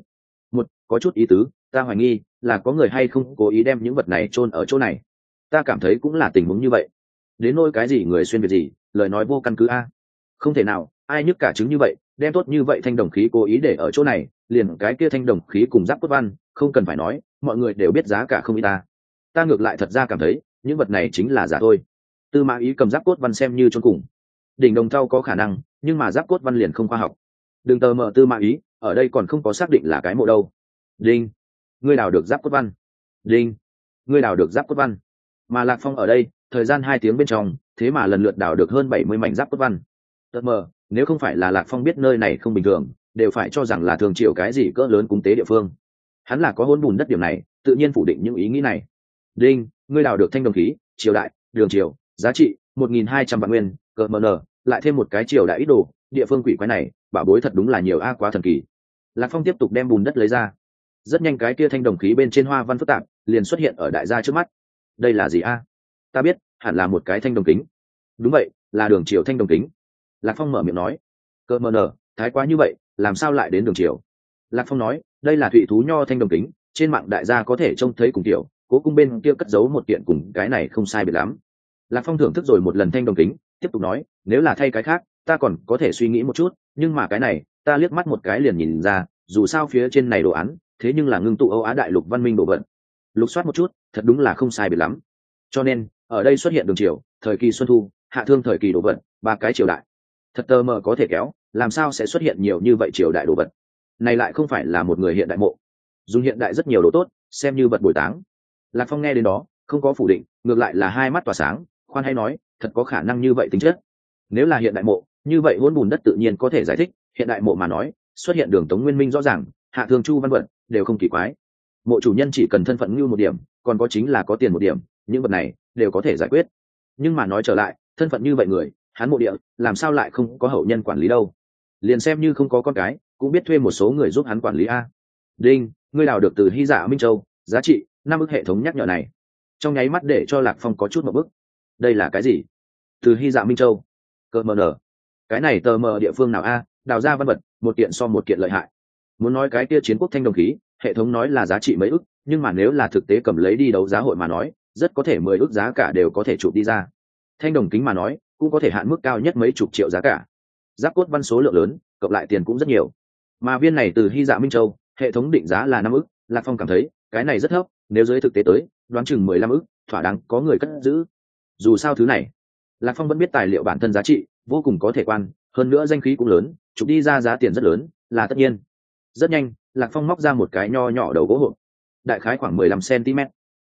Có chút ý tứ, ta hoài nghi là có người hay không cố ý đem những vật này chôn ở chỗ này. Ta cảm thấy cũng là tình huống như vậy. Đến nỗi cái gì người xuyên việt gì, lời nói vô căn cứ a. Không thể nào, ai nhức cả trứng như vậy, đem tốt như vậy thanh đồng khí cố ý để ở chỗ này, liền cái kia thanh đồng khí cùng giáp cốt văn, không cần phải nói, mọi người đều biết giá cả không ít ta. Ta ngược lại thật ra cảm thấy, những vật này chính là giả thôi. Tư Mã Ý cầm giáp cốt văn xem như chôn cùng. Đỉnh đồng thau có khả năng, nhưng mà giáp cốt văn liền không khoa học. Đừng tờ mờ Tư Mã Ý, ở đây còn không có xác định là cái mộ đâu. Đinh, ngươi đào được giáp cốt văn. Đinh, ngươi đào được giáp cốt văn. Mà Lạc Phong ở đây thời gian 2 tiếng bên trong, thế mà lần lượt đào được hơn 70 mảnh giáp cốt văn. Tật mờ, nếu không phải là Lạc Phong biết nơi này không bình thường, đều phải cho rằng là thường chịu cái gì cỡ lớn cúng tế địa phương. Hắn là có hôn bùn đất điểm này, tự nhiên phủ định những ý nghĩ này. Đinh, ngươi đào được thanh đồng khí, triều đại Đường triều, giá trị 1.200 vạn nguyên, cỡ mờ nở, lại thêm một cái triều đại ít đồ, địa phương quỷ quái này bảo bối thật đúng là nhiều a, quá thần kỳ. Lạc Phong tiếp tục đem bùn đất lấy ra. Rất nhanh cái kia thanh đồng khí bên trên hoa văn phức tạp liền xuất hiện ở đại gia trước mắt. Đây là gì a? Ta biết, hẳn là một cái thanh đồng kính. Đúng vậy, là Đường triều thanh đồng kính. Lạc Phong mở miệng nói. Cơ mờ nở, thái quá như vậy, làm sao lại đến Đường triều? Lạc Phong nói, đây là thụy thú nho thanh đồng kính, trên mạng đại gia có thể trông thấy cùng kiểu, cố cung bên kia cất giấu một kiện cùng cái này không sai biệt lắm. Lạc Phong thưởng thức rồi một lần thanh đồng kính, tiếp tục nói, nếu là thay cái khác, ta còn có thể suy nghĩ một chút, nhưng mà cái này, ta liếc mắt một cái liền nhìn ra, dù sao phía trên này đồ án, thế nhưng là ngưng tụ Âu Á đại lục văn minh đồ vật. Lục soát một chút, thật đúng là không sai biệt lắm. Cho nên, ở đây xuất hiện Đường triều, thời kỳ Xuân Thu, Hạ Thương thời kỳ đồ vật, 3 cái triều đại. Thật tờ mờ có thể kéo, làm sao sẽ xuất hiện nhiều như vậy triều đại đồ vật? Này lại không phải là một người hiện đại mộ. Dùng hiện đại rất nhiều đồ tốt, xem như vật bồi táng. Lạc Phong nghe đến đó, không có phủ định, ngược lại là hai mắt tỏa sáng, khoan hay nói, thật có khả năng như vậy tính chất. Nếu là hiện đại mộ, như vậy hỗn bùn đất tự nhiên có thể giải thích, hiện đại mộ mà nói, xuất hiện Đường Tống Nguyên Minh rõ ràng, Hạ Thương Chu văn vật, đều không kỳ quái. Mộ chủ nhân chỉ cần thân phận như một điểm, còn có chính là có tiền một điểm, những vật này đều có thể giải quyết. Nhưng mà nói trở lại, thân phận như vậy người, hắn mộ địa làm sao lại không có hậu nhân quản lý đâu? Liền xem như không có con cái, cũng biết thuê một số người giúp hắn quản lý a. Đinh, ngươi đào được từ Hy Dạ Minh Châu, giá trị 5 ức. Hệ thống nhắc nhở này trong nháy mắt để cho Lạc Phong có chút một bức. Đây là cái gì? Từ Hy Dạ Minh Châu? Cơ mờ nở, cái này tờ mờ địa phương nào a? Đào ra văn vật, một kiện so một kiện lợi hại. Muốn nói cái kia chiến quốc thanh đồng khí, hệ thống nói là giá trị mấy ức, nhưng mà nếu là thực tế cầm lấy đi đấu giá hội mà nói, rất có thể 10 ức giá cả đều có thể chụp đi ra. Thanh đồng kính mà nói, cũng có thể hạn mức cao nhất mấy chục triệu giá cả. Giáp cốt văn số lượng lớn, cộng lại tiền cũng rất nhiều. Mà viên này từ Hy Dạ Minh Châu, hệ thống định giá là 5 ức, Lạc Phong cảm thấy, cái này rất thấp, nếu dưới thực tế tới, đoán chừng 15 ức, thỏa đáng có người cất giữ. Dù sao thứ này, Lạc Phong vẫn biết tài liệu bản thân giá trị, vô cùng có thể quan, hơn nữa danh khí cũng lớn, chụp đi ra giá tiền rất lớn, là tất nhiên. Rất nhanh, Lạc Phong móc ra một cái nho nhỏ đầu gỗ hộp, đại khái khoảng 15 cm.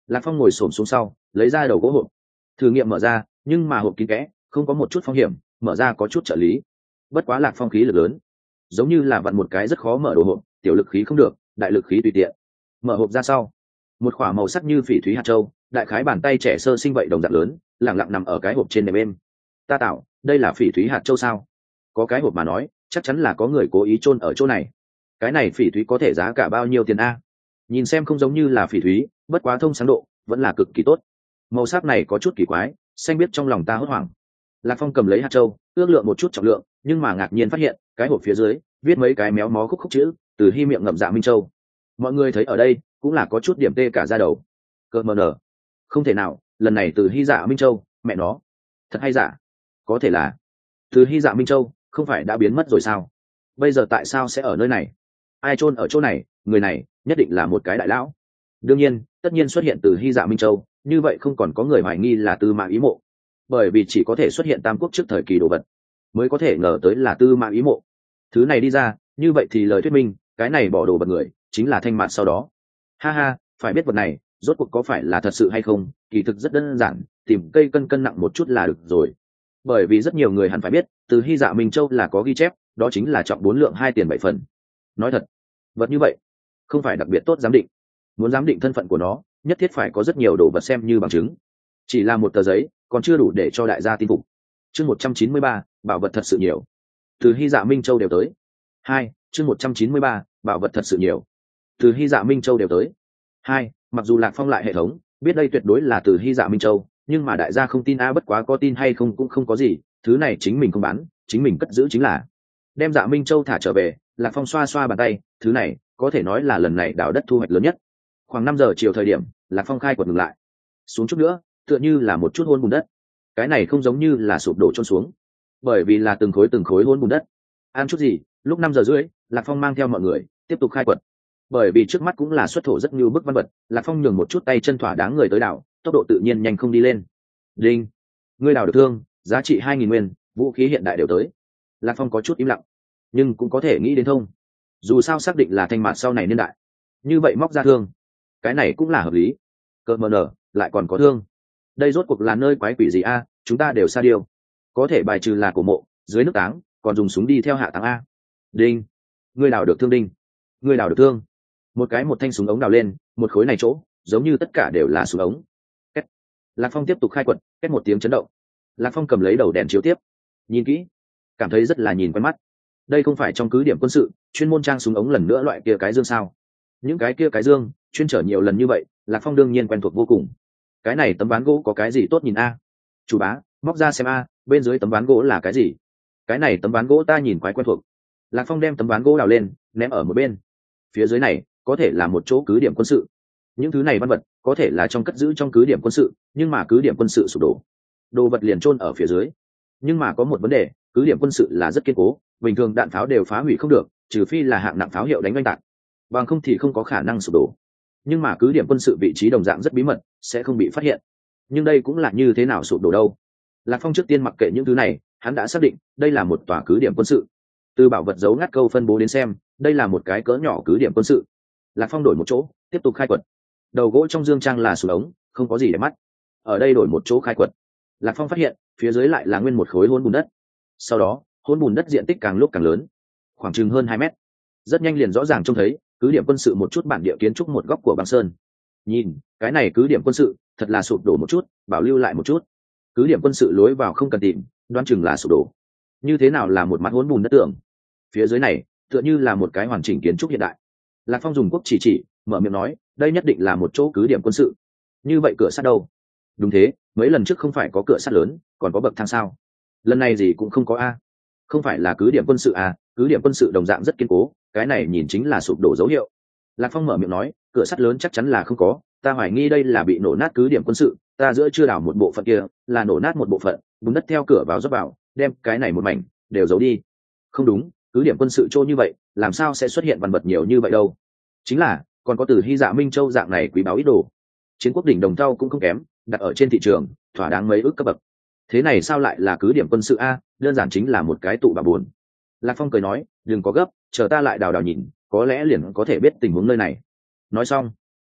Lạc Phong ngồi xổm xuống sau lấy ra đầu gỗ hộp, thử nghiệm mở ra, nhưng mà hộp kín kẽ, không có một chút phong hiểm, mở ra có chút trợ lý. Bất quá Lạc Phong khí lực lớn, giống như là vặn một cái rất khó mở đồ hộp, tiểu lực khí không được, đại lực khí tùy tiện. Mở hộp ra sau, một quả màu sắc như phỉ thúy hạt châu, đại khái bàn tay trẻ sơ sinh vậy đồng dạng lớn, lặng lặng nằm ở cái hộp trên nệm êm. Ta tạo, đây là phỉ thúy hạt châu sao? Có cái hộp mà nói, chắc chắn là có người cố ý chôn ở chỗ này. Cái này phỉ thúy có thể giá cả bao nhiêu tiền a? Nhìn xem không giống như là phỉ thúy, bất quá thông sáng độ vẫn là cực kỳ tốt. Màu sắc này có chút kỳ quái, xanh biết trong lòng ta hốt hoảng. Lạc Phong cầm lấy hạt châu, ước lượng một chút trọng lượng, nhưng mà ngạc nhiên phát hiện cái hộp phía dưới viết mấy cái méo mó khúc khúc chữ, từ Hy miệng ngậm Dạ Minh Châu. Mọi người thấy ở đây cũng là có chút điểm tê cả da đầu. Cơ mờ nở, không thể nào, lần này từ Hy Dạ Minh Châu, mẹ nó, thật hay giả? Có thể là từ Hy Dạ Minh Châu không phải đã biến mất rồi sao? Bây giờ tại sao sẽ ở nơi này? Ai chôn ở chỗ này? Người này nhất định là một cái đại lão. Đương nhiên, tất nhiên xuất hiện từ Hy Dạ Minh Châu, như vậy không còn có người hoài nghi là Tư Mã Ý Mộ, bởi vì chỉ có thể xuất hiện tam quốc trước thời kỳ đồ vật mới có thể ngờ tới là Tư Mã Ý Mộ. Thứ này đi ra, như vậy thì lời thuyết minh cái này bỏ đồ vật người chính là Thanh Mạt sau đó. Ha ha, phải biết vật này rốt cuộc có phải là thật sự hay không, kỳ thực rất đơn giản, tìm cây cân cân nặng một chút là được rồi. Bởi vì rất nhiều người hẳn phải biết, từ Hy Dạ Minh Châu là có ghi chép, đó chính là trọng 4 lượng 2 tiền 7 phần. Nói thật, vật như vậy không phải đặc biệt tốt giám định. Muốn giám định thân phận của nó, nhất thiết phải có rất nhiều đồ vật xem như bằng chứng. Chỉ là một tờ giấy còn chưa đủ để cho đại gia tin phục. Chương 193, bảo vật thật sự nhiều. Từ Hy Dạ Minh Châu đều tới. 2, chương 193, bảo vật thật sự nhiều. Từ Hy Dạ Minh Châu đều tới. 2, mặc dù Lạc Phong lại hệ thống, biết đây tuyệt đối là từ Hy Dạ Minh Châu, nhưng mà đại gia không tin bất quá có tin hay không cũng không có gì, thứ này chính mình không bán, chính mình cất giữ chính là. Đem Dạ Minh Châu thả trở về, Lạc Phong xoa xoa bàn tay, thứ này có thể nói là lần này đào đất thu hoạch lớn nhất. Khoảng 5 giờ chiều thời điểm, Lạc Phong khai quật ngừng lại. Xuống chút nữa, tựa như là một chút hôn bùn đất. Cái này không giống như là sụp đổ trôn xuống, bởi vì là từng khối hôn bùn đất. Ăn chút gì? Lúc 5 giờ rưỡi, Lạc Phong mang theo mọi người tiếp tục khai quật. Bởi vì trước mắt cũng là xuất thổ rất nhiều bức văn vật, Lạc Phong nhường một chút tay chân thỏa đáng người tới đảo, tốc độ tự nhiên nhanh không đi lên. Đinh, ngươi đào được thương, giá trị 2.000 nguyên, vũ khí hiện đại đều tới. Lạc Phong có chút im lặng, nhưng cũng có thể nghĩ đến thông. Dù sao xác định là Thanh Mạt sau này niên đại, như vậy móc ra thương, cái này cũng là hợp lý. Cơ mờ nở, lại còn có thương. Đây rốt cuộc là nơi quái quỷ gì a? Chúng ta đều xa điều. Có thể bài trừ là cổ mộ, dưới nước táng, còn dùng súng đi theo hạ táng a. Đinh, ngươi đào được thương. Đinh, ngươi đào được thương. Một thanh súng ống đào lên, một khối này chỗ giống như tất cả đều là súng ống. Két. Lạc Phong tiếp tục khai quật, két một tiếng chấn động. Lạc Phong cầm lấy đầu đèn chiếu tiếp, nhìn kỹ, cảm thấy rất là nhìn quen mắt. Đây không phải trong cứ điểm quân sự chuyên môn trang súng ống lần nữa loại kia cái dương sao? Những cái kia cái dương chuyên chở nhiều lần như vậy, Lạc Phong đương nhiên quen thuộc vô cùng. Cái này tấm ván gỗ có cái gì tốt nhìn a? Chủ bá, móc ra xem a, bên dưới tấm ván gỗ là cái gì? Cái này tấm ván gỗ ta nhìn quái quen thuộc. Lạc Phong đem tấm ván gỗ đào lên, ném ở một bên. Phía dưới này có thể là một chỗ cứ điểm quân sự. Những thứ này văn vật có thể là trong cất giữ trong cứ điểm quân sự, nhưng mà cứ điểm quân sự sụp đổ, đồ vật liền chôn ở phía dưới. Nhưng mà có một vấn đề, cứ điểm quân sự là rất kiên cố, bình thường đạn pháo đều phá hủy không được, trừ phi là hạng nặng pháo hiệu đánh oanh tạc, bằng không thì không có khả năng sụp đổ. Nhưng mà cứ điểm quân sự vị trí đồng dạng rất bí mật, sẽ không bị phát hiện. Nhưng đây cũng là như thế nào sụp đổ đâu? Lạc Phong trước tiên mặc kệ những thứ này, hắn đã xác định đây là một tòa cứ điểm quân sự. Từ bảo vật giấu ngắt câu phân bố đến xem, đây là một cái cỡ nhỏ cứ điểm quân sự. Lạc Phong đổi một chỗ, tiếp tục khai quật. Đầu gỗ trong dương trang là súng ống, không có gì để mắt. Ở đây đổi một chỗ khai quật, Lạc Phong phát hiện phía dưới lại là nguyên một khối hỗn bùn đất. Sau đó hỗn bùn đất diện tích càng lúc càng lớn, khoảng chừng hơn 2 mét. Rất nhanh liền rõ ràng trông thấy cứ điểm quân sự một chút bản địa kiến trúc một góc của băng sơn. Nhìn cái này cứ điểm quân sự thật là sụp đổ một chút, bảo lưu lại một chút. Cứ điểm quân sự lối vào không cần tìm, đoán chừng là sụp đổ. Như thế nào là một mặt hỗn bùn đất tường? Phía dưới này tựa như là một cái hoàn chỉnh kiến trúc hiện đại. Lạc Phong dùng quốc chỉ mở miệng nói, đây nhất định là một chỗ cứ điểm quân sự. Như vậy cửa sắt đâu? Đúng thế, mấy lần trước không phải có cửa sắt lớn, còn có bậc thang sao? Lần này gì cũng không có a. Không phải là cứ điểm quân sự à? Cứ điểm quân sự đồng dạng rất kiên cố, cái này nhìn chính là sụp đổ dấu hiệu. Lạc Phong mở miệng nói, cửa sắt lớn chắc chắn là không có, ta hoài nghi đây là bị nổ nát cứ điểm quân sự, ta giữa chưa đào một bộ phận kia, là nổ nát một bộ phận, bùn đất theo cửa vào rót vào, đem cái này một mảnh đều giấu đi. Không đúng, cứ điểm quân sự trô như vậy, làm sao sẽ xuất hiện văn vật nhiều như vậy đâu? Chính là còn có từ Hy Dạ Minh Châu dạng này quý báu ít đồ. Chiến quốc đỉnh đồng thau cũng không kém, đặt ở trên thị trường thỏa đáng mấy ước cấp bậc. Thế này sao lại là cứ điểm quân sự a? Đơn giản chính là một cái tụ bà buồn. Lạc Phong cười nói, đừng có gấp, chờ ta lại đào đào nhìn, có lẽ liền có thể biết tình huống nơi này. Nói xong,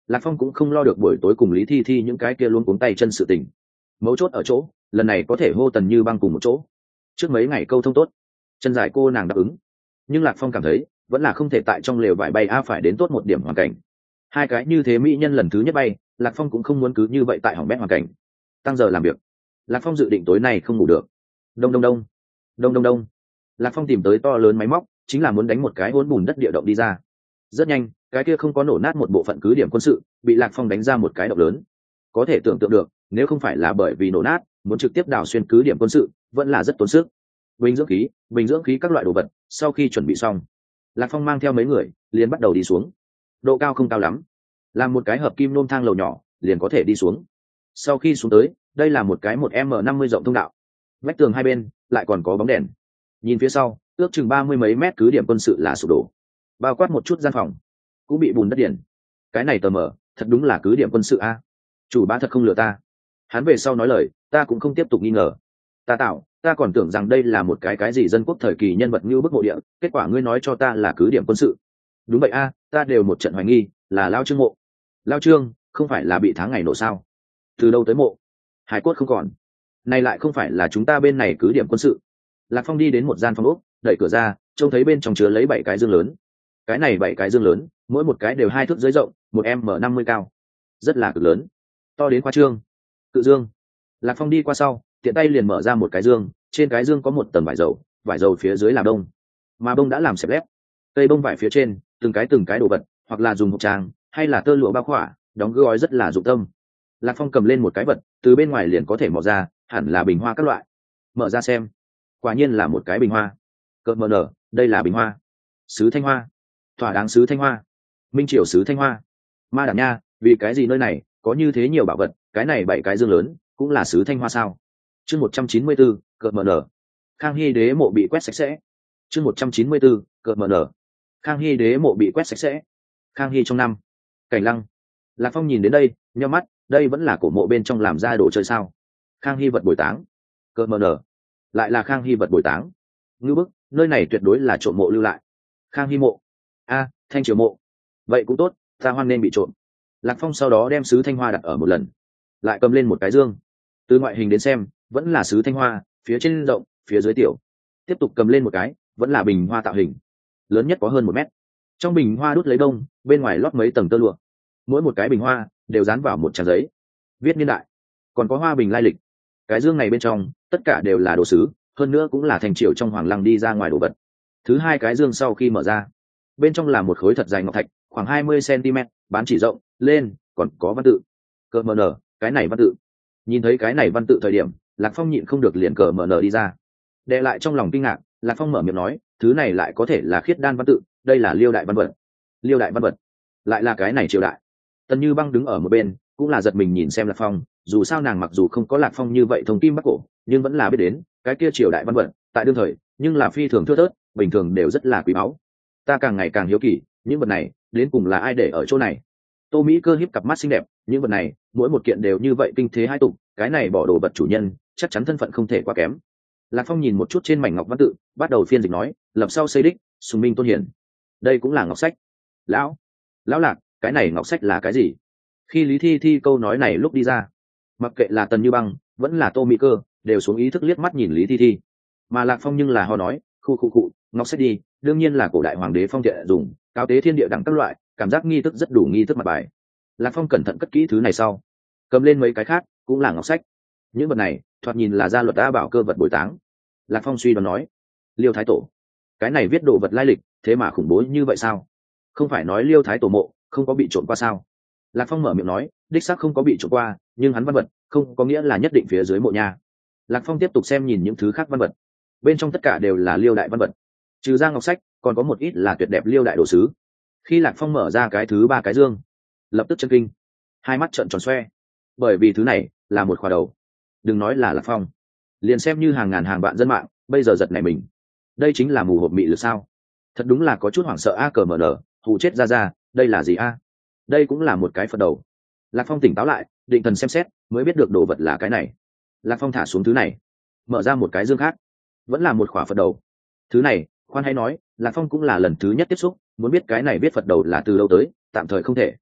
Lạc Phong cũng không lo được buổi tối cùng Lý Thi Thi những cái kia luôn cuống tay chân sự tình. Mấu chốt ở chỗ lần này có thể hô Tần Như Băng cùng một chỗ. Trước mấy ngày câu thông tốt, chân dài cô nàng đáp ứng, nhưng Lạc Phong cảm thấy vẫn là không thể tại trong lều vải bay phải đến tốt một điểm hoàn cảnh. Hai cái như thế mỹ nhân lần thứ nhất bay, Lạc Phong cũng không muốn cứ như vậy tại hỏng bét hoàn cảnh. Tăng giờ làm việc, Lạc Phong dự định tối nay không ngủ được. Đông đông đông, đông đông đông. Lạc Phong tìm tới to lớn máy móc, chính là muốn đánh một cái hỗn bùn đất địa động đi ra. Rất nhanh, cái kia không có nổ nát một bộ phận cứ điểm quân sự, bị Lạc Phong đánh ra một cái động lớn. Có thể tưởng tượng được, nếu không phải là bởi vì nổ nát, muốn trực tiếp đào xuyên cứ điểm quân sự, vẫn là rất tốn sức. Bình dưỡng khí các loại đồ vật, sau khi chuẩn bị xong, Lạc Phong mang theo mấy người, liền bắt đầu đi xuống. Độ cao không cao lắm, làm một cái hợp kim nôm thang lầu nhỏ, liền có thể đi xuống. Sau khi xuống tới, đây là một cái 1m50 rộng thông đạo. Vách tường hai bên lại còn có bóng đèn. Nhìn phía sau, ước chừng 30 mấy mét cứ điểm quân sự là sụp đổ, bao quát một chút gian phòng cũng bị bùn đất điển. Cái này tờ mờ, thật đúng là cứ điểm quân sự a. Chủ bá thật không lừa ta. Hắn về sau nói lời, ta cũng không tiếp tục nghi ngờ. Ta còn tưởng rằng đây là một cái gì dân quốc thời kỳ nhân vật như bức mộ địa, kết quả ngươi nói cho ta là cứ điểm quân sự. Đúng vậy a, ta đều một trận hoài nghi, là Lao Trương mộ. Lao Trương, không phải là bị tháng ngày nổ sao? Từ đâu tới mộ? Hải cốt không còn. Này lại không phải là chúng ta bên này cứ điểm quân sự. Lạc Phong đi đến một gian phòng ốc, đẩy cửa ra, trông thấy bên trong chứa lấy 7 cái dương lớn. Cái này 7 cái dương lớn, mỗi một cái đều 2 thước dưới rộng, 1m50 cao, rất là cực lớn, to đến khoa trương. Cự dương. Lạc Phong đi qua sau, tiện tay liền mở ra một cái dương, trên cái dương có một tầng vải dầu phía dưới là đông, mà bông đã làm xẹp lép. Cây bông vải phía trên, từng cái đồ vật, hoặc là dùng hộp trang, hay là tơ lụa bao khỏa, đóng gói rất là dụng tâm. Lạc Phong cầm lên một cái vật, từ bên ngoài liền có thể mò ra, hẳn là bình hoa các loại. Mở ra xem, quả nhiên là một cái bình hoa. Cợt mờ nở, đây là bình hoa. Sứ Thanh Hoa, thỏa đáng sứ Thanh Hoa. Minh Triều sứ Thanh Hoa. Ma đảm nha, vì cái gì nơi này có như thế nhiều bảo vật, cái này 7 cái dương lớn cũng là sứ Thanh Hoa sao? Chương 194, cợt mờ nở. Khang Hy đế mộ bị quét sạch sẽ. Chương 194, cợt mờ nở. Khang Hy đế mộ bị quét sạch sẽ. Khang Hy trong năm. Cảnh Lăng. Lạc Phong nhìn đến đây, nhíu mắt, đây vẫn là cổ mộ bên trong làm ra đồ chơi sao? Khang Hy vật bồi táng. Cợt mờ nở. Lại là Khang Hy vật bồi táng. Ngư bức, nơi này tuyệt đối là trộm mộ lưu lại. Khang Hy mộ. A, Thanh Triều mộ. Vậy cũng tốt, ta hoan nên bị trộm. Lạc Phong sau đó đem sứ Thanh Hoa đặt ở một lần, lại cầm lên một cái dương. Từ ngoại hình đến xem, vẫn là sứ Thanh Hoa, phía trên rộng, phía dưới tiểu. Tiếp tục cầm lên một cái, vẫn là bình hoa tạo hình, lớn nhất có hơn 1 mét. Trong bình hoa đút lấy đông, bên ngoài lót mấy tầng tơ lụa. Mỗi một cái bình hoa đều dán vào một trang giấy, viết niên đại, còn có hoa bình lai lịch. Cái dương này bên trong, tất cả đều là đồ sứ, hơn nữa cũng là Thanh Triều trong hoàng lăng đi ra ngoài đồ vật. Thứ hai cái dương sau khi mở ra, bên trong là một khối thật dài ngọc thạch, khoảng 20 cm, bán chỉ rộng, lên, còn có văn tự. Cờ mờ nở, cái này văn tự. Nhìn thấy cái này văn tự thời điểm, Lạc Phong nhịn không được liền cờ mờ nở đi ra. Đệ lại trong lòng kinh ngạc, Lạc Phong mở miệng nói, thứ này lại có thể là khiết đan văn tự, đây là Liêu đại văn vật. Liêu đại văn vật, lại là cái này Triều đại. Tần Như Băng đứng ở một bên, cũng là giật mình nhìn xem Lạc Phong, dù sao nàng mặc dù không có Lạc Phong như vậy thông kim bắc cổ, nhưng vẫn là biết đến, cái kia Triều đại văn vật, tại đương thời, nhưng là phi thường thưa thớt, bình thường đều rất là quý báu. Ta càng ngày càng hiếu kỳ, những vật này đến cùng là ai để ở chỗ này? Tô Mỹ Cơ hiếp cặp mắt xinh đẹp, những vật này mỗi một kiện đều như vậy kinh thế hai tục, cái này bỏ đồ vật chủ nhân chắc chắn thân phận không thể quá kém. Lạc Phong nhìn một chút trên mảnh ngọc văn tự, bắt đầu phiên dịch nói, lập sau xây đích, sùng minh tôn hiển. Đây cũng là ngọc sách. Lão Lạc, cái này ngọc sách là cái gì? Khi Lý Thi Thi câu nói này lúc đi ra, mặc kệ là Tần Như Băng vẫn là Tô Mỹ Cơ, đều xuống ý thức liếc mắt nhìn Lý Thi Thi. Mà Lạc Phong nhưng là ho nói, khu, ngọc sách đi, đương nhiên là cổ đại hoàng đế phong thiện dùng, cao tế thiên địa đẳng các loại, cảm giác nghi thức rất đủ nghi thức mặt bài. Lạc Phong cẩn thận cất kỹ thứ này sau, cầm lên mấy cái khác, cũng là ngọc sách. Những vật này thoạt nhìn là gia luật đã bảo cơ vật bồi táng. Lạc Phong suy đoán nói, Liêu Thái Tổ, cái này viết đồ vật lai lịch, thế mà khủng bố như vậy sao? Không phải nói Liêu Thái Tổ mộ không có bị trộm qua sao? Lạc Phong mở miệng nói, đích xác không có bị trộm qua, nhưng hắn văn vật không có nghĩa là nhất định phía dưới mộ nha. Lạc Phong tiếp tục xem nhìn những thứ khác văn vật, bên trong tất cả đều là Liêu đại văn vật, trừ ra ngọc sách, còn có một ít là tuyệt đẹp Liêu đại đồ sứ. Khi Lạc Phong mở ra cái thứ 3 cái dương, lập tức chân kinh, hai mắt trợn tròn xoe, bởi vì thứ này là một khóa đầu. Đừng nói là Lạc Phong, liền xem như hàng ngàn hàng vạn dân mạng bây giờ giật nảy mình. Đây chính là mù hộp mị lực sao? Thật đúng là có chút hoảng sợ a. Cờ mờ nở, hù chết ra, đây là gì a? Đây cũng là một cái Phật đầu. Lạc Phong tỉnh táo lại, định thần xem xét, mới biết được đồ vật là cái này. Lạc Phong thả xuống thứ này, mở ra một cái dương khác, vẫn là một khỏa Phật đầu. Thứ này, khoan hay nói, Lạc Phong cũng là lần thứ nhất tiếp xúc, muốn biết cái này viết Phật đầu là từ đâu tới, tạm thời không thể.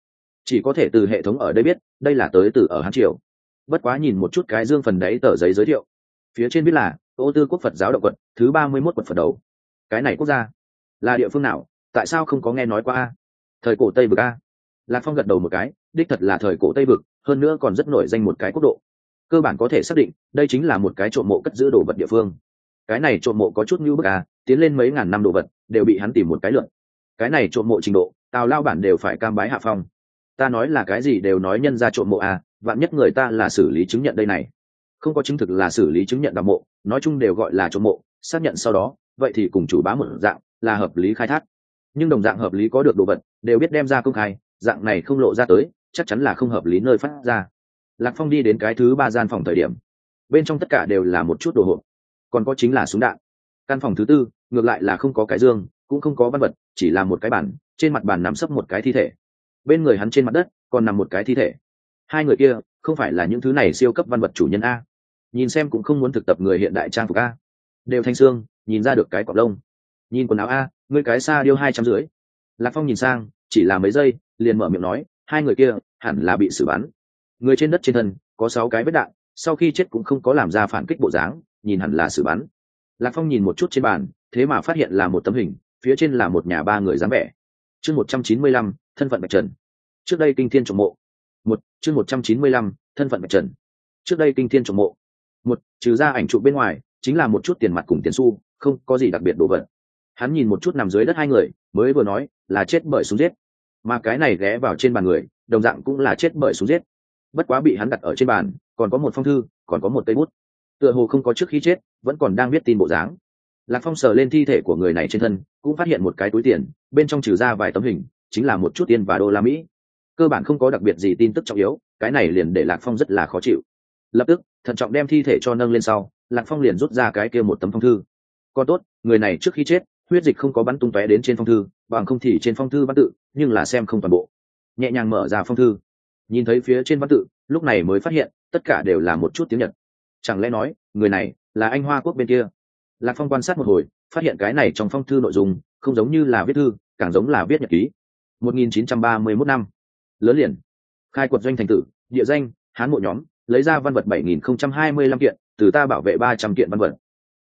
chỉ có thể từ hệ thống ở đây biết đây là tới từ ở Hán Triều. Bất quá nhìn một chút cái dương phần đấy tờ giấy giới thiệu, phía trên viết là Ô Tư Quốc Phật giáo động quật thứ 31 quật Phật đầu. Cái này quốc gia là địa phương nào, tại sao không có nghe nói qua a? Thời cổ Tây Vực a? Lạc Phong gật đầu một cái, đích thật là thời cổ Tây Vực, hơn nữa còn rất nổi danh một cái quốc độ. Cơ bản có thể xác định đây chính là một cái trộm mộ cất giữ đồ vật địa phương. Cái này trộm mộ có chút như bức a, tiến lên mấy ngàn năm đồ vật đều bị hắn tìm một cái lượn. Cái này trộm mộ trình độ Tào Lao bản đều phải cam bái hạ phong. Ta nói là cái gì đều nói nhân ra trộm mộ a, vạn nhất người ta là xử lý chứng nhận đây này, không có chứng thực là xử lý chứng nhận đào mộ, nói chung đều gọi là trộm mộ, xác nhận sau đó vậy thì cùng chủ bá một dạng là hợp lý khai thác. Nhưng đồng dạng hợp lý có được đồ vật đều biết đem ra công khai, dạng này không lộ ra tới chắc chắn là không hợp lý nơi phát ra. Lạc Phong đi đến cái thứ 3 gian phòng thời điểm, bên trong tất cả đều là một chút đồ hộp, còn có chính là súng đạn. Căn phòng thứ 4 ngược lại là không có cái dương, cũng không có văn vật, chỉ là một cái bàn, trên mặt bàn nằm sấp một cái thi thể, bên người hắn trên mặt đất còn nằm một cái thi thể. Hai người kia không phải là những thứ này siêu cấp văn vật chủ nhân a, nhìn xem cũng không muốn thực tập người hiện đại trang phục a, đều thanh xương, nhìn ra được cái cọp lông. Nhìn quần áo a, ngươi cái xa điêu 250. Lạc Phong nhìn sang chỉ là mấy giây liền mở miệng nói, hai người kia hẳn là bị xử bắn, người trên đất trên thân có 6 cái vết đạn, sau khi chết cũng không có làm ra phản kích bộ dáng, nhìn hẳn là xử bắn. Lạc Phong nhìn một chút trên bàn, thế mà phát hiện là một tấm hình, phía trên là một nhà 3 người dáng vẻ. Chương 195, thân phận Bạch Trần. Trước đây kinh thiên trộm mộ. Chương 195, thân phận Bạch Trần. Trước đây kinh thiên trộm mộ. Trừ ra ảnh chụp bên ngoài chính là một chút tiền mặt cùng tiền xu, không có gì đặc biệt đồ vật. Hắn nhìn một chút nằm dưới đất hai người, mới vừa nói là chết bởi súng giết, mà cái này ghé vào trên bàn người đồng dạng cũng là chết bởi súng giết. Bất quá bị hắn đặt ở trên bàn còn có một phong thư, còn có một cây bút, tựa hồ không có trước khi chết vẫn còn đang viết tin bộ dáng. Lạc Phong sờ lên thi thể của người này trên thân, cũng phát hiện một cái túi tiền, bên trong trừ ra vài tấm hình chính là một chút tiền và đô la Mỹ, cơ bản không có đặc biệt gì tin tức trọng yếu. Cái này liền để Lạc Phong rất là khó chịu. Lập tức thận trọng đem thi thể cho nâng lên sau, Lạc Phong liền rút ra cái kia một tấm phong thư. Còn tốt người này trước khi chết huyết dịch không có bắn tung tóe đến trên phong thư, bằng không thì trên phong thư văn tự nhưng là xem không toàn bộ. Nhẹ nhàng mở ra phong thư, nhìn thấy phía trên văn tự, lúc này mới phát hiện tất cả đều là một chút tiếng Nhật. Chẳng lẽ nói người này là Anh Hoa Quốc bên kia? Lạc Phong quan sát một hồi, phát hiện cái này trong phong thư nội dung không giống như là viết thư, càng giống là viết nhật ký. 1931 năm, lớn liền, khai quật doanh thành tử, địa danh Hán mộ nhóm, lấy ra văn vật 7025 kiện, từ ta bảo vệ 300 kiện văn vật.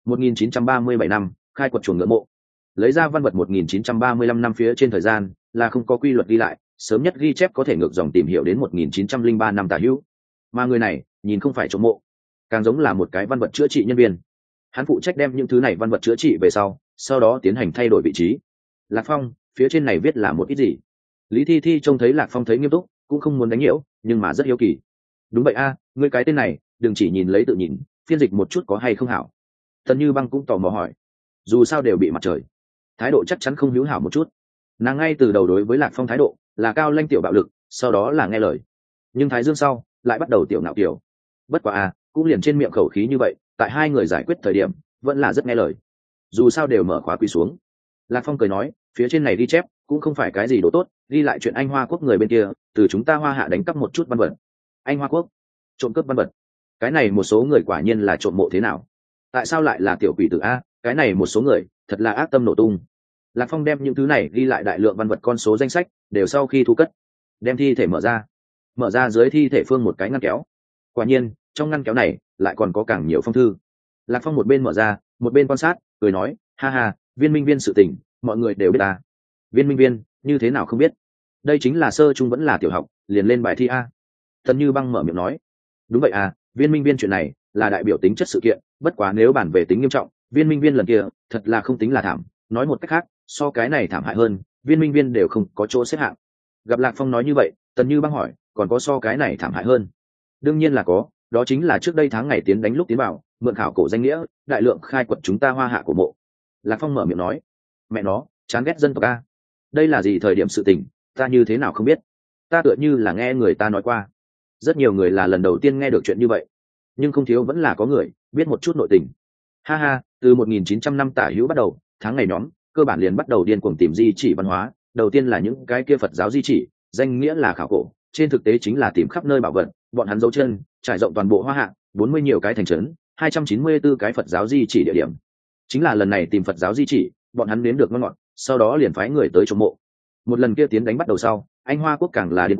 1937 năm, khai quật chuồng ngựa mộ, lấy ra văn vật. 1935 năm phía trên thời gian là không có quy luật ghi lại, sớm nhất ghi chép có thể ngược dòng tìm hiểu đến 1903 năm tả hữu. Mà người này nhìn không phải trộm mộ, càng giống là một cái văn vật chữa trị nhân viên. Hắn phụ trách đem những thứ này văn vật chữa trị về sau đó tiến hành thay đổi vị trí. Lạc Phong, phía trên này viết là một ít gì? Lý Thi Thi trông thấy Lạc Phong thấy nghiêm túc, cũng không muốn đánh nhiễu, nhưng mà rất hiếu kỳ. Đúng vậy a, ngươi cái tên này đừng chỉ nhìn lấy tự nhìn, phiên dịch một chút có hay không hảo? Tần Như Băng cũng tò mò hỏi, dù sao đều bị mặt trời, thái độ chắc chắn không hữu hảo một chút. Nàng ngay từ đầu đối với Lạc Phong thái độ là cao lanh tiểu bạo lực, sau đó là nghe lời, nhưng thái dương sau lại bắt đầu tiểu ngạo kiểu. Bất quá a, cũng liền trên miệng khẩu khí như vậy, tại hai người giải quyết thời điểm vẫn là rất nghe lời, dù sao đều mở khóa quỳ xuống. Lạc Phong cười nói, phía trên này ghi chép cũng không phải cái gì đồ tốt, ghi lại chuyện Anh Hoa Quốc người bên kia từ chúng ta Hoa Hạ đánh cắp một chút văn vật. Anh Hoa Quốc trộm cướp văn vật, cái này một số người quả nhiên là trộm mộ thế nào? Tại sao lại là tiểu quỷ tử a? Cái này một số người thật là ác tâm nổ tung. Lạc Phong đem những thứ này ghi lại đại lượng văn vật con số danh sách đều sau khi thu cất, đem thi thể mở ra dưới thi thể phương một cái ngăn kéo. Quả nhiên trong ngăn kéo này lại còn có càng nhiều phong thư. Lạc Phong một bên mở ra một bên quan sát, cười nói, ha ha, Viên Minh Viên sự tình mọi người đều biết ta. Viên Minh Viên như thế nào không biết? Đây chính là sơ trung vẫn là tiểu học liền lên bài thi a. Tần Như Băng mở miệng nói, đúng vậy à, Viên Minh Viên chuyện này là đại biểu tính chất sự kiện, bất quá nếu bàn về tính nghiêm trọng, Viên Minh Viên lần kia thật là không tính là thảm, nói một cách khác, so cái này thảm hại hơn, Viên Minh Viên đều không có chỗ xếp hạng. Gặp Lạc Phong nói như vậy, Tần Như Băng hỏi, còn có so cái này thảm hại hơn? Đương nhiên là có, đó chính là trước đây tháng ngày tiến đánh lúc tiến vào, mượn khảo cổ danh nghĩa đại lượng khai quật chúng ta Hoa Hạ cổ mộ. Lạc Phong mở miệng nói, mẹ nó chán ghét dân tộc a, đây là gì thời điểm sự tình, ta như thế nào không biết? Ta tựa như là nghe người ta nói qua, rất nhiều người là lần đầu tiên nghe được chuyện như vậy, nhưng không thiếu vẫn là có người biết một chút nội tình. Ha ha, từ 1900 năm tả hữu bắt đầu, tháng ngày nhóm cơ bản liền bắt đầu điên cuồng tìm di chỉ văn hóa. Đầu tiên là những cái kia Phật giáo di chỉ, danh nghĩa là khảo cổ, trên thực tế chính là tìm khắp nơi bảo vật. Bọn hắn dấu chân trải rộng toàn bộ Hoa Hạ, 40 nhiều cái thành trấn, 294 cái Phật giáo di chỉ địa điểm. Chính là lần này tìm Phật giáo di chỉ, bọn hắn nếm được ngon ngọt, sau đó liền phái người tới trộm mộ. Một lần kia tiến đánh bắt đầu sau, Anh Hoa Quốc càng là điên cuồng,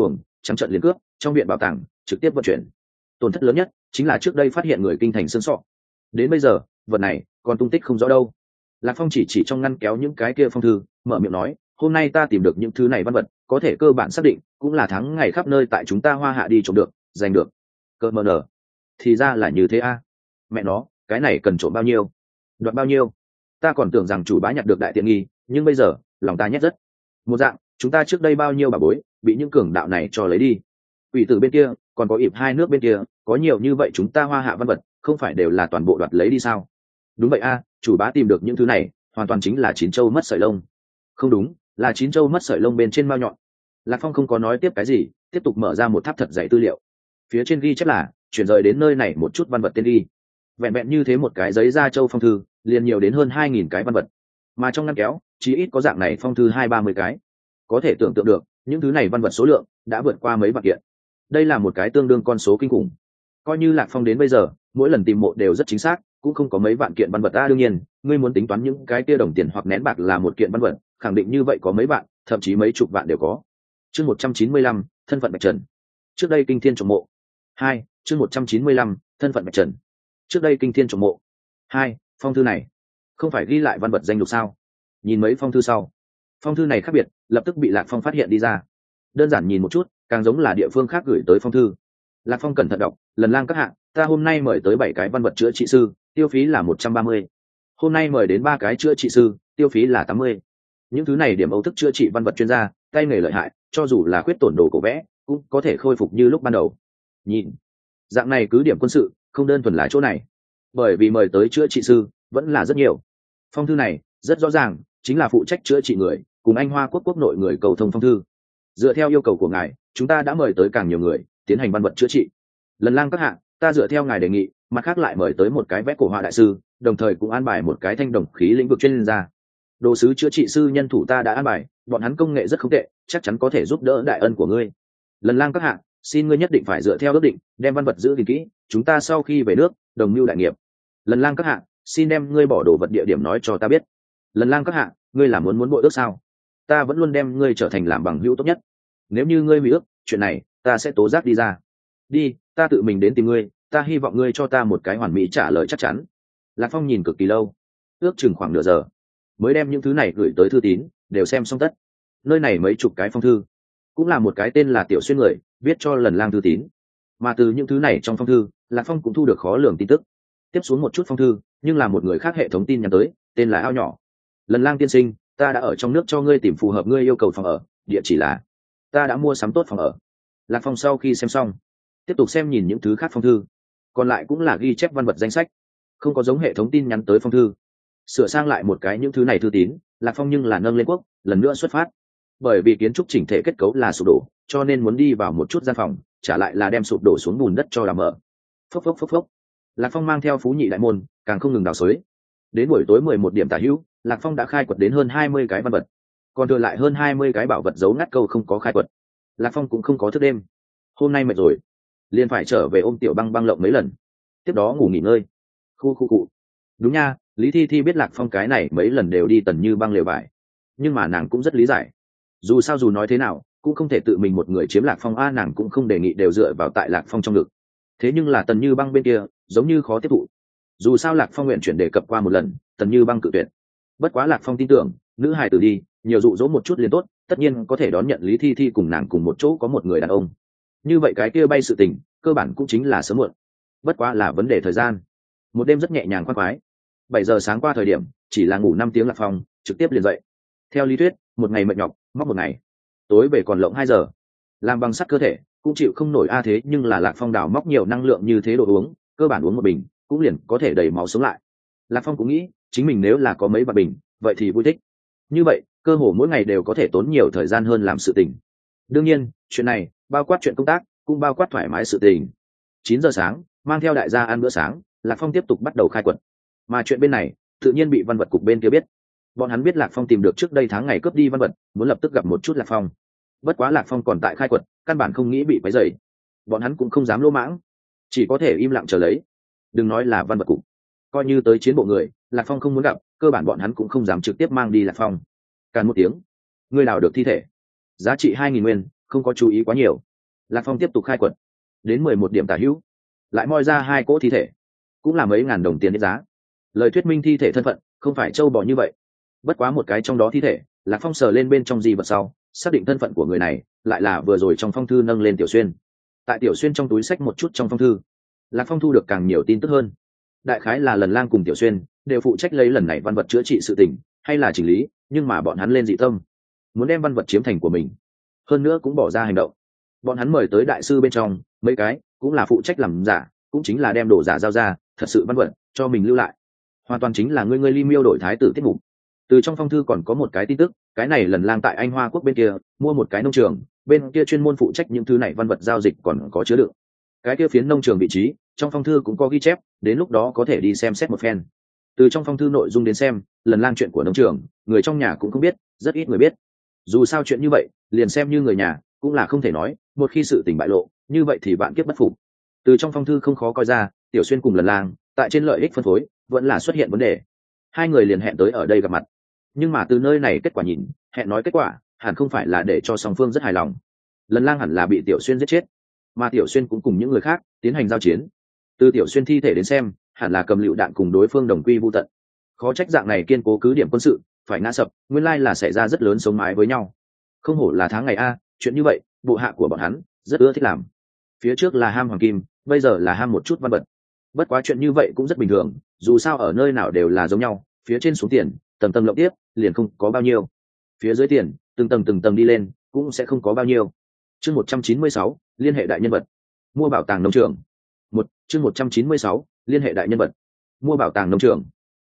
trắng trợn liền cướp, trong viện bảo tàng trực tiếp vận chuyển. Tổn thất lớn nhất chính là trước đây phát hiện người kinh thành xương sọ, đến bây giờ vật này còn tung tích không rõ đâu. Lạc Phong chỉ trong ngăn kéo những cái kia phong thư, mở miệng nói, hôm nay ta tìm được những thứ này văn vật, có thể cơ bản xác định cũng là tháng ngày khắp nơi tại chúng ta Hoa Hạ đi trộm được, giành được. Cơ mờ nở, thì ra là như thế a. Mẹ nó, cái này cần trộm bao nhiêu, đoạt bao nhiêu? Ta còn tưởng rằng chủ bá nhặt được đại tiện nghi, nhưng bây giờ lòng ta nhét rất. Một dạng, chúng ta trước đây bao nhiêu bà bối bị những cường đạo này cho lấy đi. Ủy tử bên kia còn có ịp hai nước bên kia, có nhiều như vậy chúng ta Hoa Hạ văn vật không phải đều là toàn bộ đoạt lấy đi sao? Đúng vậy a, chủ bá tìm được những thứ này hoàn toàn chính là chín châu mất sợi lông. Không đúng, là chín châu mất sợi lông bên trên mao nhọn. Lạc Phong không có nói tiếp cái gì, tiếp tục mở ra một tháp thật dày tư liệu. Phía trên ghi chép là chuyển rời đến nơi này một chút văn vật tên ghi. Vẹn vẹn như thế một cái giấy da châu phong thư liền nhiều đến hơn 2.000 cái văn vật, mà trong ngăn kéo chí ít có dạng này phong thư 20-30 cái. Có thể tưởng tượng được những thứ này văn vật số lượng đã vượt qua mấy vạn kiện. Đây là một cái tương đương con số kinh khủng. Coi như Lạc Phong đến bây giờ mỗi lần tìm mộ đều rất chính xác, cũng không có mấy vạn kiện văn vật. Đương nhiên ngươi muốn tính toán những cái kia đồng tiền hoặc nén bạc là một kiện văn vật, khẳng định như vậy có mấy vạn, thậm chí mấy chục vạn đều có. Chương 195, thân phận Bạch Trần. Trước đây kinh thiên trộm mộ. 2. Chương 195, thân phận Bạch Trần. Trước đây kinh thiên trộm mộ. 2. Phong thư này không phải ghi lại văn vật danh lục sao? Nhìn mấy phong thư sau, phong thư này khác biệt, lập tức bị Lạc Phong phát hiện đi ra. Đơn giản nhìn một chút, càng giống là địa phương khác gửi tới phong thư. Lạc Phong cẩn thận đọc, lần lang các hạng, ta hôm nay mời tới 7 cái văn vật chữa trị sư, tiêu phí là 130. Hôm nay mời đến 3 cái chữa trị sư, tiêu phí là 80. Những thứ này điểm âu thức chữa trị văn vật chuyên gia, tay nghề lợi hại, cho dù là khuyết tổn đồ cổ vẽ cũng có thể khôi phục như lúc ban đầu. Nhìn dạng này cứ điểm quân sự không đơn thuần là chỗ này, bởi vì mời tới chữa trị sư vẫn là rất nhiều. Phong thư này rất rõ ràng chính là phụ trách chữa trị người cùng Anh Hoa quốc quốc nội người cầu thông phong thư. Dựa theo yêu cầu của ngài, chúng ta đã mời tới càng nhiều người tiến hành văn vật chữa trị. Lần lang các hạng, ta dựa theo ngài đề nghị, mặt khác lại mời tới một cái vẽ cổ họa đại sư, đồng thời cũng an bài một cái thanh đồng khí lĩnh vực chuyên gia. Đồ sứ chữa trị sư nhân thủ ta đã an bài, bọn hắn công nghệ rất không tệ, chắc chắn có thể giúp đỡ đại ân của ngươi. Lần lang các hạng, xin ngươi nhất định phải dựa theo ước định đem văn vật giữ gìn kỹ, chúng ta sau khi về nước đồng mưu đại nghiệp. Lần lang các hạng, xin đem ngươi bỏ đồ vật địa điểm nói cho ta biết. Lần lang các hạng, ngươi là muốn bội ước sao? Ta vẫn luôn đem ngươi trở thành làm bằng hữu tốt nhất, nếu như ngươi hủy ước, chuyện này ta sẽ tố giác đi ra. Đi, ta tự mình đến tìm ngươi, ta hy vọng ngươi cho ta một cái hoàn mỹ trả lời chắc chắn. Lạc Phong nhìn cực kỳ lâu, ước chừng khoảng nửa giờ mới đem những thứ này gửi tới thư tín đều xem xong tất. Nơi này mấy chục cái phong thư, cũng là một cái tên là Tiểu Xuyên người viết cho lần lang thư tín, mà từ những thứ này trong phong thư Lạc Phong cũng thu được khó lường tin tức. Tiếp xuống một chút phong thư nhưng là một người khác hệ thống tin nhắn tới, tên là Ao Nhỏ. Lần lang tiên sinh, ta đã ở trong nước cho ngươi tìm phù hợp ngươi yêu cầu phòng ở, địa chỉ là, ta đã mua sắm tốt phòng ở. Lạc Phong sau khi xem xong tiếp tục xem nhìn những thứ khác phong thư, còn lại cũng là ghi chép văn vật danh sách, không có giống hệ thống tin nhắn tới phong thư. Sửa sang lại một cái những thứ này thư tín, Lạc Phong nhưng là nâng lên quốc lần nữa xuất phát. Bởi vì kiến trúc chỉnh thể kết cấu là sụp đổ, cho nên muốn đi vào một chút gian phòng, trả lại là đem sụp đổ xuống bùn đất cho làm mở. Phốc phốc phốc phốc. Lạc Phong mang theo Phú Nhị đại môn càng không ngừng đào xới. Đến buổi tối 11 điểm tả hữu, Lạc Phong đã khai quật đến hơn 20 cái văn vật, còn thừa lại hơn 20 cái bảo vật giấu ngắt câu không có khai quật. Lạc Phong cũng không có thức đêm, hôm nay mệt rồi liền phải trở về ôm Tiểu Băng Băng lộng mấy lần, tiếp đó ngủ nghỉ ngơi. Khu. Đúng nha, Lý Thi Thi biết Lạc Phong cái này mấy lần đều đi Tần Như Băng lều vải, nhưng mà nàng cũng rất lý giải, dù sao dù nói thế nào cũng không thể tự mình một người chiếm Lạc Phong a, nàng cũng không đề nghị đều dựa vào tại Lạc Phong trong ngực. Thế nhưng là Tần Như Băng bên kia giống như khó tiếp thụ, dù sao Lạc Phong nguyện chuyển đề cập qua một lần, Tần Như Băng cự tuyệt. Bất quá Lạc Phong tin tưởng nữ hài tử đi nhiều dụ dỗ một chút liền tốt, tất nhiên có thể đón nhận Lý Thi Thi cùng nàng cùng một chỗ có một người đàn ông, như vậy cái kia bay sự tình cơ bản cũng chính là sớm muộn, bất quá là vấn đề thời gian. Một đêm rất nhẹ nhàng khoan khoái, 7 giờ sáng qua thời điểm chỉ là ngủ 5 tiếng, Lạc Phong trực tiếp liền dậy. Theo lý thuyết một ngày mệt nhọc móc một ngày, tối về còn lộng 2 giờ, làm bằng sắt cơ thể cũng chịu không nổi a. Thế nhưng là Lạc Phong đào móc nhiều năng lượng như thế đồ uống, cơ bản uống một bình cũng liền có thể đẩy máu sống lại. Lạc Phong cũng nghĩ chính mình nếu là có mấy vạn bình vậy thì vui thích, như vậy cơ hồ mỗi ngày đều có thể tốn nhiều thời gian hơn làm sự tình. Đương nhiên chuyện này bao quát chuyện công tác, cũng bao quát thoải mái sự tình. 9 giờ sáng mang theo đại gia ăn bữa sáng, Lạc Phong tiếp tục bắt đầu khai quật. Mà chuyện bên này tự nhiên bị văn vật cục bên kia biết, bọn hắn biết Lạc Phong tìm được trước đây tháng ngày cướp đi văn vật, muốn lập tức gặp một chút Lạc Phong. Bất quá Lạc Phong còn tại khai quật, căn bản không nghĩ bị quấy rầy, bọn hắn cũng không dám lỗ mãng, chỉ có thể im lặng chờ lấy. Đừng nói là văn vật cục, coi như tới chiến bộ người Lạc Phong không muốn gặp, cơ bản bọn hắn cũng không dám trực tiếp mang đi Lạc Phong. Càn một tiếng, ngươi nào được thi thể giá trị 2.000 nguyên, không có chú ý quá nhiều. Lạc Phong tiếp tục khai quật, đến 11 điểm tả hữu, lại moi ra 2 cỗ thi thể, cũng là mấy ngàn đồng tiền giá. Lời thuyết minh thi thể thân phận không phải trâu bò như vậy. Bất quá một cái trong đó thi thể, Lạc Phong sờ lên bên trong di vật sau, xác định thân phận của người này lại là vừa rồi trong phong thư nâng lên Tiểu Xuyên. Tại Tiểu Xuyên trong túi xách một chút trong phong thư, Lạc Phong thu được càng nhiều tin tức hơn. Đại khái là Lần Lang cùng Tiểu Xuyên đều phụ trách lấy lần này văn vật chữa trị sự tình hay là chỉnh lý, nhưng mà bọn hắn lên dị tâm, muốn đem văn vật chiếm thành của mình, hơn nữa cũng bỏ ra hành động. Bọn hắn mời tới đại sư bên trong mấy cái cũng là phụ trách làm giả, cũng chính là đem đồ giả giao ra thật sự văn vật cho mình lưu lại, hoàn toàn chính là ngươi Ly Miêu đổi thái tử tiết mục. Từ trong phong thư còn có một cái tin tức, cái này Lần Lang tại Anh Hoa quốc bên kia mua một cái nông trường, bên kia chuyên môn phụ trách những thứ này văn vật giao dịch còn có chứa đựng. Cái kia phiến nông trường vị trí trong phong thư cũng có ghi chép, đến lúc đó có thể đi xem xét một phen. Từ trong phong thư nội dung đến xem, Lần Lang chuyện của nông trường người trong nhà cũng không biết, rất ít người biết. Dù sao chuyện như vậy liền xem như người nhà cũng là không thể nói, một khi sự tình bại lộ như vậy thì vạn kiếp bất phục. Từ trong phong thư không khó coi ra, Tiểu Xuyên cùng Lần Lang tại trên lợi ích phân phối vẫn là xuất hiện vấn đề. Hai người liền hẹn tới ở đây gặp mặt, nhưng mà từ nơi này kết quả nhìn, hẹn nói kết quả hẳn không phải là để cho song phương rất hài lòng. Lần Lang hẳn là bị Tiểu Xuyên giết chết, mà Tiểu Xuyên cũng cùng những người khác tiến hành giao chiến. Từ Tiểu Xuyên thi thể đến xem, hẳn là cầm lựu đạn cùng đối phương đồng quy vu tận. Khó trách dạng này kiên cố cứ điểm quân sự phải ngã sập, nguyên lai là xảy ra rất lớn sống mái với nhau. Không hổ là tháng ngày a, chuyện như vậy bộ hạ của bọn hắn rất ưa thích làm. Phía trước là ham hoàng kim, bây giờ là ham một chút văn vật. Bất quá chuyện như vậy cũng rất bình thường, dù sao ở nơi nào đều là giống nhau, phía trên xuống tiền tầng tầng lộng tiếp liền không có bao nhiêu, phía dưới tiền từng tầng đi lên cũng sẽ không có bao nhiêu. Chương 196, liên hệ đại nhân vật, mua bảo tàng nông trường. Chương 196, liên hệ đại nhân vật, mua bảo tàng nông trường.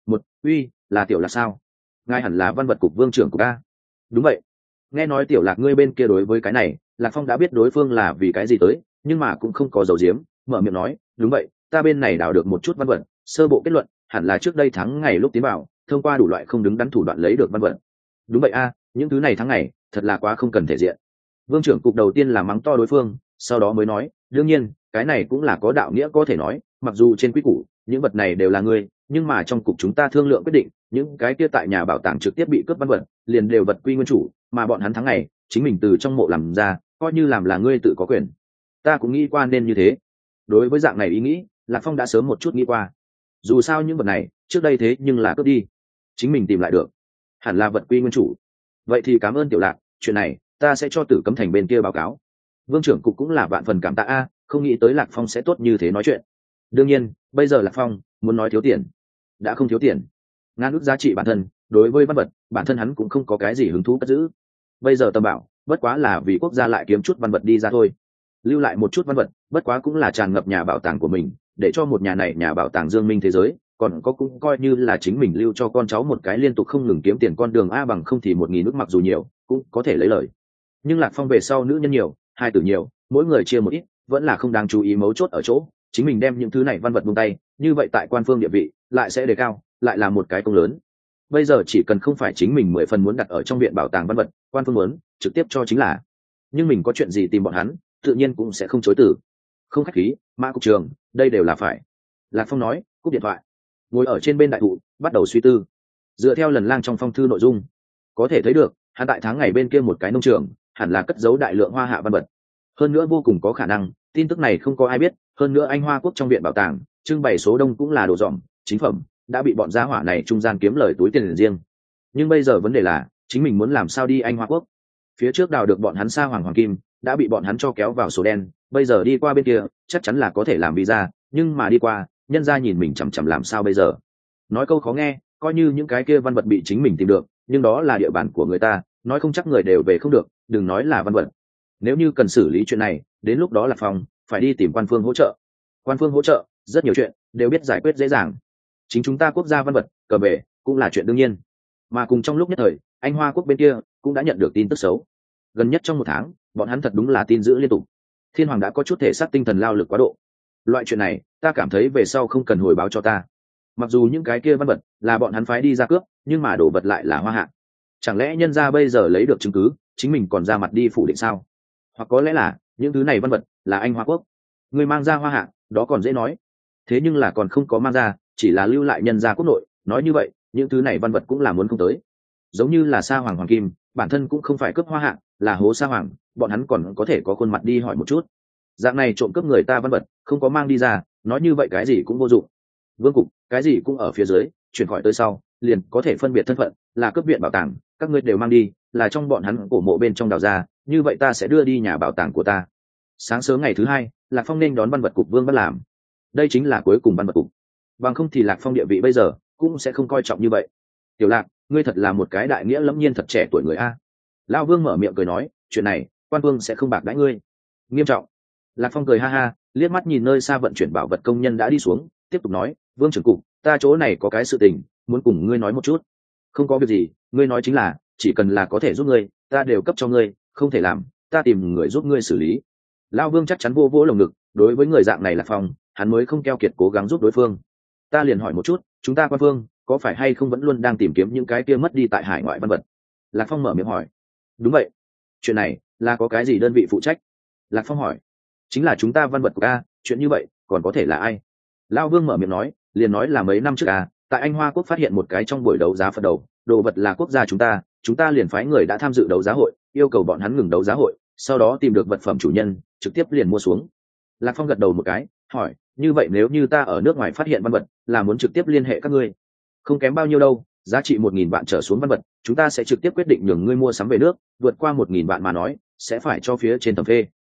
Uy, là Tiểu Lạc sao? Ngài hẳn là văn vật cục vương trưởng của ta. Đúng vậy. Nghe nói Tiểu Lạc ngươi bên kia đối với cái này, Lạc Phong đã biết đối phương là vì cái gì tới, nhưng mà cũng không có dấu diếm, mở miệng nói, đúng vậy, ta bên này đào được một chút văn vật, sơ bộ kết luận hẳn là trước đây tháng ngày lúc tiến vào, thông qua đủ loại không đứng đắn thủ đoạn lấy được văn vật. Đúng vậy a, những thứ này tháng ngày thật là quá không cần thể diện. Vương trưởng cục đầu tiên là mắng to đối phương, sau đó mới nói, đương nhiên cái này cũng là có đạo nghĩa, có thể nói mặc dù trên quy củ những vật này đều là ngươi, nhưng mà trong cục chúng ta thương lượng quyết định, những cái kia tại nhà bảo tàng trực tiếp bị cướp văn vật liền đều vật quy nguyên chủ, mà bọn hắn tháng ngày chính mình từ trong mộ làm ra, coi như làm là ngươi tự có quyền. Ta cũng nghĩ qua nên như thế. Đối với dạng này ý nghĩ, Lạc Phong đã sớm một chút nghĩ qua. Dù sao những vật này trước đây thế nhưng là cướp đi, chính mình tìm lại được, hẳn là vật quy nguyên chủ. Vậy thì cảm ơn Tiểu Lạc, chuyện này ta sẽ cho Tử Cấm Thành bên kia báo cáo. Vương trưởng cục cũng là vạn phần cảm tạ a, không nghĩ tới Lạc Phong sẽ tốt như thế nói chuyện. Đương nhiên bây giờ Lạc Phong muốn nói thiếu tiền đã không thiếu tiền, ngàn ước giá trị bản thân, đối với văn vật bản thân hắn cũng không có cái gì hứng thú cất giữ. Bây giờ Tâm Bảo bất quá là vì quốc gia lại kiếm chút văn vật đi ra thôi, lưu lại một chút văn vật bất quá cũng là tràn ngập nhà bảo tàng của mình, để cho một nhà này nhà bảo tàng dương minh thế giới, còn có cũng coi như là chính mình lưu cho con cháu một cái liên tục không ngừng kiếm tiền con đường a, bằng không thì 1.000 nước mặc dù nhiều cũng có thể lấy lời. Nhưng Lạc Phong về sau nữ nhân nhiều, hai tử nhiều, mỗi người chia một ít, vẫn là không đáng chú ý, mấu chốt ở chỗ chính mình đem những thứ này văn vật buông tay, như vậy tại quan phương địa vị lại sẽ đề cao, lại là một cái công lớn. Bây giờ chỉ cần không phải chính mình 10 phần muốn đặt ở trong viện bảo tàng văn vật, quan phương muốn trực tiếp cho chính là, nhưng mình có chuyện gì tìm bọn hắn tự nhiên cũng sẽ không chối từ. Không khách khí, Mã cục trưởng, đây đều là phải. Lạc Phong nói, cúp điện thoại, ngồi ở trên bên đại thụ bắt đầu suy tư. Dựa theo Lần Lang trong phong thư nội dung, có thể thấy được hắn tại tháng ngày bên kia một cái nông trường hẳn là cất giấu đại lượng hoa hạ văn vật, hơn nữa vô cùng có khả năng tin tức này không có ai biết, hơn nữa Anh Hoa quốc trong viện bảo tàng trưng bày số đông cũng là đồ dòm chính phẩm, đã bị bọn gia hỏa này trung gian kiếm lời túi tiền riêng. Nhưng bây giờ vấn đề là chính mình muốn làm sao đi Anh Hoa quốc. Phía trước đào được bọn hắn sa hoàng kim đã bị bọn hắn cho kéo vào số đen, bây giờ đi qua bên kia chắc chắn là có thể làm visa, nhưng mà đi qua nhân ra nhìn mình chằm chằm làm sao bây giờ. Nói câu khó nghe, coi như những cái kia văn vật bị chính mình tìm được, nhưng đó là địa bàn của người ta, nói không chắc người đều về không được, đừng nói là văn vật. Nếu như cần xử lý chuyện này, đến lúc đó Lạc Phong phải đi tìm quan phương hỗ trợ. Quan phương hỗ trợ rất nhiều chuyện đều biết giải quyết dễ dàng, chính chúng ta quốc gia văn vật cờ bể cũng là chuyện đương nhiên. Mà cùng trong lúc nhất thời, Anh Hoa quốc bên kia cũng đã nhận được tin tức xấu. Gần nhất trong 1 tháng, bọn hắn thật đúng là tin dữ liên tục. Thiên Hoàng đã có chút thể xác tinh thần lao lực quá độ. Loại chuyện này ta cảm thấy về sau không cần hồi báo cho ta. Mặc dù những cái kia văn vật là bọn hắn phái đi ra cướp, nhưng mà đồ vật lại là hoa hạ. Chẳng lẽ nhân gia bây giờ lấy được chứng cứ, chính mình còn ra mặt đi phủ định sao? Hoặc có lẽ là những thứ này văn vật là Anh Hoa quốc người mang ra hoa hạ, đó còn dễ nói. Thế nhưng là còn không có mang ra, chỉ là lưu lại nhân gia quốc nội, nói như vậy những thứ này văn vật cũng là muốn không tới. Giống như là sa hoàng kim bản thân cũng không phải cướp hoa hạng, là hố sa hoàng, bọn hắn còn có thể có khuôn mặt đi hỏi một chút. Dạng này trộm cướp người ta văn vật không có mang đi ra, nói như vậy cái gì cũng vô dụng. Vương cục cái gì cũng ở phía dưới, chuyển khỏi tới sau liền có thể phân biệt thân phận, là cướp viện bảo tàng các ngươi đều mang đi, là trong bọn hắn cổ mộ bên trong đào ra, như vậy ta sẽ đưa đi nhà bảo tàng của ta. Sáng sớm ngày thứ hai, Lạc Phong nên đón văn vật cục Vương Bất làm. Đây chính là cuối cùng văn vật cục, bằng không thì Lạc Phong địa vị bây giờ cũng sẽ không coi trọng như vậy. Tiểu Lạc, ngươi thật là một cái đại nghĩa lẫm nhiên thật trẻ tuổi người a. Lão Vương mở miệng cười nói, chuyện này quan vương sẽ không bạc đãi ngươi. Nghiêm trọng. Lạc Phong cười ha ha, liếc mắt nhìn nơi xa vận chuyển bảo vật công nhân đã đi xuống, tiếp tục nói, Vương trưởng cục, ta chỗ này có cái sự tình muốn cùng ngươi nói một chút. Không có việc gì, ngươi nói chính là, chỉ cần là có thể giúp ngươi, ta đều cấp cho ngươi, không thể làm, ta tìm người giúp ngươi xử lý. Lão Vương chắc chắn vô vỗ lồng ngực, đối với người dạng này Lạc Phong, hắn mới không keo kiệt cố gắng giúp đối phương. Ta liền hỏi một chút, chúng ta quan vương có phải hay không vẫn luôn đang tìm kiếm những cái kia mất đi tại hải ngoại văn vật? Lạc Phong mở miệng hỏi. Đúng vậy. Chuyện này là có cái gì đơn vị phụ trách? Lạc Phong hỏi. Chính là chúng ta văn vật của ca, chuyện như vậy còn có thể là ai? Lão Vương mở miệng nói, liền nói là mấy năm trước tại Anh Hoa quốc phát hiện một cái trong buổi đấu giá Phật đầu, đồ vật là quốc gia chúng ta liền phái người đã tham dự đấu giá hội, yêu cầu bọn hắn ngừng đấu giá hội, sau đó tìm được vật phẩm chủ nhân, trực tiếp liền mua xuống. Lạc Phong gật đầu một cái, hỏi, như vậy nếu như ta ở nước ngoài phát hiện văn vật, là muốn trực tiếp liên hệ các ngươi? Không kém bao nhiêu đâu, giá trị 1.000 vạn trở xuống văn vật, chúng ta sẽ trực tiếp quyết định nhường ngươi mua sắm về nước, vượt qua 1.000 vạn mà nói, sẽ phải cho phía trên thẩm phê.